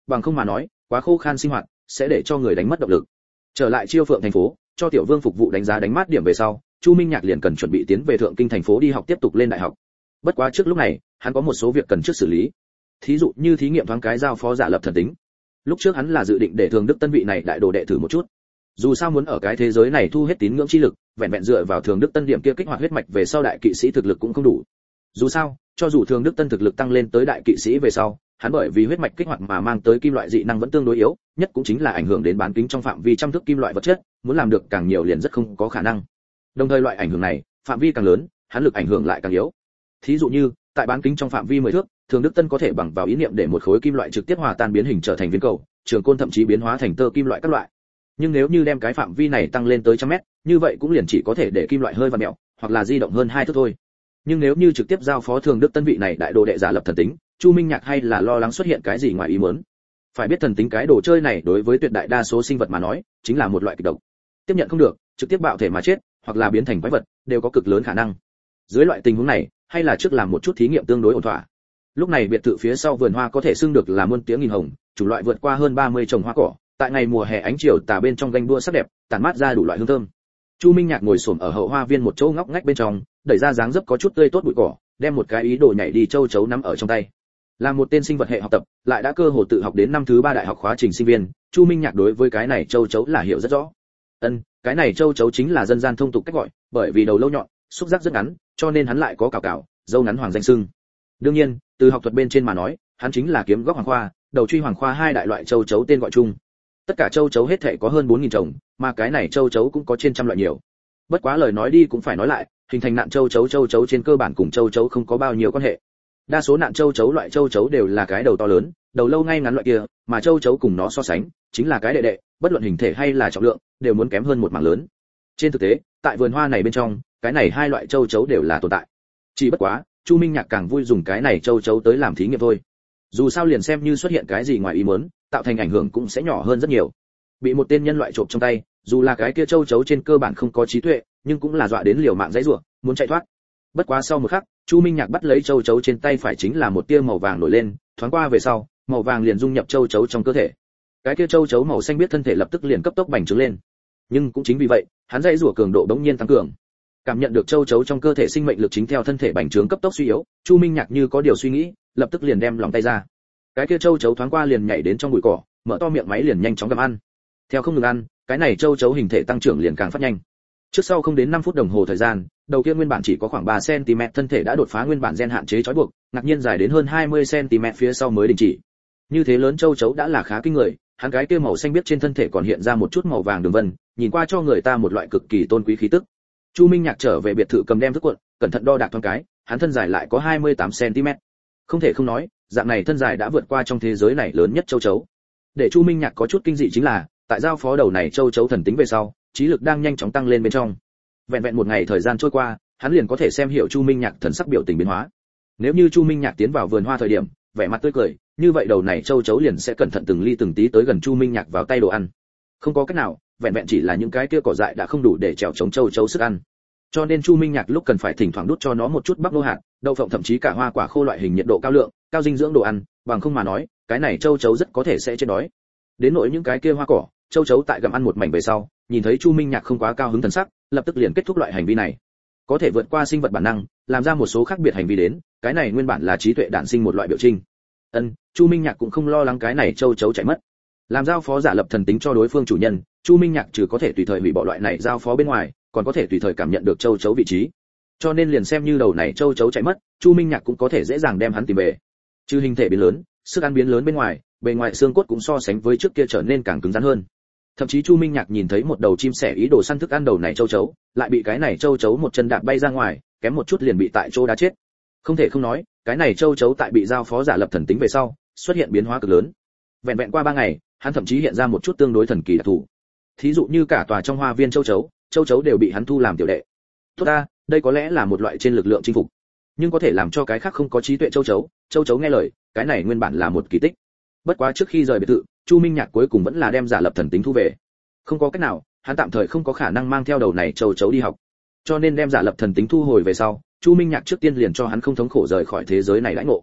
bằng không mà nói quá khô khan sinh hoạt sẽ để cho người đánh mất động lực. Trở lại Chiêu Phượng thành phố, cho Tiểu Vương phục vụ đánh giá đánh mát điểm về sau, Chu Minh Nhạc liền cần chuẩn bị tiến về Thượng Kinh thành phố đi học tiếp tục lên đại học. Bất quá trước lúc này, hắn có một số việc cần trước xử lý. Thí dụ như thí nghiệm thoáng cái giao phó giả lập thần tính. Lúc trước hắn là dự định để Thường Đức Tân vị này đại đồ đệ thử một chút. Dù sao muốn ở cái thế giới này thu hết tín ngưỡng chi lực, vẹn vẹn dựa vào Thường Đức Tân điểm kia kích hoạt huyết mạch về sau đại kỵ sĩ thực lực cũng không đủ. Dù sao, cho dù Thường Đức Tân thực lực tăng lên tới đại kỵ sĩ về sau, hắn bởi vì huyết mạch kích hoạt mà mang tới kim loại dị năng vẫn tương đối yếu, nhất cũng chính là ảnh hưởng đến bán kính trong phạm vi trăm thước kim loại vật chất, muốn làm được càng nhiều liền rất không có khả năng. Đồng thời loại ảnh hưởng này, phạm vi càng lớn, hắn lực ảnh hưởng lại càng yếu. Thí dụ như, tại bán kính trong phạm vi mười thước, Thường Đức Tân có thể bằng vào ý niệm để một khối kim loại trực tiếp hòa tan biến hình trở thành viên cầu, trường côn thậm chí biến hóa thành tơ kim loại các loại. Nhưng nếu như đem cái phạm vi này tăng lên tới trăm mét, như vậy cũng liền chỉ có thể để kim loại hơi vặn mèo, hoặc là di động hơn hai thước thôi. Nhưng nếu như trực tiếp giao phó Thường Đức Tân vị này đại đồ đệ giả lập thần tính, Chu Minh Nhạc hay là lo lắng xuất hiện cái gì ngoài ý muốn. Phải biết thần tính cái đồ chơi này đối với tuyệt đại đa số sinh vật mà nói, chính là một loại kịch độc. Tiếp nhận không được, trực tiếp bạo thể mà chết, hoặc là biến thành quái vật, đều có cực lớn khả năng. Dưới loại tình huống này, hay là trước làm một chút thí nghiệm tương đối ổn thỏa. Lúc này biệt thự phía sau vườn hoa có thể xưng được là muôn tiếng nghìn hồng, chủng loại vượt qua hơn ba mươi trồng hoa cỏ, tại ngày mùa hè ánh chiều tà bên trong ganh đua sắc đẹp, tản mát ra đủ loại hương thơm. Chu Minh Nhạc ngồi xổm ở hậu hoa viên một chỗ ngóc ngách bên trong, đẩy ra dáng dấp có chút tươi tốt bụi cỏ, đem một cái ý đồ nhảy đi châu chấu nắm ở trong tay. Là một tên sinh vật hệ học tập, lại đã cơ hồ tự học đến năm thứ ba đại học khóa trình sinh viên, Chu Minh Nhạc đối với cái này châu chấu là hiểu rất rõ. Ân, cái này châu chấu chính là dân gian thông tục cách gọi, bởi vì đầu lâu nhọn, xúc giác rất ngắn, cho nên hắn lại có cào cào, dâu ngắn hoàng danh xưng. Đương nhiên, từ học thuật bên trên mà nói, hắn chính là kiếm góc hoàng khoa, đầu truy hoàng khoa hai đại loại châu chấu tên gọi chung. Tất cả châu chấu hết thảy có hơn bốn nghìn chồng, mà cái này châu chấu cũng có trên trăm loại nhiều. Bất quá lời nói đi cũng phải nói lại, hình thành nạn châu chấu châu chấu trên cơ bản cùng châu chấu không có bao nhiêu quan hệ. Đa số nạn châu chấu loại châu chấu đều là cái đầu to lớn, đầu lâu ngay ngắn loại kia, mà châu chấu cùng nó so sánh, chính là cái đệ đệ, bất luận hình thể hay là trọng lượng, đều muốn kém hơn một mảng lớn. Trên thực tế, tại vườn hoa này bên trong, cái này hai loại châu chấu đều là tồn tại. Chỉ bất quá, Chu Minh Nhạc càng vui dùng cái này châu chấu tới làm thí nghiệm thôi. Dù sao liền xem như xuất hiện cái gì ngoài ý muốn, tạo thành ảnh hưởng cũng sẽ nhỏ hơn rất nhiều. Bị một tên nhân loại trộm trong tay, dù là cái kia châu chấu trên cơ bản không có trí tuệ, nhưng cũng là dọa đến liều mạng dãy rủa, muốn chạy thoát. Bất quá sau một khắc, Chu Minh Nhạc bắt lấy châu chấu trên tay phải chính là một tia màu vàng nổi lên, thoáng qua về sau, màu vàng liền dung nhập châu chấu trong cơ thể. Cái kia châu chấu màu xanh biết thân thể lập tức liền cấp tốc bành trướng lên. Nhưng cũng chính vì vậy, hắn dãy rủa cường độ bỗng nhiên tăng cường. Cảm nhận được châu chấu trong cơ thể sinh mệnh lực chính theo thân thể bành trướng cấp tốc suy yếu, Chu Minh Nhạc như có điều suy nghĩ, lập tức liền đem lòng tay ra. Cái kia châu chấu thoáng qua liền nhảy đến trong bụi cỏ, mở to miệng máy liền nhanh chóng gặm ăn. Theo không ngừng ăn, cái này châu chấu hình thể tăng trưởng liền càng phát nhanh. Trước sau không đến năm phút đồng hồ thời gian, đầu kia nguyên bản chỉ có khoảng ba xăng ti mét thân thể đã đột phá nguyên bản gen hạn chế trói buộc, ngạc nhiên dài đến hơn hai mươi xăng ti mét phía sau mới đình chỉ. Như thế lớn châu chấu đã là khá kinh người, hắn cái kia màu xanh biết trên thân thể còn hiện ra một chút màu vàng đường vân, nhìn qua cho người ta một loại cực kỳ tôn quý khí tức. Chu Minh Nhạc trở về biệt thự cầm đem thức cuộn, cẩn thận đo đạc thoáng cái, hắn thân dài lại có hai mươi tám xăng ti mét. Không thể không nói, dạng này thân dài đã vượt qua trong thế giới này lớn nhất châu chấu. Để Chu Minh Nhạc có chút kinh dị chính là, tại giao phó đầu này châu chấu thần tính về sau, trí lực đang nhanh chóng tăng lên bên trong. Vẹn vẹn một ngày thời gian trôi qua, hắn liền có thể xem hiểu Chu Minh Nhạc thần sắc biểu tình biến hóa. Nếu như Chu Minh Nhạc tiến vào vườn hoa thời điểm, vẻ mặt tươi cười, như vậy đầu này châu chấu liền sẽ cẩn thận từng ly từng tí tới gần Chu Minh Nhạc vào tay đồ ăn. Không có cách nào, vẹn vẹn chỉ là những cái kia cỏ dại đã không đủ để trèo chống châu chấu sức ăn. Cho nên Chu Minh Nhạc lúc cần phải thỉnh thoảng đút cho nó một chút bắp nô hạt, đậu phộng thậm chí cả hoa quả khô loại hình nhiệt độ cao lượng, cao dinh dưỡng đồ ăn, bằng không mà nói, cái này châu chấu rất có thể sẽ chết đói. Đến nỗi những cái kia hoa cỏ, châu chấu tại gặm ăn một mảnh về sau, nhìn thấy Chu Minh Nhạc không quá cao hứng thần sắc, lập tức liền kết thúc loại hành vi này. Có thể vượt qua sinh vật bản năng, làm ra một số khác biệt hành vi đến, cái này nguyên bản là trí tuệ đản sinh một loại biểu trưng. Ân, Chu Minh Nhạc cũng không lo lắng cái này châu chấu chạy mất. Làm giao phó giả lập thần tính cho đối phương chủ nhân, Chu Minh Nhạc trừ có thể tùy thời hủy bỏ loại này giao phó bên ngoài, còn có thể tùy thời cảm nhận được châu chấu vị trí. Cho nên liền xem như đầu này châu chấu chạy mất, Chu Minh Nhạc cũng có thể dễ dàng đem hắn tìm về. Trừ hình thể biến lớn, sức ăn biến lớn bên ngoài, bề ngoài xương cốt cũng so sánh với trước kia trở nên càng cứng rắn hơn. Thậm chí Chu Minh Nhạc nhìn thấy một đầu chim sẻ ý đồ săn thức ăn đầu này châu chấu, lại bị cái này châu chấu một chân đạp bay ra ngoài, kém một chút liền bị tại chỗ đá chết. Không thể không nói, cái này châu chấu tại bị giao phó giả lập thần tính về sau, xuất hiện biến hóa cực lớn. Vẹn vẹn qua ba ngày, hắn thậm chí hiện ra một chút tương đối thần kỳ đặc thù. Thí dụ như cả tòa trong hoa viên châu chấu, châu chấu đều bị hắn thu làm tiểu đệ. Tốt ta, đây có lẽ là một loại trên lực lượng chinh phục, nhưng có thể làm cho cái khác không có trí tuệ châu chấu, châu chấu nghe lời, cái này nguyên bản là một kỳ tích. Bất quá trước khi rời biệt thự, Chu Minh Nhạc cuối cùng vẫn là đem giả lập thần tính thu về. Không có cách nào, hắn tạm thời không có khả năng mang theo đầu này châu chấu đi học, cho nên đem giả lập thần tính thu hồi về sau, Chu Minh Nhạc trước tiên liền cho hắn không thống khổ rời khỏi thế giới này lãnh ngộ.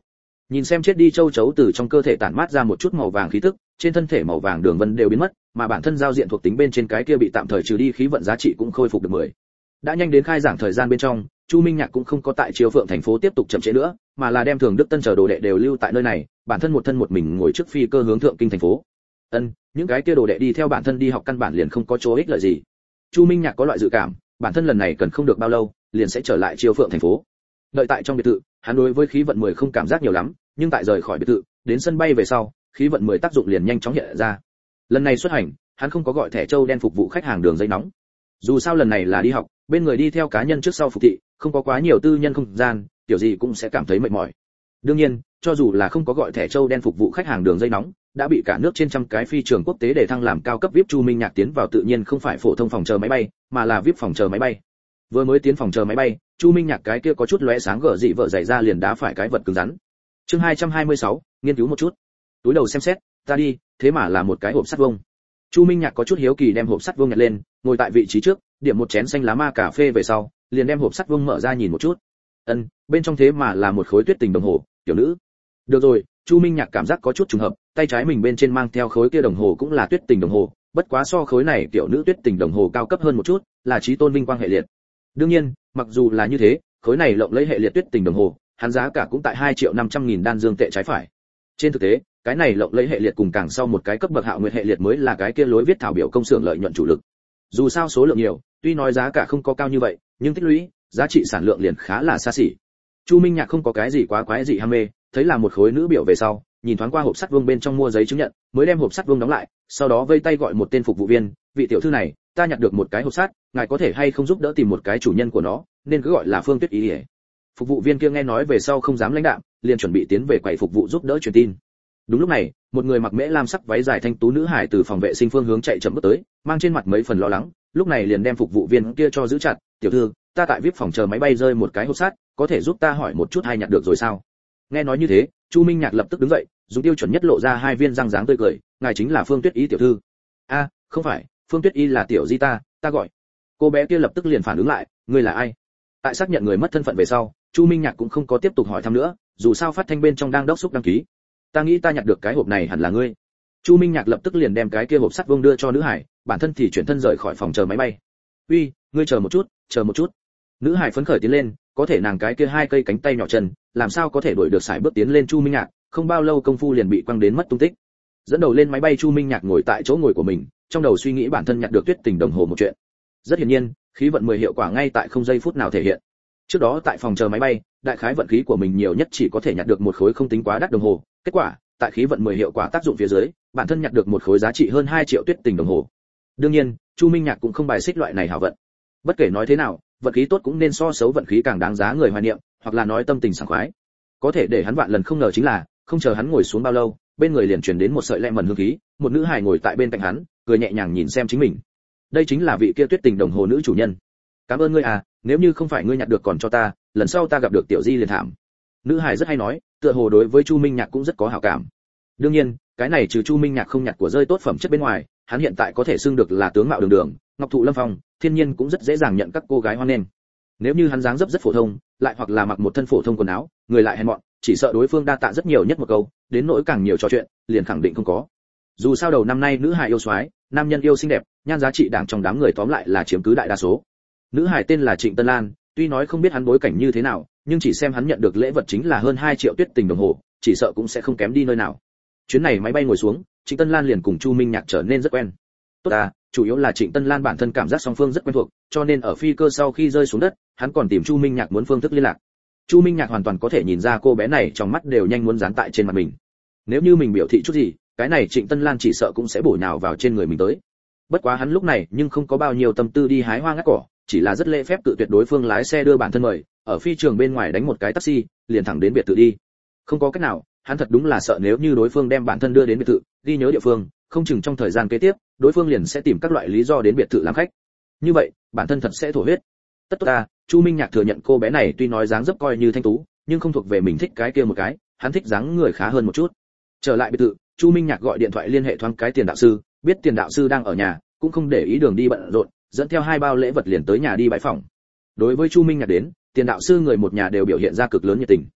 Nhìn xem chết đi châu chấu từ trong cơ thể tản mát ra một chút màu vàng khí tức, trên thân thể màu vàng đường vân đều biến mất, mà bản thân giao diện thuộc tính bên trên cái kia bị tạm thời trừ đi khí vận giá trị cũng khôi phục được mười. Đã nhanh đến khai giảng thời gian bên trong, Chu Minh Nhạc cũng không có tại Chiêu Phượng thành phố tiếp tục chậm trễ nữa, mà là đem Thường Đức Tân chờ đồ đệ đều lưu tại nơi này, bản thân một thân một mình ngồi trước phi cơ hướng thượng kinh thành phố. Ân, những cái kia đồ đệ đi theo bản thân đi học căn bản liền không có chỗ ích lợi gì. Chu Minh Nhạc có loại dự cảm, bản thân lần này cần không được bao lâu, liền sẽ trở lại Chiêu Phượng thành phố. Đợi tại trong biệt thự, hắn đối với khí vận mười không cảm giác nhiều lắm, nhưng tại rời khỏi biệt thự, đến sân bay về sau, khí vận mười tác dụng liền nhanh chóng hiện ra. Lần này xuất hành, hắn không có gọi thẻ châu đen phục vụ khách hàng đường dây nóng. Dù sao lần này là đi học, bên người đi theo cá nhân trước sau phục thị, không có quá nhiều tư nhân không gian, kiểu gì cũng sẽ cảm thấy mệt mỏi. Đương nhiên, cho dù là không có gọi thẻ châu đen phục vụ khách hàng đường dây nóng, đã bị cả nước trên trăm cái phi trường quốc tế để thăng làm cao cấp vê i pê. Chu Minh Nhạc tiến vào tự nhiên không phải phổ thông phòng chờ máy bay, mà là vê i pê phòng chờ máy bay. Vừa mới tiến phòng chờ máy bay, Chu Minh Nhạc cái kia có chút lóe sáng gở dị vợ dày ra liền đá phải cái vật cứng rắn. Chương hai trăm hai mươi sáu, nghiên cứu một chút. Túi đầu xem xét, ta đi, thế mà là một cái hộp sắt vuông. Chu Minh Nhạc có chút hiếu kỳ đem hộp sắt vuông nhặt lên, ngồi tại vị trí trước, điểm một chén xanh lá ma cà phê về sau, liền đem hộp sắt vuông mở ra nhìn một chút. Ân, bên trong thế mà là một khối tuyết tình đồng hồ, tiểu nữ. Được rồi, Chu Minh Nhạc cảm giác có chút trùng hợp, tay trái mình bên trên mang theo khối kia đồng hồ cũng là tuyết tình đồng hồ, bất quá so khối này tiểu nữ tuyết tình đồng hồ cao cấp hơn một chút, là chí tôn vinh quang hệ liệt. Đương nhiên, mặc dù là như thế, khối này lộng lấy hệ liệt tuyết tình đồng hồ, hắn giá cả cũng tại hai triệu năm trăm nghìn đan dương tệ trái phải. Trên thực tế, cái này lộng lấy hệ liệt cùng càng sau một cái cấp bậc hạo nguyệt hệ liệt mới là cái kia lối viết thảo biểu công xưởng lợi nhuận chủ lực. Dù sao số lượng nhiều, tuy nói giá cả không có cao như vậy, nhưng tích lũy, giá trị sản lượng liền khá là xa xỉ. Chu Minh Nhạc không có cái gì quá quái gì ham mê, thấy là một khối nữ biểu về sau, nhìn thoáng qua hộp sắt vuông bên trong mua giấy chứng nhận, mới đem hộp sắt vuông đóng lại, sau đó vây tay gọi một tên phục vụ viên, vị tiểu thư này, ta nhặt được một cái hộp sắt, ngài có thể hay không giúp đỡ tìm một cái chủ nhân của nó, nên cứ gọi là Phương Tuyết Ý ấy. Phục vụ viên kia nghe nói về sau không dám lãnh đạm, liền chuẩn bị tiến về quầy phục vụ giúp đỡ truyền tin. Đúng lúc này, một người mặc mễ lam sắc váy dài thanh tú nữ hải từ phòng vệ sinh phương hướng chạy chậm bước tới, mang trên mặt mấy phần lo lắng, lúc này liền đem phục vụ viên kia cho giữ chặt, tiểu thư, ta tại vê i pê phòng chờ máy bay rơi một cái hộp sắt, có thể giúp ta hỏi một chút hay nhặt được rồi sao? Nghe nói như thế, Chu Minh Nhạc lập tức đứng dậy, dùng tiêu chuẩn nhất lộ ra hai viên răng dáng tươi cười, ngài chính là Phương Tuyết Ý tiểu thư. A, không phải, Phương Tuyết Y là tiểu di ta, ta gọi. Cô bé kia lập tức liền phản ứng lại, ngươi là ai? Tại xác nhận người mất thân phận về sau, Chu Minh Nhạc cũng không có tiếp tục hỏi thăm nữa, dù sao phát thanh bên trong đang đốc xúc đăng ký. Ta nghĩ ta nhặt được cái hộp này hẳn là ngươi. Chu Minh Nhạc lập tức liền đem cái kia hộp sắt vuông đưa cho nữ hải, bản thân thì chuyển thân rời khỏi phòng chờ máy bay. Uy, ngươi chờ một chút, chờ một chút. Nữ hải phấn khởi tiến lên, có thể nàng cái kia hai cây cánh tay nhỏ chân, làm sao có thể đuổi được sải bước tiến lên Chu Minh Nhạc, không bao lâu công phu liền bị quăng đến mất tung tích. Dẫn đầu lên máy bay Chu Minh Nhạc ngồi tại chỗ ngồi của mình, trong đầu suy nghĩ bản thân nhặt được tuyết tình đồng hồ một chuyện. Rất hiển nhiên, khí vận mười hiệu quả ngay tại không giây phút nào thể hiện. Trước đó tại phòng chờ máy bay, đại khái vận khí của mình nhiều nhất chỉ có thể nhặt được một khối không tính quá đắt đồng hồ, kết quả, tại khí vận mười hiệu quả tác dụng phía dưới, bản thân nhặt được một khối giá trị hơn hai triệu tuyết tình đồng hồ. Đương nhiên, Chu Minh Nhạc cũng không bài xích loại này hảo vận. Bất kể nói thế nào, vận khí tốt cũng nên so xấu vận khí càng đáng giá người hoài niệm, hoặc là nói tâm tình sảng khoái. Có thể để hắn vạn lần không ngờ chính là, không chờ hắn ngồi xuống bao lâu, bên người liền truyền đến một sợi lẹ mần hương khí, một nữ hài ngồi tại bên cạnh hắn, cười nhẹ nhàng nhìn xem chính mình. Đây chính là vị kia tuyết tình đồng hồ nữ chủ nhân. Cảm ơn ngươi à, nếu như không phải ngươi nhặt được còn cho ta, lần sau ta gặp được tiểu di liền thảm. Nữ hài rất hay nói, tựa hồ đối với Chu Minh Nhạc cũng rất có hảo cảm. Đương nhiên, cái này trừ Chu Minh Nhạc không nhặt của rơi tốt phẩm chất bên ngoài, hắn hiện tại có thể xưng được là tướng mạo đường đường, ngọc thụ lâm phong, thiên nhiên cũng rất dễ dàng nhận các cô gái hoan nghênh. Nếu như hắn dáng dấp rất phổ thông, lại hoặc là mặc một thân phổ thông quần áo, người lại hèn mọn, chỉ sợ đối phương đa tạ rất nhiều nhất một câu, đến nỗi càng nhiều trò chuyện, liền khẳng định không có. Dù sao đầu năm nay nữ hài yêu soái, nam nhân yêu xinh đẹp, nhan giá trị đảng trong đám người tóm lại là chiếm cứ đại đa số. Nữ hài tên là Trịnh Tân Lan, tuy nói không biết hắn bối cảnh như thế nào, nhưng chỉ xem hắn nhận được lễ vật chính là hơn hai triệu tuyết tình đồng hồ, chỉ sợ cũng sẽ không kém đi nơi nào. Chuyến này máy bay ngồi xuống, Trịnh Tân Lan liền cùng Chu Minh Nhạc trở nên rất quen. Tốt à, chủ yếu là Trịnh Tân Lan bản thân cảm giác song phương rất quen thuộc, cho nên ở phi cơ sau khi rơi xuống đất, hắn còn tìm Chu Minh Nhạc muốn phương thức liên lạc. Chu Minh Nhạc hoàn toàn có thể nhìn ra cô bé này trong mắt đều nhanh muốn dán tại trên mặt mình. Nếu như mình biểu thị chút gì, cái này Trịnh Tân Lan chỉ sợ cũng sẽ bổ nhào vào trên người mình tới. Bất quá hắn lúc này nhưng không có bao nhiêu tâm tư đi hái hoa ngắt cỏ, chỉ là rất lễ phép tự tuyệt đối phương lái xe đưa bản thân mời, ở phi trường bên ngoài đánh một cái taxi, liền thẳng đến biệt thự đi. Không có cách nào, hắn thật đúng là sợ nếu như đối phương đem bản thân đưa đến biệt thự, ghi nhớ địa phương, không chừng trong thời gian kế tiếp, đối phương liền sẽ tìm các loại lý do đến biệt thự làm khách. Như vậy, bản thân thật sẽ thổ huyết. Tất tốt ta, Chu Minh Nhạc thừa nhận cô bé này tuy nói dáng dấp coi như thanh tú, nhưng không thuộc về mình thích cái kia một cái, hắn thích dáng người khá hơn một chút. Trở lại biệt thự, Chu Minh Nhạc gọi điện thoại liên hệ thoáng cái tiền đạo sư, biết tiền đạo sư đang ở nhà, cũng không để ý đường đi bận rộn, dẫn theo hai bao lễ vật liền tới nhà đi bãi phòng. Đối với Chu Minh Nhạc đến, tiền đạo sư người một nhà đều biểu hiện ra cực lớn nhiệt tình.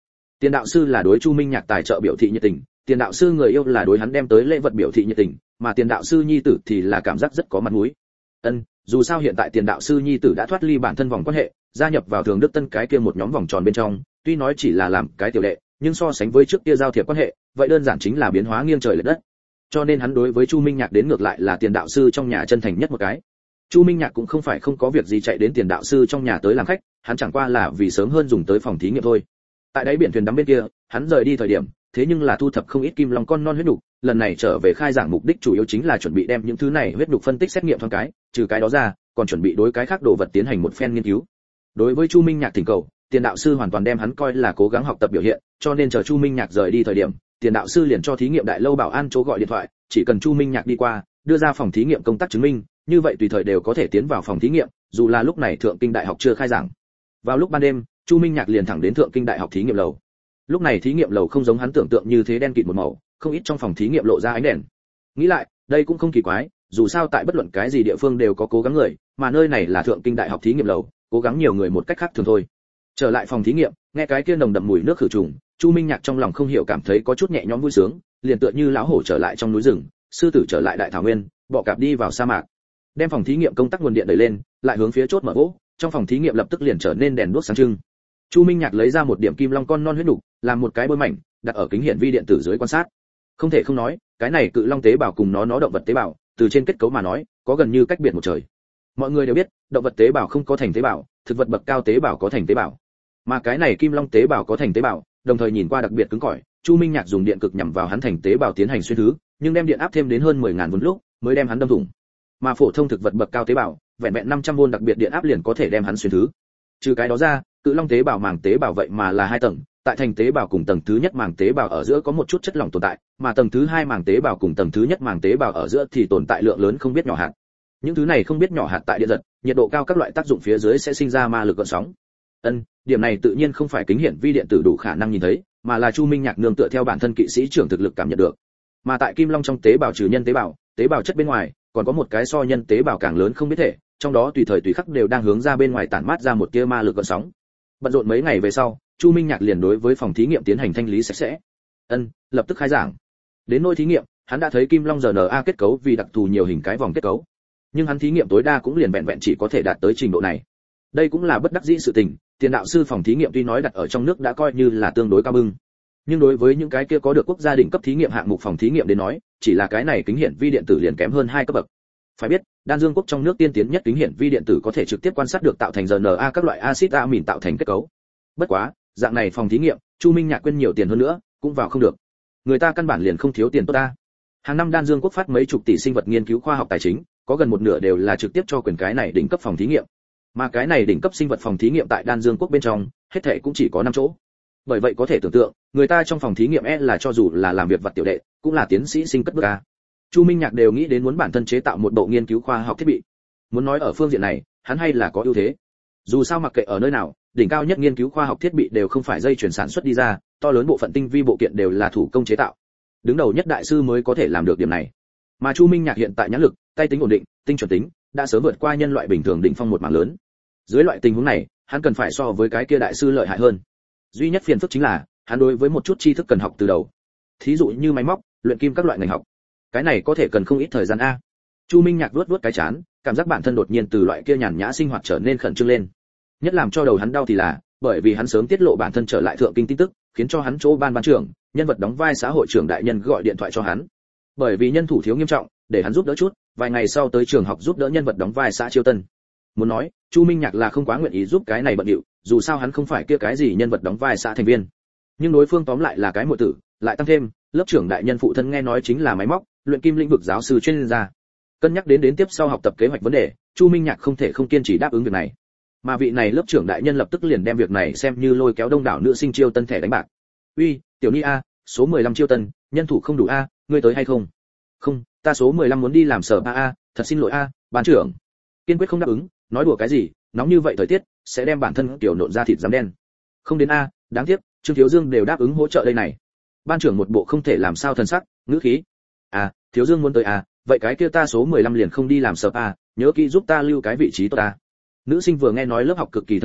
Tiền đạo sư là đối Chu Minh Nhạc tài trợ biểu thị nhiệt tình, tiền đạo sư người yêu là đối hắn đem tới lễ vật biểu thị nhiệt tình, mà tiền đạo sư nhi tử thì là cảm giác rất có mặt mũi. Ân, dù sao hiện tại tiền đạo sư nhi tử đã thoát ly bản thân vòng quan hệ, gia nhập vào Thường Đức Tân cái kia một nhóm vòng tròn bên trong, tuy nói chỉ là làm cái tiểu đệ, nhưng so sánh với trước kia giao thiệp quan hệ, vậy đơn giản chính là biến hóa nghiêng trời lệch đất. Cho nên hắn đối với Chu Minh Nhạc đến ngược lại là tiền đạo sư trong nhà chân thành nhất một cái. Chu Minh Nhạc cũng không phải không có việc gì chạy đến tiền đạo sư trong nhà tới làm khách, hắn chẳng qua là vì sớm hơn dùng tới phòng thí nghiệm thôi. Tại đáy biển thuyền đắm bên kia, hắn rời đi thời điểm, thế nhưng là thu thập không ít kim long con non huyết nục, lần này trở về khai giảng mục đích chủ yếu chính là chuẩn bị đem những thứ này huyết nục phân tích xét nghiệm thoáng cái, trừ cái đó ra, còn chuẩn bị đối cái khác đồ vật tiến hành một phen nghiên cứu. Đối với Chu Minh Nhạc thỉnh cầu, tiền đạo sư hoàn toàn đem hắn coi là cố gắng học tập biểu hiện, cho nên chờ Chu Minh Nhạc rời đi thời điểm, tiền đạo sư liền cho thí nghiệm đại lâu bảo an chỗ gọi điện thoại, chỉ cần Chu Minh Nhạc đi qua, đưa ra phòng thí nghiệm công tác chứng minh, như vậy tùy thời đều có thể tiến vào phòng thí nghiệm, dù là lúc này Thượng Kinh Đại học chưa khai giảng. Vào lúc ban đêm, Chu Minh Nhạc liền thẳng đến Thượng Kinh Đại học thí nghiệm lầu. Lúc này thí nghiệm lầu không giống hắn tưởng tượng như thế đen kịt một màu, không ít trong phòng thí nghiệm lộ ra ánh đèn. Nghĩ lại, đây cũng không kỳ quái, dù sao tại bất luận cái gì địa phương đều có cố gắng người, mà nơi này là Thượng Kinh Đại học thí nghiệm lầu, cố gắng nhiều người một cách khác thường thôi. Trở lại phòng thí nghiệm, nghe cái kia nồng đậm mùi nước khử trùng, Chu Minh Nhạc trong lòng không hiểu cảm thấy có chút nhẹ nhõm vui sướng, liền tựa như lão hổ trở lại trong núi rừng, sư tử trở lại đại thảo nguyên, bọ cạp đi vào sa mạc. Đem phòng thí nghiệm công tắc nguồn điện đẩy lên, lại hướng phía chốt mở gỗ, trong phòng thí nghiệm lập tức liền trở nên đèn đuốc sáng trưng. Chu Minh Nhạc lấy ra một điểm kim long con non huyết nục, làm một cái bôi mảnh, đặt ở kính hiển vi điện tử dưới quan sát. Không thể không nói, cái này cự long tế bào cùng nó nó động vật tế bào, từ trên kết cấu mà nói, có gần như cách biệt một trời. Mọi người đều biết, động vật tế bào không có thành tế bào, thực vật bậc cao tế bào có thành tế bào. Mà cái này kim long tế bào có thành tế bào, đồng thời nhìn qua đặc biệt cứng cỏi, Chu Minh Nhạc dùng điện cực nhằm vào hắn thành tế bào tiến hành xuyên thứ, nhưng đem điện áp thêm đến hơn mười nghìn vôn lúc, mới đem hắn đâm thủng. Mà phổ thông thực vật bậc cao tế bào, vẹn vẹn năm trăm vôn đặc biệt điện áp liền có thể đem hắn xuyên thứ. Trừ cái đó ra, cự long tế bào màng tế bào vậy mà là hai tầng, tại thành tế bào cùng tầng thứ nhất màng tế bào ở giữa có một chút chất lỏng tồn tại, mà tầng thứ hai màng tế bào cùng tầng thứ nhất màng tế bào ở giữa thì tồn tại lượng lớn không biết nhỏ hạt. Những thứ này không biết nhỏ hạt tại điện giật, nhiệt độ cao các loại tác dụng phía dưới sẽ sinh ra ma lực gợn sóng. Ân, điểm này tự nhiên không phải kính hiển vi điện tử đủ khả năng nhìn thấy, mà là Chu Minh Nhạc nương tựa theo bản thân kỵ sĩ trưởng thực lực cảm nhận được. Mà tại kim long trong tế bào trừ nhân tế bào, tế bào chất bên ngoài, còn có một cái so nhân tế bào càng lớn không biết thể, trong đó tùy thời tùy khắc đều đang hướng ra bên ngoài tản mát ra một tia ma lực gợn sóng. Bận rộn mấy ngày về sau, Chu Minh Nhạc liền đối với phòng thí nghiệm tiến hành thanh lý sạch sẽ. Ân, lập tức khai giảng. Đến nơi thí nghiệm, hắn đã thấy kim long rờ en a kết cấu vì đặc thù nhiều hình cái vòng kết cấu. Nhưng hắn thí nghiệm tối đa cũng liền vẹn vẹn chỉ có thể đạt tới trình độ này. Đây cũng là bất đắc dĩ sự tình, tiền đạo sư phòng thí nghiệm tuy nói đặt ở trong nước đã coi như là tương đối cao bưng. Nhưng đối với những cái kia có được quốc gia đỉnh cấp thí nghiệm hạng mục phòng thí nghiệm đến nói, chỉ là cái này kính hiển vi điện tử liền kém hơn hai cấp bậc. Phải biết, Đan Dương quốc trong nước tiên tiến nhất kính hiển vi điện tử có thể trực tiếp quan sát được tạo thành rờ en a các loại axit amin tạo thành kết cấu. Bất quá, dạng này phòng thí nghiệm, Chu Minh Nhạc quên nhiều tiền hơn nữa, cũng vào không được. Người ta căn bản liền không thiếu tiền tốt ta. Hàng năm Đan Dương quốc phát mấy chục tỷ sinh vật nghiên cứu khoa học tài chính, có gần một nửa đều là trực tiếp cho quyền cái này đỉnh cấp phòng thí nghiệm. Mà cái này đỉnh cấp sinh vật phòng thí nghiệm tại Đan Dương quốc bên trong, hết thảy cũng chỉ có năm chỗ. Bởi vậy có thể tưởng tượng, người ta trong phòng thí nghiệm e là cho dù là làm việc vật tiểu đệ, cũng là tiến sĩ sinh cất bước a. Chu Minh Nhạc đều nghĩ đến muốn bản thân chế tạo một bộ nghiên cứu khoa học thiết bị. Muốn nói ở phương diện này, hắn hay là có ưu thế. Dù sao mặc kệ ở nơi nào, đỉnh cao nhất nghiên cứu khoa học thiết bị đều không phải dây chuyển sản xuất đi ra, to lớn bộ phận tinh vi bộ kiện đều là thủ công chế tạo. Đứng đầu nhất đại sư mới có thể làm được điểm này. Mà Chu Minh Nhạc hiện tại nhãn lực, tay tính ổn định, tinh chuẩn tính, đã sớm vượt qua nhân loại bình thường đỉnh phong một mảng lớn. Dưới loại tình huống này, hắn cần phải so với cái kia đại sư lợi hại hơn. Duy nhất phiền phức chính là, hắn đối với một chút tri thức cần học từ đầu. Thí dụ như máy móc, luyện kim các loại ngành học. Cái này có thể cần không ít thời gian a. Chu Minh Nhạc vuốt vuốt cái chán, cảm giác bản thân đột nhiên từ loại kia nhàn nhã sinh hoạt trở nên khẩn trương lên. Nhất làm cho đầu hắn đau thì là, bởi vì hắn sớm tiết lộ bản thân trở lại thượng kinh tin tức, khiến cho hắn chỗ ban ban trưởng, nhân vật đóng vai xã hội trưởng đại nhân gọi điện thoại cho hắn. Bởi vì nhân thủ thiếu nghiêm trọng, để hắn giúp đỡ chút, vài ngày sau tới trường học giúp đỡ nhân vật đóng vai xã Chiêu Tân. Muốn nói, Chu Minh Nhạc là không quá nguyện ý giúp cái này bận điệu, dù sao hắn không phải kia cái gì nhân vật đóng vai xã thành viên. Nhưng đối phương tóm lại là cái muội tử, lại tăng thêm, lớp trưởng đại nhân phụ thân nghe nói chính là máy móc, luyện kim lĩnh vực giáo sư chuyên gia. Cân nhắc đến đến tiếp sau học tập kế hoạch vấn đề, Chu Minh Nhạc không thể không kiên trì đáp ứng việc này. Mà vị này lớp trưởng đại nhân lập tức liền đem việc này xem như lôi kéo đông đảo nữ sinh Chiêu Tân thẻ đánh bạc. "Uy, tiểu Ni a, số mười lăm Chiêu Tân, nhân thủ không đủ a, ngươi tới hay không?" "Không, ta số mười lăm muốn đi làm sở ba a, thật xin lỗi a, ban trưởng." Kiên quyết không đáp ứng, nói đùa cái gì, nóng như vậy thời tiết, sẽ đem bản thân tiểu nộn ra thịt dám đen. "Không đến a, đáng tiếc, Trương Thiếu Dương đều đáp ứng hỗ trợ đây này." Ban trưởng một bộ không thể làm sao thần sắc, ngữ khí. "À, Thiếu Dương muốn tới à, vậy cái kia ta số mười lăm liền không đi làm sở a, nhớ kỹ giúp ta lưu cái vị trí tốt ta." Nữ sinh vừa nghe nói lớp học cực kỳ thần bí,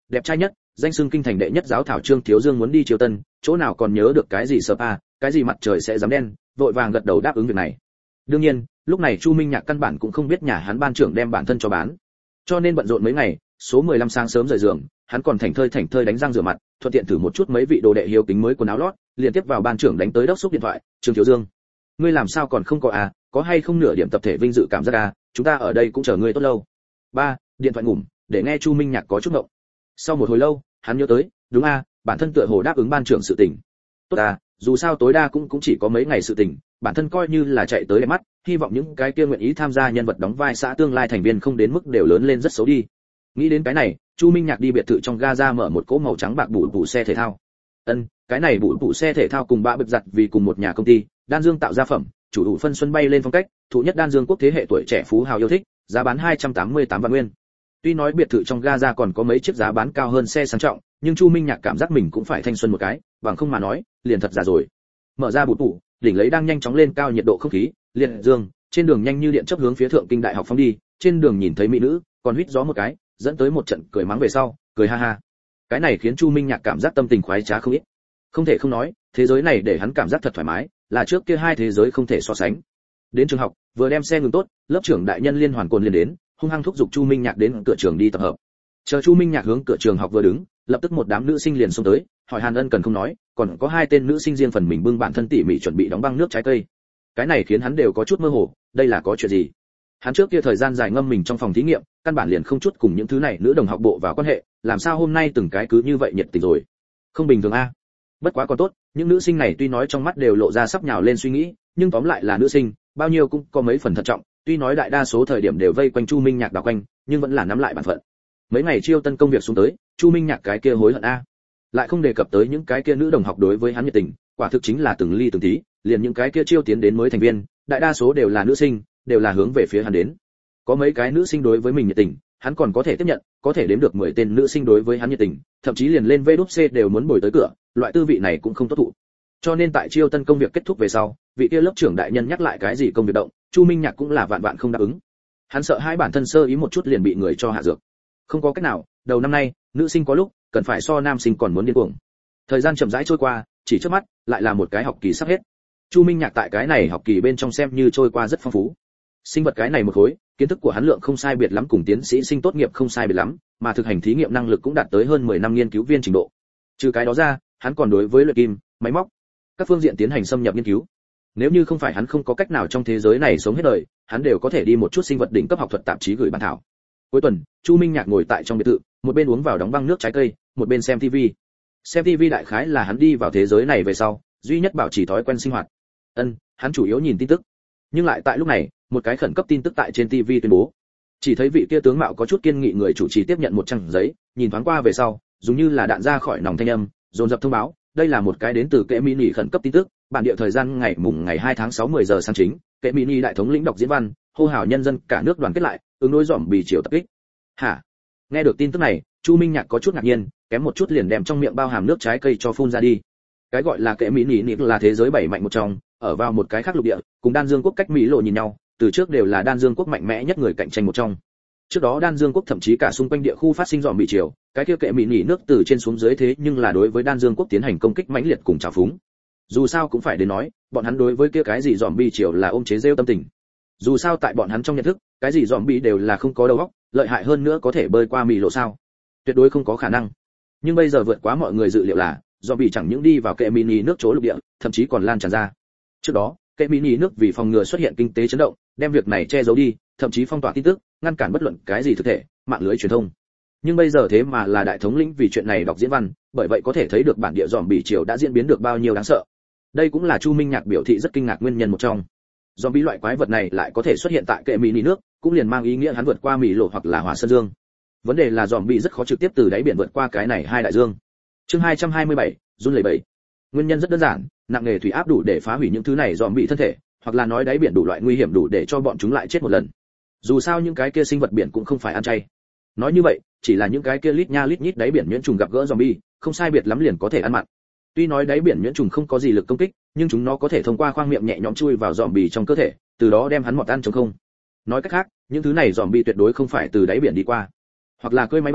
đẹp trai nhất, danh xưng kinh thành đệ nhất giáo thảo Trương Thiếu Dương muốn đi Triều Tân, chỗ nào còn nhớ được cái gì spa, cái gì mặt trời sẽ dám đen, vội vàng gật đầu đáp ứng việc này. Đương nhiên, lúc này Chu Minh Nhạc căn bản cũng không biết nhà hắn ban trưởng đem bản thân cho bán. Cho nên bận rộn mấy ngày, số mười lăm sáng sớm rời giường, hắn còn thảnh thơi thảnh thơi đánh răng rửa mặt, thuận tiện thử một chút mấy vị đồ đệ hiếu kính mới quần áo lót, liền tiếp vào ban trưởng đánh tới đốc xúc điện thoại, "Trương Thiếu Dương, ngươi làm sao còn không có à, có hay không nửa điểm tập thể vinh dự cảm giác à, chúng ta ở đây cũng chờ ngươi tốt lâu." Ba, điện thoại ngủm, để nghe Chu Minh Nhạc có chút ngộng. Sau một hồi lâu, hắn nhớ tới, đúng a, à, bản thân tựa hồ đáp ứng ban trưởng sự tình. Tốt à, dù sao tối đa cũng cũng chỉ có mấy ngày sự tình, bản thân coi như là chạy tới đẹp mắt, hy vọng những cái kia nguyện ý tham gia nhân vật đóng vai xã tương lai thành viên không đến mức đều lớn lên rất xấu đi. Nghĩ đến cái này, Chu Minh Nhạc đi biệt thự trong Gaza mở một cỗ màu trắng bạc bụi bụi xe thể thao. Ân, cái này bụi bụi xe thể thao cùng bạ bịp giặt vì cùng một nhà công ty, Đan Dương tạo ra phẩm, chủ đủ phân xuân bay lên phong cách, thụ nhất Đan Dương quốc thế hệ tuổi trẻ phú hào yêu thích, giá bán hai trăm tám mươi tám vạn nguyên. Tuy nói biệt thự trong Gaza còn có mấy chiếc giá bán cao hơn xe sang trọng, nhưng Chu Minh Nhạc cảm giác mình cũng phải thanh xuân một cái, bằng không mà nói, liền thật già rồi. Mở ra bụi bụi, đỉnh lấy đang nhanh chóng lên cao nhiệt độ không khí, liệt dương, trên đường nhanh như điện chớp hướng phía Thượng Kinh Đại học phóng đi, trên đường nhìn thấy mỹ nữ, còn huýt gió một cái, dẫn tới một trận cười mắng về sau, cười ha ha. Cái này khiến Chu Minh Nhạc cảm giác tâm tình khoái trá không ít. Không thể không nói, thế giới này để hắn cảm giác thật thoải mái, là trước kia hai thế giới không thể so sánh. Đến trường học, vừa đem xe ngừng tốt, lớp trưởng đại nhân liên hoàn cồn liền đến, hung hăng thúc giục Chu Minh Nhạc đến cửa trường đi tập hợp. Chờ Chu Minh Nhạc hướng cửa trường học vừa đứng, lập tức một đám nữ sinh liền xông tới, hỏi Hàn Ân cần không nói, còn có hai tên nữ sinh riêng phần mình bưng bản thân tỉ mỉ chuẩn bị đóng băng nước trái cây. Cái này khiến hắn đều có chút mơ hồ, đây là có chuyện gì? Hắn trước kia thời gian dài ngâm mình trong phòng thí nghiệm, căn bản liền không chút cùng những thứ này nữ đồng học bộ vào quan hệ, làm sao hôm nay từng cái cứ như vậy nhiệt tình rồi? Không bình thường a. Bất quá còn tốt, những nữ sinh này tuy nói trong mắt đều lộ ra sắp nhào lên suy nghĩ, nhưng tóm lại là nữ sinh, bao nhiêu cũng có mấy phần thận trọng, tuy nói đại đa số thời điểm đều vây quanh Chu Minh Nhạc đảo quanh, nhưng vẫn là nắm lại bản phận. Mấy ngày chiêu tân công việc xuống tới, Chu Minh Nhạc cái kia hối hận a. Lại không đề cập tới những cái kia nữ đồng học đối với hắn nhiệt tình, quả thực chính là từng ly từng tí, liền những cái kia chiêu tiến đến mới thành viên, đại đa số đều là nữ sinh, đều là hướng về phía hắn đến. Có mấy cái nữ sinh đối với mình nhiệt tình, hắn còn có thể tiếp nhận, có thể đếm được mười tên nữ sinh đối với hắn nhiệt tình, thậm chí liền lên vê đút xê đều muốn bồi tới cửa, loại tư vị này cũng không tốt thụ. Cho nên tại chiêu tân công việc kết thúc về sau, vị kia lớp trưởng đại nhân nhắc lại cái gì công việc động, Chu Minh Nhạc cũng là vạn vạn không đáp ứng. Hắn sợ hai bản thân sơ ý một chút liền bị người cho hạ dược. Không có cách nào, đầu năm nay, nữ sinh có lúc cần phải so nam sinh còn muốn điên cuồng. Thời gian chậm rãi trôi qua, chỉ trước mắt lại là một cái học kỳ sắp hết. Chu Minh Nhạc tại cái này học kỳ bên trong xem như trôi qua rất phong phú. Sinh vật cái này một khối, kiến thức của hắn lượng không sai biệt lắm cùng tiến sĩ sinh tốt nghiệp không sai biệt lắm, mà thực hành thí nghiệm năng lực cũng đạt tới hơn mười năm nghiên cứu viên trình độ. Trừ cái đó ra, hắn còn đối với luyện kim, máy móc, các phương diện tiến hành xâm nhập nghiên cứu. Nếu như không phải hắn không có cách nào trong thế giới này sống hết đời, hắn đều có thể đi một chút sinh vật đỉnh cấp học thuật tạp chí gửi bản thảo. Cuối tuần, Chu Minh Nhạc ngồi tại trong biệt thự, một bên uống vào đóng băng nước trái cây, một bên xem tivi. Xem tivi đại khái là hắn đi vào thế giới này về sau, duy nhất bảo trì thói quen sinh hoạt. Ân, hắn chủ yếu nhìn tin tức. Nhưng lại tại lúc này, một cái khẩn cấp tin tức tại trên tivi tuyên bố. Chỉ thấy vị kia tướng mạo có chút kiên nghị người chủ trì tiếp nhận một trang giấy, nhìn thoáng qua về sau, dùng như là đạn ra khỏi nòng thanh âm, dồn dập thông báo, đây là một cái đến từ kệ mini khẩn cấp tin tức, bản địa thời gian ngày mùng ngày hai tháng sáu mười giờ sáng chính, kệ mini đại thống lĩnh đọc diễn văn, hô hào nhân dân cả nước đoàn kết lại, ứng đối dòm bì chiều tập kích. Hả? Nghe được tin tức này, Chu Minh Nhạc có chút ngạc nhiên, kém một chút liền đem trong miệng bao hàm nước trái cây cho phun ra đi. Cái gọi là kệ mini nịp là thế giới bảy mạnh một trong, ở vào một cái khác lục địa, cùng Đan Dương quốc cách Mỹ lộ nhìn nhau, từ trước đều là Đan Dương quốc mạnh mẽ nhất người cạnh tranh một trong. Trước đó Đan Dương quốc thậm chí cả xung quanh địa khu phát sinh dòm bị chiều, cái kia kệ mini nước từ trên xuống dưới thế nhưng là đối với Đan Dương quốc tiến hành công kích mãnh liệt cùng trào phúng. Dù sao cũng phải đến nói, bọn hắn đối với kia cái gì dòm bị chiều là ôm chế giễu tâm tình. Dù sao tại bọn hắn trong nhận thức, cái gì dòm bị đều là không có đầu óc, lợi hại hơn nữa có thể bơi qua Mỹ lộ sao? Tuyệt đối không có khả năng. Nhưng bây giờ vượt quá mọi người dự liệu là, dòm bị chẳng những đi vào kệ mini nước chỗ lục địa, thậm chí còn lan tràn ra. Trước đó, kệ mini nước vì phòng ngừa xuất hiện kinh tế chấn động, đem việc này che giấu đi, thậm chí phong tỏa tin tức, ngăn cản bất luận cái gì thực thể, mạng lưới truyền thông. Nhưng bây giờ thế mà là đại thống lĩnh vì chuyện này đọc diễn văn, bởi vậy có thể thấy được bản địa dòm bị triều đã diễn biến được bao nhiêu đáng sợ. Đây cũng là Chu Minh Nhạc biểu thị rất kinh ngạc nguyên nhân một trong. Dòm bị loại quái vật này lại có thể xuất hiện tại kệ mini nước, cũng liền mang ý nghĩa hắn vượt qua Mỹ lộ hoặc là Hỏa Sơn Dương. Vấn đề là dòm bị rất khó trực tiếp từ đáy biển vượt qua cái này hai đại dương. Chương hai trăm hai mươi bảy, run lẩy bẩy. Nguyên nhân rất đơn giản, nặng nghề thủy áp đủ để phá hủy những thứ này dòm bị thân thể, hoặc là nói đáy biển đủ loại nguy hiểm đủ để cho bọn chúng lại chết một lần. Dù sao những cái kia sinh vật biển cũng không phải ăn chay. Nói như vậy, chỉ là những cái kia lít nha lít nhít đáy biển nhuyễn trùng gặp gỡ zombie, không sai biệt lắm liền có thể ăn mặn. Tuy nói đáy biển nhuyễn trùng không có gì lực công kích, nhưng chúng nó có thể thông qua khoang miệng nhẹ nhõm chui vào zombie trong cơ thể, từ đó đem hắn mọt ăn trống không. Nói cách khác, những thứ này zombie tuyệt đối không phải từ đáy biển đi qua, hoặc là cơi máy bay,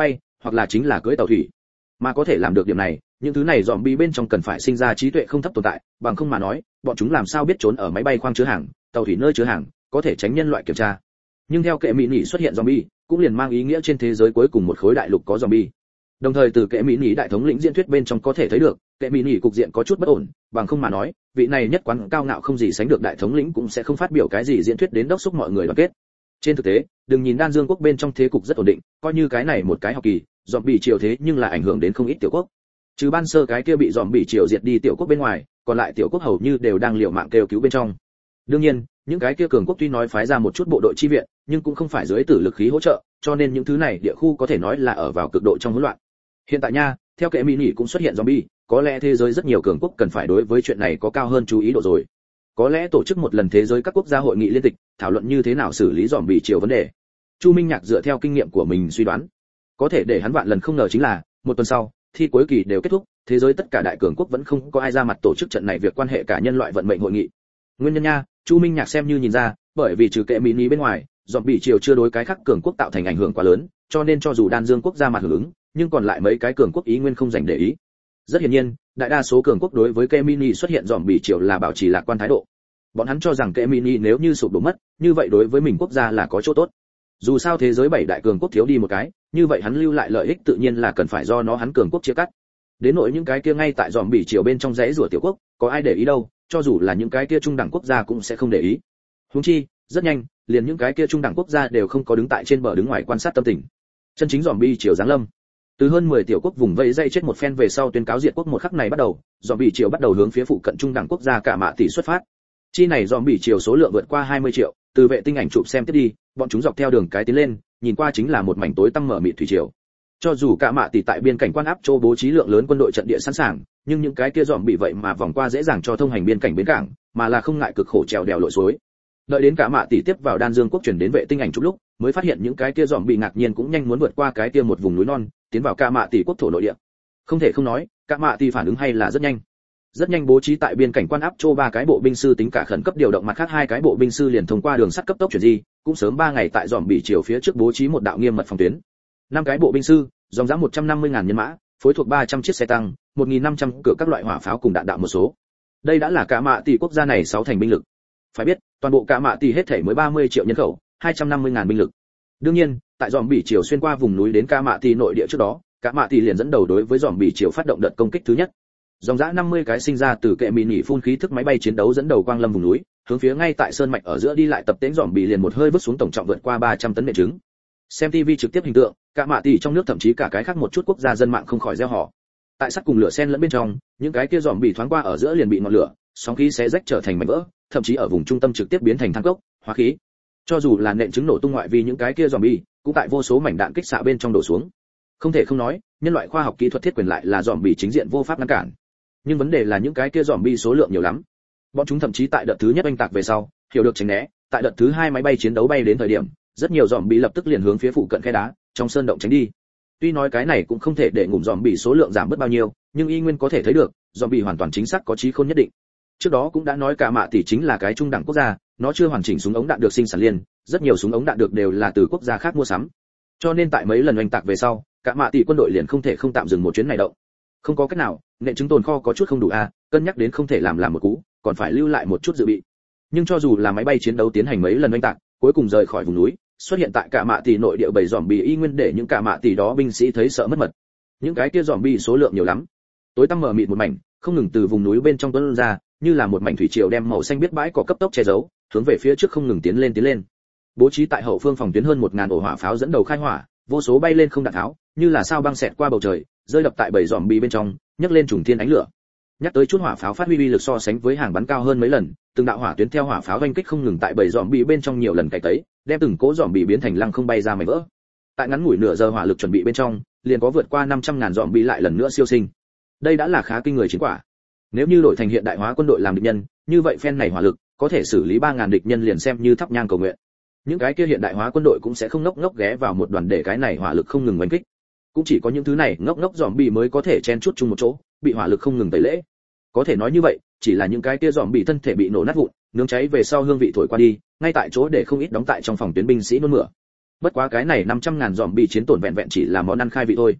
hoặc là chính là cưỡi tàu thủy. Mà có thể làm được điểm này, những thứ này zombie bên trong cần phải sinh ra trí tuệ không thấp tồn tại, bằng không mà nói, bọn chúng làm sao biết trốn ở máy bay khoang chứa hàng, tàu thủy nơi chứa hàng, có thể tránh nhân loại kiểm tra. Nhưng theo kệ mỹ nhị xuất hiện zombie, cũng liền mang ý nghĩa trên thế giới cuối cùng một khối đại lục có zombie. Đồng thời từ kệ mỹ nhị đại thống lĩnh diễn thuyết bên trong có thể thấy được, kệ mỹ nhị cục diện có chút bất ổn, bằng không mà nói, vị này nhất quán cao ngạo không gì sánh được đại thống lĩnh cũng sẽ không phát biểu cái gì diễn thuyết đến đốc thúc mọi người đoàn kết. Trên thực tế, đừng nhìn Đan Dương quốc bên trong thế cục rất ổn định, coi như cái này một cái học kỳ, zombie triều thế nhưng là ảnh hưởng đến không ít tiểu quốc. Trừ ban sơ cái kia bị zombie triều diệt đi tiểu quốc bên ngoài, còn lại tiểu quốc hầu như đều đang liều mạng kêu cứu bên trong. Đương nhiên, những cái kia cường quốc tuy nói phái ra một chút bộ đội chi viện, nhưng cũng không phải dưới tử lực khí hỗ trợ, cho nên những thứ này địa khu có thể nói là ở vào cực độ trong hỗn loạn. Hiện tại nha, theo kệ mỹ nhị cũng xuất hiện zombie, có lẽ thế giới rất nhiều cường quốc cần phải đối với chuyện này có cao hơn chú ý độ rồi. Có lẽ tổ chức một lần thế giới các quốc gia hội nghị liên tịch, thảo luận như thế nào xử lý zombie triều vấn đề. Chu Minh Nhạc dựa theo kinh nghiệm của mình suy đoán, có thể để hắn vạn lần không ngờ chính là, một tuần sau, thi cuối kỳ đều kết thúc, thế giới tất cả đại cường quốc vẫn không có ai ra mặt tổ chức trận này việc quan hệ cả nhân loại vận mệnh hội nghị. Nguyên nhân nha, Chu Minh Nhạc xem như nhìn ra, bởi vì trừ kệ mỹ nhị bên ngoài, zombie triều chưa đối cái khác cường quốc tạo thành ảnh hưởng quá lớn, cho nên cho dù Đan Dương quốc ra mặt hưởng ứng, nhưng còn lại mấy cái cường quốc ý nguyên không dành để ý. Rất hiển nhiên, đại đa số cường quốc đối với kệ mỹ nhị xuất hiện zombie triều là bảo trì lạc quan thái độ. Bọn hắn cho rằng kệ mỹ nhị nếu như sụp đổ mất, như vậy đối với mình quốc gia là có chỗ tốt. Dù sao thế giới bảy đại cường quốc thiếu đi một cái, như vậy hắn lưu lại lợi ích tự nhiên là cần phải do nó hắn cường quốc chia cắt. Đến nỗi những cái kia ngay tại zombie triều bên trong rẽ rủa tiểu quốc, có ai để ý đâu, cho dù là những cái kia trung đẳng quốc gia cũng sẽ không để ý. Huống chi, rất nhanh, liền những cái kia trung đẳng quốc gia đều không có đứng tại trên bờ đứng ngoài quan sát tâm tình. Chân chính zombie triều giáng lâm. Từ hơn mười tiểu quốc vùng vây dây chết một phen về sau tuyên cáo diệt quốc một khắc này bắt đầu, zombie triều bắt đầu hướng phía phụ cận trung đẳng quốc gia cả mạ tỷ xuất phát. Chi này zombie triều số lượng vượt qua hai mươi triệu, từ vệ tinh ảnh chụp xem tiếp đi, bọn chúng dọc theo đường cái tiến lên, nhìn qua chính là một mảnh tối tăm mở mịt thủy triều. Cho dù cả mạ tỷ tại biên cảnh quan áp châu bố trí lượng lớn quân đội trận địa sẵn sàng, nhưng những cái kia dòm bị vậy mà vòng qua dễ dàng cho thông hành biên cảnh bến cảng, mà là không ngại cực khổ trèo đèo lội suối. Đợi đến cả mạ tỷ tiếp vào Đan Dương quốc chuyển đến vệ tinh ảnh chụp lúc, mới phát hiện những cái kia dòm bị ngạc nhiên cũng nhanh muốn vượt qua cái kia một vùng núi non, tiến vào cả mạ tỷ quốc thổ nội địa. Không thể không nói, cả mạ tỷ phản ứng hay là rất nhanh. Rất nhanh bố trí tại biên cảnh quan áp châu ba cái bộ binh sư tính cả khẩn cấp điều động mặt khác hai cái bộ binh sư liền thông qua đường sắt cấp tốc chuyển di, cũng sớm ba ngày tại dòm bị chiều phía trước bố trí một đạo nghiêm mật phòng tuyến. Năm cái bộ binh sư, dòng dã một trăm năm mươi ngàn nhân mã, phối thuộc ba trăm chiếc xe tăng, một nghìn năm trăm cửa các loại hỏa pháo cùng đạn đạo một số. Đây đã là cả mạ tỷ quốc gia này sáu thành binh lực. Phải biết, toàn bộ cả mạ tỷ hết thảy mới ba mươi triệu nhân khẩu, hai trăm năm mươi ngàn binh lực. Đương nhiên, tại dòm bị chiều xuyên qua vùng núi đến cả mạ tỷ nội địa trước đó, cả mạ tỷ liền dẫn đầu đối với dòm bị chiều phát động đợt công kích thứ nhất. Dòng dã năm mươi cái sinh ra từ kệ mini phun khí thức máy bay chiến đấu dẫn đầu quang lâm vùng núi, hướng phía ngay tại sơn mạch ở giữa đi lại tập tễnh dòm bị liền một hơi vứt xuống tổng trọng vượt qua ba trăm tấn nện trứng. Xem ti vi trực tiếp hình tượng, cả mạ tỷ trong nước thậm chí cả cái khác một chút quốc gia dân mạng không khỏi reo hò. Tại sắt cùng lửa xen lẫn bên trong, những cái kia dòm bị thoáng qua ở giữa liền bị ngọn lửa, sóng khí xé rách trở thành mảnh vỡ, thậm chí ở vùng trung tâm trực tiếp biến thành than cốc, hóa khí. Cho dù là nện trứng nổ tung ngoại vì những cái kia dòm bị, cũng tại vô số mảnh đạn kích xạ bên trong đổ xuống. Không thể không nói, nhân loại khoa học kỹ thuật thiết quyền lại là dòm bị chính diện vô pháp ngăn cản. Nhưng vấn đề là những cái kia zombie số lượng nhiều lắm. Bọn chúng thậm chí tại đợt thứ nhất oanh tạc về sau, hiểu được tránh né, tại đợt thứ hai máy bay chiến đấu bay đến thời điểm, rất nhiều zombie lập tức liền hướng phía phụ cận khe đá, trong sơn động tránh đi. Tuy nói cái này cũng không thể để ngủm zombie số lượng giảm bớt bao nhiêu, nhưng y nguyên có thể thấy được, zombie hoàn toàn chính xác có trí khôn nhất định. Trước đó cũng đã nói cả mạ tỷ chính là cái trung đẳng quốc gia, nó chưa hoàn chỉnh súng ống đạn được sinh sản liên, rất nhiều súng ống đạn được đều là từ quốc gia khác mua sắm. Cho nên tại mấy lần oanh tạc về sau, cả mạ tỷ quân đội liền không thể không tạm dừng một chuyến này động. Không có cách nào, nện trứng tồn kho có chút không đủ a, à, cân nhắc đến không thể làm làm một cú, còn phải lưu lại một chút dự bị. Nhưng cho dù là máy bay chiến đấu tiến hành mấy lần oanh tạc, cuối cùng rời khỏi vùng núi, xuất hiện tại cả mạ tỷ nội địa bầy zombie y nguyên để những cả mạ tỷ đó binh sĩ thấy sợ mất mật. Những cái kia zombie số lượng nhiều lắm, tối tăm mờ mịt một mảnh, không ngừng từ vùng núi bên trong tuôn ra, như là một mảnh thủy triều đem màu xanh biết bãi cỏ cấp tốc che giấu, hướng về phía trước không ngừng tiến lên tiến lên. Bố trí tại hậu phương phòng tuyến hơn một ngàn ổ hỏa pháo dẫn đầu khai hỏa, vô số bay lên không đạn tháo, như là sao băng xẹt qua bầu trời, rơi đập tại bầy zombie bên trong, nhấc lên trùng thiên ánh lửa. Nhắc tới chút hỏa pháo phát huy uy lực so sánh với hàng bắn cao hơn mấy lần, từng đạo hỏa tuyến theo hỏa pháo oanh kích không ngừng tại bầy zombie bên trong nhiều lần cày tấy, đem từng cỗ zombie biến thành lăng không bay ra mảnh vỡ. Tại ngắn ngủi nửa giờ hỏa lực chuẩn bị bên trong, liền có vượt qua năm trăm ngàn zombie lại lần nữa siêu sinh. Đây đã là khá kinh người chiến quả. Nếu như đổi thành hiện đại hóa quân đội làm địch nhân, như vậy phen này hỏa lực có thể xử lý ba ngàn địch nhân liền xem như thắp nhang cầu nguyện. Những cái kia hiện đại hóa quân đội cũng sẽ không ngốc ngốc ghé vào một đoàn để cái này hỏa lực không ngừng oanh kích. Cũng chỉ có những thứ này ngốc ngốc zombie mới có thể chen chúc chung một chỗ, bị hỏa lực không ngừng tẩy lễ. Có thể nói như vậy, chỉ là những cái kia zombie thân thể bị nổ nát vụn, nướng cháy về sau hương vị thổi qua đi, ngay tại chỗ để không ít đóng tại trong phòng tuyến binh sĩ nôn mửa. Bất quá cái này năm trăm ngàn zombie chiến tổn vẹn vẹn chỉ là món ăn khai vị thôi.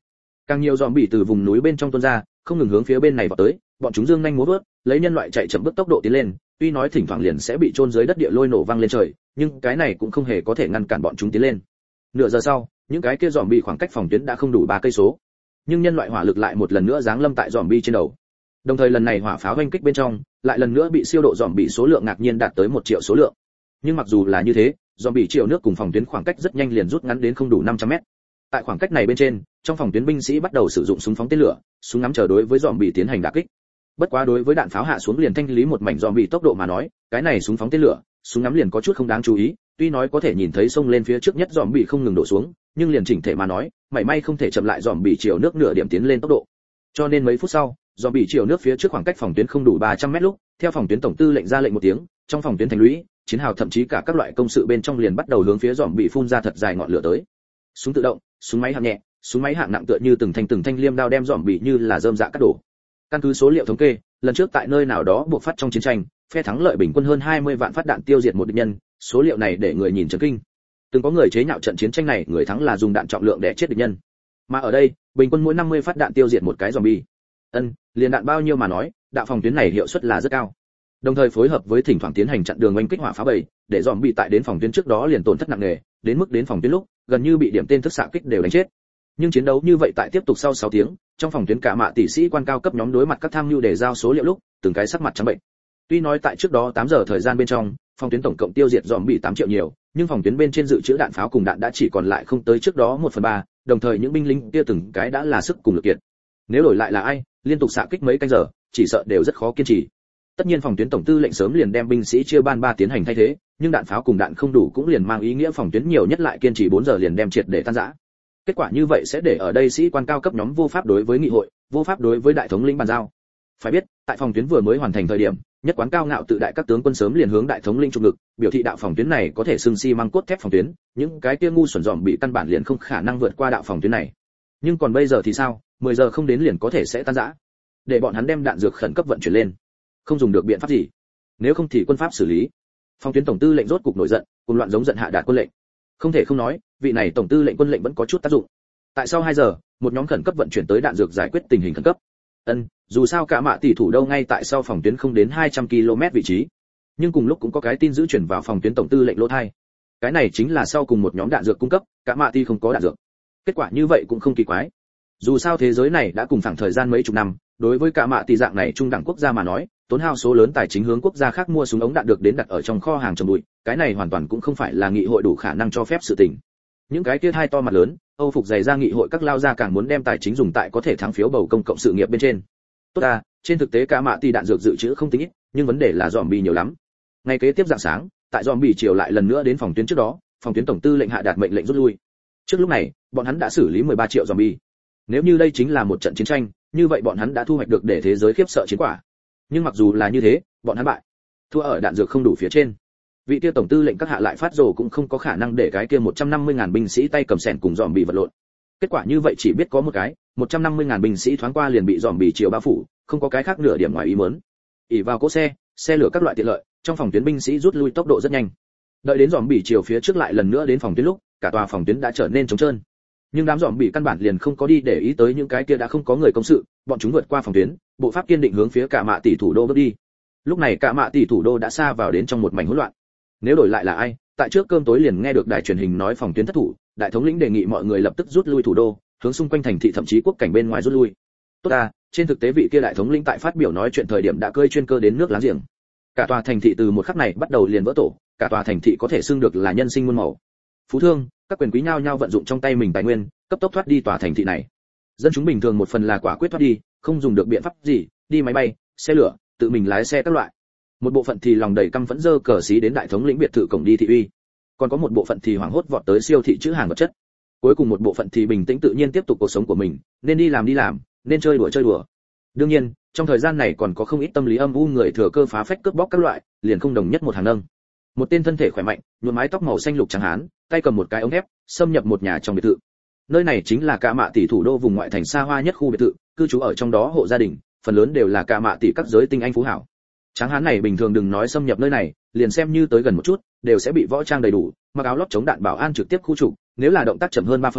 Càng nhiều zombie từ vùng núi bên trong tuôn ra, không ngừng hướng phía bên này vào tới, bọn chúng dương nhanh múa vớt, lấy nhân loại chạy chậm bước tốc độ tiến lên, tuy nói thỉnh thoảng liền sẽ bị chôn dưới đất địa lôi nổ vang lên trời, nhưng cái này cũng không hề có thể ngăn cản bọn chúng tiến lên. Nửa giờ sau, những cái kia zombie khoảng cách phòng tuyến đã không đủ ba cây số, nhưng nhân loại hỏa lực lại một lần nữa giáng lâm tại zombie trên đầu. Đồng thời lần này hỏa pháo vây kích bên trong, lại lần nữa bị siêu độ zombie số lượng ngạc nhiên đạt tới một triệu số lượng. Nhưng mặc dù là như thế, zombie triệu nước cùng phòng tuyến khoảng cách rất nhanh liền rút ngắn đến không đủ năm trăm mét. Tại khoảng cách này bên trên, trong phòng tuyến binh sĩ bắt đầu sử dụng súng phóng tên lửa, súng ngắm chờ đối với zombie tiến hành đả kích. Bất quá đối với đạn pháo hạ xuống liền thanh lý một mảnh zombie tốc độ mà nói, cái này súng phóng tên lửa, súng ngắm liền có chút không đáng chú ý, tuy nói có thể nhìn thấy xông lên phía trước nhất zombie không ngừng đổ xuống, nhưng liền chỉnh thể mà nói, mảy may không thể chậm lại zombie chiều nước nửa điểm tiến lên tốc độ. Cho nên mấy phút sau, zombie chiều nước phía trước khoảng cách phòng tuyến không đủ ba trăm mét lúc, theo phòng tuyến tổng tư lệnh ra lệnh một tiếng, trong phòng tuyến thành lũy, chiến hào thậm chí cả các loại công sự bên trong liền bắt đầu hướng phía zombie phun ra thật dài ngọn lửa tới. Súng tự động, súng máy hạng nhẹ, súng máy hạng nặng tựa như từng thanh từng thanh liêm đao đem zombie như là rơm rạ cắt đổ. Căn cứ số liệu thống kê, lần trước tại nơi nào đó buộc phát trong chiến tranh, phe thắng lợi bình quân hơn hai mươi vạn phát đạn tiêu diệt một địch nhân, số liệu này để người nhìn chấn kinh. Từng có người chế nhạo trận chiến tranh này, người thắng là dùng đạn trọng lượng để chết địch nhân. Mà ở đây, bình quân mỗi năm mươi phát đạn tiêu diệt một cái zombie. Ân, liền đạn bao nhiêu mà nói, đạo phòng tuyến này hiệu suất là rất cao. Đồng thời phối hợp với thỉnh thoảng tiến hành chặn đường oanh kích hỏa pháo bầy, để zombie tại đến phòng tuyến trước đó liền tổn thất nặng nề, đến mức đến phòng tuyến lúc, gần như bị điểm tên thức xạ kích đều đánh chết. Nhưng chiến đấu như vậy tại tiếp tục sau sáu tiếng, trong phòng tuyến cả mạ tỷ sĩ quan cao cấp nhóm đối mặt các tham mưu để giao số liệu lúc, từng cái sắc mặt trắng bệnh. Tuy nói tại trước đó tám giờ thời gian bên trong, phòng tuyến tổng cộng tiêu diệt zombie tám triệu nhiều, nhưng phòng tuyến bên trên dự trữ đạn pháo cùng đạn đã chỉ còn lại không tới trước đó một phần ba, đồng thời những binh lính kia từng cái đã là sức cùng lực kiệt. Nếu đổi lại là ai, liên tục xạ kích mấy canh giờ, chỉ sợ đều rất khó kiên trì. Tất nhiên phòng tuyến tổng tư lệnh sớm liền đem binh sĩ chia ban ba tiến hành thay thế, nhưng đạn pháo cùng đạn không đủ cũng liền mang ý nghĩa phòng tuyến nhiều nhất lại kiên trì bốn giờ liền đem triệt để tan rã. Kết quả như vậy sẽ để ở đây sĩ quan cao cấp nhóm vô pháp đối với nghị hội, vô pháp đối với đại thống lĩnh bàn giao. Phải biết, tại phòng tuyến vừa mới hoàn thành thời điểm, nhất quán cao ngạo tự đại các tướng quân sớm liền hướng đại thống lĩnh trung ngực, biểu thị đạo phòng tuyến này có thể xưng xi măng cốt thép phòng tuyến, những cái kia ngu xuẩn dòm bị căn bản liền không khả năng vượt qua đạo phòng tuyến này. Nhưng còn bây giờ thì sao, mười giờ không đến liền có thể sẽ tan rã. Để bọn hắn đem đạn dược khẩn cấp vận chuyển lên, không dùng được biện pháp gì. Nếu không thì quân pháp xử lý. Phòng tuyến tổng tư lệnh rốt cục nổi giận, cùng loạn giống giận hạ đạt quân lệnh. Không thể không nói, vị này tổng tư lệnh quân lệnh vẫn có chút tác dụng. Tại sau hai giờ, một nhóm khẩn cấp vận chuyển tới đạn dược giải quyết tình hình khẩn cấp. Ân, dù sao cả mạ tỷ thủ đâu ngay tại sau phòng tuyến không đến hai trăm ki lô mét vị trí. Nhưng cùng lúc cũng có cái tin giữ chuyển vào phòng tuyến tổng tư lệnh lỗ thai. Cái này chính là sau cùng một nhóm đạn dược cung cấp, cả mạ tỷ không có đạn dược. Kết quả như vậy cũng không kỳ quái. Dù sao thế giới này đã cùng phẳng thời gian mấy chục năm, đối với cả mạ tỷ dạng này trung đẳng quốc gia mà nói, tốn hao số lớn tài chính hướng quốc gia khác mua súng ống đạn được đến đặt ở trong kho hàng trồng bụi, cái này hoàn toàn cũng không phải là nghị hội đủ khả năng cho phép sự tình. Những cái kia hai to mặt lớn, Âu phục dày ra nghị hội các lao gia càng muốn đem tài chính dùng tại có thể thắng phiếu bầu công cộng sự nghiệp bên trên. Tốt à, trên thực tế cả mạ tỷ đạn dược dự trữ không tính ít, nhưng vấn đề là zombie nhiều lắm. Ngày kế tiếp dạng sáng, tại zombie chiều lại lần nữa đến phòng tuyến trước đó, phòng tuyến tổng tư lệnh hạ đạt mệnh lệnh rút lui. Trước lúc này, bọn hắn đã xử lý mười ba triệu zombie. Nếu như đây chính là một trận chiến tranh, như vậy bọn hắn đã thu hoạch được để thế giới khiếp sợ chiến quả. Nhưng mặc dù là như thế, bọn hắn bại, thua ở đạn dược không đủ phía trên. Vị kia tổng tư lệnh các hạ lại phát rồ cũng không có khả năng để cái kia một trăm năm mươi ngàn binh sĩ tay cầm sẻn cùng zombie vật lộn. Kết quả như vậy chỉ biết có một cái, một trăm năm mươi ngàn binh sĩ thoáng qua liền bị zombie chiều bao phủ, không có cái khác nửa điểm ngoài ý muốn. ỷ vào cỗ xe, xe lửa các loại tiện lợi, trong phòng tuyến binh sĩ rút lui tốc độ rất nhanh. Đợi đến zombie chiều phía trước lại lần nữa đến phòng tuyến lúc, cả tòa phòng tuyến đã trở nên trống trơn. Nhưng đám zombie căn bản liền không có đi để ý tới những cái kia đã không có người công sự, bọn chúng vượt qua phòng tuyến, bộ pháp kiên định hướng phía cả mạ tỷ thủ đô bước đi. Lúc này cả mạ tỷ thủ đô đã xa vào đến trong một mảnh hỗn loạn. Nếu đổi lại là ai, tại trước cơm tối liền nghe được đài truyền hình nói phòng tuyến thất thủ, đại thống lĩnh đề nghị mọi người lập tức rút lui thủ đô, hướng xung quanh thành thị thậm chí quốc cảnh bên ngoài rút lui. Tốt à, trên thực tế vị kia đại thống lĩnh tại phát biểu nói chuyện thời điểm đã cơi chuyên cơ đến nước láng giềng. Cả tòa thành thị từ một khắc này bắt đầu liền vỡ tổ, cả tòa thành thị có thể xưng được là nhân sinh muôn màu. Phú thương, các quyền quý nhao nhao vận dụng trong tay mình tài nguyên, cấp tốc thoát đi tòa thành thị này. Dân chúng bình thường một phần là quả quyết thoát đi, không dùng được biện pháp gì, đi máy bay, xe lửa, tự mình lái xe các loại. Một bộ phận thì lòng đầy căm phẫn dơ cờ xí đến đại thống lĩnh biệt thự cổng đi thị uy. Còn có một bộ phận thì hoảng hốt vọt tới siêu thị trữ hàng vật chất. Cuối cùng một bộ phận thì bình tĩnh tự nhiên tiếp tục cuộc sống của mình, nên đi làm đi làm, nên chơi đùa chơi đùa. Đương nhiên, trong thời gian này còn có không ít tâm lý âm u người thừa cơ phá phách cướp bóc các loại, liền không đồng nhất một hàng nâng. Một tên thân thể khỏe mạnh, nhuộm mái tóc màu xanh lục trắng hán, tay cầm một cái ống thép, xâm nhập một nhà trong biệt thự. Nơi này chính là cả mạ tỷ thủ đô vùng ngoại thành xa hoa nhất khu biệt thự, cư trú ở trong đó hộ gia đình, phần lớn đều là cả mạ tỷ các giới tinh anh phú hảo. Tráng hán này bình thường đừng nói xâm nhập nơi này, liền xem như tới gần một chút, đều sẽ bị võ trang đầy đủ, mặc áo lót chống đạn bảo an trực tiếp khu trục, nếu là động tác chậm hơn ba phần,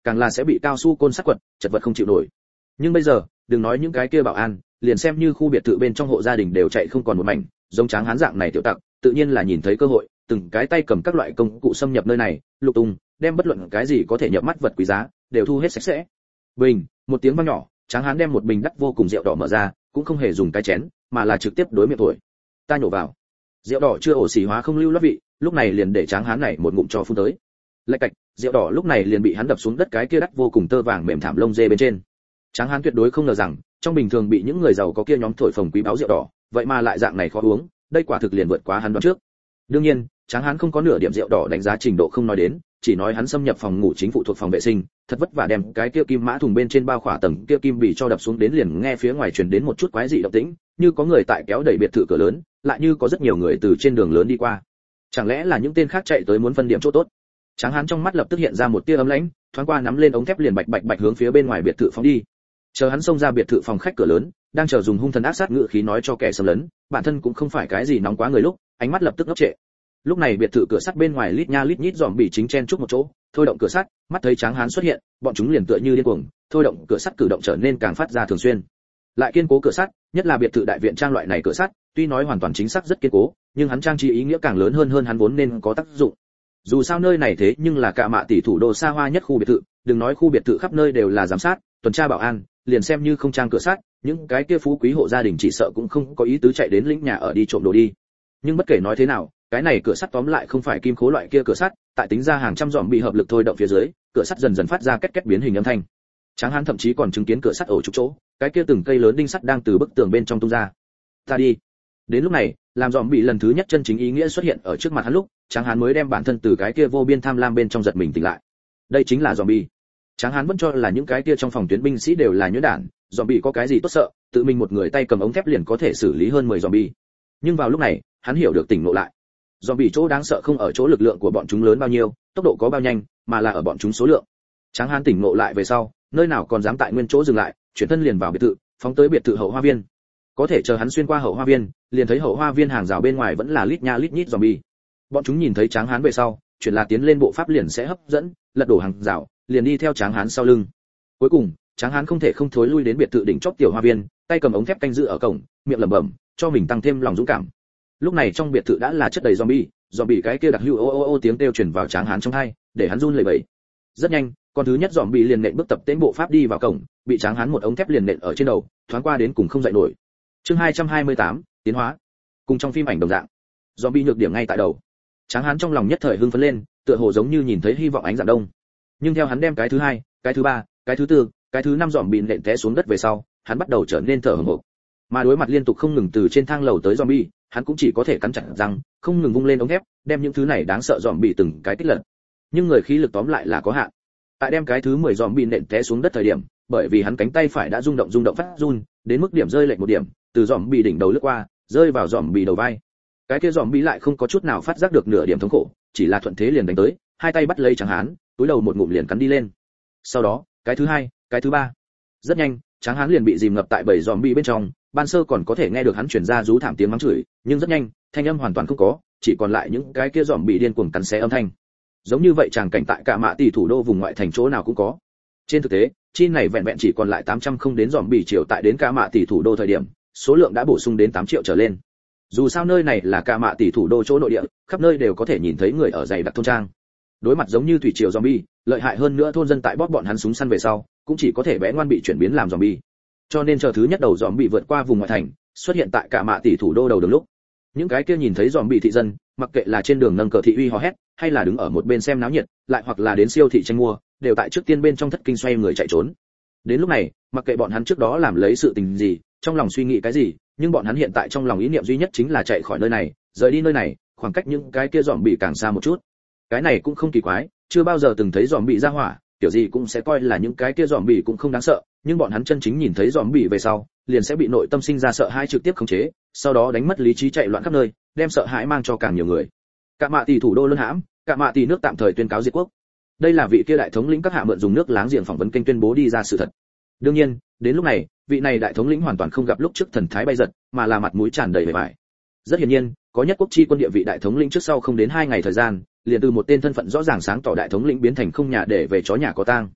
càng là sẽ bị cao su côn sắt quật, chật vật không chịu nổi. Nhưng bây giờ, đừng nói những cái kia bảo an, liền xem như khu biệt thự bên trong hộ gia đình đều chạy không còn một mảnh, giống Tráng Hán dạng này tiểu tặc, tự nhiên là nhìn thấy cơ hội, từng cái tay cầm các loại công cụ xâm nhập nơi này, lục tung, đem bất luận cái gì có thể nhập mắt vật quý giá, đều thu hết sạch sẽ. Bình, một tiếng vang nhỏ, Tráng Hán đem một bình đắt vô cùng rượu đỏ mở ra, cũng không hề dùng cái chén, mà là trực tiếp đối miệng thổi. Ta nhổ vào. Rượu đỏ chưa ổ xỉ hóa không lưu loát vị, lúc này liền để Tráng Hán này một ngụm cho phun tới. Lạch cạch, rượu đỏ lúc này liền bị hắn đập xuống đất cái kia đắt vô cùng tơ vàng mềm thảm lông dê bên trên. Tráng Hán tuyệt đối không ngờ rằng, trong bình thường bị những người giàu có kia nhóm thổi phồng quý báo rượu đỏ, vậy mà lại dạng này khó uống, đây quả thực liền vượt quá hắn đoán trước. Đương nhiên, Tráng Hán không có nửa điểm rượu đỏ đánh giá trình độ không nói đến, chỉ nói hắn xâm nhập phòng ngủ chính phụ thuộc phòng vệ sinh, thật vất vả đem cái kia kim mã thùng bên trên bao khỏa tầng kia kim bì cho đập xuống đến, liền nghe phía ngoài truyền đến một chút quái dị động tĩnh, như có người tại kéo đẩy biệt thự cửa lớn, lại như có rất nhiều người từ trên đường lớn đi qua. Chẳng lẽ là những tên khác chạy tới muốn phân điểm chỗ tốt? Tráng Hán trong mắt lập tức hiện ra một tia ấm lãnh, thoáng qua nắm lên ống thép liền bạch bạch bạch hướng phía bên ngoài biệt thự phóng đi. Chờ hắn xông ra biệt thự phòng khách cửa lớn, đang chờ dùng hung thần ác sát ngữ khí nói cho kẻ xâm lấn, bản thân cũng không phải cái gì nóng quá người lúc, ánh mắt lập tức ngốc trệ. Lúc này biệt thự cửa sắt bên ngoài lít nha lít nhít dòm bị chính chen chúc một chỗ, thôi động cửa sắt, mắt thấy Tráng Hán xuất hiện, bọn chúng liền tựa như điên cuồng, thôi động cửa sắt cử động trở nên càng phát ra thường xuyên. Lại kiên cố cửa sắt, nhất là biệt thự đại viện trang loại này cửa sắt, tuy nói hoàn toàn chính xác rất kiên cố, nhưng hắn trang trí ý nghĩa càng lớn hơn hơn hắn vốn nên có tác dụng. Dù sao nơi này thế nhưng là cả mạ tỷ thủ đô xa hoa nhất khu biệt thự, đừng nói khu biệt thự khắp nơi đều là giám sát, tuần tra bảo an, liền xem như không trang cửa sắt, những cái kia phú quý hộ gia đình chỉ sợ cũng không có ý tứ chạy đến lĩnh nhà ở đi trộm đồ đi. Nhưng bất kể nói thế nào, cái này cửa sắt tóm lại không phải kim khố loại kia cửa sắt, tại tính ra hàng trăm dòm bị hợp lực thôi động phía dưới, cửa sắt dần dần phát ra két két biến hình âm thanh. Tráng Hán thậm chí còn chứng kiến cửa sắt ổ trục chỗ, cái kia từng cây lớn đinh sắt đang từ bức tường bên trong tung ra. Ta đi. Đến lúc này, làm dòm bị lần thứ nhất chân chính ý nghĩa xuất hiện ở trước mặt hắn lúc, Tráng Hán mới đem bản thân từ cái kia vô biên tham lam bên trong giật mình tỉnh lại. Đây chính là dòm bị. Tráng Hán vẫn cho là những cái kia trong phòng tuyến binh sĩ đều là nhuyễn đản, dòm bị có cái gì tốt sợ, tự mình một người tay cầm ống thép liền có thể xử lý hơn mười dòm bị. Nhưng vào lúc này, hắn hiểu được tỉnh ngộ lại. Dòm bị chỗ đáng sợ không ở chỗ lực lượng của bọn chúng lớn bao nhiêu, tốc độ có bao nhanh, mà là ở bọn chúng số lượng. Tráng Hán tỉnh ngộ lại về sau, nơi nào còn dám tại nguyên chỗ dừng lại, chuyển thân liền vào biệt thự, phóng tới biệt thự hậu hoa viên. Có thể chờ hắn xuyên qua hậu hoa viên, liền thấy hậu hoa viên hàng rào bên ngoài vẫn là lít nha lít nhít zombie. Bọn chúng nhìn thấy Tráng Hán về sau, chuyển là tiến lên bộ pháp liền sẽ hấp dẫn, lật đổ hàng rào, liền đi theo Tráng Hán sau lưng. Cuối cùng, Tráng Hán không thể không thối lui đến biệt thự đỉnh chóp tiểu hoa viên, tay cầm ống thép canh giữ ở cổng, miệng lẩm bẩm, cho mình tăng thêm lòng dũng cảm. Lúc này trong biệt thự đã là chất đầy zombie, zombie cái kia đặc hữu ô ô ô tiếng kêu truyền vào Tráng Hán trong tai, để hắn run lẩy bẩy. Rất nhanh, con thứ nhất zombie liền nện bước tập tễnh bộ pháp đi vào cổng, bị Tráng Hán một ống thép liền nện ở trên đầu, thoáng qua đến cùng không dậy nổi. Chương hai trăm hai mươi tám, tiến hóa. Cùng trong phim ảnh đồng dạng, zombie nhược điểm ngay tại đầu. Tráng Hán trong lòng nhất thời hưng phấn lên, tựa hồ giống như nhìn thấy hy vọng ánh dạng đông. Nhưng theo hắn đem cái thứ hai, cái thứ ba, cái thứ tư, cái thứ năm zombie nện té xuống đất về sau, hắn bắt đầu trở nên thở hổn hộc. Mà đối mặt liên tục không ngừng từ trên thang lầu tới zombie, hắn cũng chỉ có thể cắn chặt răng, không ngừng vung lên ống thép, đem những thứ này đáng sợ zombie từng cái kích lật. Nhưng người khí lực tóm lại là có hạn. Tại đem cái thứ mười zombie nện té xuống đất thời điểm, bởi vì hắn cánh tay phải đã rung động rung động phát run, đến mức điểm rơi lệch một điểm, từ zombie đỉnh đầu lướt qua, rơi vào zombie đầu vai. Cái kia zombie lại không có chút nào phát giác được nửa điểm thống khổ, chỉ là thuận thế liền đánh tới, hai tay bắt lấy Tráng Hán, túi đầu một ngụm liền cắn đi lên. Sau đó, cái thứ hai, cái thứ ba. Rất nhanh, Tráng Hán liền bị dìm ngập tại bầy zombie bên trong, ban sơ còn có thể nghe được hắn truyền ra rú thảm tiếng mắng chửi, nhưng rất nhanh, thanh âm hoàn toàn không có, chỉ còn lại những cái kia zombie điên cuồng cắn xé âm thanh. Giống như vậy tràng cảnh tại cả mạ tỷ thủ đô vùng ngoại thành chỗ nào cũng có. Trên thực tế, chi này vẹn vẹn chỉ còn lại tám trăm không đến zombie triệu tại đến cả mạ tỷ thủ đô thời điểm, số lượng đã bổ sung đến tám triệu trở lên. Dù sao nơi này là cả mạ tỷ thủ đô chỗ nội địa, khắp nơi đều có thể nhìn thấy người ở dày đặc thôn trang. Đối mặt giống như thủy triều zombie, lợi hại hơn nữa thôn dân tại bóp bọn hắn súng săn về sau, cũng chỉ có thể bé ngoan bị chuyển biến làm zombie. Cho nên chờ thứ nhất đầu zombie vượt qua vùng ngoại thành, xuất hiện tại cả mạ tỷ thủ đô đầu đường lúc, những cái kia nhìn thấy zombie thị dân, mặc kệ là trên đường nâng cờ thị uy hò hét, hay là đứng ở một bên xem náo nhiệt, lại hoặc là đến siêu thị tranh mua, đều tại trước tiên bên trong thất kinh xoay người chạy trốn. Đến lúc này, mặc kệ bọn hắn trước đó làm lấy sự tình gì, trong lòng suy nghĩ cái gì, nhưng bọn hắn hiện tại trong lòng ý niệm duy nhất chính là chạy khỏi nơi này, rời đi nơi này, khoảng cách những cái kia zombie càng xa một chút. Cái này cũng không kỳ quái, chưa bao giờ từng thấy zombie ra hỏa, kiểu gì cũng sẽ coi là những cái kia zombie cũng không đáng sợ, nhưng bọn hắn chân chính nhìn thấy zombie về sau, liền sẽ bị nội tâm sinh ra sợ hãi trực tiếp khống chế, sau đó đánh mất lý trí chạy loạn khắp nơi, đem sợ hãi mang cho càng nhiều người. Cả mạ tỷ thủ đô luân hãm, cả mạ tỷ nước tạm thời tuyên cáo diệt quốc. Đây là vị kia đại thống lĩnh các hạ mượn dùng nước láng giềng phỏng vấn kênh tuyên bố đi ra sự thật. Đương nhiên, đến lúc này, vị này đại thống lĩnh hoàn toàn không gặp lúc trước thần thái bay giật, mà là mặt mũi tràn đầy vẻ vải. Rất hiển nhiên, có nhất quốc chi quân địa vị đại thống lĩnh trước sau không đến hai ngày thời gian, liền từ một tên thân phận rõ ràng sáng tỏ đại thống lĩnh biến thành không nhà để về chó nhà có tang.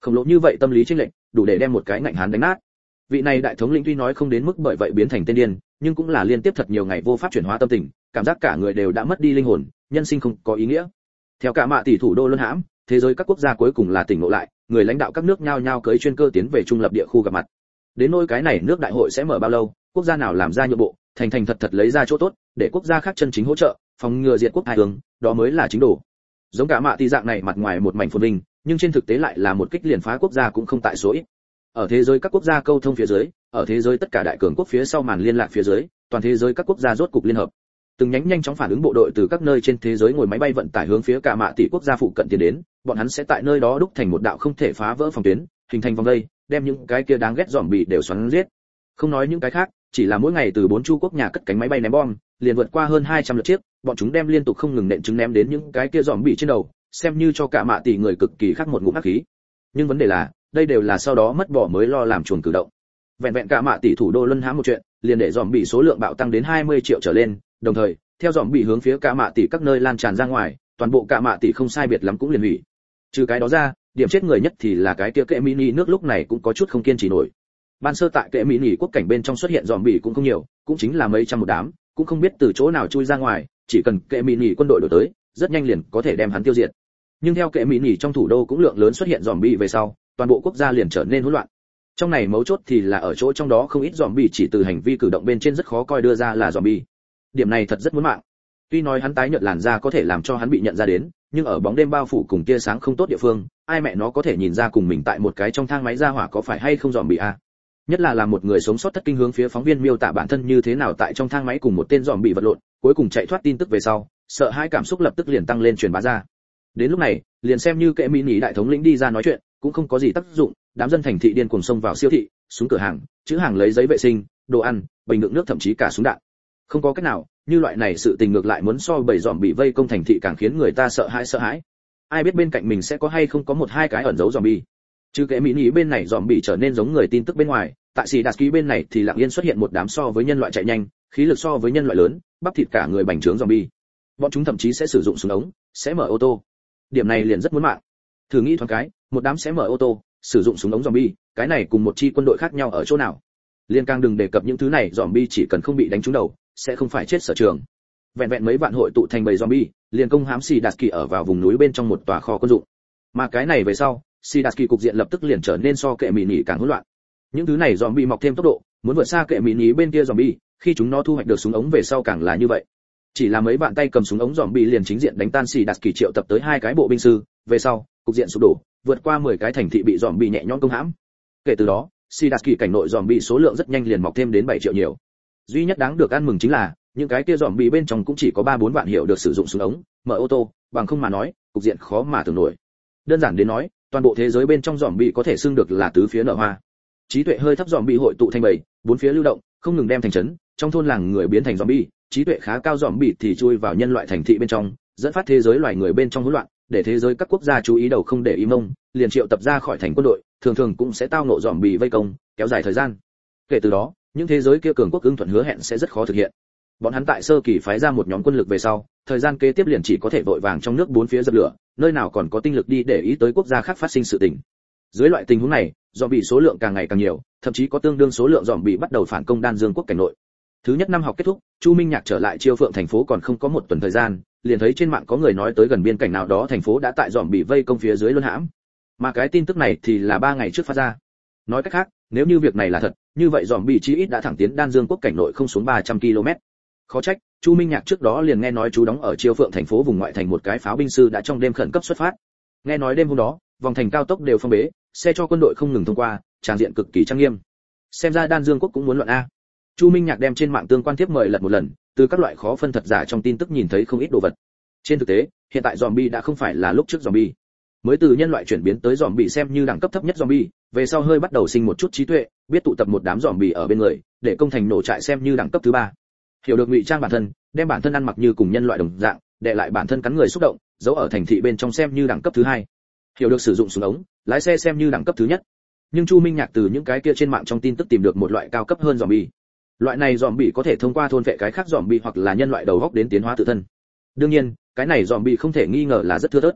Khổng lồ như vậy tâm lý chênh lệch, đủ để đem một cái ngạnh hán đánh nát. Vị này đại thống lĩnh tuy nói không đến mức bởi vậy biến thành tên điên, nhưng cũng là liên tiếp thật nhiều ngày vô pháp chuyển hóa tâm tình, cảm giác cả người đều đã mất đi linh hồn, nhân sinh không có ý nghĩa. Theo cả mạ tỷ thủ đô luân hãm, thế giới các quốc gia cuối cùng là tỉnh ngộ lại, người lãnh đạo các nước nhao nhao cưỡi chuyên cơ tiến về trung lập địa khu gặp mặt. Đến nỗi cái này nước đại hội sẽ mở bao lâu, quốc gia nào làm ra nhượng bộ, thành thành thật thật lấy ra chỗ tốt, để quốc gia khác chân chính hỗ trợ, phòng ngừa diệt quốc hai hướng, đó mới là chính đồ. Giống cả mạ tỷ dạng này mặt ngoài một mảnh phồn vinh, nhưng trên thực tế lại là một kích liền phá quốc gia cũng không tại số ít. Ở thế giới các quốc gia câu thông phía dưới, ở thế giới tất cả đại cường quốc phía sau màn liên lạc phía dưới, toàn thế giới các quốc gia rốt cục liên hợp. Từng nhánh nhanh chóng phản ứng bộ đội từ các nơi trên thế giới ngồi máy bay vận tải hướng phía cả mạ tỷ quốc gia phụ cận tiến đến, bọn hắn sẽ tại nơi đó đúc thành một đạo không thể phá vỡ phòng tuyến, hình thành vòng vây, đem những cái kia đáng ghét zombie đều xoắn giết. Không nói những cái khác, chỉ là mỗi ngày từ bốn chu quốc nhà cất cánh máy bay ném bom, liền vượt qua hơn hai trăm lượt chiếc, bọn chúng đem liên tục không ngừng nện trứng ném đến những cái kia zombie trên đầu, xem như cho cả mạ tỷ người cực kỳ khắc một ngụm ác khí. Nhưng vấn đề là, đây đều là sau đó mất bỏ mới lo làm chuồn cử động. Vẹn vẹn cả mạ tỷ thủ đô luân hãm một chuyện, liền để zombie số lượng bạo tăng đến hai mươi triệu trở lên, đồng thời, theo zombie hướng phía cả mạ tỷ các nơi lan tràn ra ngoài, toàn bộ cả mạ tỷ không sai biệt lắm cũng liền hủy. Trừ cái đó ra, điểm chết người nhất thì là cái kia kệ mini nước lúc này cũng có chút không kiên trì nổi. Ban sơ tại kệ mini quốc cảnh bên trong xuất hiện zombie cũng không nhiều, cũng chính là mấy trăm một đám, cũng không biết từ chỗ nào chui ra ngoài, chỉ cần kệ mini quân đội đổ tới, rất nhanh liền có thể đem hắn tiêu diệt. Nhưng theo kệ mini trong thủ đô cũng lượng lớn xuất hiện zombie về sau, toàn bộ quốc gia liền trở nên hỗn loạn. Trong này mấu chốt thì là ở chỗ trong đó không ít zombie chỉ từ hành vi cử động bên trên rất khó coi đưa ra là zombie. Điểm này thật rất muốn mạng. Tuy nói hắn tái nhợt làn da có thể làm cho hắn bị nhận ra đến, nhưng ở bóng đêm bao phủ cùng tia sáng không tốt địa phương, ai mẹ nó có thể nhìn ra cùng mình tại một cái trong thang máy ra hỏa có phải hay không zombie a? Nhất là làm một người sống sót thất kinh hướng phía phóng viên miêu tả bản thân như thế nào tại trong thang máy cùng một tên zombie vật lộn, cuối cùng chạy thoát tin tức về sau, sợ hãi cảm xúc lập tức liền tăng lên truyền bá ra. Đến lúc này, liền xem như kệ mini đại thống lĩnh đi ra nói chuyện, cũng không có gì tác dụng, đám dân thành thị điên cuồng xông vào siêu thị, xuống cửa hàng, chữ hàng lấy giấy vệ sinh, đồ ăn, bình đựng nước thậm chí cả súng đạn. Không có cách nào, như loại này sự tình ngược lại muốn so bầy dòm bị vây công thành thị càng khiến người ta sợ hãi sợ hãi. Ai biết bên cạnh mình sẽ có hay không có một hai cái ẩn giấu zombie. Chứ kệ mini bên này zombie trở nên giống người tin tức bên ngoài, tại Sidaski bên này thì lặng yên xuất hiện một đám so với nhân loại chạy nhanh, khí lực so với nhân loại lớn, bắp thịt cả người bành trướng zombie. Bọn chúng thậm chí sẽ sử dụng súng ống, sẽ mở ô tô. Điểm này liền rất muốn mạng. Thử nghĩ thoáng cái, một đám sẽ mở ô tô, sử dụng súng ống zombie, cái này cùng một chi quân đội khác nhau ở chỗ nào? Liên càng đừng đề cập những thứ này, zombie chỉ cần không bị đánh trúng đầu, sẽ không phải chết sở trường. Vẹn vẹn mấy vạn hội tụ thành bầy zombie, liền công hãm Sidaski ở vào vùng núi bên trong một tòa kho quân dụng. Mà cái này về sau, Sidaski cục diện lập tức liền trở nên so kệ mini càng hỗn loạn. Những thứ này zombie mọc thêm tốc độ, muốn vượt xa kệ mini bên kia zombie, khi chúng nó thu hoạch được súng ống về sau càng là như vậy. Chỉ là mấy bạn tay cầm súng ống zombie liền chính diện đánh tan Sidaski triệu tập tới hai cái bộ binh sư, về sau, cục diện sụp đổ, vượt qua mười cái thành thị bị zombie nhẹ nhõm công hãm. Kể từ đó, Sidaski cảnh nội zombie số lượng rất nhanh liền mọc thêm đến bảy triệu nhiều. Duy nhất đáng được ăn mừng chính là, những cái kia zombie bên trong cũng chỉ có ba bốn vạn hiểu được sử dụng súng ống, mở ô tô, bằng không mà nói, cục diện khó mà tưởng nổi. Đơn giản đến nói, toàn bộ thế giới bên trong zombie có thể xưng được là tứ phía nở hoa. Trí tuệ hơi thấp zombie hội tụ thành bầy, bốn phía lưu động, không ngừng đem thành trấn, trong thôn làng người biến thành zombie, trí tuệ khá cao zombie thì chui vào nhân loại thành thị bên trong, dẫn phát thế giới loài người bên trong hỗn loạn, để thế giới các quốc gia chú ý đầu không để ý mông, liền triệu tập ra khỏi thành quân đội, thường thường cũng sẽ tao ngộ zombie vây công, kéo dài thời gian. Kể từ đó, những thế giới kia cường quốc ưng thuận hứa hẹn sẽ rất khó thực hiện. Bọn hắn tại sơ kỳ phái ra một nhóm quân lực về sau, thời gian kế tiếp liền chỉ có thể vội vàng trong nước bốn phía dập lửa, nơi nào còn có tinh lực đi để ý tới quốc gia khác phát sinh sự tình. Dưới loại tình huống này, zombie số lượng càng ngày càng nhiều, thậm chí có tương đương số lượng zombie bắt đầu phản công Đan Dương quốc cảnh nội. Thứ nhất năm học kết thúc, Chu Minh Nhạc trở lại Chiêu Phượng thành phố còn không có một tuần thời gian, liền thấy trên mạng có người nói tới gần biên cảnh nào đó thành phố đã tại zombie vây công phía dưới luân hãm. Mà cái tin tức này thì là ba ngày trước phát ra. Nói cách khác, nếu như việc này là thật, như vậy zombie chí ít đã thẳng tiến Đan Dương quốc cảnh nội không xuống ba trăm ki lô mét. Khó trách, Chu Minh Nhạc trước đó liền nghe nói chú đóng ở Chiêu Phượng thành phố vùng ngoại thành một cái pháo binh sư đã trong đêm khẩn cấp xuất phát. Nghe nói đêm hôm đó, vòng thành cao tốc đều phong bế, xe cho quân đội không ngừng thông qua, tràng diện cực kỳ trang nghiêm. Xem ra Đan Dương quốc cũng muốn loạn a. Chu Minh Nhạc đem trên mạng tương quan tiếp mời lật một lần, từ các loại khó phân thật giả trong tin tức nhìn thấy không ít đồ vật. Trên thực tế, hiện tại zombie đã không phải là lúc trước zombie. Mới từ nhân loại chuyển biến tới zombie xem như đẳng cấp thấp nhất zombie, về sau hơi bắt đầu sinh một chút trí tuệ, biết tụ tập một đám zombie ở bên người, để công thành nổ trại xem như đẳng cấp thứ ba. Hiểu được ngụy trang bản thân, đem bản thân ăn mặc như cùng nhân loại đồng dạng, để lại bản thân cắn người xúc động, giấu ở thành thị bên trong xem như đẳng cấp thứ hai. Hiểu được sử dụng súng ống, lái xe xem như đẳng cấp thứ nhất. Nhưng Chu Minh Nhạc từ những cái kia trên mạng trong tin tức tìm được một loại cao cấp hơn zombie. Loại này zombie có thể thông qua thôn vệ cái khác zombie hoặc là nhân loại đầu góc đến tiến hóa tự thân. Đương nhiên, cái này zombie không thể nghi ngờ là rất thưa thớt.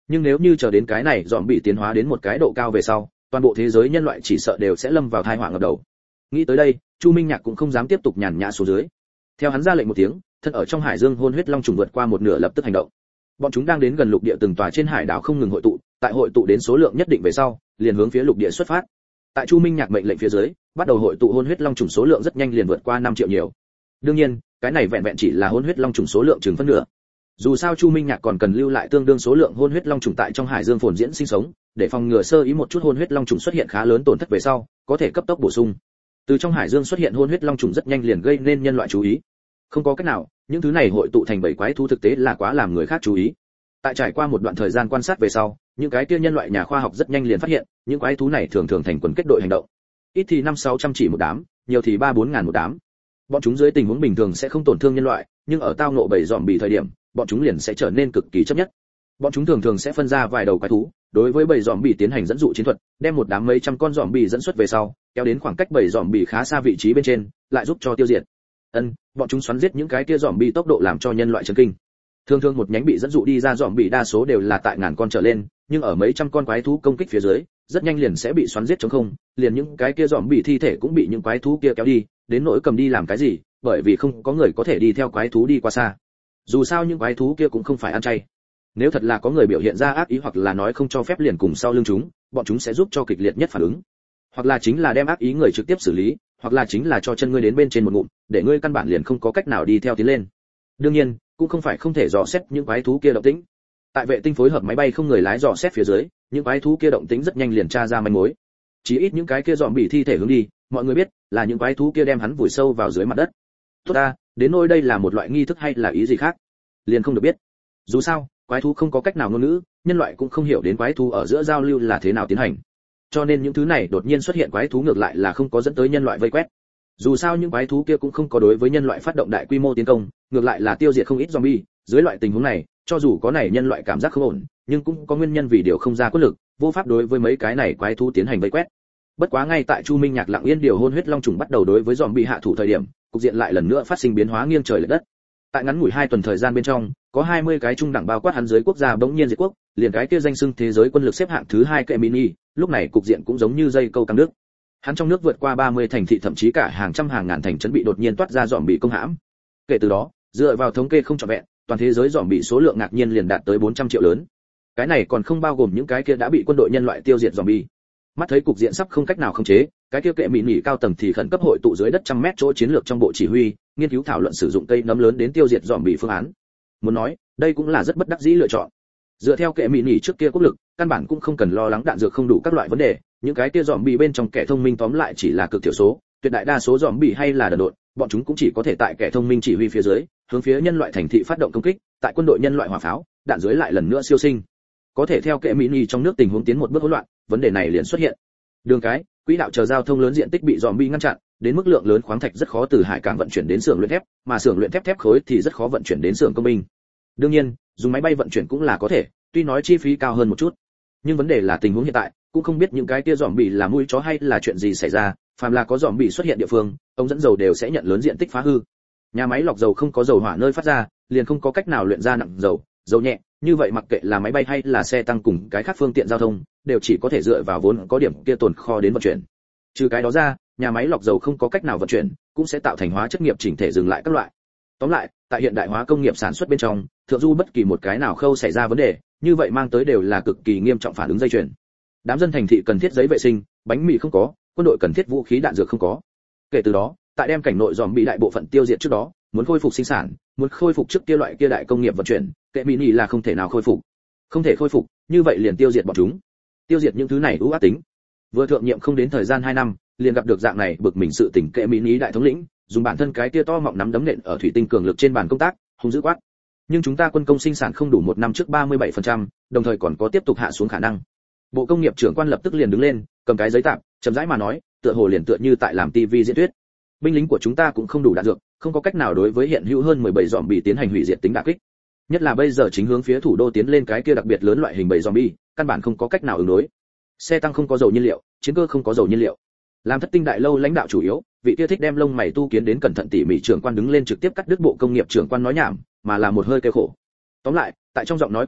Nhưng nếu như chờ đến cái này dòm bị tiến hóa đến một cái độ cao về sau, toàn bộ thế giới nhân loại chỉ sợ đều sẽ lâm vào tai họa ngập đầu. Nghĩ tới đây, Chu Minh Nhạc cũng không dám tiếp tục nhàn nhã xuống dưới. Theo hắn ra lệnh một tiếng, thân ở trong hải dương hôn huyết long trùng vượt qua một nửa lập tức hành động. Bọn chúng đang đến gần lục địa từng tòa trên hải đảo không ngừng hội tụ, tại hội tụ đến số lượng nhất định về sau, liền hướng phía lục địa xuất phát. Tại Chu Minh Nhạc mệnh lệnh phía dưới, bắt đầu hội tụ hôn huyết long trùng số lượng rất nhanh liền vượt qua năm triệu nhiều. Đương nhiên, cái này vẹn vẹn chỉ là hôn huyết long trùng số lượng chừng phân nửa. Dù sao Chu Minh Nhạc còn cần lưu lại tương đương số lượng hôn huyết long trùng tại trong hải dương phồn diễn sinh sống, để phòng ngừa sơ ý một chút hôn huyết long trùng xuất hiện khá lớn tổn thất về sau, có thể cấp tốc bổ sung. Từ trong hải dương xuất hiện hôn huyết long trùng rất nhanh liền gây nên nhân loại chú ý. Không có cách nào, những thứ này hội tụ thành bảy quái thú thực tế là quá làm người khác chú ý. Tại trải qua một đoạn thời gian quan sát về sau, những cái kia nhân loại nhà khoa học rất nhanh liền phát hiện, những quái thú này thường thường thành quần kết đội hành động. Ít thì năm sáu trăm chỉ một đám, nhiều thì ba bốn ngàn một đám. Bọn chúng dưới tình huống bình thường sẽ không tổn thương nhân loại, nhưng ở tao ngộ bầy dòm bị thời điểm, bọn chúng liền sẽ trở nên cực kỳ chấp nhất. Bọn chúng thường thường sẽ phân ra vài đầu quái thú, đối với bầy dòm bị tiến hành dẫn dụ chiến thuật, đem một đám mấy trăm con dòm bị dẫn xuất về sau, kéo đến khoảng cách bầy dòm bị khá xa vị trí bên trên, lại giúp cho tiêu diệt. Ân, bọn chúng xoắn giết những cái kia dòm bị tốc độ làm cho nhân loại chấn kinh. Thường thường một nhánh bị dẫn dụ đi ra dòm bị đa số đều là tại ngàn con trở lên, nhưng ở mấy trăm con quái thú công kích phía dưới, rất nhanh liền sẽ bị xoắn giết trống không, liền những cái kia dòm bị thi thể cũng bị những quái thú kia kéo đi, đến nỗi cầm đi làm cái gì, bởi vì không có người có thể đi theo quái thú đi qua xa. Dù sao những quái thú kia cũng không phải ăn chay. Nếu thật là có người biểu hiện ra ác ý hoặc là nói không cho phép liền cùng sau lưng chúng, bọn chúng sẽ giúp cho kịch liệt nhất phản ứng. Hoặc là chính là đem ác ý người trực tiếp xử lý, hoặc là chính là cho chân ngươi đến bên trên một ngụm, để ngươi căn bản liền không có cách nào đi theo tiến lên. Đương nhiên, cũng không phải không thể dò xét những quái thú kia động tĩnh. Tại vệ tinh phối hợp máy bay không người lái dò xét phía dưới, những quái thú kia động tĩnh rất nhanh liền tra ra manh mối. Chỉ ít những cái kia dòm bị thi thể hướng đi, mọi người biết là những quái thú kia đem hắn vùi sâu vào dưới mặt đất. Tốt ta, đến nỗi đây là một loại nghi thức hay là ý gì khác, liền không được biết. Dù sao, quái thú không có cách nào ngôn ngữ, nhân loại cũng không hiểu đến quái thú ở giữa giao lưu là thế nào tiến hành. Cho nên những thứ này đột nhiên xuất hiện quái thú ngược lại là không có dẫn tới nhân loại vây quét. Dù sao những quái thú kia cũng không có đối với nhân loại phát động đại quy mô tiến công, ngược lại là tiêu diệt không ít zombie. Dưới loại tình huống này, cho dù có này nhân loại cảm giác không ổn, nhưng cũng có nguyên nhân vì điều không ra quyết lực, vô pháp đối với mấy cái này quái thú tiến hành vây quét. Bất quá ngay tại Chu Minh Nhạc lặng yên điều hôn huyết long trùng bắt đầu đối với zombie hạ thủ thời điểm, cục diện lại lần nữa phát sinh biến hóa nghiêng trời lệch đất. Tại ngắn ngủi hai tuần thời gian bên trong, có hai mươi cái trung đẳng bao quát hắn dưới quốc gia bỗng nhiên diệt quốc, liền cái kia danh xưng thế giới quân lực xếp hạng thứ hai kệ mini, lúc này cục diện cũng giống như dây câu căng nước. Hắn trong nước vượt qua ba mươi thành thị thậm chí cả hàng trăm hàng ngàn thành trấn bị đột nhiên toát ra dòm bị công hãm. Kể từ đó, dựa vào thống kê không trọn vẹn, toàn thế giới dòm bị số lượng ngạc nhiên liền đạt tới bốn trăm triệu lớn. Cái này còn không bao gồm những cái kia đã bị quân đội nhân loại tiêu diệt dòm bị. Mắt thấy cục diện sắp không cách nào khống chế, cái kia kệ mị nỉ cao tầng thì khẩn cấp hội tụ dưới đất trăm mét chỗ chiến lược trong bộ chỉ huy, nghiên cứu thảo luận sử dụng cây nấm lớn đến tiêu diệt dòm bị phương án. Muốn nói, đây cũng là rất bất đắc dĩ lựa chọn. Dựa theo kệ mị nỉ trước kia quốc lực, căn bản cũng không cần lo lắng đạn dược không đủ các loại vấn đề, những cái kia dòm bị bên trong kẻ thông minh tóm lại chỉ là cực thiểu số, tuyệt đại đa số dòm bị hay là đần độn, bọn chúng cũng chỉ có thể tại kẻ thông minh chỉ huy phía dưới, hướng phía nhân loại thành thị phát động công kích, tại quân đội nhân loại hỏa pháo, đạn dưới lại lần nữa siêu sinh. Có thể theo kệ mini trong nước tình huống tiến một bước hỗn loạn, vấn đề này liền xuất hiện. Đường cái, quỹ đạo chờ giao thông lớn diện tích bị dòm bị ngăn chặn, đến mức lượng lớn khoáng thạch rất khó từ hải cảng vận chuyển đến xưởng luyện thép, mà xưởng luyện thép thép khối thì rất khó vận chuyển đến xưởng công binh. Đương nhiên, dùng máy bay vận chuyển cũng là có thể, tuy nói chi phí cao hơn một chút, nhưng vấn đề là tình huống hiện tại cũng không biết những cái kia dòm bị là mũi chó hay là chuyện gì xảy ra, phàm là có dòm bị xuất hiện địa phương, ống dẫn dầu đều sẽ nhận lớn diện tích phá hư. Nhà máy lọc dầu không có dầu hỏa nơi phát ra, liền không có cách nào luyện ra nặng dầu, dầu nhẹ, như vậy mặc kệ là máy bay hay là xe tăng cùng cái khác phương tiện giao thông, đều chỉ có thể dựa vào vốn có điểm kia tồn kho đến vận chuyển. Trừ cái đó ra, nhà máy lọc dầu không có cách nào vận chuyển, cũng sẽ tạo thành hóa chất nghiệp chỉnh thể dừng lại các loại. Tóm lại, tại hiện đại hóa công nghiệp sản xuất bên trong, thượng du bất kỳ một cái nào khâu xảy ra vấn đề, như vậy mang tới đều là cực kỳ nghiêm trọng phản ứng dây chuyền. Đám dân thành thị cần thiết giấy vệ sinh, bánh mì không có, quân đội cần thiết vũ khí đạn dược không có. Kể từ đó, tại đem cảnh nội dòm bị đại bộ phận tiêu diệt trước đó, muốn khôi phục sinh sản, muốn khôi phục trước kia loại kia đại công nghiệp vận chuyển, kệ mini là không thể nào khôi phục. Không thể khôi phục, như vậy liền tiêu diệt bọn chúng. Tiêu diệt những thứ này ưu ác tính. Vừa thượng nhiệm không đến thời gian hai năm, liền gặp được dạng này bực mình sự tình kệ mini đại thống lĩnh, dùng bản thân cái kia to mọng nắm đấm nện ở thủy tinh cường lực trên bàn công tác, hung dữ quát. Nhưng chúng ta quân công sinh sản không đủ một năm trước ba mươi bảy phần trăm, đồng thời còn có tiếp tục hạ xuống khả năng. Bộ công nghiệp trưởng quan lập tức liền đứng lên, cầm cái giấy tạp, chậm rãi mà nói, tựa hồ liền tựa như tại làm tivi diễn thuyết. Binh lính của chúng ta cũng không đủ đạn dược, không có cách nào đối với hiện hữu hơn mười bảy dòm bị tiến hành hủy diệt tính đả kích. Nhất là bây giờ chính hướng phía thủ đô tiến lên cái kia đặc biệt lớn loại hình bảy zombie, căn bản không có cách nào ứng đối. Xe tăng không có dầu nhiên liệu, chiến cơ không có dầu nhiên liệu. Làm thất tinh đại lâu lãnh đạo chủ yếu, vị kia thích đem lông mày tu kiến đến cẩn thận tỉ mỉ trưởng quan đứng lên trực tiếp cắt đứt bộ công nghiệp trưởng quan nói nhảm, mà là một hơi kêu khổ. Tóm lại, tại trong giọng nói của hắn,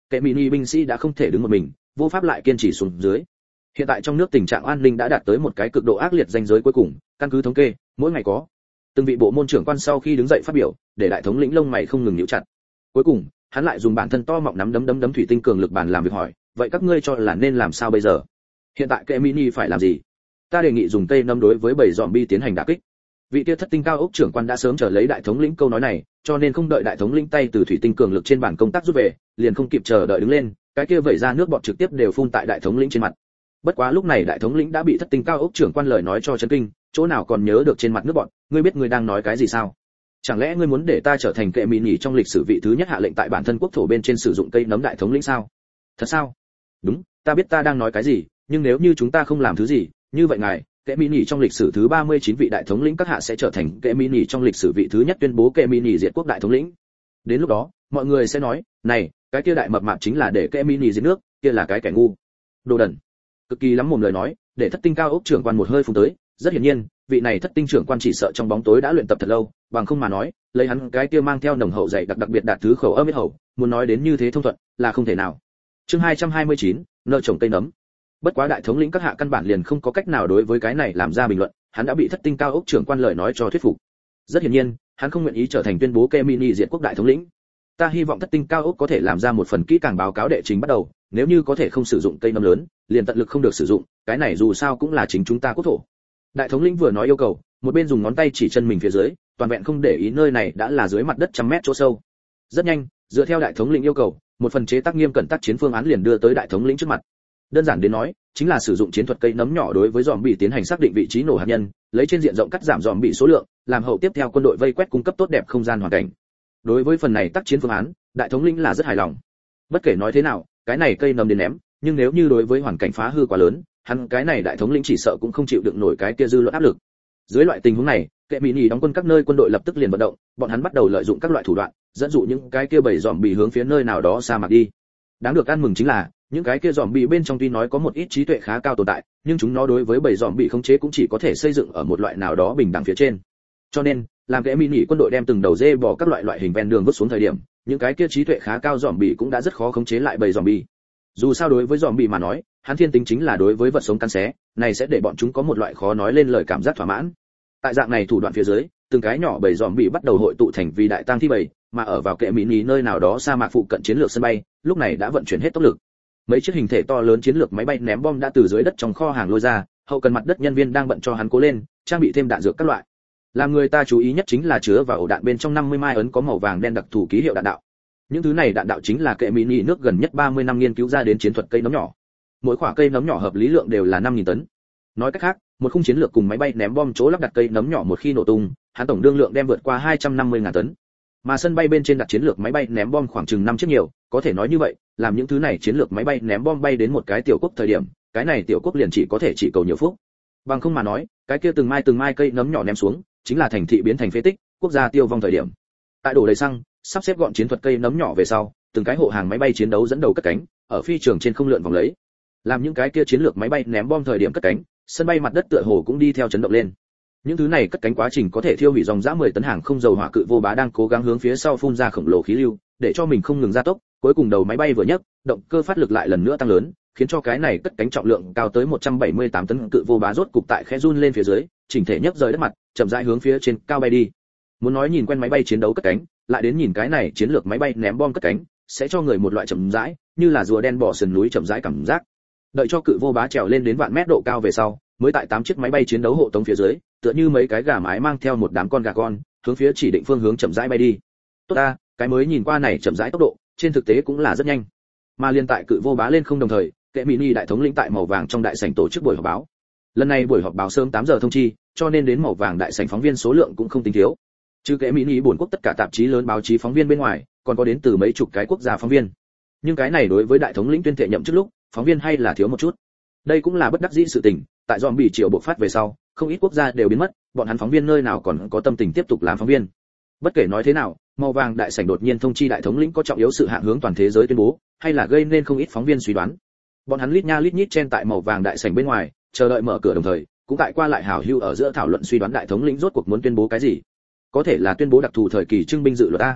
kệ mini binh sĩ đã không thể đứng một mình, vô pháp lại kiên trì xuống dưới. Hiện tại trong nước tình trạng an ninh đã đạt tới một cái cực độ ác liệt ranh giới cuối cùng, căn cứ thống kê, mỗi ngày có từng vị bộ môn trưởng quan sau khi đứng dậy phát biểu, để đại thống lĩnh lông mày không ngừng nhíu chặt. Cuối cùng, hắn lại dùng bản thân to mọng nắm đấm đấm đấm thủy tinh cường lực bàn làm việc hỏi, vậy các ngươi cho là nên làm sao bây giờ? Hiện tại kệ mini phải làm gì? Ta đề nghị dùng cây nấm đối với bảy zombie tiến hành đả kích. Vị kia thất tinh cao ốc trưởng quan đã sớm chờ lấy đại thống lĩnh câu nói này, cho nên không đợi đại thống lĩnh tay từ thủy tinh cường lực trên bàn công tác rút về, liền không kịp chờ đợi đứng lên, cái kia vẩy ra nước bọt trực tiếp đều phun tại đại thống lĩnh trên mặt. Bất quá lúc này đại thống lĩnh đã bị thất tinh cao ốc trưởng quan lời nói cho chấn kinh, chỗ nào còn nhớ được trên mặt nước bọt, ngươi biết ngươi đang nói cái gì sao? Chẳng lẽ ngươi muốn để ta trở thành kệ mini trong lịch sử vị thứ nhất hạ lệnh tại bản thân quốc thổ bên trên sử dụng cây nấm đại thống lĩnh sao? Thật sao? Đúng, ta biết ta đang nói cái gì, nhưng nếu như chúng ta không làm thứ gì, như vậy ngài, kệ mini trong lịch sử thứ ba mươi chín vị đại thống lĩnh các hạ sẽ trở thành kệ mini trong lịch sử vị thứ nhất tuyên bố kệ mini diệt quốc đại thống lĩnh. Đến lúc đó, mọi người sẽ nói, này, cái kia đại mập mạp chính là để kệ mini diệt nước, kia là cái kẻ ngu. Đồ đần. Cực kỳ lắm mồm lời nói, để thất tinh cao ốc trưởng quan một hơi phun tới, rất hiển nhiên, vị này thất tinh trưởng quan chỉ sợ trong bóng tối đã luyện tập thật lâu, bằng không mà nói, lấy hắn cái kia mang theo nồng hậu dày đặc đặc biệt đạt thứ khẩu âm huyết hầu, muốn nói đến như thế thông thuận, là không thể nào. Chương hai trăm hai mươi chín, nợ trồng cây nấm. Bất quá đại thống lĩnh các hạ căn bản liền không có cách nào đối với cái này làm ra bình luận, hắn đã bị thất tinh cao ốc trưởng quan lời nói cho thuyết phục. Rất hiển nhiên, hắn không nguyện ý trở thành tuyên bố kệ mini diệt quốc đại thống lĩnh. Ta hy vọng thất tinh cao ốc có thể làm ra một phần kỹ càng báo cáo đệ trình bắt đầu, nếu như có thể không sử dụng cây nấm lớn, liền tận lực không được sử dụng, cái này dù sao cũng là chính chúng ta quốc thổ. Đại thống lĩnh vừa nói yêu cầu, một bên dùng ngón tay chỉ chân mình phía dưới, toàn vẹn không để ý nơi này đã là dưới mặt đất trăm mét chỗ sâu. Rất nhanh, dựa theo đại thống lĩnh yêu cầu, một phần chế tác nghiêm cẩn tác chiến phương án liền đưa tới đại thống lĩnh trước mặt. Đơn giản đến nói, chính là sử dụng chiến thuật cây nấm nhỏ đối với zombie tiến hành xác định vị trí nổ hạt nhân, lấy trên diện rộng cắt giảm zombie số lượng, làm hậu tiếp theo quân đội vây quét cung cấp tốt đẹp không gian hoàn cảnh. Đối với phần này tác chiến phương án, đại thống lĩnh là rất hài lòng. Bất kể nói thế nào, cái này cây nấm đến ném, nhưng nếu như đối với hoàn cảnh phá hư quá lớn, hắn cái này đại thống lĩnh chỉ sợ cũng không chịu đựng nổi cái kia dư luận áp lực. Dưới loại tình huống này, kệ mini đóng quân các nơi quân đội lập tức liền vận động, bọn hắn bắt đầu lợi dụng các loại thủ đoạn, dẫn dụ những cái kia bầy zombie hướng phía nơi nào đó sa mạc đi. Đáng được ăn mừng chính là, những cái kia zombie bên trong tuy nói có một ít trí tuệ khá cao tồn tại, nhưng chúng nó đối với bầy zombie khống chế cũng chỉ có thể xây dựng ở một loại nào đó bình đẳng phía trên. Cho nên, làm kệ mini quân đội đem từng đầu dê bò các loại loại hình ven đường vứt xuống thời điểm, những cái kia trí tuệ khá cao zombie cũng đã rất khó khống chế lại bầy zombie. Dù sao đối với zombie mà nói, hắn thiên tính chính là đối với vật sống cắn xé, này sẽ để bọn chúng có một loại khó nói lên lời cảm giác thỏa mãn. Tại dạng này thủ đoạn phía dưới, từng cái nhỏ bầy zombie bắt đầu hội tụ thành vì đại tang thi bầy, mà ở vào kệ mini nơi nào đó sa mạc phụ cận chiến lược sân bay, lúc này đã vận chuyển hết tốc lực. Mấy chiếc hình thể to lớn chiến lược máy bay ném bom đã từ dưới đất trong kho hàng lôi ra, hậu cần mặt đất nhân viên đang bận cho hắn cố lên, trang bị thêm đạn dược các loại. Làm người ta chú ý nhất chính là chứa vào ổ đạn bên trong năm mươi mai ấn có màu vàng đen đặc thù ký hiệu đạn đạo. Những thứ này đạn đạo chính là kệ mini nước gần nhất ba mươi năm nghiên cứu ra đến chiến thuật cây nấm nhỏ. Mỗi quả cây nấm nhỏ hợp lý lượng đều là năm nghìn tấn. Nói cách khác, một khung chiến lược cùng máy bay ném bom chỗ lắp đặt cây nấm nhỏ một khi nổ tung, hắn tổng đương lượng đem vượt qua hai trăm năm mươi nghìn tấn. Mà sân bay bên trên đặt chiến lược máy bay ném bom khoảng chừng năm chiếc nhiều, có thể nói như vậy, làm những thứ này chiến lược máy bay ném bom bay đến một cái tiểu quốc thời điểm, cái này tiểu quốc liền chỉ có thể chỉ cầu nhiều phúc. Bằng không mà nói, cái kia từng mai từng mai cây nấm nhỏ ném xuống, chính là thành thị biến thành phế tích, quốc gia tiêu vong thời điểm. Tại đổ đầy xăng, sắp xếp gọn chiến thuật cây nấm nhỏ về sau, từng cái hộ hàng máy bay chiến đấu dẫn đầu cất cánh, ở phi trường trên không lượn vòng lấy. Làm những cái kia chiến lược máy bay ném bom thời điểm cất cánh, sân bay mặt đất tựa hồ cũng đi theo chấn động lên. Những thứ này cất cánh quá trình có thể thiêu hủy dòng dã mười tấn hàng không dầu hỏa cự vô bá đang cố gắng hướng phía sau phun ra khổng lồ khí lưu, để cho mình không ngừng gia tốc, cuối cùng đầu máy bay vừa nhấc, động cơ phát lực lại lần nữa tăng lớn, khiến cho cái này cất cánh trọng lượng cao tới một trăm bảy mươi tám tấn cự vô bá rốt cục tại khẽ run lên phía dưới, chỉnh thể nhấc rời đất mặt, chậm rãi hướng phía trên cao bay đi. Muốn nói nhìn quen máy bay chiến đấu cất cánh, lại đến nhìn cái này chiến lược máy bay ném bom cất cánh, sẽ cho người một loại chậm rãi, như là rùa đen bò sườn núi chậm rãi cảm giác. Đợi cho cự vô bá trèo lên đến vạn mét độ cao về sau, mới tại tám chiếc máy bay chiến đấu hộ tống phía dưới, tựa như mấy cái gà mái mang theo một đám con gà con, hướng phía chỉ định phương hướng chậm rãi bay đi. Tốt ta, cái mới nhìn qua này chậm rãi tốc độ, trên thực tế cũng là rất nhanh. Mà liên tại cự vô bá lên không đồng thời, kệ mini đại thống lĩnh tại màu vàng trong đại sảnh tổ chức buổi họp báo. Lần này buổi họp báo sớm tám giờ thông chi, cho nên đến màu vàng đại sảnh phóng viên số lượng cũng không tính thiếu. Trừ kệ mini bốn quốc tất cả tạp chí lớn báo chí phóng viên bên ngoài, còn có đến từ mấy chục cái quốc gia phóng viên. Nhưng cái này đối với đại thống lĩnh tuyên thệ nhậm chức lúc, phóng viên hay là thiếu một chút. Đây cũng là bất đắc dĩ sự tình, tại zombie triệu bộc phát về sau, không ít quốc gia đều biến mất, bọn hắn phóng viên nơi nào còn có tâm tình tiếp tục làm phóng viên. Bất kể nói thế nào, màu vàng đại sảnh đột nhiên thông chi đại thống lĩnh có trọng yếu sự hạng hướng toàn thế giới tuyên bố, hay là gây nên không ít phóng viên suy đoán. Bọn hắn lít nha lít nhít chen tại màu vàng đại sảnh bên ngoài, chờ đợi mở cửa đồng thời, cũng tại qua lại hào hưu ở giữa thảo luận suy đoán đại thống lĩnh rốt cuộc muốn tuyên bố cái gì. Có thể là tuyên bố đặc thù thời kỳ trưng binh dự luật a,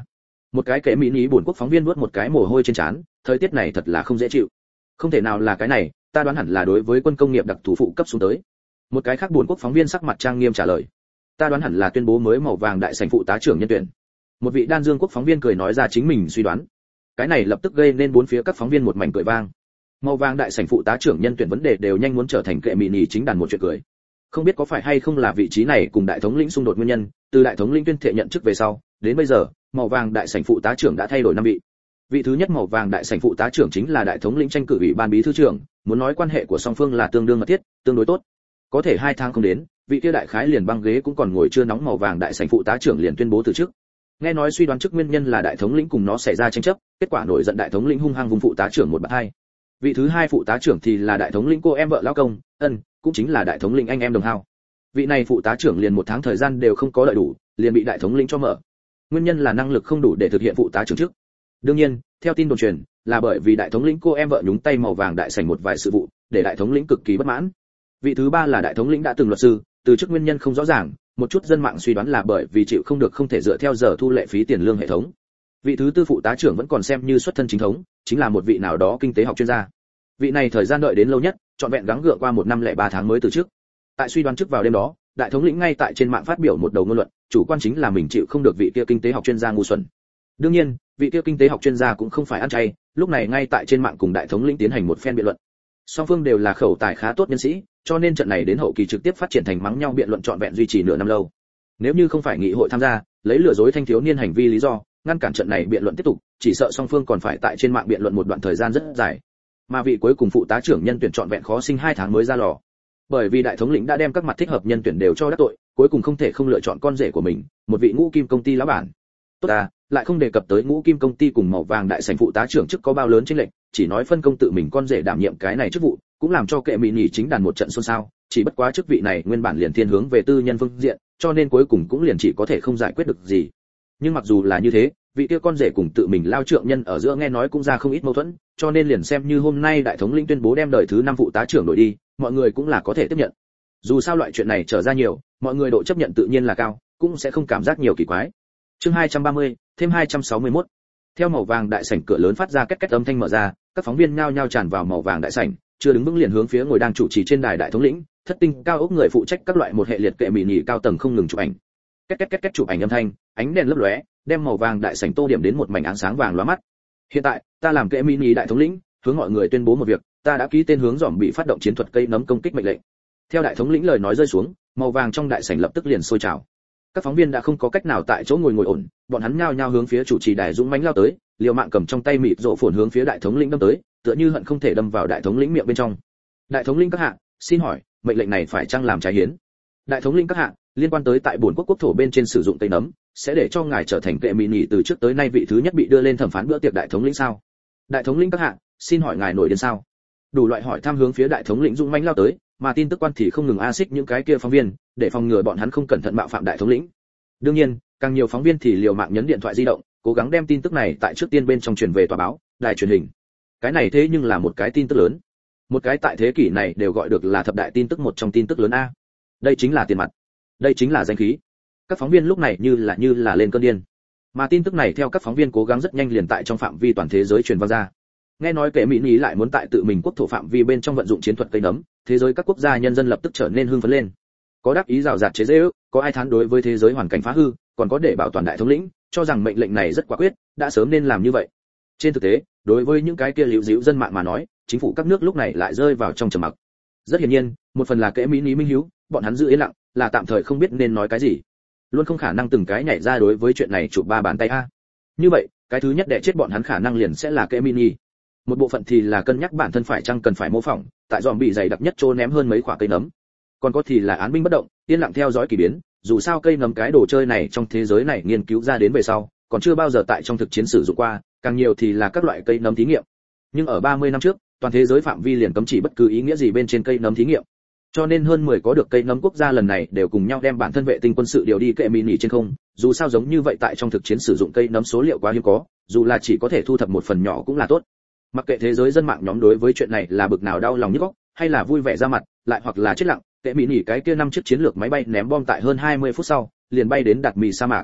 Một cái kệ mỹ nhí buồn quốc phóng viên vuốt một cái mồ hôi trên trán, thời tiết này thật là không dễ chịu. Không thể nào là cái này, ta đoán hẳn là đối với quân công nghiệp đặc thù phụ cấp xuống tới. Một cái khác buồn quốc phóng viên sắc mặt trang nghiêm trả lời, ta đoán hẳn là tuyên bố mới màu vàng đại sảnh phụ tá trưởng nhân tuyển. Một vị đan dương quốc phóng viên cười nói ra chính mình suy đoán. Cái này lập tức gây nên bốn phía các phóng viên một mảnh cười vang. Màu vàng đại sảnh phụ tá trưởng nhân tuyển vấn đề đều nhanh muốn trở thành kệ mỹ nhí chính đàn một chuyện cười. Không biết có phải hay không là vị trí này cùng đại thống lĩnh xung đột nguyên nhân, từ đại thống lĩnh tuyên thệ nhận chức về sau, đến bây giờ, màu vàng đại sảnh phụ tá trưởng đã thay đổi năm vị. Vị thứ nhất màu vàng đại sảnh phụ tá trưởng chính là đại thống lĩnh tranh cử ủy ban bí thư trưởng, muốn nói quan hệ của song phương là tương đương mật thiết, tương đối tốt. Có thể hai tháng không đến, vị kia đại khái liền băng ghế cũng còn ngồi chưa nóng màu vàng đại sảnh phụ tá trưởng liền tuyên bố từ chức. Nghe nói suy đoán chức nguyên nhân là đại thống lĩnh cùng nó xảy ra tranh chấp, kết quả nổi giận đại thống lĩnh hung hăng vùng phụ tá trưởng một bạt hai. Vị thứ hai phụ tá trưởng thì là đại thống lĩnh cô em vợ lão công, ân, cũng chính là đại thống lĩnh anh em đồng hao. Vị này phụ tá trưởng liền một tháng thời gian đều không có đợi đủ, liền bị đại thống lĩnh cho mở. Nguyên nhân là năng lực không đủ để thực hiện phụ tá trưởng chức. Đương nhiên, theo tin đồn truyền, là bởi vì đại thống lĩnh cô em vợ nhúng tay màu vàng đại sảnh một vài sự vụ, để đại thống lĩnh cực kỳ bất mãn. Vị thứ ba là đại thống lĩnh đã từng luật sư, từ chức nguyên nhân không rõ ràng, một chút dân mạng suy đoán là bởi vì chịu không được không thể dựa theo giờ thu lệ phí tiền lương hệ thống. Vị thứ tư phụ tá trưởng vẫn còn xem như xuất thân chính thống, chính là một vị nào đó kinh tế học chuyên gia. Vị này thời gian đợi đến lâu nhất, trọn vẹn gắng gượng qua một năm lẻ ba tháng mới từ chức. Tại suy đoán trước vào đêm đó, đại thống lĩnh ngay tại trên mạng phát biểu một đầu ngôn luận, chủ quan chính là mình chịu không được vị kia kinh tế học chuyên gia ngu xuẩn. Đương nhiên, vị kia kinh tế học chuyên gia cũng không phải ăn chay, lúc này ngay tại trên mạng cùng đại thống lĩnh tiến hành một phen biện luận. Song phương đều là khẩu tài khá tốt nhân sĩ, cho nên trận này đến hậu kỳ trực tiếp phát triển thành mắng nhau biện luận trọn vẹn duy trì nửa năm lâu. Nếu như không phải nghị hội tham gia, lấy lừa dối thanh thiếu niên hành vi lý do, ngăn cản trận này biện luận tiếp tục, chỉ sợ song phương còn phải tại trên mạng biện luận một đoạn thời gian rất dài. Mà vị cuối cùng phụ tá trưởng nhân tuyển trọn vẹn khó sinh hai tháng mới ra lò. Bởi vì đại thống lĩnh đã đem các mặt thích hợp nhân tuyển đều cho đắc tội, cuối cùng không thể không lựa chọn con rể của mình, một vị ngũ kim công ty lão bản. Tốt à, lại không đề cập tới ngũ kim công ty cùng màu vàng đại sảnh phụ tá trưởng chức có bao lớn chênh lệch, chỉ nói phân công tự mình con rể đảm nhiệm cái này chức vụ, cũng làm cho kệ mỹ nhỉ chính đàn một trận xôn xao, chỉ bất quá chức vị này nguyên bản liền thiên hướng về tư nhân phương diện, cho nên cuối cùng cũng liền chỉ có thể không giải quyết được gì. Nhưng mặc dù là như thế, vị kia con rể cùng tự mình lao trượng nhân ở giữa nghe nói cũng ra không ít mâu thuẫn, cho nên liền xem như hôm nay đại thống lĩnh tuyên bố đem đời thứ năm phụ tá trưởng đổi đi, mọi người cũng là có thể tiếp nhận. Dù sao loại chuyện này trở ra nhiều, mọi người độ chấp nhận tự nhiên là cao, cũng sẽ không cảm giác nhiều kỳ quái. Chương hai trăm ba mươi, thêm hai trăm sáu mươi mốt. Theo màu vàng đại sảnh cửa lớn phát ra két két âm thanh mở ra, các phóng viên nhao nhao tràn vào màu vàng đại sảnh, chưa đứng vững liền hướng phía ngồi đang chủ trì trên đài đại thống lĩnh, thất tinh cao ốc người phụ trách các loại một hệ liệt kệ mỹ nhỉ cao tầng không ngừng chụp ảnh. Két két két két chụp ảnh âm thanh, ánh đèn lấp lóe, đem màu vàng đại sảnh tô điểm đến một mảnh ánh sáng vàng lóa mắt. Hiện tại, ta làm kệ mỹ nhỉ đại thống lĩnh, hướng mọi người tuyên bố một việc, ta đã ký tên hướng dòm bị phát động chiến thuật cây nấm công kích mệnh lệnh. Theo đại thống lĩnh lời nói rơi xuống, màu vàng trong đại sảnh lập tức liền sôi trào. Các phóng viên đã không có cách nào tại chỗ ngồi ngồi ổn, bọn hắn nhao nhao hướng phía chủ trì đài dũng mãnh lao tới, liều mạng cầm trong tay mịt rộ phồn hướng phía đại thống lĩnh đâm tới, tựa như hận không thể đâm vào đại thống lĩnh miệng bên trong. Đại thống lĩnh các hạ, xin hỏi, mệnh lệnh này phải chăng làm trái hiến? Đại thống lĩnh các hạ, liên quan tới tại buồn quốc quốc thổ bên trên sử dụng cây nấm, sẽ để cho ngài trở thành kệ mỹ nhỉ từ trước tới nay vị thứ nhất bị đưa lên thẩm phán bữa tiệc đại thống lĩnh sao? Đại thống lĩnh các hạ, xin hỏi ngài nổi điên sao? Đủ loại hỏi thăm hướng phía đại thống lĩnh dũng mãnh lao tới, mà tin tức quan thì không ngừng a xích những cái kia phóng viên, để phòng ngừa bọn hắn không cẩn thận mạo phạm đại thống lĩnh. Đương nhiên, càng nhiều phóng viên thì liều mạng nhấn điện thoại di động, cố gắng đem tin tức này tại trước tiên bên trong truyền về tòa báo, đài truyền hình. Cái này thế nhưng là một cái tin tức lớn. Một cái tại thế kỷ này đều gọi được là thập đại tin tức một trong tin tức lớn a. Đây chính là tiền mặt. Đây chính là danh khí. Các phóng viên lúc này như là như là lên cơn điên. Mà tin tức này theo các phóng viên cố gắng rất nhanh liền tại trong phạm vi toàn thế giới truyền vang ra. Nghe nói kệ mỹ nhỉ lại muốn tại tự mình quốc thổ phạm vi bên trong vận dụng chiến thuật cây nấm, thế giới các quốc gia nhân dân lập tức trở nên hưng phấn lên. Có đáp ý rào rạt chế giễu, có ai thán đối với thế giới hoàn cảnh phá hư, còn có để bảo toàn đại thống lĩnh, cho rằng mệnh lệnh này rất quả quyết, đã sớm nên làm như vậy. Trên thực tế, đối với những cái kia liễu díu dân mạng mà nói, chính phủ các nước lúc này lại rơi vào trong trầm mặc. Rất hiển nhiên, một phần là kệ mỹ nhỉ minh hiếu, bọn hắn giữ yên lặng, là tạm thời không biết nên nói cái gì. Luôn không khả năng từng cái nhảy ra đối với chuyện này chụp ba bàn tay a. Như vậy, cái thứ nhất để chết bọn hắn khả năng liền sẽ là kệ mỹ nhỉ. Một bộ phận thì là cân nhắc bản thân phải chăng cần phải mô phỏng, tại dòm bị dày đặc nhất trô ném hơn mấy quả cây nấm. Còn có thì là án binh bất động, yên lặng theo dõi kỳ biến, dù sao cây nấm cái đồ chơi này trong thế giới này nghiên cứu ra đến về sau, còn chưa bao giờ tại trong thực chiến sử dụng qua, càng nhiều thì là các loại cây nấm thí nghiệm. Nhưng ở ba mươi năm trước, toàn thế giới phạm vi liền cấm chỉ bất cứ ý nghĩa gì bên trên cây nấm thí nghiệm. Cho nên hơn mười có được cây nấm quốc gia lần này đều cùng nhau đem bản thân vệ tinh quân sự điều đi kệ mỹ nhỉ trên không, dù sao giống như vậy tại trong thực chiến sử dụng cây nấm số liệu quá hiếm có, dù là chỉ có thể thu thập một phần nhỏ cũng là tốt. Mặc kệ thế giới dân mạng nhóm đối với chuyện này là bực nào đau lòng nhức óc, hay là vui vẻ ra mặt, lại hoặc là chết lặng, kệ mỹ nhỉ cái kia năm chiếc chiến lược máy bay ném bom tại hơn hai mươi phút sau, liền bay đến Đạt Mì sa mạc.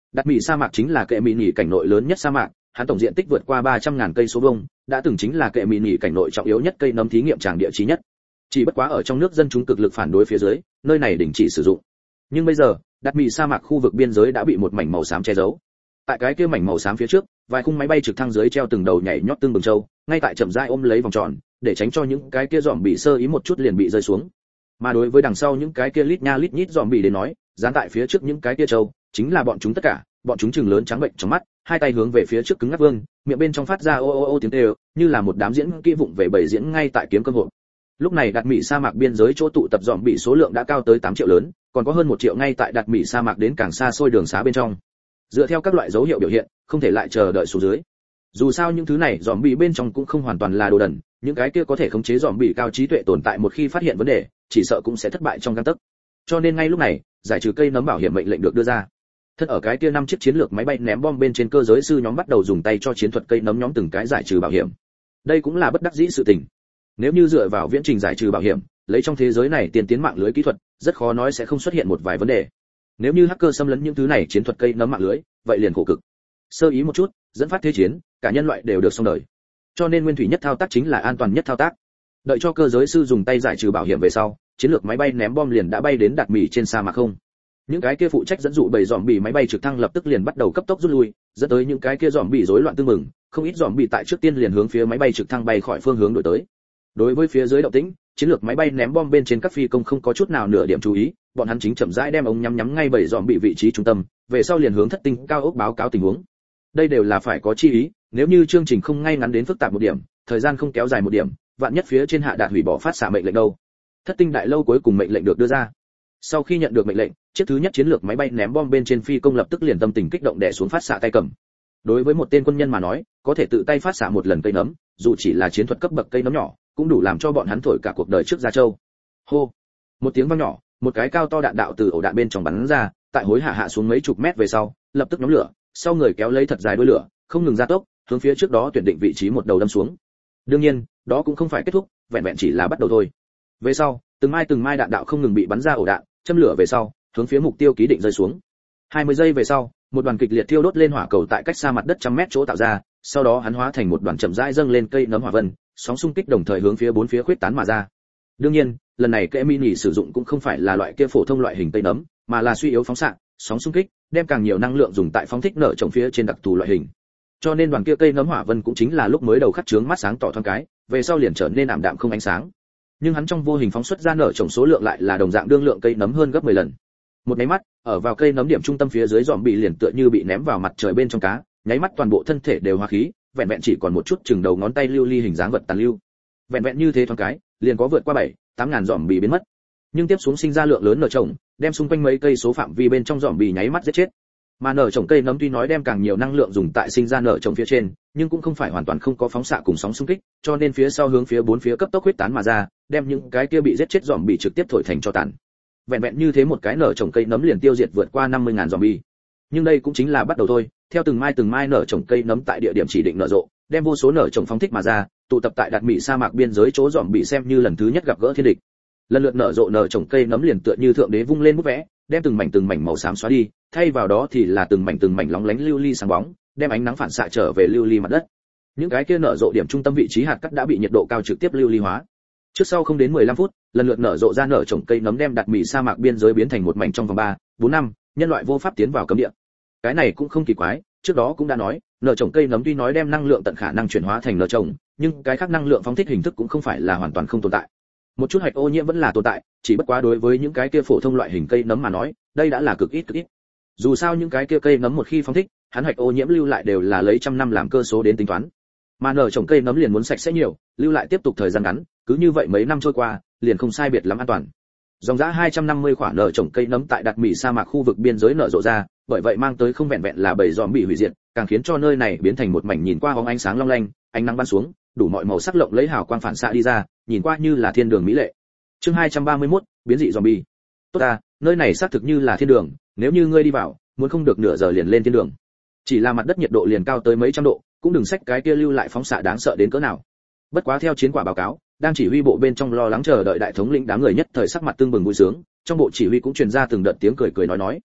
Đạt Mỹ sa mạc chính là kệ mỹ nhỉ cảnh nội lớn nhất sa mạc, hắn tổng diện tích vượt qua ba trăm ngàn cây số vuông, đã từng chính là kệ mỹ nhỉ cảnh nội trọng yếu nhất cây nấm thí nghiệm tràng địa chí nhất. Chỉ bất quá ở trong nước dân chúng cực lực phản đối phía dưới, nơi này đình chỉ sử dụng. Nhưng bây giờ, Đạt Mỹ sa mạc khu vực biên giới đã bị một mảnh màu xám che giấu. Tại cái kia mảnh màu xám phía trước, vài khung máy bay trực thăng dưới treo từng đầu nhảy nhót tương bừng châu, ngay tại chậm rãi ôm lấy vòng tròn, để tránh cho những cái kia dòm bị sơ ý một chút liền bị rơi xuống. Mà đối với đằng sau những cái kia lít nha lít nhít dòm bị đến nói, dán tại phía trước những cái kia châu, chính là bọn chúng tất cả, bọn chúng trừng lớn trắng bệnh trong mắt, hai tay hướng về phía trước cứng ngắc vương, miệng bên trong phát ra ô ô ô tiếng kêu, như là một đám diễn kỹ vụng về bầy diễn ngay tại kiếm cơm hộp. Lúc này Đạt Mỹ sa mạc biên giới chỗ tụ tập dòm bị số lượng đã cao tới tám triệu lớn, còn có hơn một triệu ngay tại Đạt Mỹ sa mạc đến càng xa xôi đường xá bên trong. Dựa theo các loại dấu hiệu biểu hiện, không thể lại chờ đợi xuống dưới. Dù sao những thứ này dòm bị bên trong cũng không hoàn toàn là đồ đần, những cái kia có thể khống chế dòm bị cao trí tuệ tồn tại một khi phát hiện vấn đề, chỉ sợ cũng sẽ thất bại trong gang tấc. Cho nên ngay lúc này, giải trừ cây nấm bảo hiểm mệnh lệnh được đưa ra. Thật ở cái kia năm chiếc chiến lược máy bay ném bom bên trên cơ giới sư nhóm bắt đầu dùng tay cho chiến thuật cây nấm nhóm từng cái giải trừ bảo hiểm. Đây cũng là bất đắc dĩ sự tình. Nếu như dựa vào viễn trình giải trừ bảo hiểm, lấy trong thế giới này tiên tiến mạng lưới kỹ thuật, rất khó nói sẽ không xuất hiện một vài vấn đề. Nếu như hacker xâm lấn những thứ này chiến thuật cây nấm mạng lưới, vậy liền khổ cực. Sơ ý một chút, dẫn phát thế chiến, cả nhân loại đều được xong đời. Cho nên nguyên thủy nhất thao tác chính là an toàn nhất thao tác. Đợi cho cơ giới sư dùng tay giải trừ bảo hiểm về sau, chiến lược máy bay ném bom liền đã bay đến Đạt Mỹ trên sa mạc không. Những cái kia phụ trách dẫn dụ bầy dòm bị máy bay trực thăng lập tức liền bắt đầu cấp tốc rút lui, dẫn tới những cái kia dòm bị rối loạn tương mừng, không ít dòm bị tại trước tiên liền hướng phía máy bay trực thăng bay khỏi phương hướng đổi tới. Đối với phía dưới động tĩnh, chiến lược máy bay ném bom bên trên các phi công không có chút nào nửa điểm chú ý, bọn hắn chính chậm rãi đem ống nhắm nhắm ngay bầy dòm bị vị trí trung tâm, về sau liền hướng thất tinh cao ốc báo cáo tình huống. Đây đều là phải có chi ý, nếu như chương trình không ngay ngắn đến phức tạp một điểm, thời gian không kéo dài một điểm, vạn nhất phía trên hạ đạt hủy bỏ phát xạ mệnh lệnh đâu. Thất tinh đại lâu cuối cùng mệnh lệnh được đưa ra. Sau khi nhận được mệnh lệnh, chiếc thứ nhất chiến lược máy bay ném bom bên trên phi công lập tức liền tâm tình kích động đè xuống phát xạ tay cầm. Đối với một tên quân nhân mà nói, có thể tự tay phát xạ một lần cây nấm, dù chỉ là chiến thuật cấp bậc cây nấm nhỏ, cũng đủ làm cho bọn hắn thổi cả cuộc đời trước ra châu. Hô! Một tiếng vang nhỏ, một cái cao to đạn đạo từ ổ đạn bên trong bắn ra, tại hối hạ hạ xuống mấy chục mét về sau, lập tức nhóm lửa, sau người kéo lấy thật dài đuôi lửa, không ngừng gia tốc, hướng phía trước đó tuyển định vị trí một đầu đâm xuống. Đương nhiên, đó cũng không phải kết thúc, vẹn vẹn chỉ là bắt đầu thôi. Về sau, từng mai từng mai đạn đạo không ngừng bị bắn ra ổ đạn, châm lửa về sau, hướng phía mục tiêu ký định rơi xuống. hai mươi giây về sau, một đoàn kịch liệt thiêu đốt lên hỏa cầu tại cách xa mặt đất trăm mét chỗ tạo ra, sau đó hắn hóa thành một đoàn chậm rãi dâng lên cây nấm hỏa vân, sóng xung kích đồng thời hướng phía bốn phía khuyết tán mà ra. Đương nhiên, lần này cây mini sử dụng cũng không phải là loại kia phổ thông loại hình cây nấm, mà là suy yếu phóng xạ, sóng xung kích, đem càng nhiều năng lượng dùng tại phóng thích nở trồng phía trên đặc thù loại hình. Cho nên đoàn kia cây nấm hỏa vân cũng chính là lúc mới đầu khắc chướng mắt sáng tỏ thoáng cái, về sau liền trở nên ảm đạm không ánh sáng. Nhưng hắn trong vô hình phóng xuất ra nở trồng số lượng lại là đồng dạng đương lượng cây nấm hơn gấp mười lần. Một cái mắt, ở vào cây nấm điểm trung tâm phía dưới dòm bị liền tựa như bị ném vào mặt trời bên trong cá, nháy mắt toàn bộ thân thể đều hóa khí, vẹn vẹn chỉ còn một chút chừng đầu ngón tay lưu ly hình dáng vật tàn lưu. Vẹn vẹn như thế thoáng cái, liền có vượt qua bảy, tám ngàn dòm bị biến mất. Nhưng tiếp xuống sinh ra lượng lớn nở trồng, đem xung quanh mấy cây số phạm vi bên trong dòm bị nháy mắt giết chết. Mà nở trồng cây nấm tuy nói đem càng nhiều năng lượng dùng tại sinh ra nở trồng phía trên, nhưng cũng không phải hoàn toàn không có phóng xạ cùng sóng xung kích, cho nên phía sau hướng phía bốn phía cấp tốc huyết tán mà ra, đem những cái kia bị giết chết dòm bị trực tiếp thổi thành cho tàn. Vẹn vẹn như thế một cái nở trồng cây nấm liền tiêu diệt vượt qua năm mươi ngàn dòm bị. Nhưng đây cũng chính là bắt đầu thôi, theo từng mai từng mai nở trồng cây nấm tại địa điểm chỉ định nở rộ, đem vô số nở trồng phóng thích mà ra, tụ tập tại Đạt Mỹ sa mạc biên giới chỗ dòm bị xem như lần thứ nhất gặp gỡ thiên địch. Lần lượt nở rộ nở trồng cây nấm liền tựa như thượng đế vung lên bút vẽ, đem từng mảnh từng mảnh màu xám xóa đi, thay vào đó thì là từng mảnh từng mảnh lóng lánh lưu ly sáng bóng, đem ánh nắng phản xạ trở về lưu ly mặt đất. Những cái kia nở rộ điểm trung tâm vị trí hạt cắt đã bị nhiệt độ cao trực tiếp lưu ly hóa. Trước sau không đến mười lăm phút, lần lượt nở rộ ra nở trồng cây nấm đem Đạt Mỹ sa mạc biên giới biến thành một mảnh trong vòng ba, bốn năm, nhân loại vô pháp tiến vào cấm địa. Cái này cũng không kỳ quái, trước đó cũng đã nói, nở trồng cây nấm tuy nói đem năng lượng tận khả năng chuyển hóa thành nở trồng, nhưng cái khác năng lượng phóng thích hình thức cũng không phải là hoàn toàn không tồn tại. Một chút hạch ô nhiễm vẫn là tồn tại, chỉ bất quá đối với những cái kia phổ thông loại hình cây nấm mà nói, đây đã là cực ít cực ít. Dù sao những cái kia cây nấm một khi phóng thích, hắn hạch ô nhiễm lưu lại đều là lấy trăm năm làm cơ số đến tính toán. Mà nở trồng cây nấm liền muốn sạch sẽ nhiều, lưu lại tiếp tục thời gian ngắn, cứ như vậy mấy năm trôi qua, liền không sai biệt lắm an toàn. Dòng giá hai trăm năm mươi khoả nở trồng cây nấm tại Đạt Mỹ sa mạc khu vực biên giới nở rộ ra, bởi vậy mang tới không vẹn vẹn là bầy dòm bị hủy diệt, càng khiến cho nơi này biến thành một mảnh nhìn qua hóng ánh sáng long lanh, ánh nắng bắn xuống, đủ mọi màu sắc lộng lấy hào quang phản xạ đi ra, nhìn qua như là thiên đường mỹ lệ. Chương hai trăm ba mươi mốt, biến dị zombie. Tốt à, nơi này xác thực như là thiên đường, nếu như ngươi đi vào, muốn không được nửa giờ liền lên thiên đường. Chỉ là mặt đất nhiệt độ liền cao tới mấy trăm độ, cũng đừng xách cái kia lưu lại phóng xạ đáng sợ đến cỡ nào. Bất quá theo chiến quả báo cáo, đang chỉ huy bộ bên trong lo lắng chờ đợi đại thống lĩnh đám người nhất thời sắc mặt tương bừng vui sướng, trong bộ chỉ huy cũng truyền ra từng đợt tiếng cười cười nói nói.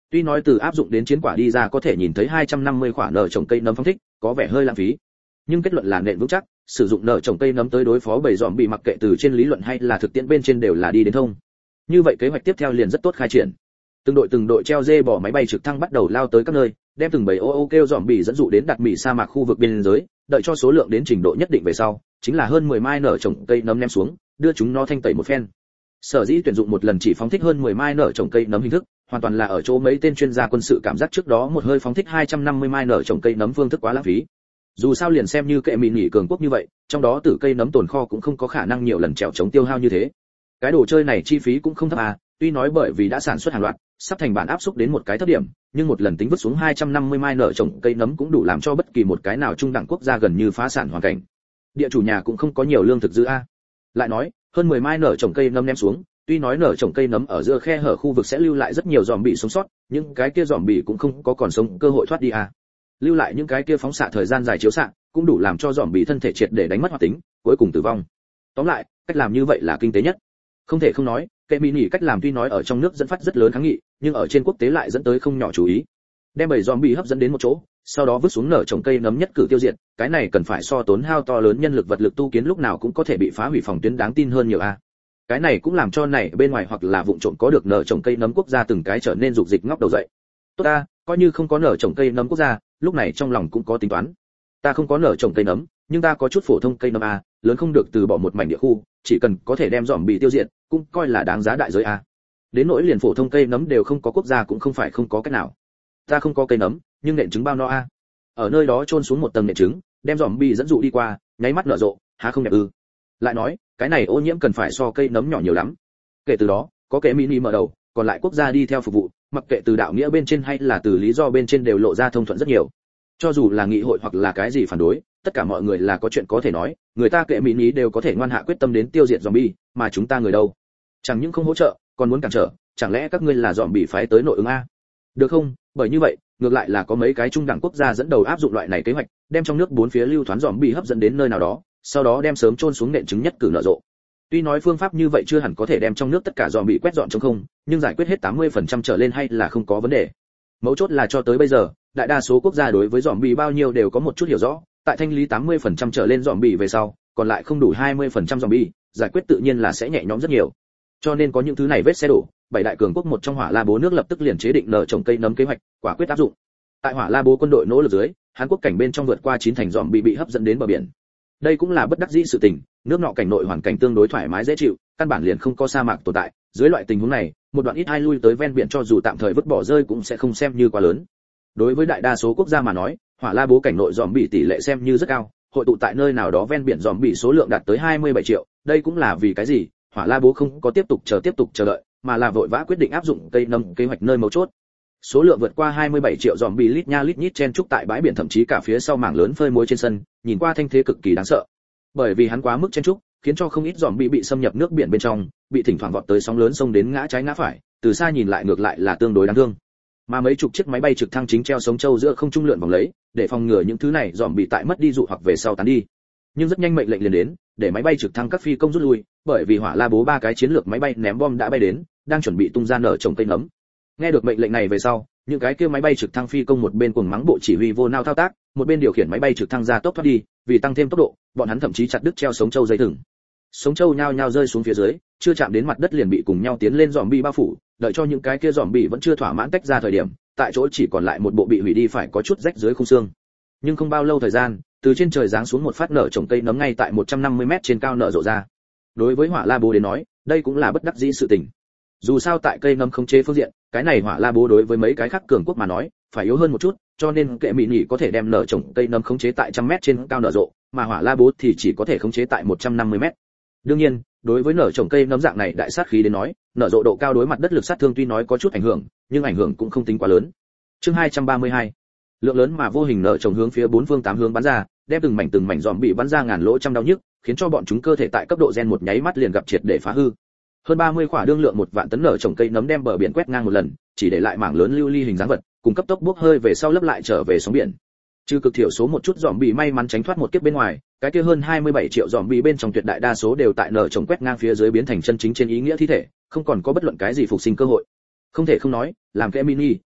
Tuy nói từ áp dụng đến chiến quả đi ra có thể nhìn thấy hai trăm năm mươi quả nở trồng cây nấm phóng thích, có vẻ hơi lãng phí. Nhưng kết luận là nền vững chắc, sử dụng nở trồng cây nấm tới đối phó bầy dòm bị mặc kệ từ trên lý luận hay là thực tiễn bên trên đều là đi đến thông. Như vậy kế hoạch tiếp theo liền rất tốt khai triển. Từng đội từng đội treo dê bỏ máy bay trực thăng bắt đầu lao tới các nơi, đem từng bầy ô ô kêu dòm bị dẫn dụ đến đặt mỉ sa mạc khu vực biên giới, đợi cho số lượng đến trình độ nhất định về sau, chính là hơn mười mai nở trồng cây nấm ném xuống, đưa chúng nó thanh tẩy một phen. Sở dĩ tuyển dụng một lần chỉ phóng thích hơn mười mai nở trồng cây nấm hình thức, hoàn toàn là ở chỗ mấy tên chuyên gia quân sự cảm giác trước đó một hơi phóng thích hai trăm năm mươi mai nở trồng cây nấm phương thức quá lãng phí. Dù sao liền xem như kệ mịn nghỉ cường quốc như vậy, trong đó tử cây nấm tồn kho cũng không có khả năng nhiều lần trèo chống tiêu hao như thế. Cái đồ chơi này chi phí cũng không thấp à, tuy nói bởi vì đã sản xuất hàng loạt, sắp thành bản áp xúc đến một cái thấp điểm, nhưng một lần tính vứt xuống hai trăm năm mươi mai nở trồng cây nấm cũng đủ làm cho bất kỳ một cái nào trung đẳng quốc gia gần như phá sản hoàn cảnh. Địa chủ nhà cũng không có nhiều lương thực dư a. Lại nói, hơn mười mai nở trồng cây nấm ném xuống, tuy nói nở trồng cây nấm ở giữa khe hở khu vực sẽ lưu lại rất nhiều giòm bị sống sót, nhưng cái kia giòm bị cũng không có còn sống cơ hội thoát đi a. Lưu lại những cái kia phóng xạ thời gian dài chiếu xạ, cũng đủ làm cho giòm bị thân thể triệt để đánh mất hoạt tính, cuối cùng tử vong. Tóm lại, cách làm như vậy là kinh tế nhất. Không thể không nói, kệ mỹ nhỉ cách làm tuy nói ở trong nước dẫn phát rất lớn kháng nghị, nhưng ở trên quốc tế lại dẫn tới không nhỏ chú ý. Đem bầy zombie hấp dẫn đến một chỗ, sau đó vứt xuống nở trồng cây nấm nhất cử tiêu diệt, cái này cần phải so tốn hao to lớn nhân lực vật lực tu kiến lúc nào cũng có thể bị phá hủy phòng tuyến đáng tin hơn nhiều a. Cái này cũng làm cho này bên ngoài hoặc là vụng trộm có được nở trồng cây nấm quốc gia từng cái trở nên dục dịch ngóc đầu dậy. Tốt ta, coi như không có nở trồng cây nấm quốc gia, lúc này trong lòng cũng có tính toán. Ta không có nở trồng cây nấm, nhưng ta có chút phổ thông cây nấm a, lớn không được từ bỏ một mảnh địa khu, chỉ cần có thể đem dòm bị tiêu diệt, cũng coi là đáng giá đại giới a. Đến nỗi liền phổ thông cây nấm đều không có quốc gia cũng không phải không có cách nào. Ta không có cây nấm, nhưng nện trứng bao no a. Ở nơi đó chôn xuống một tầng nện trứng, đem dòm bị dẫn dụ đi qua, nháy mắt nở rộ, há không đẹp ư? Lại nói, cái này ô nhiễm cần phải so cây nấm nhỏ nhiều lắm. Kể từ đó, có kẻ mini mở đầu, còn lại quốc gia đi theo phục vụ, mặc kệ từ đạo nghĩa bên trên hay là từ lý do bên trên đều lộ ra thông thuận rất nhiều. Cho dù là nghị hội hoặc là cái gì phản đối, tất cả mọi người là có chuyện có thể nói, người ta kệ mini đều có thể ngoan hạ quyết tâm đến tiêu diệt zombie, mà chúng ta người đâu? Chẳng những không hỗ trợ, còn muốn cản trở, chẳng lẽ các ngươi là zombie phái tới nội ứng a? Được không? Bởi như vậy, ngược lại là có mấy cái trung đẳng quốc gia dẫn đầu áp dụng loại này kế hoạch, đem trong nước bốn phía lưu thoán zombie hấp dẫn đến nơi nào đó, sau đó đem sớm chôn xuống nện trứng nhất cử nở rộ. Tuy nói phương pháp như vậy chưa hẳn có thể đem trong nước tất cả zombie quét dọn trống không, nhưng giải quyết hết tám mươi phần trăm trở lên hay là không có vấn đề. Mấu chốt là cho tới bây giờ, đại đa số quốc gia đối với zombie bao nhiêu đều có một chút hiểu rõ, tại thanh lý tám mươi phần trăm trở lên zombie về sau, còn lại không đủ hai mươi phần trăm zombie, giải quyết tự nhiên là sẽ nhẹ nhõm rất nhiều. Cho nên có những thứ này vết xe đổ, bảy đại cường quốc một trong Hỏa La Bố nước lập tức liền chế định nở trồng cây nấm kế hoạch, quả quyết áp dụng. Tại Hỏa La Bố quân đội nỗ lực dưới, Hàn Quốc cảnh bên trong vượt qua chín thành zombie bị hấp dẫn đến bờ biển. Đây cũng là bất đắc dĩ sự tình, nước nọ cảnh nội hoàn cảnh tương đối thoải mái dễ chịu, căn bản liền không có sa mạc tồn tại, dưới loại tình huống này, một đoạn ít ai lui tới ven biển cho dù tạm thời vứt bỏ rơi cũng sẽ không xem như quá lớn. Đối với đại đa số quốc gia mà nói, Hỏa La Bố cảnh nội zombie tỷ lệ xem như rất cao, hội tụ tại nơi nào đó ven biển zombie số lượng đạt tới hai mươi bảy triệu, đây cũng là vì cái gì? Hỏa La Bố không có tiếp tục chờ tiếp tục chờ đợi, mà là vội vã quyết định áp dụng cây nấm kế hoạch nơi mấu chốt. Số lượng vượt qua hai mươi bảy triệu zombie lít nha lít nhít chen trúc tại bãi biển thậm chí cả phía sau mảng lớn phơi muối trên sân, nhìn qua thanh thế cực kỳ đáng sợ. Bởi vì hắn quá mức chen trúc, khiến cho không ít zombie bị xâm nhập nước biển bên trong, bị thỉnh thoảng vọt tới sóng lớn sông đến ngã trái ngã phải, từ xa nhìn lại ngược lại là tương đối đáng thương. Mà mấy chục chiếc máy bay trực thăng chính treo sống châu giữa không trung lượn vòng lấy, để phòng ngừa những thứ này zombie tại mất đi dụ hoặc về sau tán đi. Nhưng rất nhanh mệnh lệnh liền đến, để máy bay trực thăng các phi công rút lui, bởi vì Hỏa La Bố ba cái chiến lược máy bay ném bom đã bay đến, đang chuẩn bị tung ra nở trồng cây nấm. Nghe được mệnh lệnh này về sau, những cái kia máy bay trực thăng phi công một bên cuồng mắng bộ chỉ huy vô nao thao tác, một bên điều khiển máy bay trực thăng ra tốc thoát đi, vì tăng thêm tốc độ, bọn hắn thậm chí chặt đứt treo sống châu dây thừng. Sống châu nhao nhao rơi xuống phía dưới, chưa chạm đến mặt đất liền bị cùng nhau tiến lên zombie bao phủ, đợi cho những cái kia zombie vẫn chưa thỏa mãn tách ra thời điểm, tại chỗ chỉ còn lại một bộ bị hủy đi phải có chút rách dưới khung xương. Nhưng không bao lâu thời gian, từ trên trời giáng xuống một phát nở trồng cây nấm ngay tại một trăm năm mươi mét trên cao nở rộ ra. Đối với Hỏa La Bố đến nói, đây cũng là bất đắc dĩ sự tình. Dù sao tại cây nấm khống chế phương diện, cái này Hỏa La Bố đối với mấy cái khác cường quốc mà nói, phải yếu hơn một chút, cho nên kệ mỹ nhỉ có thể đem nở trồng cây nấm khống chế tại trăm mét trên cao nở rộ, mà Hỏa La Bố thì chỉ có thể khống chế tại một trăm năm mươi mét. Đương nhiên, đối với nở trồng cây nấm dạng này đại sát khí đến nói, nở rộ độ cao đối mặt đất lực sát thương tuy nói có chút ảnh hưởng, nhưng ảnh hưởng cũng không tính quá lớn. Chương hai trăm ba mươi hai. Lượng lớn mà vô hình nở trồng hướng phía bốn phương tám hướng bắn ra, đem từng mảnh từng mảnh giòm bị bắn ra ngàn lỗ trăm đau nhức, khiến cho bọn chúng cơ thể tại cấp độ gen một nháy mắt liền gặp triệt để phá hư. Hơn ba mươi quả đương lượng một vạn tấn nở trồng cây nấm đem bờ biển quét ngang một lần, chỉ để lại mảng lớn lưu ly hình dáng vật, cùng cấp tốc bốc hơi về sau lấp lại trở về sóng biển. Trừ cực thiểu số một chút giòm bị may mắn tránh thoát một kiếp bên ngoài, cái kia hơn hai mươi bảy triệu giòm bị bên trong tuyệt đại đa số đều tại nở trồng quét ngang phía dưới biến thành chân chính trên ý nghĩa thi thể, không còn có bất luận cái gì phục sinh cơ hội. Không thể không nói, làm kẻ mini,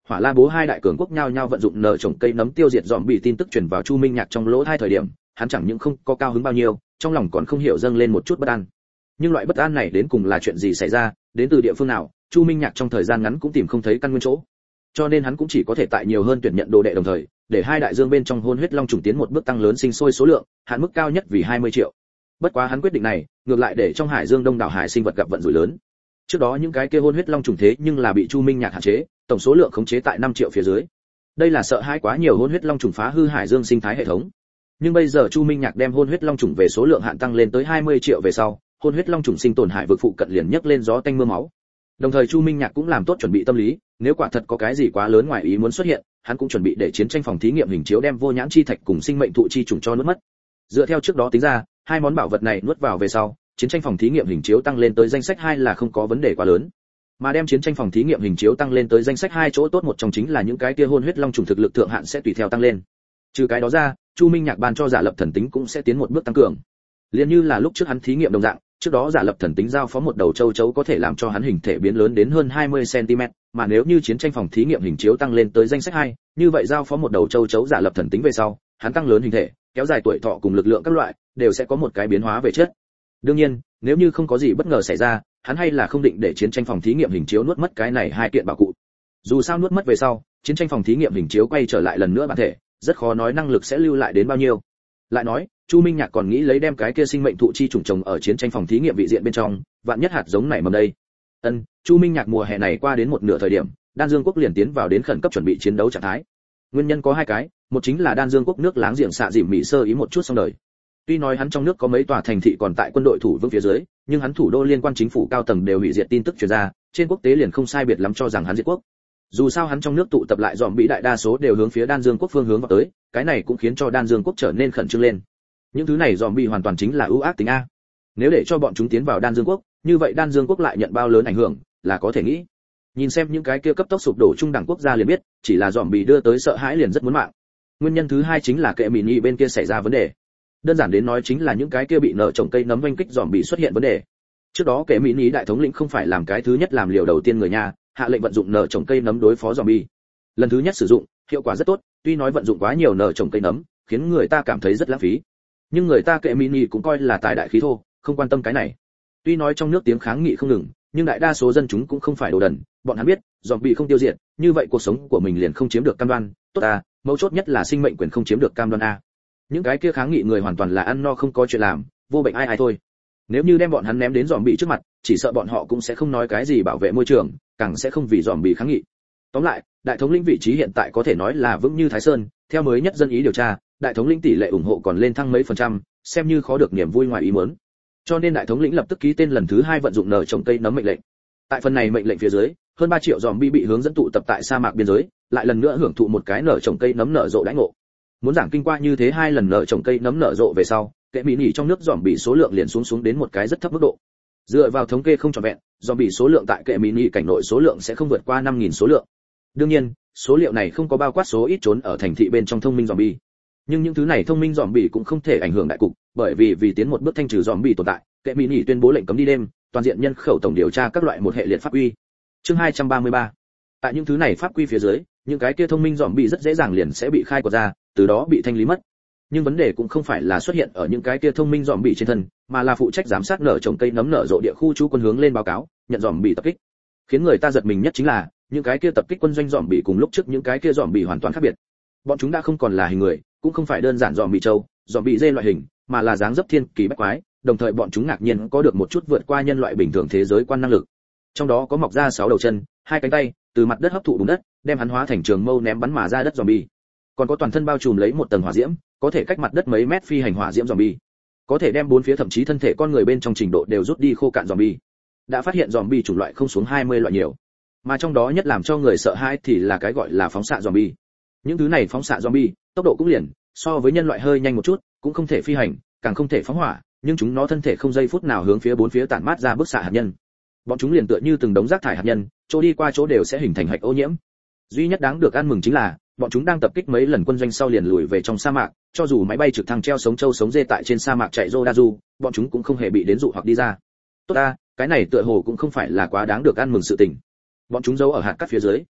Hỏa La Bố hai đại cường quốc nhau nhau vận dụng nở trồng cây nấm tiêu diệt zombie tin tức truyền vào Chu Minh Nhạc trong lỗ hai thời điểm, hắn chẳng những không có cao hứng bao nhiêu, trong lòng còn không hiểu dâng lên một chút bất an. Nhưng loại bất an này đến cùng là chuyện gì xảy ra, đến từ địa phương nào, Chu Minh Nhạc trong thời gian ngắn cũng tìm không thấy căn nguyên chỗ. Cho nên hắn cũng chỉ có thể tại nhiều hơn tuyển nhận đồ đệ đồng thời, để hai đại dương bên trong hôn huyết long trùng tiến một bước tăng lớn sinh sôi số lượng, hạn mức cao nhất vì hai mươi triệu. Bất quá hắn quyết định này, ngược lại để trong hải dương đông đảo hải sinh vật gặp vận rủi lớn. Trước đó những cái kia hôn huyết long trùng thế nhưng là bị Chu Minh Nhạc hạn chế, tổng số lượng khống chế tại năm triệu phía dưới. Đây là sợ hãi quá nhiều hôn huyết long trùng phá hư hải dương sinh thái hệ thống. Nhưng bây giờ Chu Minh Nhạc đem hôn huyết long trùng về số lượng hạn tăng lên tới hai mươi triệu về sau, hôn huyết long trùng sinh tồn hải vực phụ cận liền nhấc lên gió tanh mưa máu. Đồng thời Chu Minh Nhạc cũng làm tốt chuẩn bị tâm lý, nếu quả thật có cái gì quá lớn ngoài ý muốn xuất hiện, hắn cũng chuẩn bị để chiến tranh phòng thí nghiệm hình chiếu đem vô nhãn chi thạch cùng sinh mệnh thụ chi trùng cho nuốt mất. Dựa theo trước đó tính ra, hai món bảo vật này nuốt vào về sau, chiến tranh phòng thí nghiệm hình chiếu tăng lên tới danh sách hai là không có vấn đề quá lớn. Mà đem chiến tranh phòng thí nghiệm hình chiếu tăng lên tới danh sách hai chỗ tốt một trong chính là những cái kia hôn huyết long trùng thực lực thượng hạn sẽ tùy theo tăng lên. Trừ cái đó ra, Chu Minh Nhạc ban cho giả lập thần tính cũng sẽ tiến một bước tăng cường. Liên như là lúc trước hắn thí nghiệm đồng dạng, trước đó giả lập thần tính giao phó một đầu châu chấu có thể làm cho hắn hình thể biến lớn đến hơn hai mươi xăng ti mét, mà nếu như chiến tranh phòng thí nghiệm hình chiếu tăng lên tới danh sách hai, như vậy giao phó một đầu châu chấu giả lập thần tính về sau, hắn tăng lớn hình thể, kéo dài tuổi thọ cùng lực lượng các loại, đều sẽ có một cái biến hóa về chất. Đương nhiên, nếu như không có gì bất ngờ xảy ra, hắn hay là không định để chiến tranh phòng thí nghiệm hình chiếu nuốt mất cái này hai kiện bảo cụ. Dù sao nuốt mất về sau, chiến tranh phòng thí nghiệm hình chiếu quay trở lại lần nữa bản thể, rất khó nói năng lực sẽ lưu lại đến bao nhiêu. Lại nói, Chu Minh Nhạc còn nghĩ lấy đem cái kia sinh mệnh thụ chi trùng trồng ở chiến tranh phòng thí nghiệm vị diện bên trong, vạn nhất hạt giống này mầm đây. Ân, Chu Minh Nhạc mùa hè này qua đến một nửa thời điểm, Đan Dương quốc liền tiến vào đến khẩn cấp chuẩn bị chiến đấu trạng thái. Nguyên nhân có hai cái, một chính là Đan Dương quốc nước láng giềng xạ dìm mỹ sơ ý một chút xong đời. Tuy nói hắn trong nước có mấy tòa thành thị còn tại quân đội thủ vững phía dưới, nhưng hắn thủ đô liên quan chính phủ cao tầng đều hủy diệt tin tức truyền ra, trên quốc tế liền không sai biệt lắm cho rằng hắn diệt quốc. Dù sao hắn trong nước tụ tập lại dòm bị đại đa số đều hướng phía Đan Dương quốc phương hướng vào tới, cái này cũng khiến cho Đan Dương quốc trở nên khẩn trương lên. Những thứ này dòm bị hoàn toàn chính là ưu ác tính a. Nếu để cho bọn chúng tiến vào Đan Dương quốc, như vậy Đan Dương quốc lại nhận bao lớn ảnh hưởng, là có thể nghĩ. Nhìn xem những cái kia cấp tốc sụp đổ trung đẳng quốc gia liền biết, chỉ là dòm bị đưa tới sợ hãi liền rất muốn mạng. Nguyên nhân thứ hai chính là kệ mini bên kia xảy ra vấn đề. Đơn giản đến nói chính là những cái kia bị nợ trồng cây nấm oanh kích dòm bị xuất hiện vấn đề. Trước đó kệ mini đại thống lĩnh không phải làm cái thứ nhất làm liều đầu tiên người nhà, hạ lệnh vận dụng nợ trồng cây nấm đối phó dòm bị. Lần thứ nhất sử dụng, hiệu quả rất tốt, tuy nói vận dụng quá nhiều nợ trồng cây nấm, khiến người ta cảm thấy rất lãng phí. Nhưng người ta kệ mini cũng coi là tài đại khí thô, không quan tâm cái này. Tuy nói trong nước tiếng kháng nghị không ngừng, nhưng đại đa số dân chúng cũng không phải đồ đần, bọn hắn biết, dòm bị không tiêu diệt, như vậy cuộc sống của mình liền không chiếm được cam đoan, tốt à, mấu chốt nhất là sinh mệnh quyền không chiếm được cam đoan a. Những cái kia kháng nghị người hoàn toàn là ăn no không có chuyện làm, vô bệnh ai ai thôi. Nếu như đem bọn hắn ném đến dòm bị trước mặt, chỉ sợ bọn họ cũng sẽ không nói cái gì bảo vệ môi trường, càng sẽ không vì dòm bị kháng nghị. Tóm lại, đại thống lĩnh vị trí hiện tại có thể nói là vững như Thái Sơn, theo mới nhất dân ý điều tra, đại thống lĩnh tỷ lệ ủng hộ còn lên thăng mấy phần trăm, xem như khó được niềm vui ngoài ý muốn. Cho nên đại thống lĩnh lập tức ký tên lần thứ hai vận dụng nở trồng cây nấm mệnh lệnh. Tại phần này mệnh lệnh phía dưới, hơn ba triệu zombie bị hướng dẫn tụ tập tại sa mạc biên giới, lại lần nữa hưởng thụ một cái nở trồng cây nấm nở rộ đãi ngộ. Muốn giảng kinh qua như thế hai lần nở trồng cây nấm nở rộ về sau, kệ mỹ nỉ trong nước zombie số lượng liền xuống xuống đến một cái rất thấp mức độ. Dựa vào thống kê không trọn vẹn, zombie số lượng tại kệ mỹ nỉ cảnh nội số lượng sẽ không vượt qua năm nghìn số lượng. Đương nhiên, số liệu này không có bao quát số ít trốn ở thành thị bên trong thông minh zombie. Nhưng những thứ này thông minh zombie cũng không thể ảnh hưởng đại cục, bởi vì vì tiến một bước thanh trừ zombie tồn tại, kệ mỹ nỉ tuyên bố lệnh cấm đi đêm, toàn diện nhân khẩu tổng điều tra các loại một hệ liệt pháp quy. Chương hai trăm ba mươi ba. Tại những thứ này pháp quy phía dưới, những cái kia thông minh zombie rất dễ dàng liền sẽ bị khai quật ra, từ đó bị thanh lý mất. Nhưng vấn đề cũng không phải là xuất hiện ở những cái kia thông minh zombie trên thân, mà là phụ trách giám sát nở trồng cây nấm nở rộ địa khu chú quân hướng lên báo cáo, nhận zombie tập kích. Khiến người ta giật mình nhất chính là, những cái kia tập kích quân doanh zombie cùng lúc trước những cái kia zombie hoàn toàn khác biệt. Bọn chúng đã không còn là hình người, cũng không phải đơn giản zombie trâu, zombie dê loại hình, mà là dáng dấp thiên kỳ bách quái, đồng thời bọn chúng ngạc nhiên có được một chút vượt qua nhân loại bình thường thế giới quan năng lực. Trong đó có mọc ra sáu đầu chân, hai cánh tay, từ mặt đất hấp thụ bùn đất, đem hắn hóa thành trường mâu ném bắn mà ra đất zombie. Còn có toàn thân bao trùm lấy một tầng hỏa diễm, có thể cách mặt đất mấy mét phi hành hỏa diễm zombie. Có thể đem bốn phía thậm chí thân thể con người bên trong trình độ đều rút đi khô cạn zombie. Đã phát hiện zombie chủng loại không xuống hai mươi loại nhiều. Mà trong đó nhất làm cho người sợ hãi thì là cái gọi là phóng xạ zombie. Những thứ này phóng xạ zombie, tốc độ cũng liền so với nhân loại hơi nhanh một chút, cũng không thể phi hành, càng không thể phóng hỏa, nhưng chúng nó thân thể không giây phút nào hướng phía bốn phía tản mát ra bức xạ hạt nhân. Bọn chúng liền tựa như từng đống rác thải hạt nhân, chỗ đi qua chỗ đều sẽ hình thành hạch ô nhiễm. Duy nhất đáng được ăn mừng chính là, bọn chúng đang tập kích mấy lần quân doanh sau liền lùi về trong sa mạc, cho dù máy bay trực thăng treo sống trâu sống dê tại trên sa mạc chạy Rodazu, bọn chúng cũng không hề bị đến dụ hoặc đi ra. Tốt a, cái này tựa hồ cũng không phải là quá đáng được ăn mừng sự tình. Bọn chúng giấu ở hạt cát phía dưới,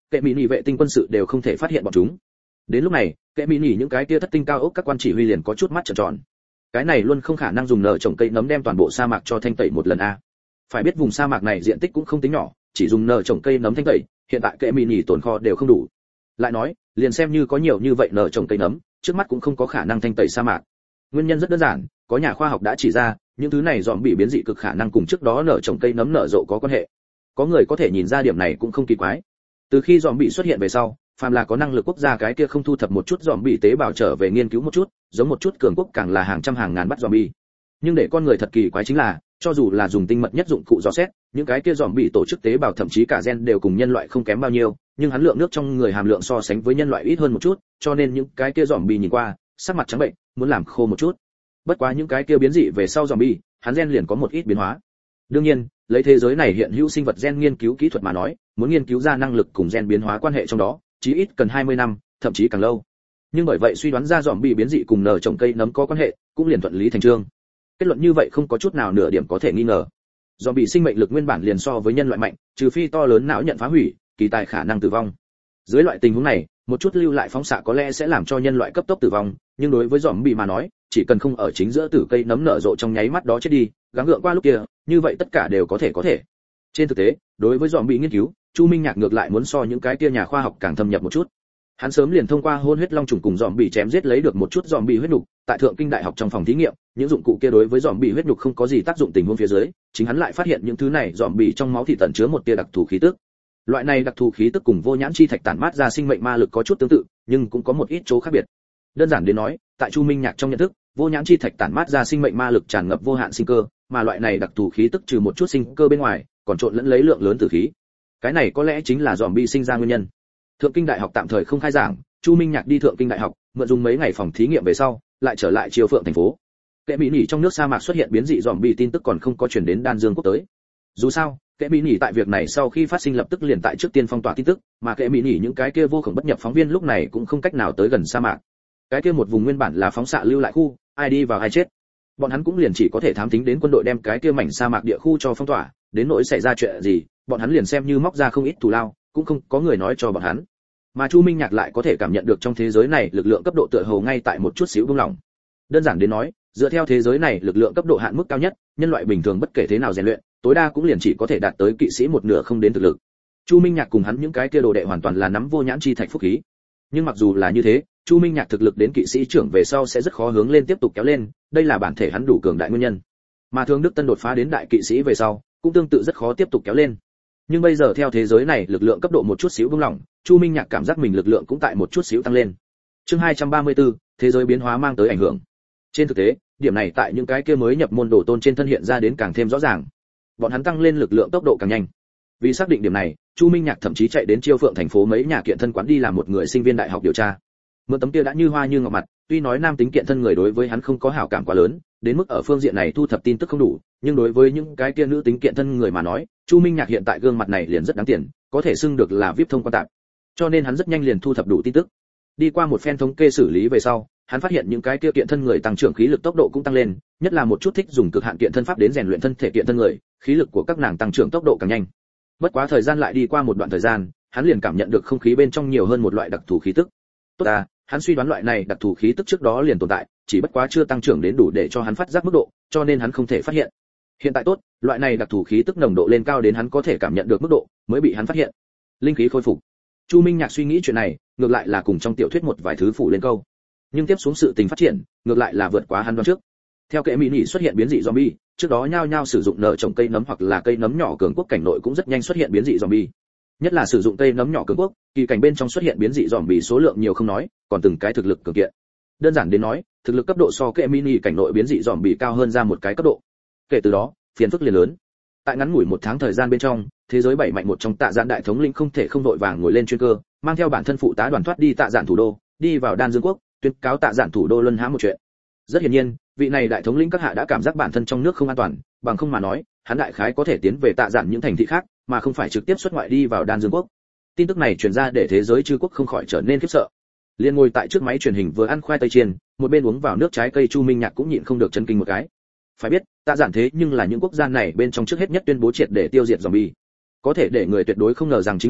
kệ mỹ nhỉ vệ tinh quân sự đều không thể phát hiện bọn chúng. Đến lúc này, kệ mỹ nhỉ những cái kia thất tinh cao ốc các quan chỉ huy liền có chút mắt trợn tròn. Cái này luôn không khả năng dùng nợ trồng cây nấm đem toàn bộ sa mạc cho thanh tẩy một lần a. Phải biết vùng sa mạc này diện tích cũng không tính nhỏ, chỉ dùng nợ trồng cây nấm thanh tẩy, hiện tại kệ mỹ nhỉ tồn kho đều không đủ. Lại nói, liền xem như có nhiều như vậy nợ trồng cây nấm, trước mắt cũng không có khả năng thanh tẩy sa mạc. Nguyên nhân rất đơn giản, có nhà khoa học đã chỉ ra, những thứ này dòm bị biến dị cực khả năng cùng trước đó nợ trồng cây nấm nở rộ có quan hệ. Có người có thể nhìn ra điểm này cũng không kỳ quái. Từ khi dòm bị xuất hiện về sau, phàm là có năng lực quốc gia cái kia không thu thập một chút dòm bị tế bào trở về nghiên cứu một chút, giống một chút cường quốc càng là hàng trăm hàng ngàn bắt dòm bị. Nhưng để con người thật kỳ quái chính là, cho dù là dùng tinh mật nhất dụng cụ dò xét, những cái kia dòm bị tổ chức tế bào thậm chí cả gen đều cùng nhân loại không kém bao nhiêu, nhưng hắn lượng nước trong người hàm lượng so sánh với nhân loại ít hơn một chút, cho nên những cái kia dòm bị nhìn qua, sắc mặt trắng bệnh, muốn làm khô một chút. Bất quá những cái kia biến dị về sau dòm bị, hắn gen liền có một ít biến hóa. Đương nhiên, lấy thế giới này hiện hữu sinh vật gen nghiên cứu kỹ thuật mà nói, muốn nghiên cứu ra năng lực cùng gen biến hóa quan hệ trong đó, chí ít cần hai mươi năm, thậm chí càng lâu. Nhưng bởi vậy suy đoán ra dòm bị biến dị cùng nở trồng cây nấm có quan hệ, cũng liền thuận lý thành chương. Kết luận như vậy không có chút nào nửa điểm có thể nghi ngờ. Dòm bị sinh mệnh lực nguyên bản liền so với nhân loại mạnh, trừ phi to lớn não nhận phá hủy, kỳ tài khả năng tử vong. Dưới loại tình huống này, một chút lưu lại phóng xạ có lẽ sẽ làm cho nhân loại cấp tốc tử vong, nhưng đối với dòm bị mà nói, chỉ cần không ở chính giữa tử cây nấm nở rộ trong nháy mắt đó chết đi, gắng gượng qua lúc kia, như vậy tất cả đều có thể có thể. Trên thực tế, đối với dòm bị nghiên cứu, Chu Minh Nhạc ngược lại muốn so những cái kia nhà khoa học càng thâm nhập một chút. Hắn sớm liền thông qua hôn huyết long trùng cùng dòm bị chém giết lấy được một chút dòm bị huyết nhục, tại Thượng Kinh Đại học trong phòng thí nghiệm, những dụng cụ kia đối với dòm bị huyết nhục không có gì tác dụng tình huống phía dưới, chính hắn lại phát hiện những thứ này dòm bị trong máu thì tẩn chứa một tia đặc thù khí tức. Loại này đặc thù khí tức cùng vô nhãn chi thạch tản mát ra sinh mệnh ma lực có chút tương tự, nhưng cũng có một ít chỗ khác biệt. Đơn giản đến nói, tại Chu Minh Nhạc trong nhận thức, vô nhãn chi thạch tản mát ra sinh mệnh ma lực tràn ngập vô hạn sinh cơ, mà loại này đặc thù khí tức trừ một chút sinh cơ bên ngoài, còn trộn lẫn lấy lượng lớn tử khí. Cái này có lẽ chính là dòm bị sinh ra nguyên nhân. Thượng Kinh Đại học tạm thời không khai giảng, Chu Minh Nhạc đi Thượng Kinh Đại học, mượn dùng mấy ngày phòng thí nghiệm về sau, lại trở lại Chiêu Phượng thành phố. Kệ Mỹ Nhỉ trong nước sa mạc xuất hiện biến dị dòm bị tin tức còn không có truyền đến Đan Dương quốc tới. Dù sao, Kệ Mỹ Nhỉ tại việc này sau khi phát sinh lập tức liền tại trước tiên phong tỏa tin tức, mà Kệ Mỹ Nhỉ những cái kia vô khổng bất nhập phóng viên lúc này cũng không cách nào tới gần sa mạc. Cái kia một vùng nguyên bản là phóng xạ lưu lại khu, ai đi vào ai chết. Bọn hắn cũng liền chỉ có thể thám thính đến quân đội đem cái kia mảnh sa mạc địa khu cho phong tỏa, đến nỗi xảy ra chuyện gì, bọn hắn liền xem như móc ra không ít thù lao, cũng không có người nói cho bọn hắn. Mà Chu Minh Nhạc lại có thể cảm nhận được trong thế giới này lực lượng cấp độ tựa hồ ngay tại một chút xíu buông lỏng. Đơn giản đến nói, dựa theo thế giới này lực lượng cấp độ hạn mức cao nhất, nhân loại bình thường bất kể thế nào rèn luyện, tối đa cũng liền chỉ có thể đạt tới kỵ sĩ một nửa không đến thực lực. Chu Minh Nhạc cùng hắn những cái kia đồ đệ hoàn toàn là nắm vô nhãn chi thạch phúc khí. Nhưng mặc dù là như thế, Chu Minh Nhạc thực lực đến kỵ sĩ trưởng về sau sẽ rất khó hướng lên tiếp tục kéo lên, đây là bản thể hắn đủ cường đại nguyên nhân. Mà Thương Đức Tân đột phá đến đại kỵ sĩ về sau, cũng tương tự rất khó tiếp tục kéo lên. Nhưng bây giờ theo thế giới này lực lượng cấp độ một chút xíu buông lỏng, Chu Minh Nhạc cảm giác mình lực lượng cũng tại một chút xíu tăng lên. Chương hai trăm ba mươi tư, thế giới biến hóa mang tới ảnh hưởng. Trên thực tế, điểm này tại những cái kia mới nhập môn đồ tôn trên thân hiện ra đến càng thêm rõ ràng. Bọn hắn tăng lên lực lượng tốc độ càng nhanh. Vì xác định điểm này, Chu Minh Nhạc thậm chí chạy đến Chiêu Phượng thành phố mấy nhà kiện thân quán đi làm một người sinh viên đại học điều tra. Mượn tấm kia đã như hoa như ngọc mặt, tuy nói nam tính kiện thân người đối với hắn không có hảo cảm quá lớn, đến mức ở phương diện này thu thập tin tức không đủ, nhưng đối với những cái kia nữ tính kiện thân người mà nói, Chu Minh Nhạc hiện tại gương mặt này liền rất đáng tiền, có thể xưng được là vi ai pi thông quan tạp. Cho nên hắn rất nhanh liền thu thập đủ tin tức. Đi qua một phen thống kê xử lý về sau, hắn phát hiện những cái kia kiện thân người tăng trưởng khí lực tốc độ cũng tăng lên, nhất là một chút thích dùng cực hạn kiện thân pháp đến rèn luyện thân thể kiện thân người, khí lực của các nàng tăng trưởng tốc độ càng nhanh. Bất quá thời gian lại đi qua một đoạn thời gian, hắn liền cảm nhận được không khí bên trong nhiều hơn một loại đặc thù khí tức. Tốt à, hắn suy đoán loại này đặc thù khí tức trước đó liền tồn tại, chỉ bất quá chưa tăng trưởng đến đủ để cho hắn phát giác mức độ, cho nên hắn không thể phát hiện. Hiện tại tốt, loại này đặc thù khí tức nồng độ lên cao đến hắn có thể cảm nhận được mức độ, mới bị hắn phát hiện. Linh khí khôi phục. Chu Minh Nhạc suy nghĩ chuyện này, ngược lại là cùng trong tiểu thuyết một vài thứ phủ lên câu. Nhưng tiếp xuống sự tình phát triển, ngược lại là vượt quá hắn đoán trước. Theo Kệ Mỹ Nhỉ xuất hiện biến dị zombie, trước đó nhao nhao sử dụng nợ trồng cây nấm hoặc là cây nấm nhỏ cường quốc cảnh nội cũng rất nhanh xuất hiện biến dị zombie. Nhất là sử dụng cây nấm nhỏ cường quốc, kỳ cảnh bên trong xuất hiện biến dị zombie số lượng nhiều không nói, còn từng cái thực lực cường kiện. Đơn giản đến nói, thực lực cấp độ so Kệ Mỹ Nhỉ cảnh nội biến dị zombie cao hơn ra một cái cấp độ. Kể từ đó, phiền phức liền lớn. Tại ngắn ngủi một tháng thời gian bên trong, thế giới bảy mạnh một trong Tạ Giản đại thống lĩnh không thể không đội vàng ngồi lên chuyên cơ, mang theo bản thân phụ tá đoàn thoát đi Tạ Giản thủ đô, đi vào Đan Dương quốc, tuyên cáo Tạ Giản thủ đô luân hãm một chuyện. Rất hiển nhiên, vị này đại thống lĩnh các hạ đã cảm giác bản thân trong nước không an toàn, bằng không mà nói, hắn đại khái có thể tiến về Tạ Giản những thành thị khác, mà không phải trực tiếp xuất ngoại đi vào Đan Dương quốc. Tin tức này truyền ra để thế giới chư quốc không khỏi trở nên khiếp sợ. Liên ngồi tại trước máy truyền hình vừa ăn khoai tây chiên, một bên uống vào nước trái cây Chu Minh Nhạc cũng nhịn không được chấn kinh một cái. Phải biết, Tạ Giản thế nhưng là những quốc gia này bên trong trước hết nhất tuyên bố triệt để tiêu diệt zombie. Có thể để người tuyệt đối không ngờ rằng chính là,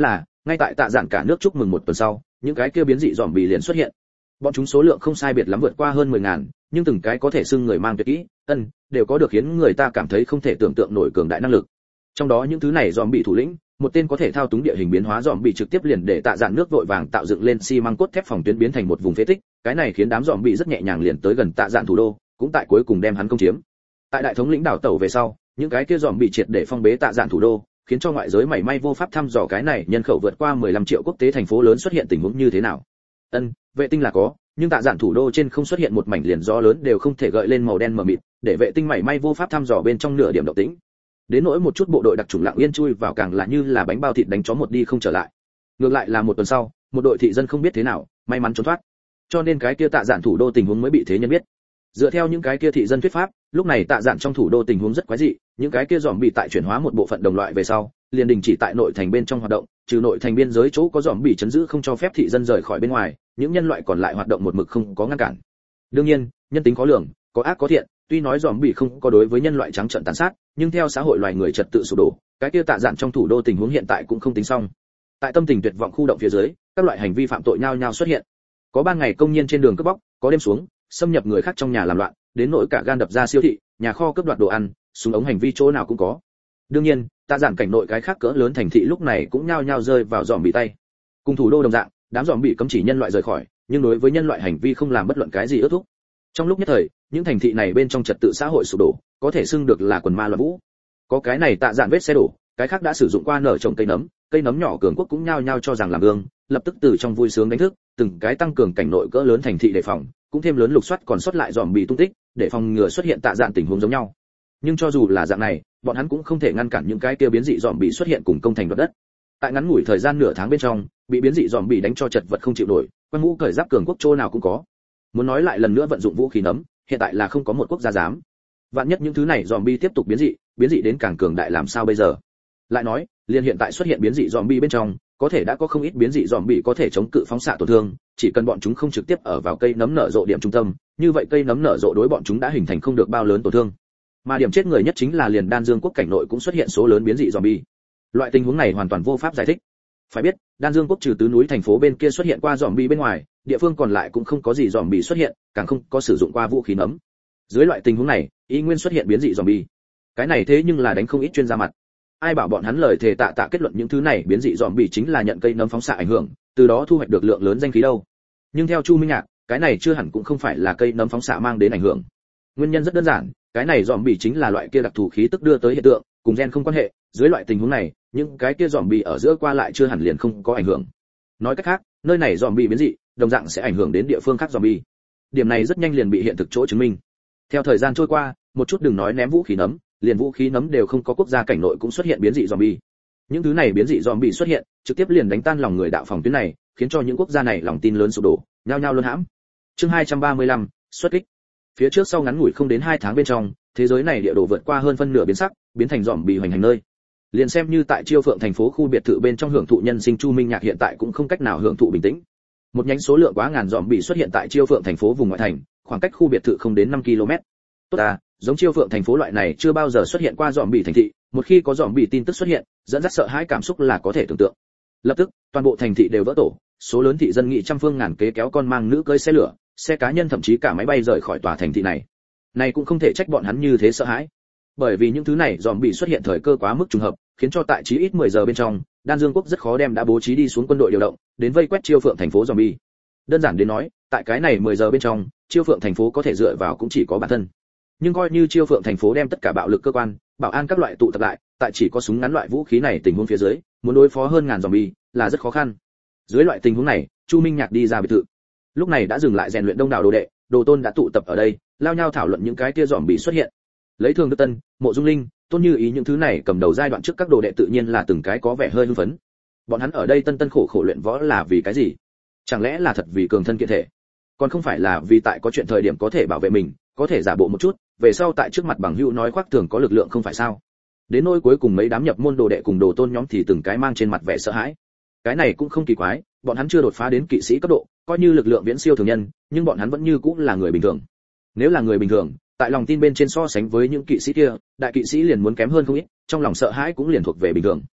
Ngay tại tạ dạn cả nước chúc mừng một tuần sau, những cái kia biến dị zombie liền xuất hiện. Bọn chúng số lượng không sai biệt lắm vượt qua hơn mười ngàn, nhưng từng cái có thể xưng người mang tuyệt kỹ, ân, đều có được khiến người ta cảm thấy không thể tưởng tượng nổi cường đại năng lực. Trong đó những thứ này zombie thủ lĩnh, một tên có thể thao túng địa hình biến hóa zombie trực tiếp liền để tạ dạn nước vội vàng tạo dựng lên xi măng cốt thép phòng tuyến biến thành một vùng phế tích, cái này khiến đám zombie rất nhẹ nhàng liền tới gần tạ dạn thủ đô, cũng tại cuối cùng đem hắn công chiếm. Tại đại thống lĩnh đảo tàu về sau, những cái kia zombie triệt để phong bế tạ dạn thủ đô, khiến cho ngoại giới mảy may vô pháp thăm dò cái này nhân khẩu vượt qua mười lăm triệu quốc tế thành phố lớn xuất hiện tình huống như thế nào. Ân, vệ tinh là có, nhưng tạ dạn thủ đô trên không xuất hiện một mảnh liền gió lớn đều không thể gợi lên màu đen mờ mịt, để vệ tinh mảy may vô pháp thăm dò bên trong nửa điểm động tĩnh. Đến nỗi một chút bộ đội đặc chủng lặng yên chui vào càng là như là bánh bao thịt đánh chó một đi không trở lại. Ngược lại là một tuần sau, một đội thị dân không biết thế nào, may mắn trốn thoát. Cho nên cái kia tạ dạn thủ đô tình huống mới bị thế nhân biết. Dựa theo những cái kia thị dân thuyết pháp, lúc này tạ dạn trong thủ đô tình huống rất quái dị, những cái kia zombie tại chuyển hóa một bộ phận đồng loại về sau, liền đình chỉ tại nội thành bên trong hoạt động, trừ nội thành biên giới chỗ có zombie chấn giữ không cho phép thị dân rời khỏi bên ngoài, những nhân loại còn lại hoạt động một mực không có ngăn cản. Đương nhiên, nhân tính khó lường, có ác có thiện, tuy nói zombie không có đối với nhân loại trắng trợn tàn sát, nhưng theo xã hội loài người trật tự sụp đổ, cái kia tạ dạn trong thủ đô tình huống hiện tại cũng không tính xong. Tại tâm tình tuyệt vọng khu động phía dưới, các loại hành vi phạm tội nhao nhao xuất hiện. Có ban ngày công nhân trên đường cướp bóc, có đêm xuống, xâm nhập người khác trong nhà làm loạn, đến nỗi cả gan đập ra siêu thị, nhà kho cướp đoạt đồ ăn, súng ống hành vi chỗ nào cũng có. Đương nhiên, tạ dạn cảnh nội cái khác cỡ lớn thành thị lúc này cũng nhao nhao rơi vào zombie tay. Cùng thủ đô đồng dạng, đám zombie cấm chỉ nhân loại rời khỏi, nhưng đối với nhân loại hành vi không làm bất luận cái gì ước thúc. Trong lúc nhất thời, những thành thị này bên trong trật tự xã hội sụp đổ, có thể xưng được là quần ma loạn vũ. Có cái này tạ dạn vết xe đổ, cái khác đã sử dụng qua nở trồng cây nấm, cây nấm nhỏ cường quốc cũng nhao nhao cho rằng làm gương, lập tức từ trong vui sướng đánh thức, từng cái tăng cường cảnh nội cỡ lớn thành thị đề phòng, cũng thêm lớn lục soát còn sót lại zombie tung tích, để phòng ngừa xuất hiện tạ dạn tình huống giống nhau. Nhưng cho dù là dạng này, bọn hắn cũng không thể ngăn cản những cái kia biến dị zombie xuất hiện cùng công thành đoạt đất. Tại ngắn ngủi thời gian nửa tháng bên trong, bị biến dị zombie đánh cho chật vật không chịu nổi, quân ngũ cởi giáp cường quốc chỗ nào cũng có. Muốn nói lại lần nữa vận dụng vũ khí nấm, hiện tại là không có một quốc gia dám. Vạn nhất những thứ này zombie tiếp tục biến dị, biến dị đến càng cường đại làm sao bây giờ? Lại nói, liền hiện tại xuất hiện biến dị zombie bên trong, có thể đã có không ít biến dị zombie có thể chống cự phóng xạ tổn thương, chỉ cần bọn chúng không trực tiếp ở vào cây nấm nở rộ điểm trung tâm, như vậy cây nấm nở rộ đối bọn chúng đã hình thành không được bao lớn tổn thương. Mà điểm chết người nhất chính là liền Đan Dương quốc cảnh nội cũng xuất hiện số lớn biến dị zombie. Loại tình huống này hoàn toàn vô pháp giải thích. Phải biết, Đan Dương quốc trừ tứ núi thành phố bên kia xuất hiện qua zombie bên ngoài, địa phương còn lại cũng không có gì zombie xuất hiện, càng không có sử dụng qua vũ khí nấm. Dưới loại tình huống này, y nguyên xuất hiện biến dị zombie. Cái này thế nhưng là đánh không ít chuyên gia mặt. Ai bảo bọn hắn lời thề tạ tạ kết luận những thứ này biến dị zombie chính là nhận cây nấm phóng xạ ảnh hưởng, từ đó thu hoạch được lượng lớn danh khí đâu. Nhưng theo Chu Minh Nhạc, cái này chưa hẳn cũng không phải là cây nấm phóng xạ mang đến ảnh hưởng. Nguyên nhân rất đơn giản, cái này zombie chính là loại kia đặc thù khí tức đưa tới hiện tượng, cùng gen không quan hệ, dưới loại tình huống này, những cái kia zombie ở giữa qua lại chưa hẳn liền không có ảnh hưởng. Nói cách khác, nơi này zombie biến dị, đồng dạng sẽ ảnh hưởng đến địa phương khác zombie. Điểm này rất nhanh liền bị hiện thực chỗ chứng minh. Theo thời gian trôi qua, một chút đừng nói ném vũ khí nấm, liền vũ khí nấm đều không có quốc gia cảnh nội cũng xuất hiện biến dị zombie. Những thứ này biến dị zombie xuất hiện, trực tiếp liền đánh tan lòng người đạo phòng tuyến này, khiến cho những quốc gia này lòng tin lớn sụp đổ, nhao nhao luân hãm. Chương hai trăm ba mươi lăm, xuất kích. Phía trước sau ngắn ngủi không đến hai tháng bên trong, thế giới này địa đồ vượt qua hơn phân nửa biến sắc, biến thành zombie hoành hành nơi. Liền xem như tại Chiêu Phượng thành phố khu biệt thự bên trong hưởng thụ nhân sinh Chu Minh Nhạc hiện tại cũng không cách nào hưởng thụ bình tĩnh. Một nhánh số lượng quá ngàn zombie xuất hiện tại Chiêu Phượng thành phố vùng ngoại thành, khoảng cách khu biệt thự không đến năm ki lô mét. Tốt à, giống Chiêu Phượng thành phố loại này chưa bao giờ xuất hiện qua zombie thành thị, một khi có zombie tin tức xuất hiện, dẫn dắt sợ hãi cảm xúc là có thể tưởng tượng. Lập tức, toàn bộ thành thị đều vỡ tổ, số lớn thị dân nghị trăm phương ngàn kế kéo con mang nữ cưỡi xe lửa, xe cá nhân thậm chí cả máy bay rời khỏi tòa thành thị này. Này cũng không thể trách bọn hắn như thế sợ hãi. Bởi vì những thứ này zombie xuất hiện thời cơ quá mức trùng hợp, khiến cho tại chí ít mười giờ bên trong, Đan Dương quốc rất khó đem đã bố trí đi xuống quân đội điều động, đến vây quét Chiêu Phượng thành phố zombie. Đơn giản đến nói, tại cái này mười giờ bên trong, Chiêu Phượng thành phố có thể dựa vào cũng chỉ có bản thân. Nhưng coi như Chiêu Phượng thành phố đem tất cả bạo lực cơ quan, bảo an các loại tụ tập lại, tại chỉ có súng ngắn loại vũ khí này tình huống phía dưới, muốn đối phó hơn ngàn zombie là rất khó khăn. Dưới loại tình huống này, Chu Minh Nhạc đi ra biệt thự. Lúc này đã dừng lại rèn luyện đông đảo đồ đệ, đồ tôn đã tụ tập ở đây, lao nhau thảo luận những cái kia zombie xuất hiện. Lấy Thường Đức Tân, Mộ Dung Linh, Tôn Như Ý những thứ này cầm đầu giai đoạn trước các đồ đệ tự nhiên là từng cái có vẻ hơi hưng phấn. Bọn hắn ở đây tân tân khổ khổ luyện võ là vì cái gì? Chẳng lẽ là thật vì cường thân kiện thể? Còn không phải là vì tại có chuyện thời điểm có thể bảo vệ mình, có thể giả bộ một chút, về sau tại trước mặt bằng hữu nói khoác thường có lực lượng không phải sao? Đến nỗi cuối cùng mấy đám nhập môn đồ đệ cùng đồ tôn nhóm thì từng cái mang trên mặt vẻ sợ hãi. Cái này cũng không kỳ quái, bọn hắn chưa đột phá đến kỵ sĩ cấp độ, coi như lực lượng viễn siêu thường nhân, nhưng bọn hắn vẫn như cũng là người bình thường. Nếu là người bình thường, tại lòng tin bên trên so sánh với những kỵ sĩ kia, đại kỵ sĩ liền muốn kém hơn không ít, trong lòng sợ hãi cũng liền thuộc về bình thường.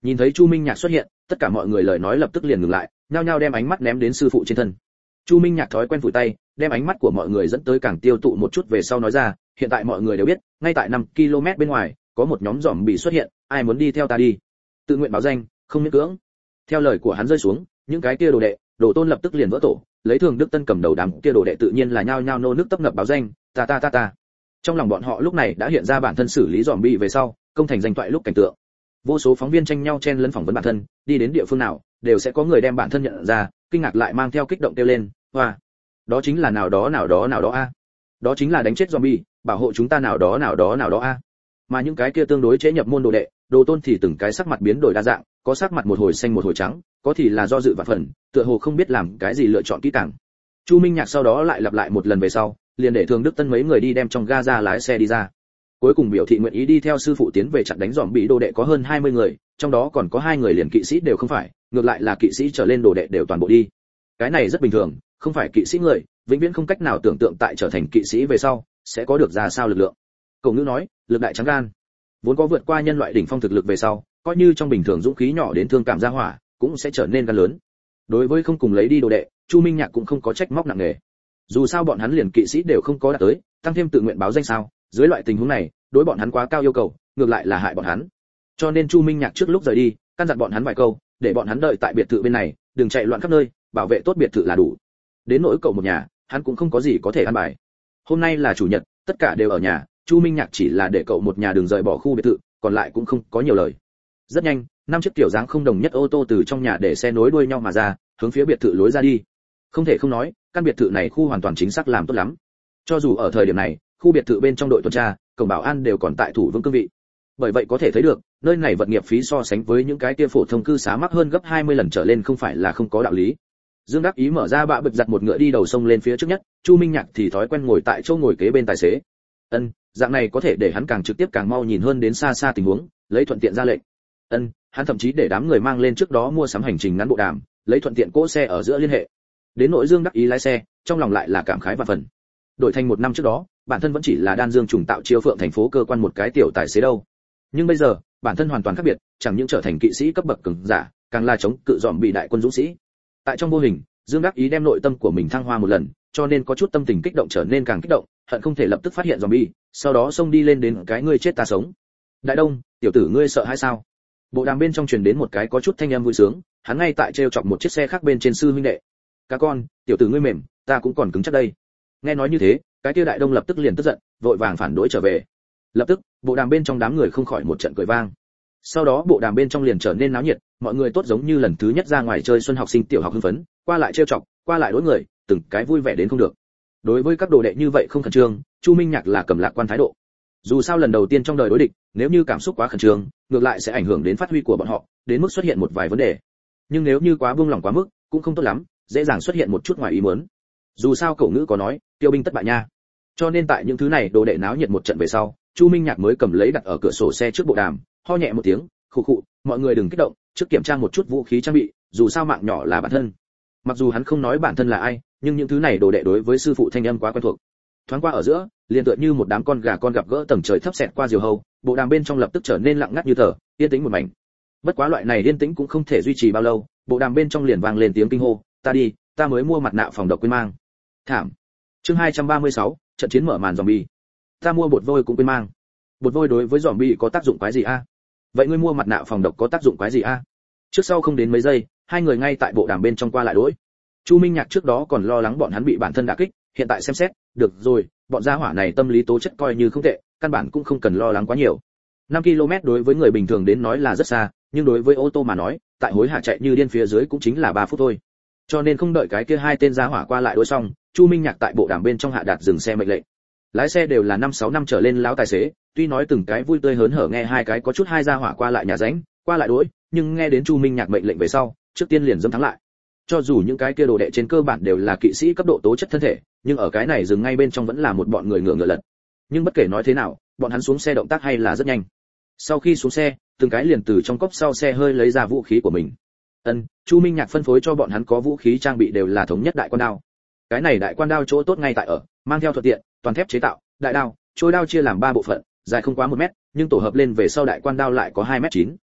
Nhìn thấy Chu Minh Nhạc xuất hiện, tất cả mọi người lời nói lập tức liền ngừng lại, nhao nhao đem ánh mắt ném đến sư phụ trên thân. Chu Minh Nhạc thói quen vùi tay, đem ánh mắt của mọi người dẫn tới càng tiêu tụ một chút về sau nói ra, hiện tại mọi người đều biết, ngay tại năm ki lô mét bên ngoài, có một nhóm giòm bị xuất hiện, ai muốn đi theo ta đi. Tự nguyện báo danh, không miễn cưỡng. Theo lời của hắn rơi xuống, những cái kia đồ đệ, đồ tôn lập tức liền vỡ tổ, lấy Thường Đức Tân cầm đầu đám kia đồ đệ tự nhiên là nhao nhao nô nước tấp nập báo danh, ta ta ta ta. Trong lòng bọn họ lúc này đã hiện ra bản thân xử lý giòm bị về sau, công thành danh toại lúc cảnh tượng. Vô số phóng viên tranh nhau chen lấn phỏng vấn bản thân, đi đến địa phương nào, đều sẽ có người đem bản thân nhận ra, kinh ngạc lại mang theo kích động kêu lên, hoa, đó chính là nào đó nào đó nào đó a, đó chính là đánh chết zombie, bảo hộ chúng ta nào đó nào đó nào đó a. Mà những cái kia tương đối chế nhập môn đồ đệ, đồ tôn thì từng cái sắc mặt biến đổi đa dạng, có sắc mặt một hồi xanh một hồi trắng, có thì là do dự vạn phần, tựa hồ không biết làm cái gì lựa chọn kỹ càng. Chu Minh Nhạc sau đó lại lặp lại một lần về sau, liền để Thường Đức Tân mấy người đi đem trong ga ra lái xe đi ra. Cuối cùng biểu thị nguyện ý đi theo sư phụ tiến về chặn đánh dòm bị đồ đệ có hơn hai mươi người, trong đó còn có hai người liền kỵ sĩ đều không phải, ngược lại là kỵ sĩ trở lên đồ đệ đều toàn bộ đi. Cái này rất bình thường, không phải kỵ sĩ người, vĩnh viễn không cách nào tưởng tượng tại trở thành kỵ sĩ về sau sẽ có được ra sao lực lượng. Cổ ngữ nói, lực đại trắng gan, vốn có vượt qua nhân loại đỉnh phong thực lực về sau, coi như trong bình thường dũng khí nhỏ đến thương cảm ra hỏa, cũng sẽ trở nên gan lớn. Đối với không cùng lấy đi đồ đệ, Chu Minh Nhạc cũng không có trách móc nặng nề. Dù sao bọn hắn liền kỵ sĩ đều không có đạt tới, tăng thêm tự nguyện báo danh sao, dưới loại tình huống này, đối bọn hắn quá cao yêu cầu, ngược lại là hại bọn hắn. Cho nên Chu Minh Nhạc trước lúc rời đi, căn dặn bọn hắn vài câu, để bọn hắn đợi tại biệt thự bên này, đừng chạy loạn khắp nơi, bảo vệ tốt biệt thự là đủ. Đến nỗi cậu một nhà, hắn cũng không có gì có thể ăn bài. Hôm nay là chủ nhật, tất cả đều ở nhà, Chu Minh Nhạc chỉ là để cậu một nhà đừng rời bỏ khu biệt thự, còn lại cũng không có nhiều lời. Rất nhanh, năm chiếc tiểu dáng không đồng nhất ô tô từ trong nhà để xe nối đuôi nhau mà ra, hướng phía biệt thự lối ra đi. Không thể không nói, căn biệt thự này khu hoàn toàn chính xác làm tốt lắm. Cho dù ở thời điểm này, khu biệt thự bên trong đội tuần tra, cổng bảo an đều còn tại thủ vững cương vị. Bởi vậy có thể thấy được, nơi này vật nghiệp phí so sánh với những cái kia phổ thông cư xá mắc hơn gấp hai mươi lần trở lên không phải là không có đạo lý. Dương Đắc Ý mở ra bạ bực giặt một ngựa đi đầu sông lên phía trước nhất, Chu Minh Nhạc thì thói quen ngồi tại chỗ ngồi kế bên tài xế. Ân, dạng này có thể để hắn càng trực tiếp càng mau nhìn hơn đến xa xa tình huống, lấy thuận tiện ra lệnh. Ân, hắn thậm chí để đám người mang lên trước đó mua sắm hành trình ngắn bộ đàm, lấy thuận tiện cỗ xe ở giữa liên hệ. Đến nội Dương Đắc Ý lái xe, trong lòng lại là cảm khái và phần. Đổi thành một năm trước đó, bản thân vẫn chỉ là đan dương trùng tạo chiêu phượng thành phố cơ quan một cái tiểu tài xế đâu. Nhưng bây giờ, bản thân hoàn toàn khác biệt, chẳng những trở thành kỵ sĩ cấp bậc cường giả, càng là chống cự dòm bị đại quân dũng sĩ. Tại trong vô hình, Dương Đắc Ý đem nội tâm của mình thăng hoa một lần, cho nên có chút tâm tình kích động trở nên càng kích động, hận không thể lập tức phát hiện zombie, sau đó xông đi lên đến cái ngươi chết ta sống. Đại Đông, tiểu tử ngươi sợ hay sao? Bộ đàm bên trong truyền đến một cái có chút thanh âm vui sướng, hắn ngay tại treo chọc một chiếc xe khác bên trên sư huynh đệ. Cá con, tiểu tử ngươi mềm, ta cũng còn cứng chắc đây. Nghe nói như thế, cái kia Đại Đông lập tức liền tức giận, vội vàng phản đối trở về. Lập tức, bộ đàm bên trong đám người không khỏi một trận cười vang. Sau đó bộ đàm bên trong liền trở nên náo nhiệt, mọi người tốt giống như lần thứ nhất ra ngoài chơi xuân học sinh tiểu học hưng phấn, qua lại trêu chọc, qua lại đối người, từng cái vui vẻ đến không được. Đối với các đồ đệ như vậy không khẩn trương, Chu Minh Nhạc là cầm lạc quan thái độ. Dù sao lần đầu tiên trong đời đối địch, nếu như cảm xúc quá khẩn trương, ngược lại sẽ ảnh hưởng đến phát huy của bọn họ, đến mức xuất hiện một vài vấn đề. Nhưng nếu như quá buông lỏng quá mức, cũng không tốt lắm, dễ dàng xuất hiện một chút ngoài ý muốn. Dù sao cậu ngữ có nói, tiêu binh tất bại nha. Cho nên tại những thứ này đồ đệ náo nhiệt một trận về sau, Chu Minh Nhạc mới cầm lấy đặt ở cửa sổ xe trước bộ đàm, ho nhẹ một tiếng, khụ khụ, mọi người đừng kích động, trước kiểm tra một chút vũ khí trang bị, dù sao mạng nhỏ là bản thân. Mặc dù hắn không nói bản thân là ai, nhưng những thứ này đồ đệ đối với sư phụ thanh âm quá quen thuộc. Thoáng qua ở giữa, liền tựa như một đám con gà con gặp gỡ tầng trời thấp xẹt qua diều hâu, bộ đàm bên trong lập tức trở nên lặng ngắt như tờ, yên tĩnh một mảnh. Bất quá loại này yên tĩnh cũng không thể duy trì bao lâu, bộ đàm bên trong liền vang lên tiếng kinh hô, ta đi, ta mới mua mặt nạ phòng độc quên mang. Thảm. Chương hai trăm ba mươi sáu, trận chiến mở màn zombie. Ta mua bột vôi cũng quên mang. Bột vôi đối với zombie có tác dụng quái gì a? Vậy ngươi mua mặt nạ phòng độc có tác dụng quái gì a? Trước sau không đến mấy giây, hai người ngay tại bộ đàm bên trong qua lại đối. Chu Minh Nhạc trước đó còn lo lắng bọn hắn bị bản thân đả kích, hiện tại xem xét, được rồi, bọn gia hỏa này tâm lý tố chất coi như không tệ, căn bản cũng không cần lo lắng quá nhiều. năm ki lô mét đối với người bình thường đến nói là rất xa, nhưng đối với ô tô mà nói, tại hối hạ chạy như điên phía dưới cũng chính là ba phút thôi. Cho nên không đợi cái kia hai tên gia hỏa qua lại đối xong, Chu Minh Nhạc tại bộ đàm bên trong hạ đạt dừng xe mệnh lệnh. Lái xe đều là năm sáu năm trở lên lão tài xế, tuy nói từng cái vui tươi hớn hở nghe hai cái có chút hai gia hỏa qua lại nhà ránh, qua lại đối, nhưng nghe đến Chu Minh Nhạc mệnh lệnh về sau, trước tiên liền dâm thắng lại. Cho dù những cái kia đồ đệ trên cơ bản đều là kỵ sĩ cấp độ tố chất thân thể, nhưng ở cái này dừng ngay bên trong vẫn là một bọn người ngựa ngựa lật. Nhưng bất kể nói thế nào, bọn hắn xuống xe động tác hay là rất nhanh. Sau khi xuống xe, từng cái liền từ trong cốp sau xe hơi lấy ra vũ khí của mình. Ân, Chu Minh Nhạc phân phối cho bọn hắn có vũ khí trang bị đều là thống nhất đại quan đao. Cái này đại quan đao chỗ tốt ngay tại ở, mang theo thuận tiện, toàn thép chế tạo, đại đao, trôi đao chia làm ba bộ phận, dài không quá một mét, nhưng tổ hợp lên về sau đại quan đao lại có hai mét chín.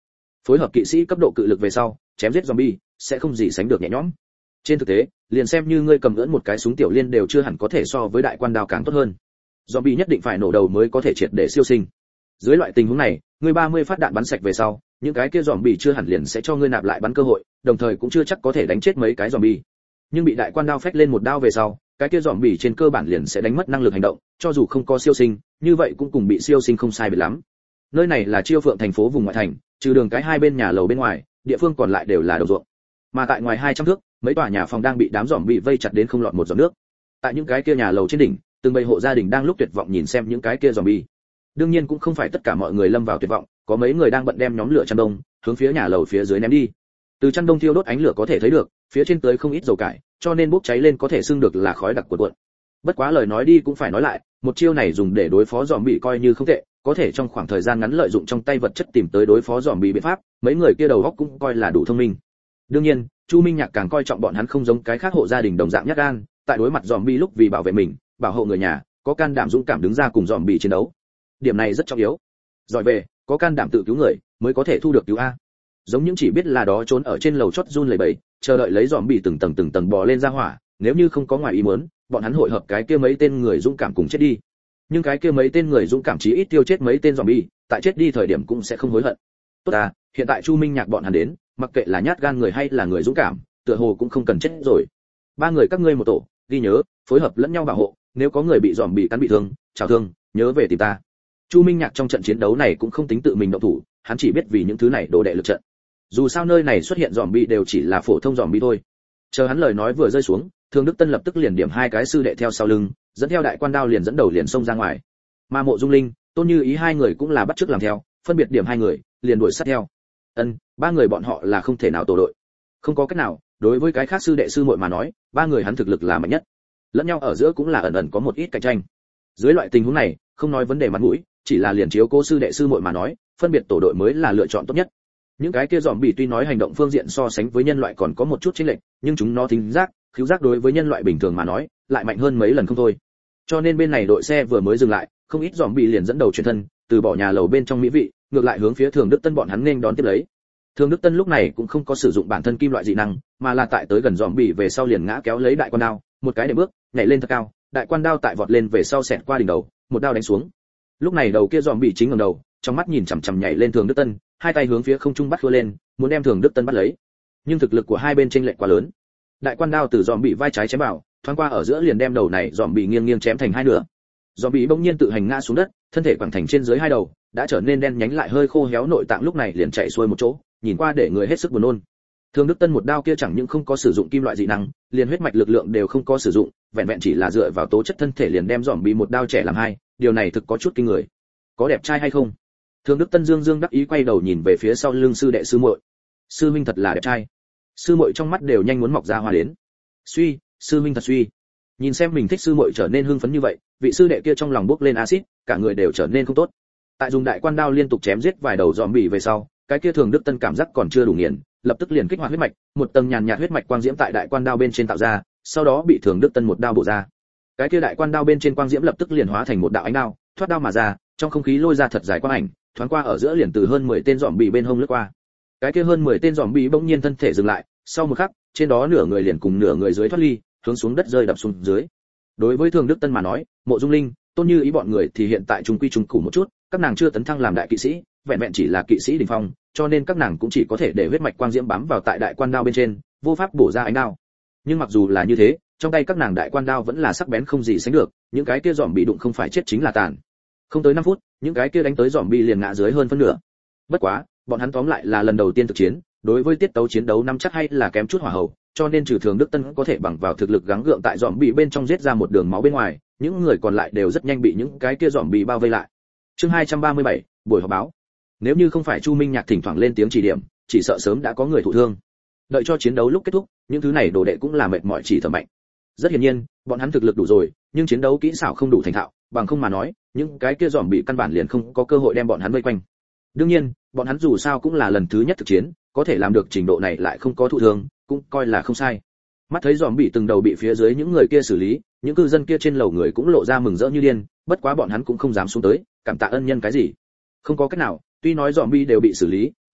phối hợp kỵ sĩ cấp độ cự lực về sau, chém giết zombie sẽ không gì sánh được nhẹ nhõm. Trên thực tế, liền xem như ngươi cầm ưỡn một cái súng tiểu liên đều chưa hẳn có thể so với đại quan đao càng tốt hơn. Zombie nhất định phải nổ đầu mới có thể triệt để siêu sinh. Dưới loại tình huống này, ngươi ba mươi phát đạn bắn sạch về sau, những cái kia zombie chưa hẳn liền sẽ cho ngươi nạp lại bắn cơ hội, đồng thời cũng chưa chắc có thể đánh chết mấy cái zombie. Nhưng bị đại quan đao phách lên một đao về sau, cái kia zombie trên cơ bản liền sẽ đánh mất năng lực hành động, cho dù không có siêu sinh, như vậy cũng cùng bị siêu sinh không sai biệt lắm. Nơi này là Chiêu Phượng thành phố vùng ngoại thành, trừ đường cái hai bên nhà lầu bên ngoài, địa phương còn lại đều là đồng ruộng. Mà tại ngoài hai trăm thước, mấy tòa nhà phòng đang bị đám zombie vây chặt đến không lọt một giọt nước. Tại những cái kia nhà lầu trên đỉnh, từng bầy hộ gia đình đang lúc tuyệt vọng nhìn xem những cái kia zombie. Đương nhiên cũng không phải tất cả mọi người lâm vào tuyệt vọng, có mấy người đang bận đem nhóm lửa chăn đông, hướng phía nhà lầu phía dưới ném đi. Từ chăn đông thiêu đốt ánh lửa có thể thấy được, phía trên tới không ít dầu cải, cho nên bốc cháy lên có thể xưng được là khói đặc cuộn cuộn. Bất quá lời nói đi cũng phải nói lại, một chiêu này dùng để đối phó zombie coi như không tệ, có thể trong khoảng thời gian ngắn lợi dụng trong tay vật chất tìm tới đối phó zombie biện pháp, mấy người kia đầu óc cũng coi là đủ thông minh. Đương nhiên, Chu Minh Nhạc càng coi trọng bọn hắn không giống cái khác hộ gia đình đồng dạng nhát gan, tại đối mặt zombie lúc vì bảo vệ mình, bảo hộ người nhà, có can đảm dũng cảm đứng ra cùng zombie chiến đấu. Điểm này rất trọng yếu. Giỏi về, có can đảm tự cứu người, mới có thể thu được cứu a. Giống những chỉ biết là đó trốn ở trên lầu chót run lẩy bẩy, chờ đợi lấy zombie từng tầng từng tầng bò lên ra hỏa, nếu như không có ngoài ý muốn, bọn hắn hội hợp cái kia mấy tên người dũng cảm cùng chết đi. Nhưng cái kia mấy tên người dũng cảm chí ít tiêu chết mấy tên zombie, tại chết đi thời điểm cũng sẽ không hối hận. Tốt à, hiện tại Chu Minh Nhạc bọn hắn đến, mặc kệ là nhát gan người hay là người dũng cảm, tựa hồ cũng không cần chết rồi. Ba người các ngươi một tổ, ghi nhớ, phối hợp lẫn nhau bảo hộ, nếu có người bị zombie cắn bị thương, chào thương, nhớ về tìm ta. Chu Minh Nhạc trong trận chiến đấu này cũng không tính tự mình động thủ, hắn chỉ biết vì những thứ này đổ đệ lực trận. Dù sao nơi này xuất hiện zombie đều chỉ là phổ thông zombie thôi. Chờ hắn lời nói vừa rơi xuống, Thường Đức Tân lập tức liền điểm hai cái sư đệ theo sau lưng, dẫn theo đại quan đao liền dẫn đầu liền xông ra ngoài. Mà Mộ Dung Linh, Tôn Như Ý hai người cũng là bắt chước làm theo, phân biệt điểm hai người, liền đuổi sát theo. Ân, ba người bọn họ là không thể nào tổ đội. Không có cách nào, đối với cái khác sư đệ sư muội mà nói, ba người hắn thực lực là mạnh nhất. Lẫn nhau ở giữa cũng là ẩn ẩn có một ít cạnh tranh. Dưới loại tình huống này, không nói vấn đề mặt mũi, chỉ là liền chiếu cố sư đệ sư muội mà nói, phân biệt tổ đội mới là lựa chọn tốt nhất. Những cái kia zombie tuy nói hành động phương diện so sánh với nhân loại còn có một chút chênh lệch, nhưng chúng nó thính giác, khứu giác đối với nhân loại bình thường mà nói, lại mạnh hơn mấy lần không thôi. Cho nên bên này đội xe vừa mới dừng lại, không ít zombie liền dẫn đầu chuyển thân, từ bỏ nhà lầu bên trong mỹ vị, ngược lại hướng phía Thường Đức Tân bọn hắn nên đón tiếp lấy. Thường Đức Tân lúc này cũng không có sử dụng bản thân kim loại dị năng, mà là tại tới gần zombie về sau liền ngã kéo lấy đại quan đao, một cái để bước, nhảy lên thật cao, đại quan đao tại vọt lên về sau xẹt qua đỉnh đầu, một đao đánh xuống. Lúc này đầu kia zombie chính ngẩng đầu, trong mắt nhìn chằm chằm nhảy lên Thường Đức Tân, hai tay hướng phía không trung bắt khua lên, muốn đem Thường Đức Tân bắt lấy. Nhưng thực lực của hai bên chênh lệch quá lớn. Đại quan đao từ zombie vai trái chém vào, thoáng qua ở giữa liền đem đầu này zombie nghiêng nghiêng chém thành hai nửa. Zombie bỗng nhiên tự hành ngã xuống đất, thân thể quẳng thành trên dưới hai đầu, đã trở nên đen nhánh lại hơi khô héo nội tạng lúc này liền chạy xuôi một chỗ, nhìn qua để người hết sức buồn nôn. Thường Đức Tân một đao kia chẳng những không có sử dụng kim loại dị năng, liền huyết mạch lực lượng đều không có sử dụng, vẹn vẹn chỉ là dựa vào tố chất thân thể liền đem zombie một đao chẻ làm hai, điều này thực có chút kinh người. Có đẹp trai hay không? Thường Đức Tân dương dương đắc ý quay đầu nhìn về phía sau lưng sư đệ sư muội. Sư huynh thật là đẹp trai. Sư muội trong mắt đều nhanh muốn mọc ra hoa đến. Suy, sư huynh thật suy. Nhìn xem mình thích sư muội trở nên hưng phấn như vậy, vị sư đệ kia trong lòng bốc lên axit, cả người đều trở nên không tốt. Tại dùng đại quan đao liên tục chém giết vài đầu zombie về sau, cái kia Thường Đức Tân cảm giác còn chưa đủ nghiền, lập tức liền kích hoạt huyết mạch, một tầng nhàn nhạt huyết mạch quang diễm tại đại quan đao bên trên tạo ra, sau đó bị Thường Đức Tân một đao bổ ra. Cái kia đại quan đao bên trên quang diễm lập tức liền hóa thành một đạo ánh đao, thoát đao mà ra, trong không khí lôi ra thật dài quang ảnh, thoáng qua ở giữa liền từ hơn mười tên zombie bên hông lướt qua. Cái kia hơn mười tên zombie bỗng nhiên thân thể dừng lại, sau một khắc, trên đó nửa người liền cùng nửa người dưới thoát ly, hướng xuống đất rơi đập xuống dưới. Đối với Thường Đức Tân mà nói, Mộ Dung Linh, Tôn Như Ý bọn người thì hiện tại trung quy trung cụ một chút, các nàng chưa tấn thăng làm đại kỵ sĩ, vẹn vẹn chỉ là kỵ sĩ đỉnh phong, cho nên các nàng cũng chỉ có thể để huyết mạch quang diễm bám vào tại đại quan đao bên trên, vô pháp bổ ra ánh đao. Nhưng mặc dù là như thế, trong tay các nàng đại quan đao vẫn là sắc bén không gì sánh được, những cái kia zombie đụng không phải chết chính là tàn. Không tới năm phút, những cái kia đánh tới zombie liền ngã dưới hơn phân nửa. Bất quá, bọn hắn tóm lại là lần đầu tiên thực chiến, đối với tiết tấu chiến đấu nắm chắc hay là kém chút hỏa hậu, cho nên trừ Thường Đức Tân có thể bằng vào thực lực gắng gượng tại zombie bên trong giết ra một đường máu bên ngoài, những người còn lại đều rất nhanh bị những cái kia zombie bao vây lại. Chương hai trăm ba mươi bảy, buổi họp báo. Nếu như không phải Chu Minh Nhạc thỉnh thoảng lên tiếng chỉ điểm, chỉ sợ sớm đã có người thụ thương. Đợi cho chiến đấu lúc kết thúc, những thứ này đồ đệ cũng là mệt mỏi chỉ thở mạnh. Rất hiển nhiên, bọn hắn thực lực đủ rồi, nhưng chiến đấu kỹ xảo không đủ thành thạo, bằng không mà nói, những cái kia zombie căn bản liền không có cơ hội đem bọn hắn vây quanh. Đương nhiên, bọn hắn dù sao cũng là lần thứ nhất thực chiến, có thể làm được trình độ này lại không có thụ thương, cũng coi là không sai. Mắt thấy zombie từng đầu bị phía dưới những người kia xử lý, những cư dân kia trên lầu người cũng lộ ra mừng rỡ như điên, bất quá bọn hắn cũng không dám xuống tới, cảm tạ ân nhân cái gì. Không có cách nào, tuy nói zombie đều bị xử lý,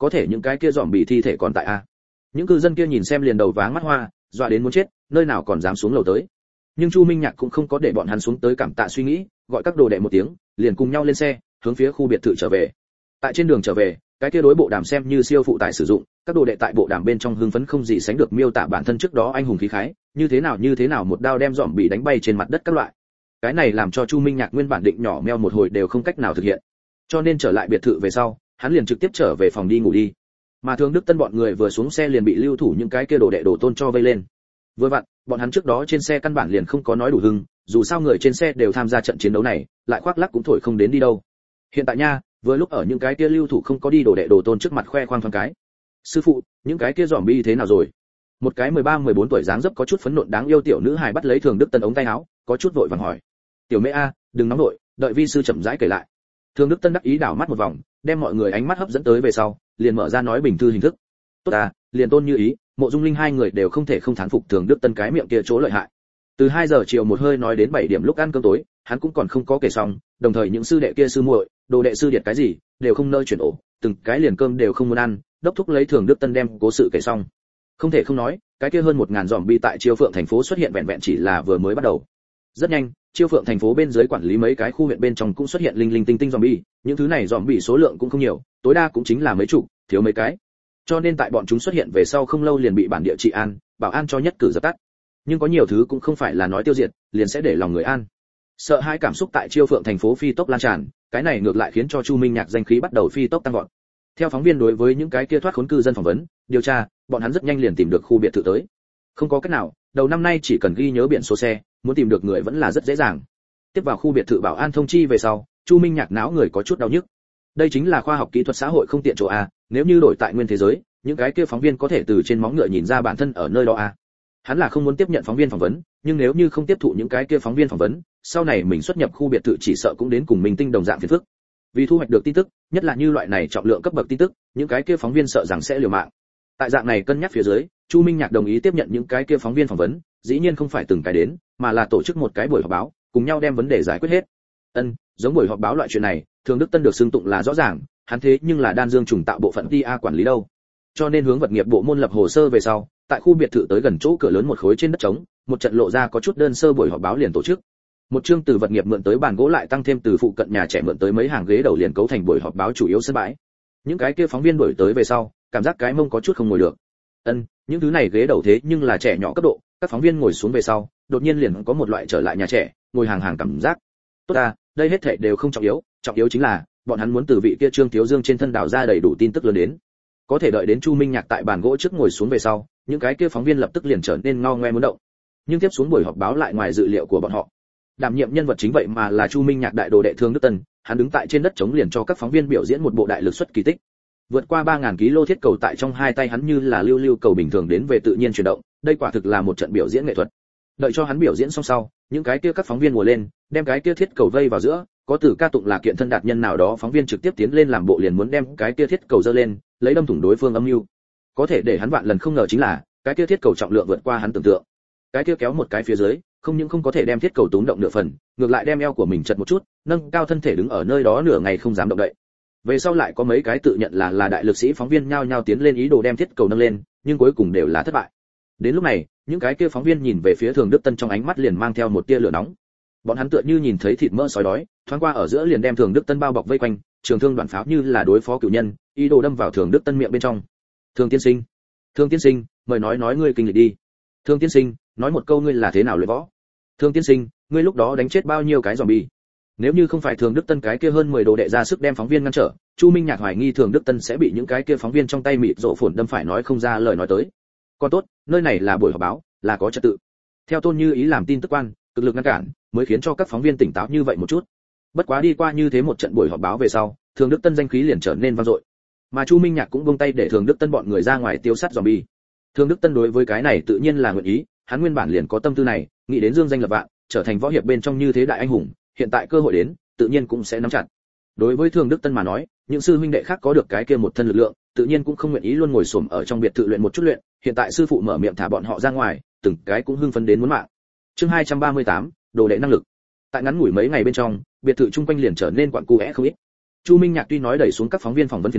có thể những cái kia dòm bị thi thể còn tại a. Những cư dân kia nhìn xem liền đầu váng mắt hoa, dọa đến muốn chết, nơi nào còn dám xuống lầu tới. Nhưng Chu Minh Nhạc cũng không có để bọn hắn xuống tới cảm tạ suy nghĩ, gọi các đồ đệ một tiếng, liền cùng nhau lên xe, hướng phía khu biệt thự trở về. Tại trên đường trở về, cái kia đối bộ đàm xem như siêu phụ tải sử dụng, các đồ đệ tại bộ đàm bên trong hưng phấn không gì sánh được miêu tả bản thân trước đó anh hùng khí khái, như thế nào như thế nào một đao đem dòm bị đánh bay trên mặt đất các loại. Cái này làm cho Chu Minh Nhạc nguyên bản định nhỏ meo một hồi đều không cách nào thực hiện. Cho nên trở lại biệt thự về sau, hắn liền trực tiếp trở về phòng đi ngủ đi. Mà Thường Đức Tân bọn người vừa xuống xe liền bị lưu thủ những cái kia đồ đệ đồ tôn cho vây lên. Vừa vặn, bọn hắn trước đó trên xe căn bản liền không có nói đủ hưng, dù sao người trên xe đều tham gia trận chiến đấu này, lại khoác lác cũng thổi không đến đi đâu. Hiện tại nha, vừa lúc ở những cái kia lưu thủ không có đi đồ đệ đồ tôn trước mặt khoe khoang thoáng cái. Sư phụ, những cái kia zombie thế nào rồi? Một cái mười ba mười bốn tuổi dáng dấp có chút phấn nộn đáng yêu tiểu nữ hài bắt lấy Thường Đức Tân ống tay áo, có chút vội vàng hỏi. Tiểu Mễ a, đừng nóng nội, đợi vi sư chậm rãi kể lại. Thường Đức Tân đắc ý đảo mắt một vòng, đem mọi người ánh mắt hấp dẫn tới về sau, liền mở ra nói bình thư hình thức. Tốt à, liền tôn như ý, Mộ Dung Linh hai người đều không thể không thán phục Thường Đức Tân cái miệng kia chỗ lợi hại. Từ hai giờ chiều một hơi nói đến bảy điểm lúc ăn cơm tối, hắn cũng còn không có kể xong, đồng thời những sư đệ kia sư muội, đồ đệ sư điệt cái gì, đều không nơi chuyển ổ, từng cái liền cơm đều không muốn ăn, đốc thúc lấy Thường Đức Tân đem cố sự kể xong. Không thể không nói, cái kia hơn một ngàn zombie tại Chiêu Phượng thành phố xuất hiện vẹn vẹn chỉ là vừa mới bắt đầu. Rất nhanh, Chiêu Phượng thành phố bên dưới quản lý mấy cái khu huyện bên trong cũng xuất hiện linh linh tinh tinh zombie, những thứ này zombie số lượng cũng không nhiều, tối đa cũng chính là mấy chục, thiếu mấy cái. Cho nên tại bọn chúng xuất hiện về sau không lâu liền bị bản địa trị an, bảo an cho nhất cử dập tắt. Nhưng có nhiều thứ cũng không phải là nói tiêu diệt, liền sẽ để lòng người an. Sợ hãi cảm xúc tại Chiêu Phượng thành phố phi tốc lan tràn, cái này ngược lại khiến cho Chu Minh Nhạc danh khí bắt đầu phi tốc tăng vọt. Theo phóng viên đối với những cái kia thoát khốn cư dân phỏng vấn, điều tra, bọn hắn rất nhanh liền tìm được khu biệt thự tới. Không có cách nào, đầu năm nay chỉ cần ghi nhớ biển số xe, muốn tìm được người vẫn là rất dễ dàng. Tiếp vào khu biệt thự bảo an thông chi về sau, Chu Minh Nhạc não người có chút đau nhức. Đây chính là khoa học kỹ thuật xã hội không tiện chỗ a, nếu như đổi tại nguyên thế giới, những cái kia phóng viên có thể từ trên móng ngựa nhìn ra bản thân ở nơi đó a. Hắn là không muốn tiếp nhận phóng viên phỏng vấn, nhưng nếu như không tiếp thụ những cái kia phóng viên phỏng vấn, sau này mình xuất nhập khu biệt thự chỉ sợ cũng đến cùng mình tinh đồng dạng phiền phức. Vì thu hoạch được tin tức, nhất là như loại này trọng lượng cấp bậc tin tức, những cái kia phóng viên sợ rằng sẽ liều mạng. Tại dạng này cân nhắc phía dưới, Chu Minh Nhạc đồng ý tiếp nhận những cái kia phóng viên phỏng vấn, dĩ nhiên không phải từng cái đến, mà là tổ chức một cái buổi họp báo, cùng nhau đem vấn đề giải quyết hết. Ân, giống buổi họp báo loại chuyện này, Thường Đức Tân được xưng tụng là rõ ràng, hắn thế nhưng là đan dương trùng tạo bộ phận tê a quản lý đâu. Cho nên hướng vật nghiệp bộ môn lập hồ sơ về sau, tại khu biệt thự tới gần chỗ cửa lớn một khối trên đất trống, một trận lộ ra có chút đơn sơ buổi họp báo liền tổ chức. Một chương từ vật nghiệp mượn tới bàn gỗ lại tăng thêm từ phụ cận nhà trẻ mượn tới mấy hàng ghế đầu liền cấu thành buổi họp báo chủ yếu sân bãi. Những cái kia phóng viên đổi tới về sau, cảm giác cái mông có chút không ngồi được. Ân, những thứ này ghế đầu thế nhưng là trẻ nhỏ cấp độ, các phóng viên ngồi xuống về sau, đột nhiên liền có một loại trở lại nhà trẻ, ngồi hàng hàng cảm giác. Tốt à, đây hết thảy đều không trọng yếu, trọng yếu chính là bọn hắn muốn từ vị kia Trương Thiếu Dương trên thân đào ra đầy đủ tin tức lớn đến. Có thể đợi đến Chu Minh Nhạc tại bàn gỗ trước ngồi xuống về sau, những cái kia phóng viên lập tức liền trở nên ngao ngoe muốn động. Nhưng tiếp xuống buổi họp báo lại ngoài dự liệu của bọn họ. Đảm nhiệm nhân vật chính vậy mà là Chu Minh Nhạc đại đồ đệ Thường Đức Tân, hắn đứng tại trên đất trống liền cho các phóng viên biểu diễn một bộ đại lực xuất kỳ tích. Vượt qua ba nghìn ki lô thiết cầu tại trong hai tay hắn như là lưu lưu cầu bình thường đến về tự nhiên chuyển động, đây quả thực là một trận biểu diễn nghệ thuật. Đợi cho hắn biểu diễn xong sau, những cái kia các phóng viên mùa lên, đem cái kia thiết cầu vây vào giữa, có từ ca tụng là kiện thân đạt nhân nào đó phóng viên trực tiếp tiến lên làm bộ liền muốn đem cái kia thiết cầu giơ lên, lấy đâm thủng đối phương âm mưu. Có thể để hắn vạn lần không ngờ chính là, cái kia thiết cầu trọng lượng vượt qua hắn tưởng tượng. Cái kia kéo một cái phía dưới, không những không có thể đem thiết cầu túm động nửa phần, ngược lại đem eo của mình chật một chút, nâng cao thân thể đứng ở nơi đó nửa ngày không dám động đậy. Về sau lại có mấy cái tự nhận là là đại lực sĩ phóng viên nhao nhao tiến lên ý đồ đem thiết cầu nâng lên, nhưng cuối cùng đều là thất bại. Đến lúc này, những cái kia phóng viên nhìn về phía Thường Đức Tân trong ánh mắt liền mang theo một tia lửa nóng. Bọn hắn tựa như nhìn thấy thịt mỡ sói đói, thoáng qua ở giữa liền đem Thường Đức Tân bao bọc vây quanh, trường thương đoạn pháo như là đối phó cửu nhân, ý đồ đâm vào Thường Đức Tân miệng bên trong. Thường tiên sinh, Thường tiên sinh, mời nói nói ngươi kinh lịch đi. Thường tiên sinh, nói một câu ngươi là thế nào luyện võ. Thường tiên sinh, ngươi lúc đó đánh chết bao nhiêu cái zombie? Nếu như không phải Thường Đức Tân cái kia hơn mười đồ đệ ra sức đem phóng viên ngăn trở, Chu Minh Nhạc hoài nghi Thường Đức Tân sẽ bị những cái kia phóng viên trong tay mịt rộ phồn đâm phải nói không ra lời nói tới. Còn tốt, nơi này là buổi họp báo, là có trật tự. Theo Tôn Như Ý làm tin tức quan, cực lực ngăn cản, mới khiến cho các phóng viên tỉnh táo như vậy một chút. Bất quá đi qua như thế một trận buổi họp báo về sau, Thường Đức Tân danh khí liền trở nên vang dội. Mà Chu Minh Nhạc cũng buông tay để Thường Đức Tân bọn người ra ngoài tiêu sát zombie. Thường Đức Tân đối với cái này tự nhiên là nguyện ý, hắn nguyên bản liền có tâm tư này, nghĩ đến dương danh lập vạn, trở thành võ hiệp bên trong như thế đại anh hùng, hiện tại cơ hội đến, tự nhiên cũng sẽ nắm chặt. Đối với Thường Đức Tân mà nói, những sư huynh đệ khác có được cái kia một thân lực lượng, tự nhiên cũng không nguyện ý luôn ngồi xổm ở trong biệt thự luyện một chút luyện, hiện tại sư phụ mở miệng thả bọn họ ra ngoài, từng cái cũng hưng phấn đến muốn mạng. Chương hai trăm ba mươi tám, đồ đệ năng lực. Tại ngắn ngủi mấy ngày bên trong, biệt thự chung quanh liền trở nên quặn cu é không ít. Chu Minh Nhạc tuy nói đẩy xuống các phóng viên phỏng vấn phiền não,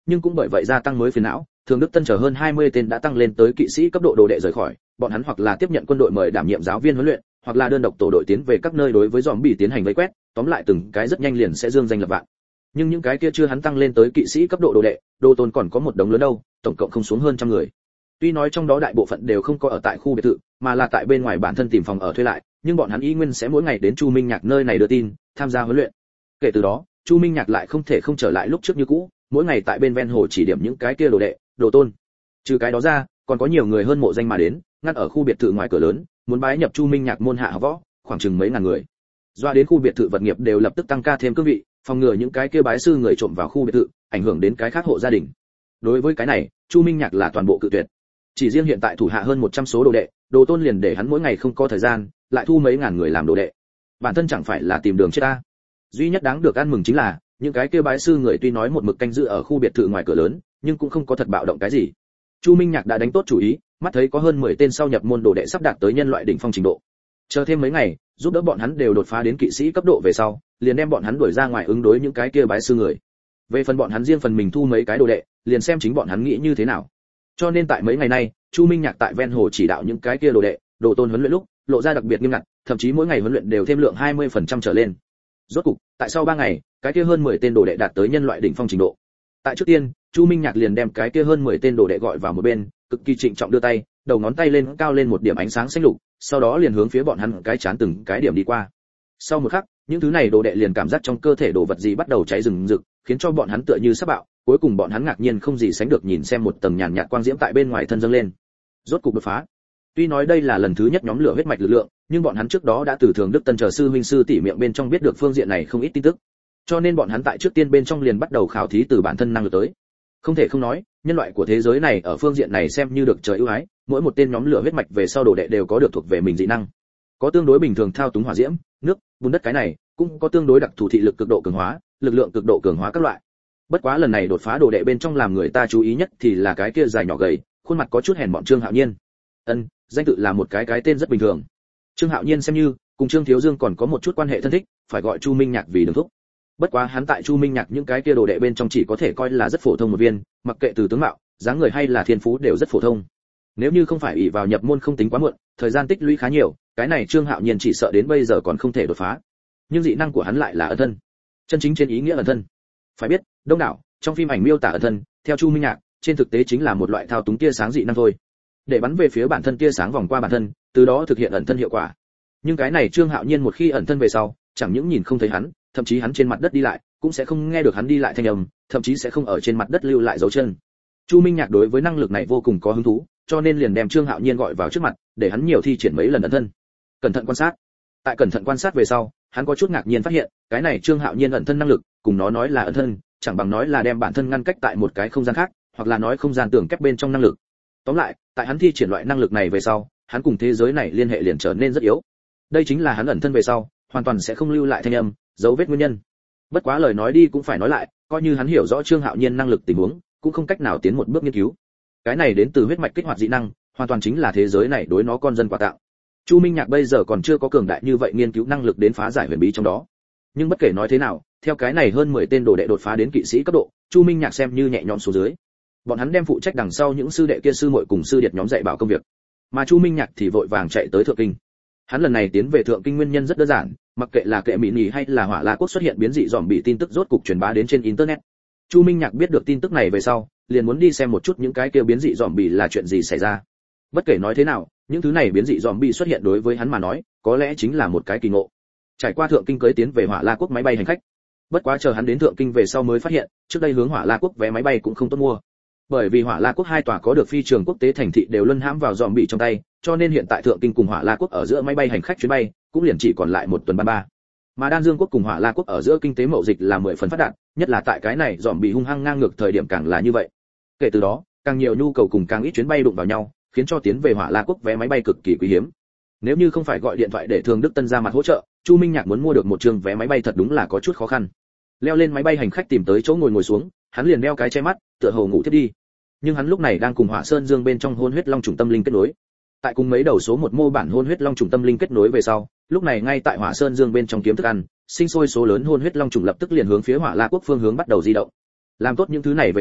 nhưng cũng bởi vậy gia tăng mới phiền não, Thường Đức Tân chờ hơn hai mươi tên đã tăng lên tới kỵ sĩ cấp độ đồ đệ rời khỏi, bọn hắn hoặc là tiếp nhận quân đội mời đảm nhiệm giáo viên huấn luyện, hoặc là đơn độc tổ đội tiến về các nơi đối với zombie tiến hành vây quét, tóm lại từng cái rất nhanh liền sẽ dương danh lập vạn. Nhưng những cái kia chưa hắn tăng lên tới kỵ sĩ cấp độ đồ đệ, đồ tôn còn có một đống lớn đâu, tổng cộng không xuống hơn trăm người. Tuy nói trong đó đại bộ phận đều không có ở tại khu biệt thự, mà là tại bên ngoài bản thân tìm phòng ở thuê lại, nhưng bọn hắn y nguyên sẽ mỗi ngày đến Chu Minh Nhạc nơi này đưa tin, tham gia huấn luyện. Kể từ đó, Chu Minh Nhạc lại không thể không trở lại lúc trước như cũ, mỗi ngày tại bên ven hồ chỉ điểm những cái kia đồ đệ, đồ tôn. Trừ cái đó ra, còn có nhiều người hơn mộ danh mà đến, ngăn ở khu biệt thự ngoài cửa lớn, muốn bái nhập Chu Minh Nhạc môn hạ học võ, khoảng chừng mấy ngàn người. Doa đến khu biệt thự vật nghiệp đều lập tức tăng ca thêm cương vị, phòng ngừa những cái kia bái sư người trộm vào khu biệt thự, ảnh hưởng đến cái khác hộ gia đình. Đối với cái này, Chu Minh Nhạc là toàn bộ cự tuyệt. Chỉ riêng hiện tại thủ hạ hơn một trăm số đồ đệ, đồ tôn liền để hắn mỗi ngày không có thời gian, lại thu mấy ngàn người làm đồ đệ. Bản thân chẳng phải là tìm đường chết ta. Duy nhất đáng được ăn mừng chính là, những cái kia bái sư người tuy nói một mực canh giữ ở khu biệt thự ngoài cửa lớn, nhưng cũng không có thật bạo động cái gì. Chu Minh Nhạc đã đánh tốt chủ ý, mắt thấy có hơn mười tên sau nhập môn đồ đệ sắp đạt tới nhân loại đỉnh phong trình độ. Chờ thêm mấy ngày, giúp đỡ bọn hắn đều đột phá đến kỵ sĩ cấp độ về sau, liền đem bọn hắn đuổi ra ngoài ứng đối những cái kia bái sư người. Về phần bọn hắn riêng phần mình thu mấy cái đồ đệ, liền xem chính bọn hắn nghĩ như thế nào. Cho nên tại mấy ngày nay, Chu Minh Nhạc tại ven hồ chỉ đạo những cái kia đồ đệ, đồ tôn huấn luyện lúc, lộ ra đặc biệt nghiêm ngặt, thậm chí mỗi ngày huấn luyện đều thêm lượng hai mươi phần trăm trở lên. Rốt cục, tại sau ba ngày, cái kia hơn mười tên đồ đệ đạt tới nhân loại đỉnh phong trình độ. Tại trước tiên, Chu Minh Nhạc liền đem cái kia hơn mười tên đồ đệ gọi vào một bên, cực kỳ trịnh trọng đưa tay, đầu ngón tay lên cao lên một điểm ánh sáng xanh lục, sau đó liền hướng phía bọn hắn cái chán từng cái điểm đi qua. Sau một khắc, những thứ này đồ đệ liền cảm giác trong cơ thể đồ vật gì bắt đầu cháy rừng rực, khiến cho bọn hắn tựa như sắp bạo, cuối cùng bọn hắn ngạc nhiên không gì sánh được nhìn xem một tầng nhàn nhạt quang diễm tại bên ngoài thân dâng lên. Rốt cục đột phá. Tuy nói đây là lần thứ nhất nhóm lửa huyết mạch lực lượng, nhưng bọn hắn trước đó đã từ Thường Đức Tân chờ sư huynh sư tỷ miệng bên trong biết được phương diện này không ít tin tức. Cho nên bọn hắn tại trước tiên bên trong liền bắt đầu khảo thí từ bản thân năng lực tới. Không thể không nói, nhân loại của thế giới này ở phương diện này xem như được trời ưu ái, mỗi một tên nhóm lửa huyết mạch về sau đồ đệ đều có được thuộc về mình dị năng. Có tương đối bình thường thao túng hỏa diễm, nước, bùn đất cái này, cũng có tương đối đặc thù thị lực cực độ cường hóa, lực lượng cực độ cường hóa các loại. Bất quá lần này đột phá đồ đệ bên trong làm người ta chú ý nhất thì là cái kia dài nhỏ gầy, khuôn mặt có chút hèn bọn Trương Hạo Nhiên. Ân, danh tự là một cái cái tên rất bình thường. Trương Hạo Nhiên xem như cùng Trương Thiếu Dương còn có một chút quan hệ thân thích, phải gọi Chu Minh Nhạc vì đường thúc. Bất quá hắn tại Chu Minh Nhạc những cái kia đồ đệ bên trong chỉ có thể coi là rất phổ thông một viên, mặc kệ từ tướng mạo, dáng người hay là thiên phú đều rất phổ thông. Nếu như không phải ỷ vào nhập môn không tính quá muộn, thời gian tích lũy khá nhiều, cái này Trương Hạo Nhiên chỉ sợ đến bây giờ còn không thể đột phá. Nhưng dị năng của hắn lại là ẩn thân, chân chính trên ý nghĩa ẩn thân. Phải biết, đông đảo trong phim ảnh miêu tả ẩn thân, theo Chu Minh Nhạc, trên thực tế chính là một loại thao túng tia sáng dị năng thôi, để bắn về phía bản thân tia sáng vòng qua bản thân, từ đó thực hiện ẩn thân hiệu quả. Nhưng cái này Trương Hạo Nhiên một khi ẩn thân về sau, chẳng những nhìn không thấy hắn, thậm chí hắn trên mặt đất đi lại, cũng sẽ không nghe được hắn đi lại thanh âm, thậm chí sẽ không ở trên mặt đất lưu lại dấu chân. Chu Minh Nhạc đối với năng lực này vô cùng có hứng thú, cho nên liền đem Trương Hạo Nhiên gọi vào trước mặt, để hắn nhiều thi triển mấy lần ẩn thân. Cẩn thận quan sát. Tại cẩn thận quan sát về sau, hắn có chút ngạc nhiên phát hiện, cái này Trương Hạo Nhiên ẩn thân năng lực, cùng nó nói là ẩn thân, chẳng bằng nói là đem bản thân ngăn cách tại một cái không gian khác, hoặc là nói không gian tường kép bên trong năng lực. Tóm lại, tại hắn thi triển loại năng lực này về sau, hắn cùng thế giới này liên hệ liền trở nên rất yếu. Đây chính là hắn ẩn thân về sau, hoàn toàn sẽ không lưu lại thanh âm, dấu vết nguyên nhân. Bất quá lời nói đi cũng phải nói lại, coi như hắn hiểu rõ Trương Hạo Nhiên năng lực tình huống, cũng không cách nào tiến một bước nghiên cứu. Cái này đến từ huyết mạch kích hoạt dị năng, hoàn toàn chính là thế giới này đối nó con dân quà tặng. Chu Minh Nhạc bây giờ còn chưa có cường đại như vậy nghiên cứu năng lực đến phá giải huyền bí trong đó. Nhưng bất kể nói thế nào, theo cái này hơn mười tên đồ đệ đột phá đến kỵ sĩ cấp độ, Chu Minh Nhạc xem như nhẹ nhõm xuống dưới. Bọn hắn đem phụ trách đằng sau những sư đệ kia sư muội cùng sư điệt nhóm dạy bảo công việc, mà Chu Minh Nhạc thì vội vàng chạy tới Thượng Kinh. Hắn lần này tiến về Thượng Kinh nguyên nhân rất đơn giản, mặc kệ là kệ mỹ nhì hay là Hỏa La Quốc xuất hiện biến dị dòm bị tin tức rốt cục truyền bá đến trên internet. Chu Minh Nhạc biết được tin tức này về sau, liền muốn đi xem một chút những cái kia biến dị dòm bị là chuyện gì xảy ra. Bất kể nói thế nào, những thứ này biến dị dòm bị xuất hiện đối với hắn mà nói, có lẽ chính là một cái kỳ ngộ. Trải qua Thượng Kinh cưới tiến về Hỏa La Quốc máy bay hành khách. Bất quá chờ hắn đến Thượng Kinh về sau mới phát hiện, trước đây hướng Hỏa La Quốc vé máy bay cũng không tốt mua. Bởi vì Hỏa La Quốc hai tòa có được phi trường quốc tế thành thị đều luân hãm vào dòm bị trong tay, cho nên hiện tại Thượng Kinh cùng Hỏa La Quốc ở giữa máy bay hành khách chuyến bay cũng liền chỉ còn lại một tuần ba ba. Mà Đan Dương Quốc cùng Hỏa La Quốc ở giữa kinh tế mậu dịch là mười phần phát đạt, nhất là tại cái này dòm bị hung hăng ngang ngược thời điểm càng là như vậy. Kể từ đó, càng nhiều nhu cầu cùng càng ít chuyến bay đụng vào nhau, khiến cho tiến về Hỏa La Quốc vé máy bay cực kỳ quý hiếm. Nếu như không phải gọi điện thoại để Thường Đức Tân ra mặt hỗ trợ, Chu Minh Nhạc muốn mua được một chương vé máy bay thật đúng là có chút khó khăn. Leo lên máy bay hành khách tìm tới chỗ ngồi ngồi xuống, hắn liền đeo cái che mắt, tựa hồ ngủ thiếp đi. Nhưng hắn lúc này đang cùng Hỏa Sơn Dương bên trong hôn huyết long trùng tâm linh kết nối. Tại cùng mấy đầu số một mô bản hôn huyết long trùng tâm linh kết nối về sau, lúc này ngay tại Hỏa Sơn Dương bên trong kiếm thức ăn, sinh sôi số lớn hôn huyết long trùng lập tức liền hướng phía Hỏa La Quốc phương hướng bắt đầu di động. Làm tốt những thứ này về sau,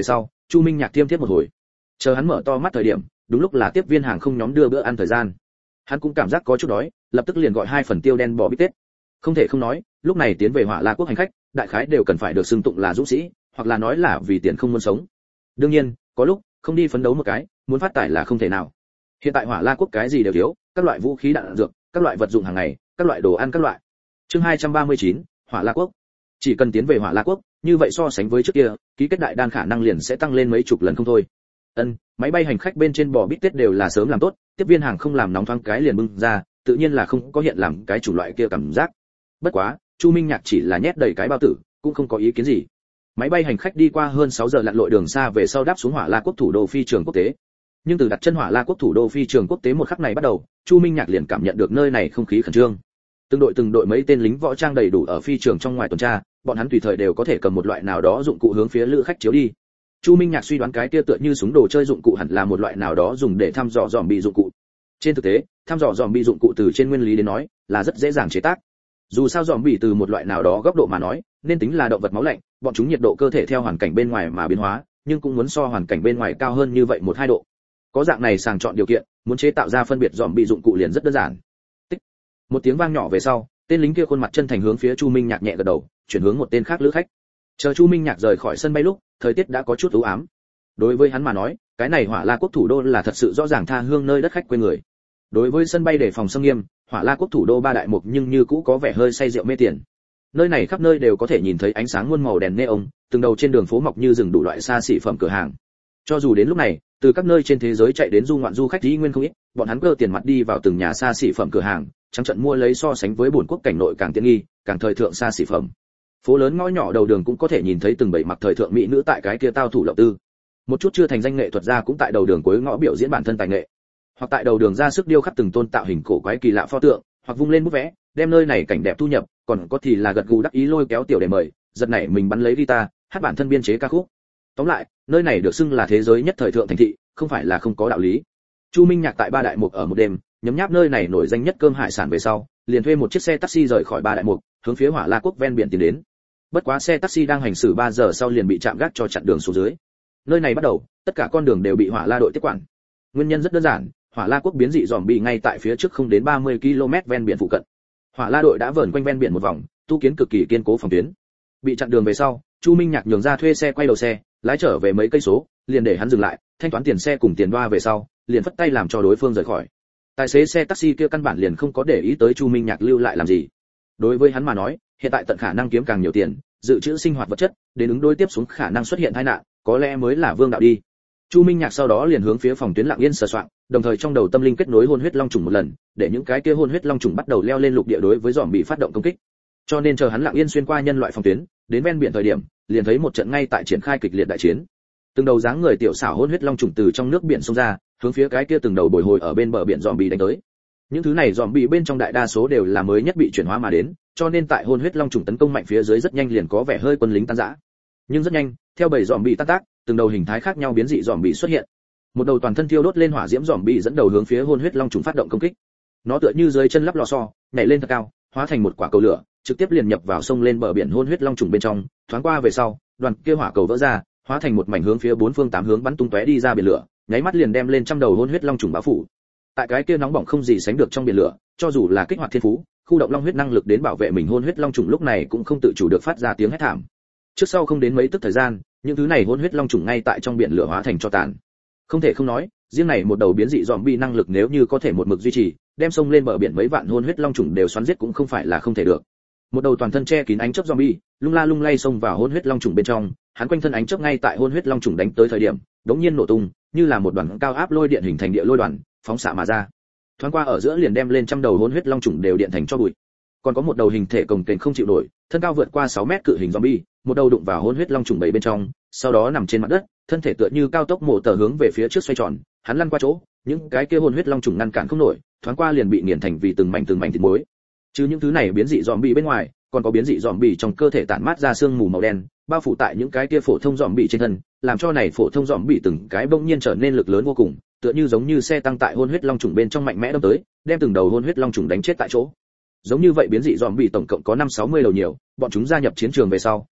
Chu Minh Nhạc tiêm tiếp một hồi. Chờ hắn mở to mắt thời điểm, đúng lúc là tiếp viên hàng không nhóm đưa bữa ăn thời gian. Hắn cũng cảm giác có chút đói, lập tức liền gọi hai phần tiêu đen bò bít tết. Không thể không nói, lúc này tiến về Hỏa La quốc hành khách, đại khái đều cần phải được xưng tụng là dũng sĩ, hoặc là nói là vì tiền không muốn sống. Đương nhiên, có lúc không đi phấn đấu một cái, muốn phát tài là không thể nào. Hiện tại Hỏa La quốc cái gì đều thiếu, các loại vũ khí đạn dược, các loại vật dụng hàng ngày, các loại đồ ăn các loại. Chương hai trăm ba mươi chín, Hỏa La quốc. Chỉ cần tiến về Hỏa La quốc, như vậy so sánh với trước kia, ký kết đại đan khả năng liền sẽ tăng lên mấy chục lần không thôi. Ân, máy bay hành khách bên trên bò bít tết đều là sớm làm tốt, tiếp viên hàng không làm nóng thoáng cái liền bưng ra, tự nhiên là không có hiện làm cái chủng loại kia cảm giác. Bất quá, Chu Minh Nhạc chỉ là nhét đầy cái bao tử, cũng không có ý kiến gì. Máy bay hành khách đi qua hơn sáu giờ lặn lội đường xa về sau đáp xuống Hỏa La quốc thủ đô phi trường quốc tế. Nhưng từ đặt chân Hỏa La quốc thủ đô phi trường quốc tế một khắc này bắt đầu, Chu Minh Nhạc liền cảm nhận được nơi này không khí khẩn trương. Từng đội từng đội mấy tên lính võ trang đầy đủ ở phi trường trong ngoài tuần tra, bọn hắn tùy thời đều có thể cầm một loại nào đó dụng cụ hướng phía lữ khách chiếu đi. Chu Minh Nhạc suy đoán cái kia tựa như súng đồ chơi dụng cụ hẳn là một loại nào đó dùng để thăm dò dòm bị dụng cụ. Trên thực tế, thăm dò dòm bị dụng cụ từ trên nguyên lý đến nói, là rất dễ dàng chế tác. Dù sao dòm bị từ một loại nào đó góc độ mà nói, nên tính là động vật máu lạnh, bọn chúng nhiệt độ cơ thể theo hoàn cảnh bên ngoài mà biến hóa, nhưng cũng muốn so hoàn cảnh bên ngoài cao hơn như vậy một hai độ. Có dạng này sàng chọn điều kiện, muốn chế tạo ra phân biệt dòm bị dụng cụ liền rất đơn giản. Tích. Một tiếng vang nhỏ về sau, tên lính kia khuôn mặt chân thành hướng phía Chu Minh Nhạc nhẹ gật đầu, chuyển hướng một tên khác lữ khách. Chờ Chu Minh Nhạc rời khỏi sân bay lúc, thời tiết đã có chút u ám. Đối với hắn mà nói, cái này Hỏa La quốc thủ đô là thật sự rõ ràng tha hương nơi đất khách quê người. Đối với sân bay đề phòng xâm nghiêm, Hỏa La quốc thủ đô ba đại mục nhưng như cũ có vẻ hơi say rượu mê tiền. Nơi này khắp nơi đều có thể nhìn thấy ánh sáng muôn màu đèn neon, từng đầu trên đường phố mọc như rừng đủ loại xa xỉ phẩm cửa hàng. Cho dù đến lúc này, từ các nơi trên thế giới chạy đến du ngoạn du khách ý nguyên không ít, bọn hắn cơ tiền mặt đi vào từng nhà xa xỉ phẩm cửa hàng, trắng trận mua lấy so sánh với buồn quốc cảnh nội càng tiện nghi, càng thời thượng xa xỉ phẩm. Phố lớn ngõ nhỏ đầu đường cũng có thể nhìn thấy từng bầy mặc thời thượng mỹ nữ tại cái kia tao thủ lộng tư. Một chút chưa thành danh nghệ thuật gia cũng tại đầu đường cuối ngõ biểu diễn bản thân tài nghệ, hoặc tại đầu đường ra sức điêu khắc từng tôn tạo hình cổ quái kỳ lạ pho tượng, hoặc vung lên bút vẽ, đem nơi này cảnh đẹp thu nhập, còn có thì là gật gù đắc ý lôi kéo tiểu để mời, giật nảy mình bắn lấy guitar, hát bản thân biên chế ca khúc. Tóm lại, nơi này được xưng là thế giới nhất thời thượng thành thị, không phải là không có đạo lý. Chu Minh Nhạc tại ba đại mục ở một đêm, nhấm nháp nơi này nổi danh nhất cơm hải sản về sau, liền thuê một chiếc xe taxi rời khỏi ba đại mục, hướng phía Hỏa La quốc ven biển tiến đến. Bất quá xe taxi đang hành xử ba giờ sau liền bị chạm gác cho chặn đường xuống dưới. Nơi này bắt đầu, tất cả con đường đều bị Hỏa La đội tiếp quản. Nguyên nhân rất đơn giản, Hỏa La quốc biến dị dòm bị ngay tại phía trước không đến ba mươi ki lô mét ven biển phụ cận. Hỏa La đội đã vờn quanh ven biển một vòng, tu kiến cực kỳ kiên cố phòng tuyến. Bị chặn đường về sau, Chu Minh Nhạc nhường ra thuê xe quay đầu xe, lái trở về mấy cây số, liền để hắn dừng lại, thanh toán tiền xe cùng tiền đoa về sau, liền phất tay làm cho đối phương rời khỏi. Tài xế xe taxi kia căn bản liền không có để ý tới Chu Minh Nhạc lưu lại làm gì. Đối với hắn mà nói, hiện tại tận khả năng kiếm càng nhiều tiền, dự trữ sinh hoạt vật chất, đến ứng đối tiếp xuống khả năng xuất hiện tai nạn, có lẽ mới là vương đạo đi. Chu Minh Nhạc sau đó liền hướng phía phòng tuyến lặng yên sờ soạng, đồng thời trong đầu tâm linh kết nối hôn huyết long trùng một lần, để những cái kia hôn huyết long trùng bắt đầu leo lên lục địa đối với dòm bị phát động công kích. Cho nên chờ hắn lặng yên xuyên qua nhân loại phòng tuyến, đến ven biển thời điểm, liền thấy một trận ngay tại triển khai kịch liệt đại chiến. Từng đầu dáng người tiểu xảo hôn huyết long trùng từ trong nước biển xông ra, hướng phía cái kia từng đầu bồi hồi ở bên bờ biển dòm bị đánh tới. Những thứ này dòm bị bên trong đại đa số đều là mới nhất bị chuyển hóa mà đến, cho nên tại hôn huyết long trùng tấn công mạnh phía dưới rất nhanh liền có vẻ hơi quân lính tan rã. Nhưng rất nhanh, theo bầy dòm bị tan tác, từng đầu hình thái khác nhau biến dị dòm bị xuất hiện. Một đầu toàn thân thiêu đốt lên hỏa diễm dòm bị dẫn đầu hướng phía hôn huyết long trùng phát động công kích. Nó tựa như dưới chân lắp lò xo, nhảy lên thật cao, hóa thành một quả cầu lửa, trực tiếp liền nhập vào sông lên bờ biển hôn huyết long trùng bên trong, thoáng qua về sau, đoàn kia hỏa cầu vỡ ra, hóa thành một mảnh hướng phía bốn phương tám hướng bắn tung tóe đi ra biển lửa, nháy mắt liền đem lên trăm đầu hôn huyết long trùng bao phủ. Tại cái kia nóng bỏng không gì sánh được trong biển lửa, cho dù là kích hoạt thiên phú, khu động long huyết năng lực đến bảo vệ mình hôn huyết long trùng lúc này cũng không tự chủ được phát ra tiếng hét thảm. Trước sau không đến mấy tức thời gian, những thứ này hôn huyết long trùng ngay tại trong biển lửa hóa thành tro tàn. Không thể không nói, riêng này một đầu biến dị zombie năng lực nếu như có thể một mực duy trì, đem sông lên bờ biển mấy vạn hôn huyết long trùng đều xoắn giết cũng không phải là không thể được. Một đầu toàn thân che kín ánh chớp zombie, lung la lung lay xông vào hôn huyết long trùng bên trong, hắn quanh thân ánh chớp ngay tại hôn huyết long trùng đánh tới thời điểm, đống nhiên nổ tung, như là một đoàn cao áp lôi điện hình thành địa lôi đoàn, phóng xạ mà ra. Thoáng qua ở giữa liền đem lên trăm đầu hôn huyết long trùng đều điện thành cho bụi. Còn có một đầu hình thể cồng kềnh không chịu nổi, thân cao vượt qua sáu mét cự hình zombie, một đầu đụng vào hôn huyết long trùng bầy bên trong, sau đó nằm trên mặt đất, thân thể tựa như cao tốc mổ tờ hướng về phía trước xoay tròn, hắn lăn qua chỗ, những cái kia hôn huyết long trùng ngăn cản không nổi, thoáng qua liền bị nghiền thành vì từng mảnh từng mảnh thịt muối. Chứ những thứ này biến dị zombie bên ngoài, còn có biến dị zombie trong cơ thể tản mát ra sương mù màu đen, bao phủ tại những cái kia phổ thông zombie trên thân, làm cho này phổ thông zombie từng cái bỗng nhiên trở nên lực lớn vô cùng, tựa như giống như xe tăng tại hôn huyết long trùng bên trong mạnh mẽ đâm tới, đem từng đầu hôn huyết long trùng đánh chết tại chỗ. Giống như vậy biến dị zombie tổng cộng có năm sáu mươi đầu nhiều, bọn chúng gia nhập chiến trường về sau,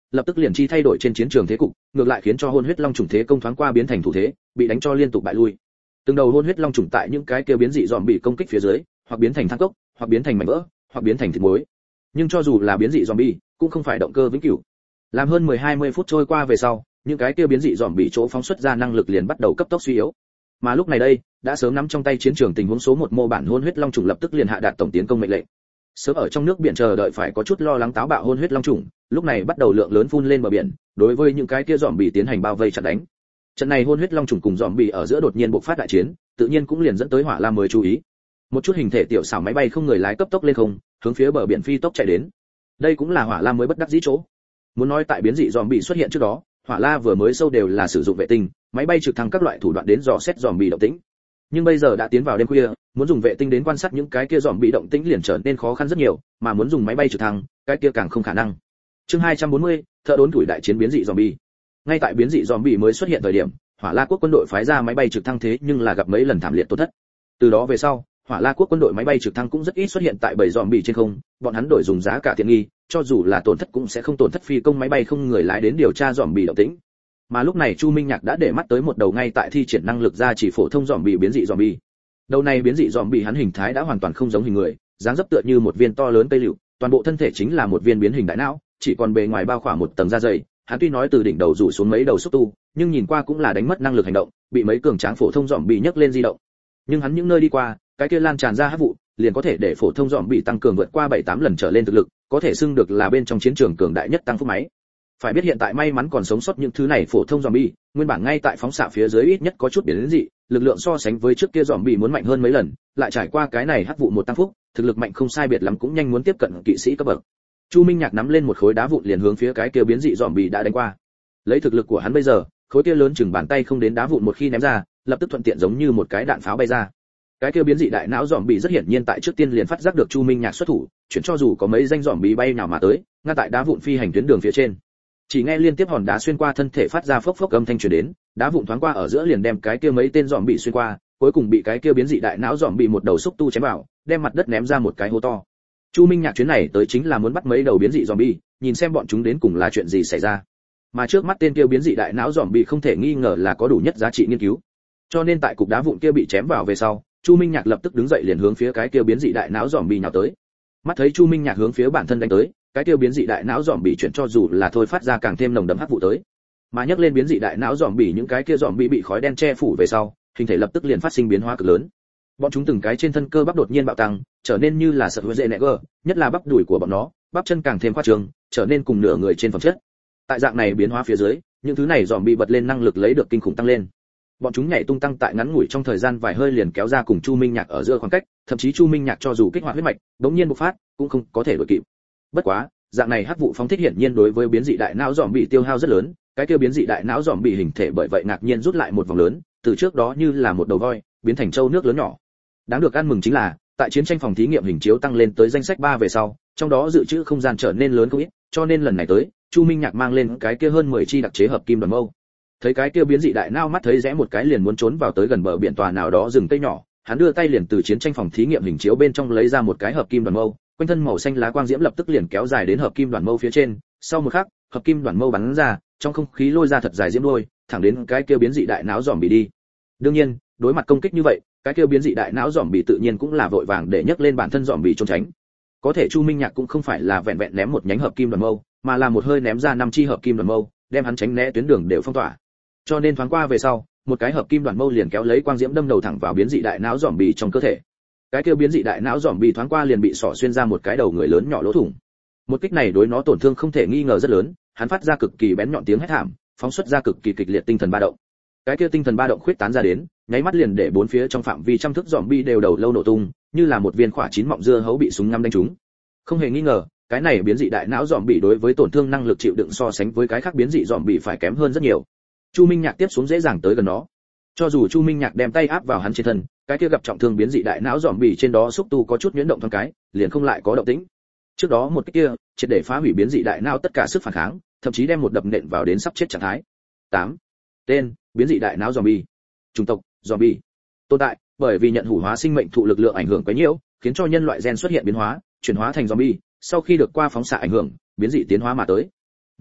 lập tức liền chi thay đổi trên chiến trường thế cục, ngược lại khiến cho hôn huyết long trùng thế công thoáng qua biến thành thủ thế, bị đánh cho liên tục bại lui. Từng đầu hôn huyết long trùng tại những cái kia biến dị dòm bị công kích phía dưới, hoặc biến thành than cốc, hoặc biến thành mảnh vỡ, hoặc biến thành thịt muối. Nhưng cho dù là biến dị dòm bị, cũng không phải động cơ vĩnh cửu. Làm hơn mười hai mươi phút trôi qua về sau, những cái kia biến dị dòm bị chỗ phóng xuất ra năng lực liền bắt đầu cấp tốc suy yếu. Mà lúc này đây, đã sớm nắm trong tay chiến trường tình huống số một mô bản hôn huyết long trùng lập tức liền hạ đạt tổng tiến công mệnh lệnh. Sớm ở trong nước biển chờ đợi phải có chút lo lắng táo bạo hôn huyết long trùng, lúc này bắt đầu lượng lớn phun lên bờ biển, đối với những cái kia dòm bị tiến hành bao vây chặn đánh. Trận này hôn huyết long trùng cùng dòm bị ở giữa đột nhiên bộc phát đại chiến, tự nhiên cũng liền dẫn tới Hỏa Lam mới chú ý. Một chút hình thể tiểu xảo máy bay không người lái cấp tốc lên không, hướng phía bờ biển phi tốc chạy đến. Đây cũng là Hỏa Lam mới bất đắc dĩ chỗ. Muốn nói tại biến dị dòm bị xuất hiện trước đó, Hỏa La vừa mới sâu đều là sử dụng vệ tinh, máy bay trực thăng các loại thủ đoạn đến dò xét dòm bị động tĩnh. Nhưng bây giờ đã tiến vào đêm khuya, muốn dùng vệ tinh đến quan sát những cái kia dòm bị động tĩnh liền trở nên khó khăn rất nhiều, mà muốn dùng máy bay trực thăng, cái kia càng không khả năng. Chương hai trăm bốn mươi, thợ đốn tuổi đại chiến biến dị dòm bị. Ngay tại biến dị dòm bị mới xuất hiện thời điểm, Hỏa La quốc quân đội phái ra máy bay trực thăng thế nhưng là gặp mấy lần thảm liệt tổn thất. Từ đó về sau, Hỏa La quốc quân đội máy bay trực thăng cũng rất ít xuất hiện tại bầy dòm bị trên không, bọn hắn đổi dùng giá cả tiện nghi, cho dù là tổn thất cũng sẽ không tổn thất phi công máy bay không người lái đến điều tra dòm bị động tĩnh. Mà lúc này Chu Minh Nhạc đã để mắt tới một đầu ngay tại thi triển năng lực ra chỉ phổ thông dòm bị biến dị dòm bị. Đầu này biến dị dòm bị hắn hình thái đã hoàn toàn không giống hình người, dáng dấp tựa như một viên to lớn cây lựu, toàn bộ thân thể chính là một viên biến hình đại não, chỉ còn bề ngoài bao khỏa một tầng da dày. Hắn tuy nói từ đỉnh đầu rủ xuống mấy đầu xúc tu, nhưng nhìn qua cũng là đánh mất năng lực hành động, bị mấy cường tráng phổ thông dòm bị nhấc lên di động. Nhưng hắn những nơi đi qua, cái kia lan tràn ra hắc vụ, liền có thể để phổ thông dòm bị tăng cường vượt qua bảy tám lần trở lên thực lực, có thể xưng được là bên trong chiến trường cường đại nhất tăng phúc máy. Phải biết hiện tại may mắn còn sống sót những thứ này phổ thông zombie, nguyên bản ngay tại phóng xạ phía dưới ít nhất có chút biến dị, lực lượng so sánh với trước kia zombie muốn mạnh hơn mấy lần, lại trải qua cái này hắc vụ một tăng phúc, thực lực mạnh không sai biệt lắm cũng nhanh muốn tiếp cận kỵ sĩ cấp bậc. Chu Minh Nhạc nắm lên một khối đá vụn liền hướng phía cái kia biến dị zombie đã đánh qua. Lấy thực lực của hắn bây giờ, khối kia lớn chừng bàn tay không đến đá vụn một khi ném ra, lập tức thuận tiện giống như một cái đạn pháo bay ra. Cái kia biến dị đại não zombie rất hiển nhiên tại trước tiên liền phát giác được Chu Minh Nhạc xuất thủ, chuyển cho dù có mấy danh zombie bay nào mà tới, ngăn tại đá vụn phi hành tuyến đường phía trên. Chỉ nghe liên tiếp hòn đá xuyên qua thân thể phát ra phốc phốc âm thanh truyền đến, đá vụn thoáng qua ở giữa liền đem cái kia mấy tên dòm bị xuyên qua, cuối cùng bị cái kia biến dị đại não dòm bị một đầu xúc tu chém vào, đem mặt đất ném ra một cái hố to. Chu Minh Nhạc chuyến này tới chính là muốn bắt mấy đầu biến dị dòm bị, nhìn xem bọn chúng đến cùng là chuyện gì xảy ra. Mà trước mắt tên kia biến dị đại não dòm bị không thể nghi ngờ là có đủ nhất giá trị nghiên cứu. Cho nên tại cục đá vụn kia bị chém vào về sau, Chu Minh Nhạc lập tức đứng dậy liền hướng phía cái kia biến dị đại não dòm bị nhào tới. Mắt thấy Chu Minh Nhạc hướng phía bản thân đánh tới, cái tiêu biến dị đại não dòm bị chuyển cho dù là thôi phát ra càng thêm nồng đậm hắc vụ tới. Mà nhắc lên biến dị đại não dòm bị những cái kia dòm bị bị khói đen che phủ về sau, hình thể lập tức liền phát sinh biến hóa cực lớn. Bọn chúng từng cái trên thân cơ bắp đột nhiên bạo tăng, trở nên như là sợi dễ nẹgơ, nhất là bắp đùi của bọn nó, bắp chân càng thêm khoa trương, trở nên cùng nửa người trên phẩm chất. Tại dạng này biến hóa phía dưới, những thứ này dòm bị bật lên năng lực lấy được kinh khủng tăng lên. Bọn chúng nhảy tung tăng tại ngắn ngủi trong thời gian vài hơi liền kéo ra cùng Chu Minh Nhạc ở giữa khoảng cách, thậm chí Chu Minh Nhạc cho dù kích hoạt huyết mạch, đống nhiên bộc phát, cũng không có thể đuổi kịp. Bất quá, dạng này hắc vụ phóng thích hiển nhiên đối với biến dị đại não dòm bị tiêu hao rất lớn, cái kia biến dị đại não dòm bị hình thể bởi vậy ngạc nhiên rút lại một vòng lớn, từ trước đó như là một đầu voi, biến thành trâu nước lớn nhỏ. Đáng được ăn mừng chính là, tại chiến tranh phòng thí nghiệm hình chiếu tăng lên tới danh sách ba về sau, trong đó dự trữ không gian trở nên lớn không ít, cho nên lần này tới, Chu Minh Nhạc mang lên cái kia hơn mười chi đặc chế hợp kim đoàn mâu. Thấy cái kia biến dị đại não mắt thấy rẽ một cái liền muốn trốn vào tới gần bờ biển tòa nào đó rừng cây nhỏ, hắn đưa tay liền từ chiến tranh phòng thí nghiệm hình chiếu bên trong lấy ra một cái hợp kim đoàn mâu, quanh thân màu xanh lá quang diễm lập tức liền kéo dài đến hợp kim đoàn mâu phía trên, sau một khắc, hợp kim đoàn mâu bắn ra, trong không khí lôi ra thật dài diễm lôi, thẳng đến cái kia biến dị đại não dòm bị đi. Đương nhiên, đối mặt công kích như vậy, cái kia biến dị đại não dòm bị tự nhiên cũng là vội vàng để nhấc lên bản thân dòm bị trốn tránh. Có thể Chu Minh Nhạc cũng không phải là vẹn vẹn ném một nhánh hợp kim đoàn mâu, mà là một hơi ném ra năm chi hợp kim đoàn mâu, đem hắn tránh né tuyến đường đều phong tỏa. Cho nên thoáng qua về sau, một cái hợp kim đoàn mâu liền kéo lấy quang diễm đâm đầu thẳng vào biến dị đại não dòm bị trong cơ thể. Cái kia biến dị đại não dòm bị thoáng qua liền bị xỏ xuyên ra một cái đầu người lớn nhỏ lỗ thủng. Một kích này đối nó tổn thương không thể nghi ngờ rất lớn, hắn phát ra cực kỳ bén nhọn tiếng hét thảm, phóng xuất ra cực kỳ kịch liệt tinh thần ba động. Cái kia tinh thần ba động khuyết tán ra đến, nháy mắt liền để bốn phía trong phạm vi trăm thước dòm bi đều đầu lâu nổ tung, như là một viên quả chín mọng dưa hấu bị súng ngắm đánh trúng. Không hề nghi ngờ, cái này biến dị đại não dòm bị đối với tổn thương năng lực chịu đựng so sánh với cái khác biến dị dòm bị phải kém hơn rất nhiều. Chu Minh Nhạc tiếp xuống dễ dàng tới gần nó. Cho dù Chu Minh Nhạc đem tay áp vào hắn trên thân, cái kia gặp trọng thương biến dị đại não dòm bị trên đó xúc tu có chút nhuyễn động thoáng cái, liền không lại có động tĩnh. Trước đó một cái kia, triệt để phá hủy biến dị đại não tất cả sức phản kháng, thậm chí đem một đập nện vào đến sắp chết trạng thái. tám. Tên: biến dị đại não zombie. Chủng tộc: zombie. Tồn tại: bởi vì nhận hủ hóa sinh mệnh thụ lực lượng ảnh hưởng quá nhiễu, khiến cho nhân loại gen xuất hiện biến hóa, chuyển hóa thành zombie, sau khi được qua phóng xạ ảnh hưởng, biến dị tiến hóa mà tới. Năng lực: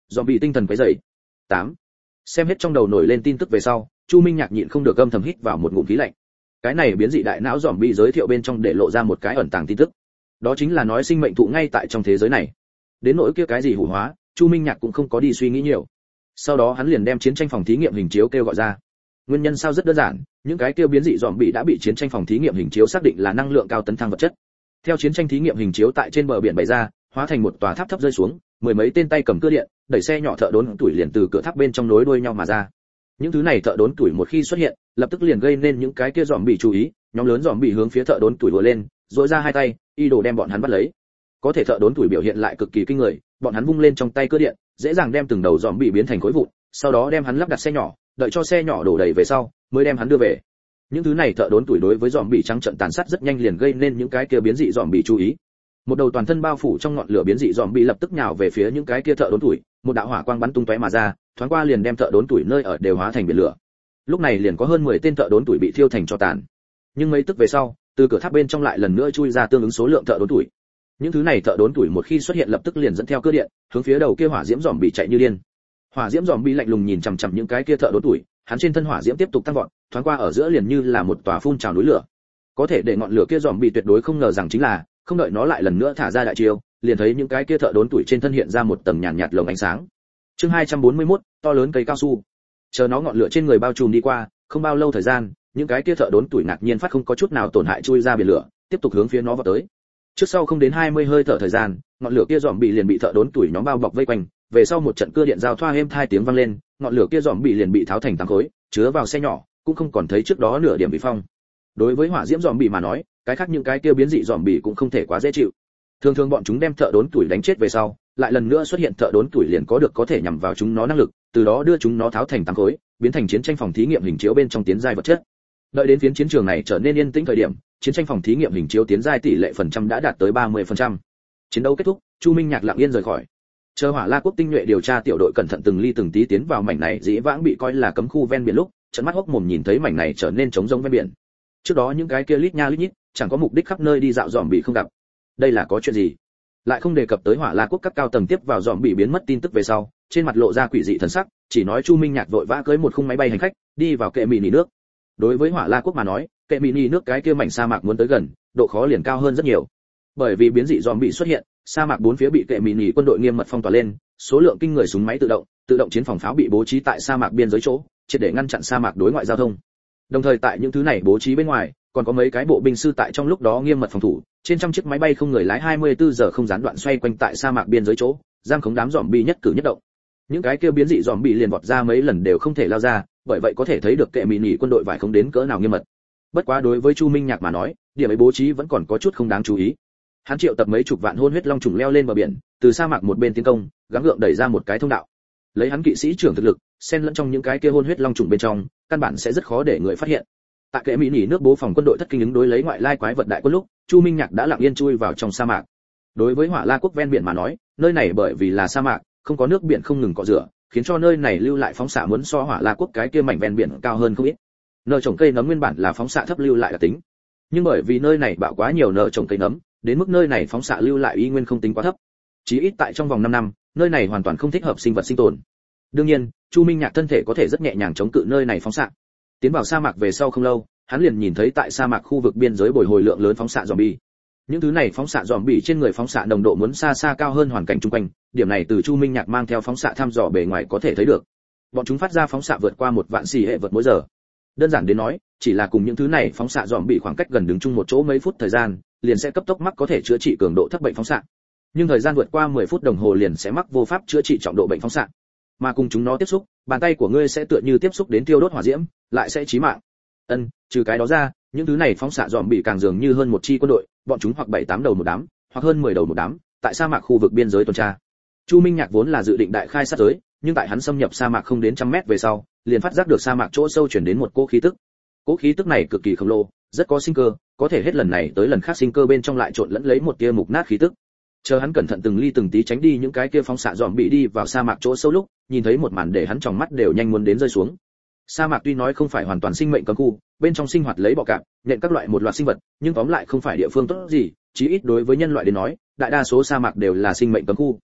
zombie tinh thần quấy rầy. tám. Xem hết trong đầu nổi lên tin tức về sau, Chu Minh Nhạc nhịn không được âm thầm hít vào một ngụm khí lạnh. Cái này biến dị đại não zombie giới thiệu bên trong để lộ ra một cái ẩn tàng tin tức. Đó chính là nói sinh mệnh thụ ngay tại trong thế giới này. Đến nỗi kia cái gì hủ hóa, Chu Minh Nhạc cũng không có đi suy nghĩ nhiều. Sau đó hắn liền đem chiến tranh phòng thí nghiệm hình chiếu kêu gọi ra. Nguyên nhân sao rất đơn giản, những cái kia biến dị zombie đã bị chiến tranh phòng thí nghiệm hình chiếu xác định là năng lượng cao tấn thăng vật chất. Theo chiến tranh thí nghiệm hình chiếu tại trên bờ biển bày ra, hóa thành một tòa tháp thấp rơi xuống, mười mấy tên tay cầm cưa điện, đẩy xe nhỏ thợ đốn tuổi liền từ cửa tháp bên trong nối đuôi nhau mà ra. Những thứ này thợ đốn tuổi một khi xuất hiện, lập tức liền gây nên những cái kia zombie chú ý, nhóm lớn zombie hướng phía thợ đốn tuổi đùa lên, rũa ra hai tay, y đồ đem bọn hắn bắt lấy. Có thể thợ đốn tuổi biểu hiện lại cực kỳ kinh người, bọn hắn vung lên trong tay cưa điện, dễ dàng đem từng đầu zombie biến thành khối vụn, sau đó đem hắn lắp đặt xe nhỏ, đợi cho xe nhỏ đổ đầy về sau, mới đem hắn đưa về. Những thứ này thợ đốn tuổi đối với zombie trắng trợn tàn sát rất nhanh liền gây nên những cái kia biến dị zombie chú ý. Một đầu toàn thân bao phủ trong ngọn lửa biến dị zombie lập tức nhào về phía những cái kia thợ đốn tuổi, một đạo hỏa quang bắn tung tóe mà ra, thoáng qua liền đem thợ đốn tuổi nơi ở đều hóa thành biển lửa. Lúc này liền có hơn mười tên thợ đốn tuổi bị thiêu thành tro tàn. Nhưng mấy tức về sau, từ cửa tháp bên trong lại lần nữa chui ra tương ứng số lượng thợ đốn tuổi. Những thứ này thợ đốn tuổi một khi xuất hiện lập tức liền dẫn theo cưa điện, hướng phía đầu kia hỏa diễm zombie chạy như điên. Hỏa diễm zombie lạnh lùng nhìn chằm chằm những cái kia thợ đốn tuổi, hắn trên thân hỏa diễm tiếp tục tăng vọt, thoáng qua ở giữa liền như là một tòa phun trào núi lửa. Có thể để ngọn lửa kia zombie tuyệt đối không ngờ rằng chính là, không đợi nó lại lần nữa thả ra đại chiêu, liền thấy những cái kia thợ đốn tuổi trên thân hiện ra một tầng nhàn nhạt, nhạt lồng ánh sáng. Chương hai trăm bốn mươi mốt, to lớn cây cao su. Chờ nó ngọn lửa trên người bao trùm đi qua, không bao lâu thời gian, những cái kia thợ đốn tuổi ngạc nhiên phát không có chút nào tổn hại chui ra biển lửa, tiếp tục hướng phía nó vào tới. Trước sau không đến hai mươi hơi thở thời gian, ngọn lửa kia zombie liền bị thợ đốn tuổi nhóm bao bọc vây quanh, về sau một trận cưa điện giao thoa êm thai tiếng vang lên, ngọn lửa kia zombie liền bị tháo thành tám khối, chứa vào xe nhỏ, cũng không còn thấy trước đó nửa điểm bị phong. Đối với hỏa diễm zombie mà nói, cái khác những cái kia biến dị zombie cũng không thể quá dễ chịu. Thường thường bọn chúng đem thợ đốn tuổi đánh chết về sau, lại lần nữa xuất hiện thợ đốn tuổi liền có được có thể nhằm vào chúng nó năng lực, từ đó đưa chúng nó tháo thành tám khối, biến thành chiến tranh phòng thí nghiệm hình chiếu bên trong tiến giai vật chất. Đợi đến phiến chiến trường này trở nên yên tĩnh thời điểm, chiến tranh phòng thí nghiệm hình chiếu tiến giai tỷ lệ phần trăm đã đạt tới ba mươi phần trăm. Chiến đấu kết thúc, Chu Minh Nhạc lặng yên rời khỏi. Chờ Hỏa La quốc tinh nhuệ điều tra tiểu đội cẩn thận từng ly từng tí tiến vào mảnh này dĩ vãng bị coi là cấm khu ven biển lúc, trận mắt hốc mồm nhìn thấy mảnh này trở nên trống rỗng ven biển. Trước đó những cái kia lít nha lít nhít, chẳng có mục đích khắp nơi đi dạo dòm bị không gặp. Đây là có chuyện gì? Lại không đề cập tới Hỏa La quốc các cao tầng tiếp vào dòm bị biến mất tin tức về sau, trên mặt lộ ra quỷ dị thần sắc, chỉ nói Chu Minh Nhạc vội vã cưỡi một khung máy bay hành khách, đi vào kệ mini nước. Đối với Hỏa La quốc mà nói, kệ mini nước cái kia mảnh sa mạc muốn tới gần, độ khó liền cao hơn rất nhiều. Bởi vì biến dị dòm bị xuất hiện, sa mạc bốn phía bị kệ mini quân đội nghiêm mật phong tỏa lên, số lượng kinh người súng máy tự động, tự động chiến phòng pháo bị bố trí tại sa mạc biên giới chỗ, triệt để ngăn chặn sa mạc đối ngoại giao thông. Đồng thời tại những thứ này bố trí bên ngoài, còn có mấy cái bộ binh sư tại trong lúc đó nghiêm mật phòng thủ, trên trăm chiếc máy bay không người lái hai mươi bốn giờ không gián đoạn xoay quanh tại sa mạc biên giới chỗ, giam khống đám dòm bi nhất cử nhất động. Những cái kia biến dị dòm bị liền vọt ra mấy lần đều không thể lao ra, bởi vậy có thể thấy được kệ mini quân đội vải không đến cỡ nào nghiêm mật. Bất quá đối với Chu Minh Nhạc mà nói, điểm ấy bố trí vẫn còn có chút không đáng chú ý. Hắn triệu tập mấy chục vạn hôn huyết long trùng leo lên bờ biển, từ sa mạc một bên tiến công, gắng gượng đẩy ra một cái thông đạo. Lấy hắn kỵ sĩ trưởng thực lực, xen lẫn trong những cái kia hôn huyết long trùng bên trong, căn bản sẽ rất khó để người phát hiện. Tại kệ mỹ nỉ nước bố phòng quân đội thất kinh ứng đối lấy ngoại lai quái vật đại quân lúc, Chu Minh Nhạc đã lặng yên chui vào trong sa mạc. Đối với Hỏa La quốc ven biển mà nói, nơi này bởi vì là sa mạc, không có nước biển không ngừng cọ rửa, khiến cho nơi này lưu lại phóng xạ muốn so Hỏa La quốc cái kia mảnh ven biển cao hơn không ít. Nợ trồng cây nấm nguyên bản là phóng xạ thấp lưu lại đặc tính, nhưng bởi vì nơi này bạo quá nhiều nợ trồng cây nấm, đến mức nơi này phóng xạ lưu lại y nguyên không tính quá thấp. Chỉ ít tại trong vòng năm năm, nơi này hoàn toàn không thích hợp sinh vật sinh tồn. Đương nhiên, Chu Minh Nhạc thân thể có thể rất nhẹ nhàng chống cự nơi này phóng xạ. Tiến vào sa mạc về sau không lâu, hắn liền nhìn thấy tại sa mạc khu vực biên giới bồi hồi lượng lớn phóng xạ zombie. Những thứ này phóng xạ zombie trên người phóng xạ nồng độ muốn xa xa cao hơn hoàn cảnh xung quanh, điểm này từ Chu Minh Nhạc mang theo phóng xạ thăm dò bề ngoài có thể thấy được. Bọn chúng phát ra phóng xạ vượt qua một vạn xì hệ vượt mỗi giờ. Đơn giản đến nói, chỉ là cùng những thứ này phóng xạ zombie khoảng cách gần đứng chung một chỗ mấy phút thời gian, liền sẽ cấp tốc mắc có thể chữa trị cường độ thấp bệnh phóng xạ. Nhưng thời gian vượt qua mười phút đồng hồ liền sẽ mắc vô pháp chữa trị trọng độ bệnh phóng xạ. Mà cùng chúng nó tiếp xúc, bàn tay của ngươi sẽ tựa như tiếp xúc đến tiêu đốt hỏa diễm, lại sẽ chí mạng. Ân, trừ cái đó ra, những thứ này phóng xạ dòm bị càng dường như hơn một chi quân đội, bọn chúng hoặc bảy tám đầu một đám, hoặc hơn mười đầu một đám, tại sa mạc khu vực biên giới tuần tra. Chu Minh Nhạc vốn là dự định đại khai sát giới, nhưng tại hắn xâm nhập sa mạc không đến trăm mét về sau, liền phát giác được sa mạc chỗ sâu truyền đến một cỗ khí tức. Cỗ khí tức này cực kỳ khổng lồ, rất có sinh cơ, có thể hết lần này tới lần khác sinh cơ bên trong lại trộn lẫn lấy một tia mục nát khí tức. Chờ hắn cẩn thận từng ly từng tí tránh đi những cái kia phóng xạ dòm bị đi vào sa mạc chỗ sâu lúc, nhìn thấy một màn để hắn tròng mắt đều nhanh muốn đến rơi xuống. Sa mạc tuy nói không phải hoàn toàn sinh mệnh cấm khu, bên trong sinh hoạt lấy bọ cạp, nhện các loại một loạt sinh vật, nhưng tóm lại không phải địa phương tốt gì, chí ít đối với nhân loại đến nói, đại đa số sa mạc đều là sinh mệnh cấm khu.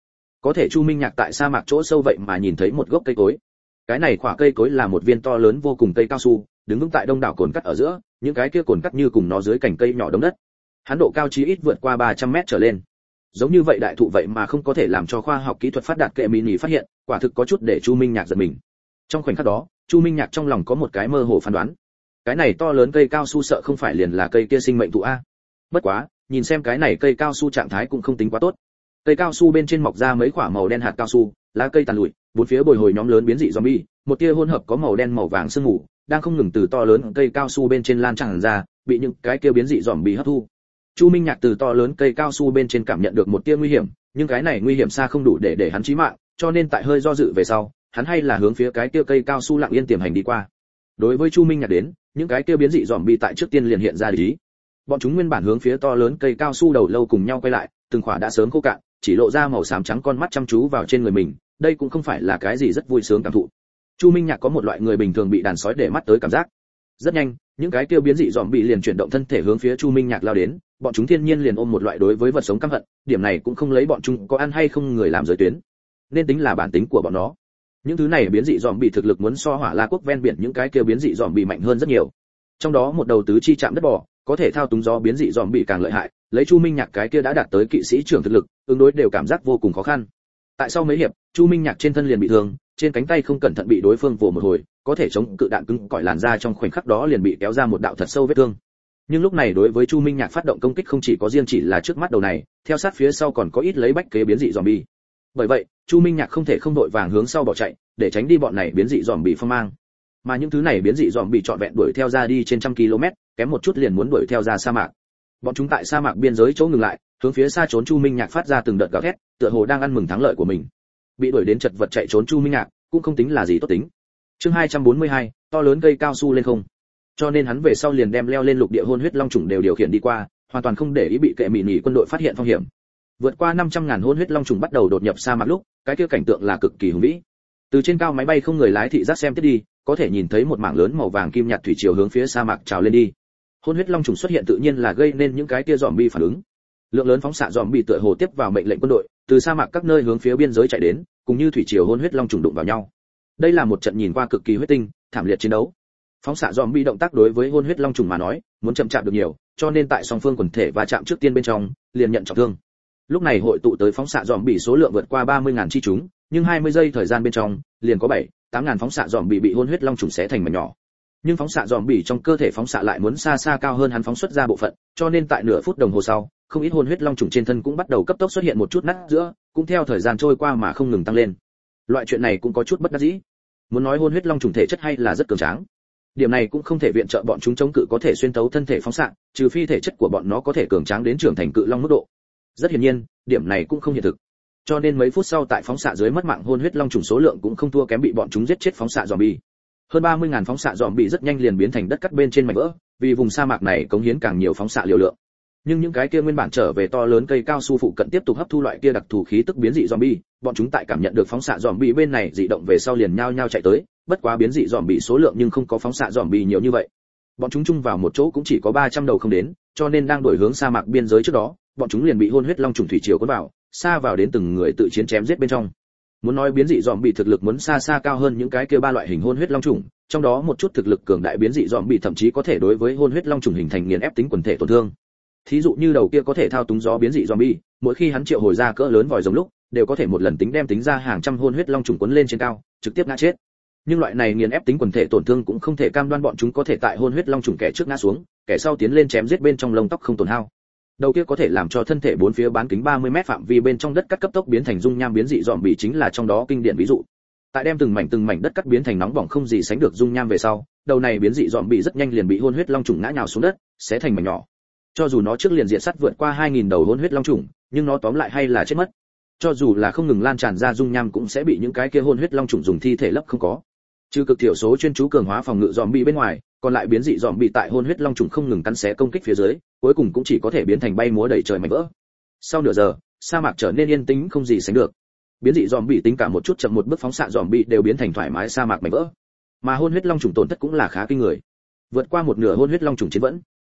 có thể Chu Minh Nhạc tại sa mạc chỗ sâu vậy mà nhìn thấy một gốc cây cối. Cái này quả cây cối là một viên to lớn vô cùng cây cao su, đứng vững tại đông đảo cồn cắt ở giữa, những cái kia cồn cắt như cùng nó dưới cành cây nhỏ đống đất. Hắn độ cao chí ít vượt qua ba trăm mét trở lên. Giống như vậy đại thụ vậy mà không có thể làm cho khoa học kỹ thuật phát đạt kệ mini phát hiện, quả thực có chút để Chu Minh Nhạc giật mình. Trong khoảnh khắc đó, Chu Minh Nhạc trong lòng có một cái mơ hồ phán đoán. Cái này to lớn cây cao su sợ không phải liền là cây kia sinh mệnh thụ a. Bất quá, nhìn xem cái này cây cao su trạng thái cũng không tính quá tốt. Cây cao su bên trên mọc ra mấy quả màu đen hạt cao su, lá cây tàn lụi, bốn phía bồi hồi nhóm lớn biến dị zombie, một tia hỗn hợp có màu đen màu vàng sương mù, đang không ngừng từ to lớn cây cao su bên trên lan tràn ra, bị những cái kia biến dị zombie hấp thu. Chu Minh Nhạc từ to lớn cây cao su bên trên cảm nhận được một tia nguy hiểm, nhưng cái này nguy hiểm xa không đủ để để hắn chí mạng, cho nên tại hơi do dự về sau, hắn hay là hướng phía cái kia cây cao su lặng yên tiềm hành đi qua. Đối với Chu Minh Nhạc đến, những cái kia biến dị zombie tại trước tiên liền hiện ra lý. Bọn chúng nguyên bản hướng phía to lớn cây cao su đầu lâu cùng nhau quay lại, từng khỏa đã sớm khô cạn, chỉ lộ ra màu xám trắng con mắt chăm chú vào trên người mình, đây cũng không phải là cái gì rất vui sướng cảm thụ. Chu Minh Nhạc có một loại người bình thường bị đàn sói để mắt tới cảm giác. Rất nhanh, những cái kia biến dị zombie liền chuyển động thân thể hướng phía Chu Minh Nhạc lao đến, bọn chúng thiên nhiên liền ôm một loại đối với vật sống căm hận, điểm này cũng không lấy bọn chúng có ăn hay không người làm giới tuyến, nên tính là bản tính của bọn nó. Những thứ này biến dị zombie thực lực muốn so Hỏa La quốc ven biển những cái kia biến dị zombie mạnh hơn rất nhiều. Trong đó một đầu tứ chi chạm đất bò, có thể thao túng gió biến dị zombie càng lợi hại, lấy Chu Minh Nhạc cái kia đã đạt tới kỵ sĩ trưởng thực lực, ứng đối đều cảm giác vô cùng khó khăn. Tại sau mấy hiệp, Chu Minh Nhạc trên thân liền bị thương, trên cánh tay không cẩn thận bị đối phương vồ một hồi, có thể chống cự đạn cứng cỏi làn da trong khoảnh khắc đó liền bị kéo ra một đạo thật sâu vết thương. Nhưng lúc này đối với Chu Minh Nhạc phát động công kích không chỉ có riêng chỉ là trước mắt đầu này, theo sát phía sau còn có ít lấy bách kế biến dị zombie. Bởi vậy, Chu Minh Nhạc không thể không đội vàng hướng sau bỏ chạy, để tránh đi bọn này biến dị zombie phong mang. Mà những thứ này biến dị zombie trọn vẹn đuổi theo ra đi trên trăm km, kém một chút liền muốn đuổi theo ra sa mạc. Bọn chúng tại sa mạc biên giới chỗ ngừng lại, hướng phía xa trốn Chu Minh Nhạc phát ra từng đợt gào thét, tựa hồ đang ăn mừng thắng lợi của mình. Bị đuổi đến chật vật chạy trốn Chu Minh Nhạc, cũng không tính là gì tốt tính. Chương hai trăm bốn mươi hai, to lớn cây cao su lên không. Cho nên hắn về sau liền đem leo lên lục địa hôn huyết long trùng đều điều khiển đi qua, hoàn toàn không để ý bị kệ mị nỉ quân đội phát hiện phong hiểm. Vượt qua năm trăm ngàn hôn huyết long trùng bắt đầu đột nhập sa mạc lúc, cái kia cảnh tượng là cực kỳ hùng vĩ. Từ trên cao máy bay không người lái thị giác xem tiếp đi, có thể nhìn thấy một mảng lớn màu vàng kim nhạt thủy triều hướng phía sa mạc trào lên đi. Hôn huyết long trùng xuất hiện tự nhiên là gây nên những cái kia zombie phản ứng. Lượng lớn phóng xạ zombie tựa hồ tiếp vào mệnh lệnh quân đội, từ sa mạc các nơi hướng phía biên giới chạy đến, cùng như thủy triều hôn huyết long trùng đụng vào nhau. Đây là một trận nhìn qua cực kỳ huyết tinh, thảm liệt chiến đấu. Phóng xạ zombie động tác đối với hôn huyết long trùng mà nói, muốn chậm chạp được nhiều, cho nên tại song phương quần thể va chạm trước tiên bên trong, liền nhận trọng thương. Lúc này hội tụ tới phóng xạ zombie số lượng vượt qua ba mươi ngàn chi chúng, nhưng hai mươi giây thời gian bên trong, liền có bảy, tám ngàn phóng xạ zombie bị hôn huyết long trùng xé thành mảnh nhỏ. Nhưng phóng xạ zombie trong cơ thể phóng xạ lại muốn xa xa cao hơn hắn phóng xuất ra bộ phận, cho nên tại nửa phút đồng hồ sau, không ít hôn huyết long trùng trên thân cũng bắt đầu cấp tốc xuất hiện một chút nát giữa, cũng theo thời gian trôi qua mà không ngừng tăng lên. Loại chuyện này cũng có chút bất đắc dĩ. Muốn nói hôn huyết long trùng thể chất hay là rất cường tráng. Điểm này cũng không thể viện trợ bọn chúng chống cự có thể xuyên tấu thân thể phóng xạ, trừ phi thể chất của bọn nó có thể cường tráng đến trưởng thành cự long mức độ. Rất hiển nhiên, điểm này cũng không hiện thực. Cho nên mấy phút sau tại phóng xạ dưới mất mạng hôn huyết long trùng số lượng cũng không thua kém bị bọn chúng giết chết phóng xạ zombie. Hơn ba mươi ngàn phóng xạ zombie rất nhanh liền biến thành đất cắt bên trên mảnh vỡ, vì vùng sa mạc này cống hiến càng nhiều phóng xạ liều lượng. Nhưng những cái kia nguyên bản trở về to lớn cây cao su phụ cận tiếp tục hấp thu loại kia đặc thù khí tức biến dị zombie, bọn chúng tại cảm nhận được phóng xạ zombie bên này dị động về sau liền nhao nhao chạy tới, bất quá biến dị zombie số lượng nhưng không có phóng xạ zombie nhiều như vậy. Bọn chúng chung vào một chỗ cũng chỉ có ba trăm đầu không đến, cho nên đang đổi hướng sa mạc biên giới trước đó, bọn chúng liền bị hôn huyết long trùng thủy triều cuốn vào, xa vào đến từng người tự chiến chém giết bên trong. Muốn nói biến dị zombie thực lực muốn xa xa cao hơn những cái kia ba loại hình hôn huyết long trùng, trong đó một chút thực lực cường đại biến dị zombie thậm chí có thể đối với hôn huyết long trùng hình thành nghiền ép tính quần thể tổn thương. Thí dụ như đầu kia có thể thao túng gió biến dị zombie, mỗi khi hắn triệu hồi ra cỡ lớn vòi rồng lúc, đều có thể một lần tính đem tính ra hàng trăm hôn huyết long trùng cuốn lên trên cao, trực tiếp ngã chết. Nhưng loại này nghiền ép tính quần thể tổn thương cũng không thể cam đoan bọn chúng có thể tại hôn huyết long trùng kẻ trước ngã xuống, kẻ sau tiến lên chém giết bên trong lông tóc không tổn hao. Đầu kia có thể làm cho thân thể bốn phía bán kính ba mươi mét phạm vi bên trong đất cắt cấp tốc biến thành dung nham biến dị zombie chính là trong đó kinh điển ví dụ. Tại đem từng mảnh từng mảnh đất cắt biến thành nóng bỏng không gì sánh được dung nham về sau, đầu này biến dị zombie rất nhanh liền bị hôn huyết long trùng ngã nhào xuống đất, xé thành mảnh nhỏ. Cho dù nó trước liền diện sắt vượt qua hai nghìn đầu hôn huyết long trùng, nhưng nó tóm lại hay là chết mất. Cho dù là không ngừng lan tràn ra dung nham cũng sẽ bị những cái kia hôn huyết long trùng dùng thi thể lấp không có. Trừ cực thiểu số chuyên chú cường hóa phòng ngự zombie bên ngoài, còn lại biến dị zombie tại hôn huyết long trùng không ngừng cắn xé công kích phía dưới, cuối cùng cũng chỉ có thể biến thành bay múa đầy trời mảnh vỡ. Sau nửa giờ, sa mạc trở nên yên tĩnh không gì sánh được. Biến dị zombie tính cả một chút chậm một bước phóng xạ zombie đều biến thành thoải mái sa mạc mảnh vỡ. Mà hôn huyết long trùng tổn thất cũng là khá kinh người. Vượt qua một nửa hôn huyết long trùng chiến vẫn.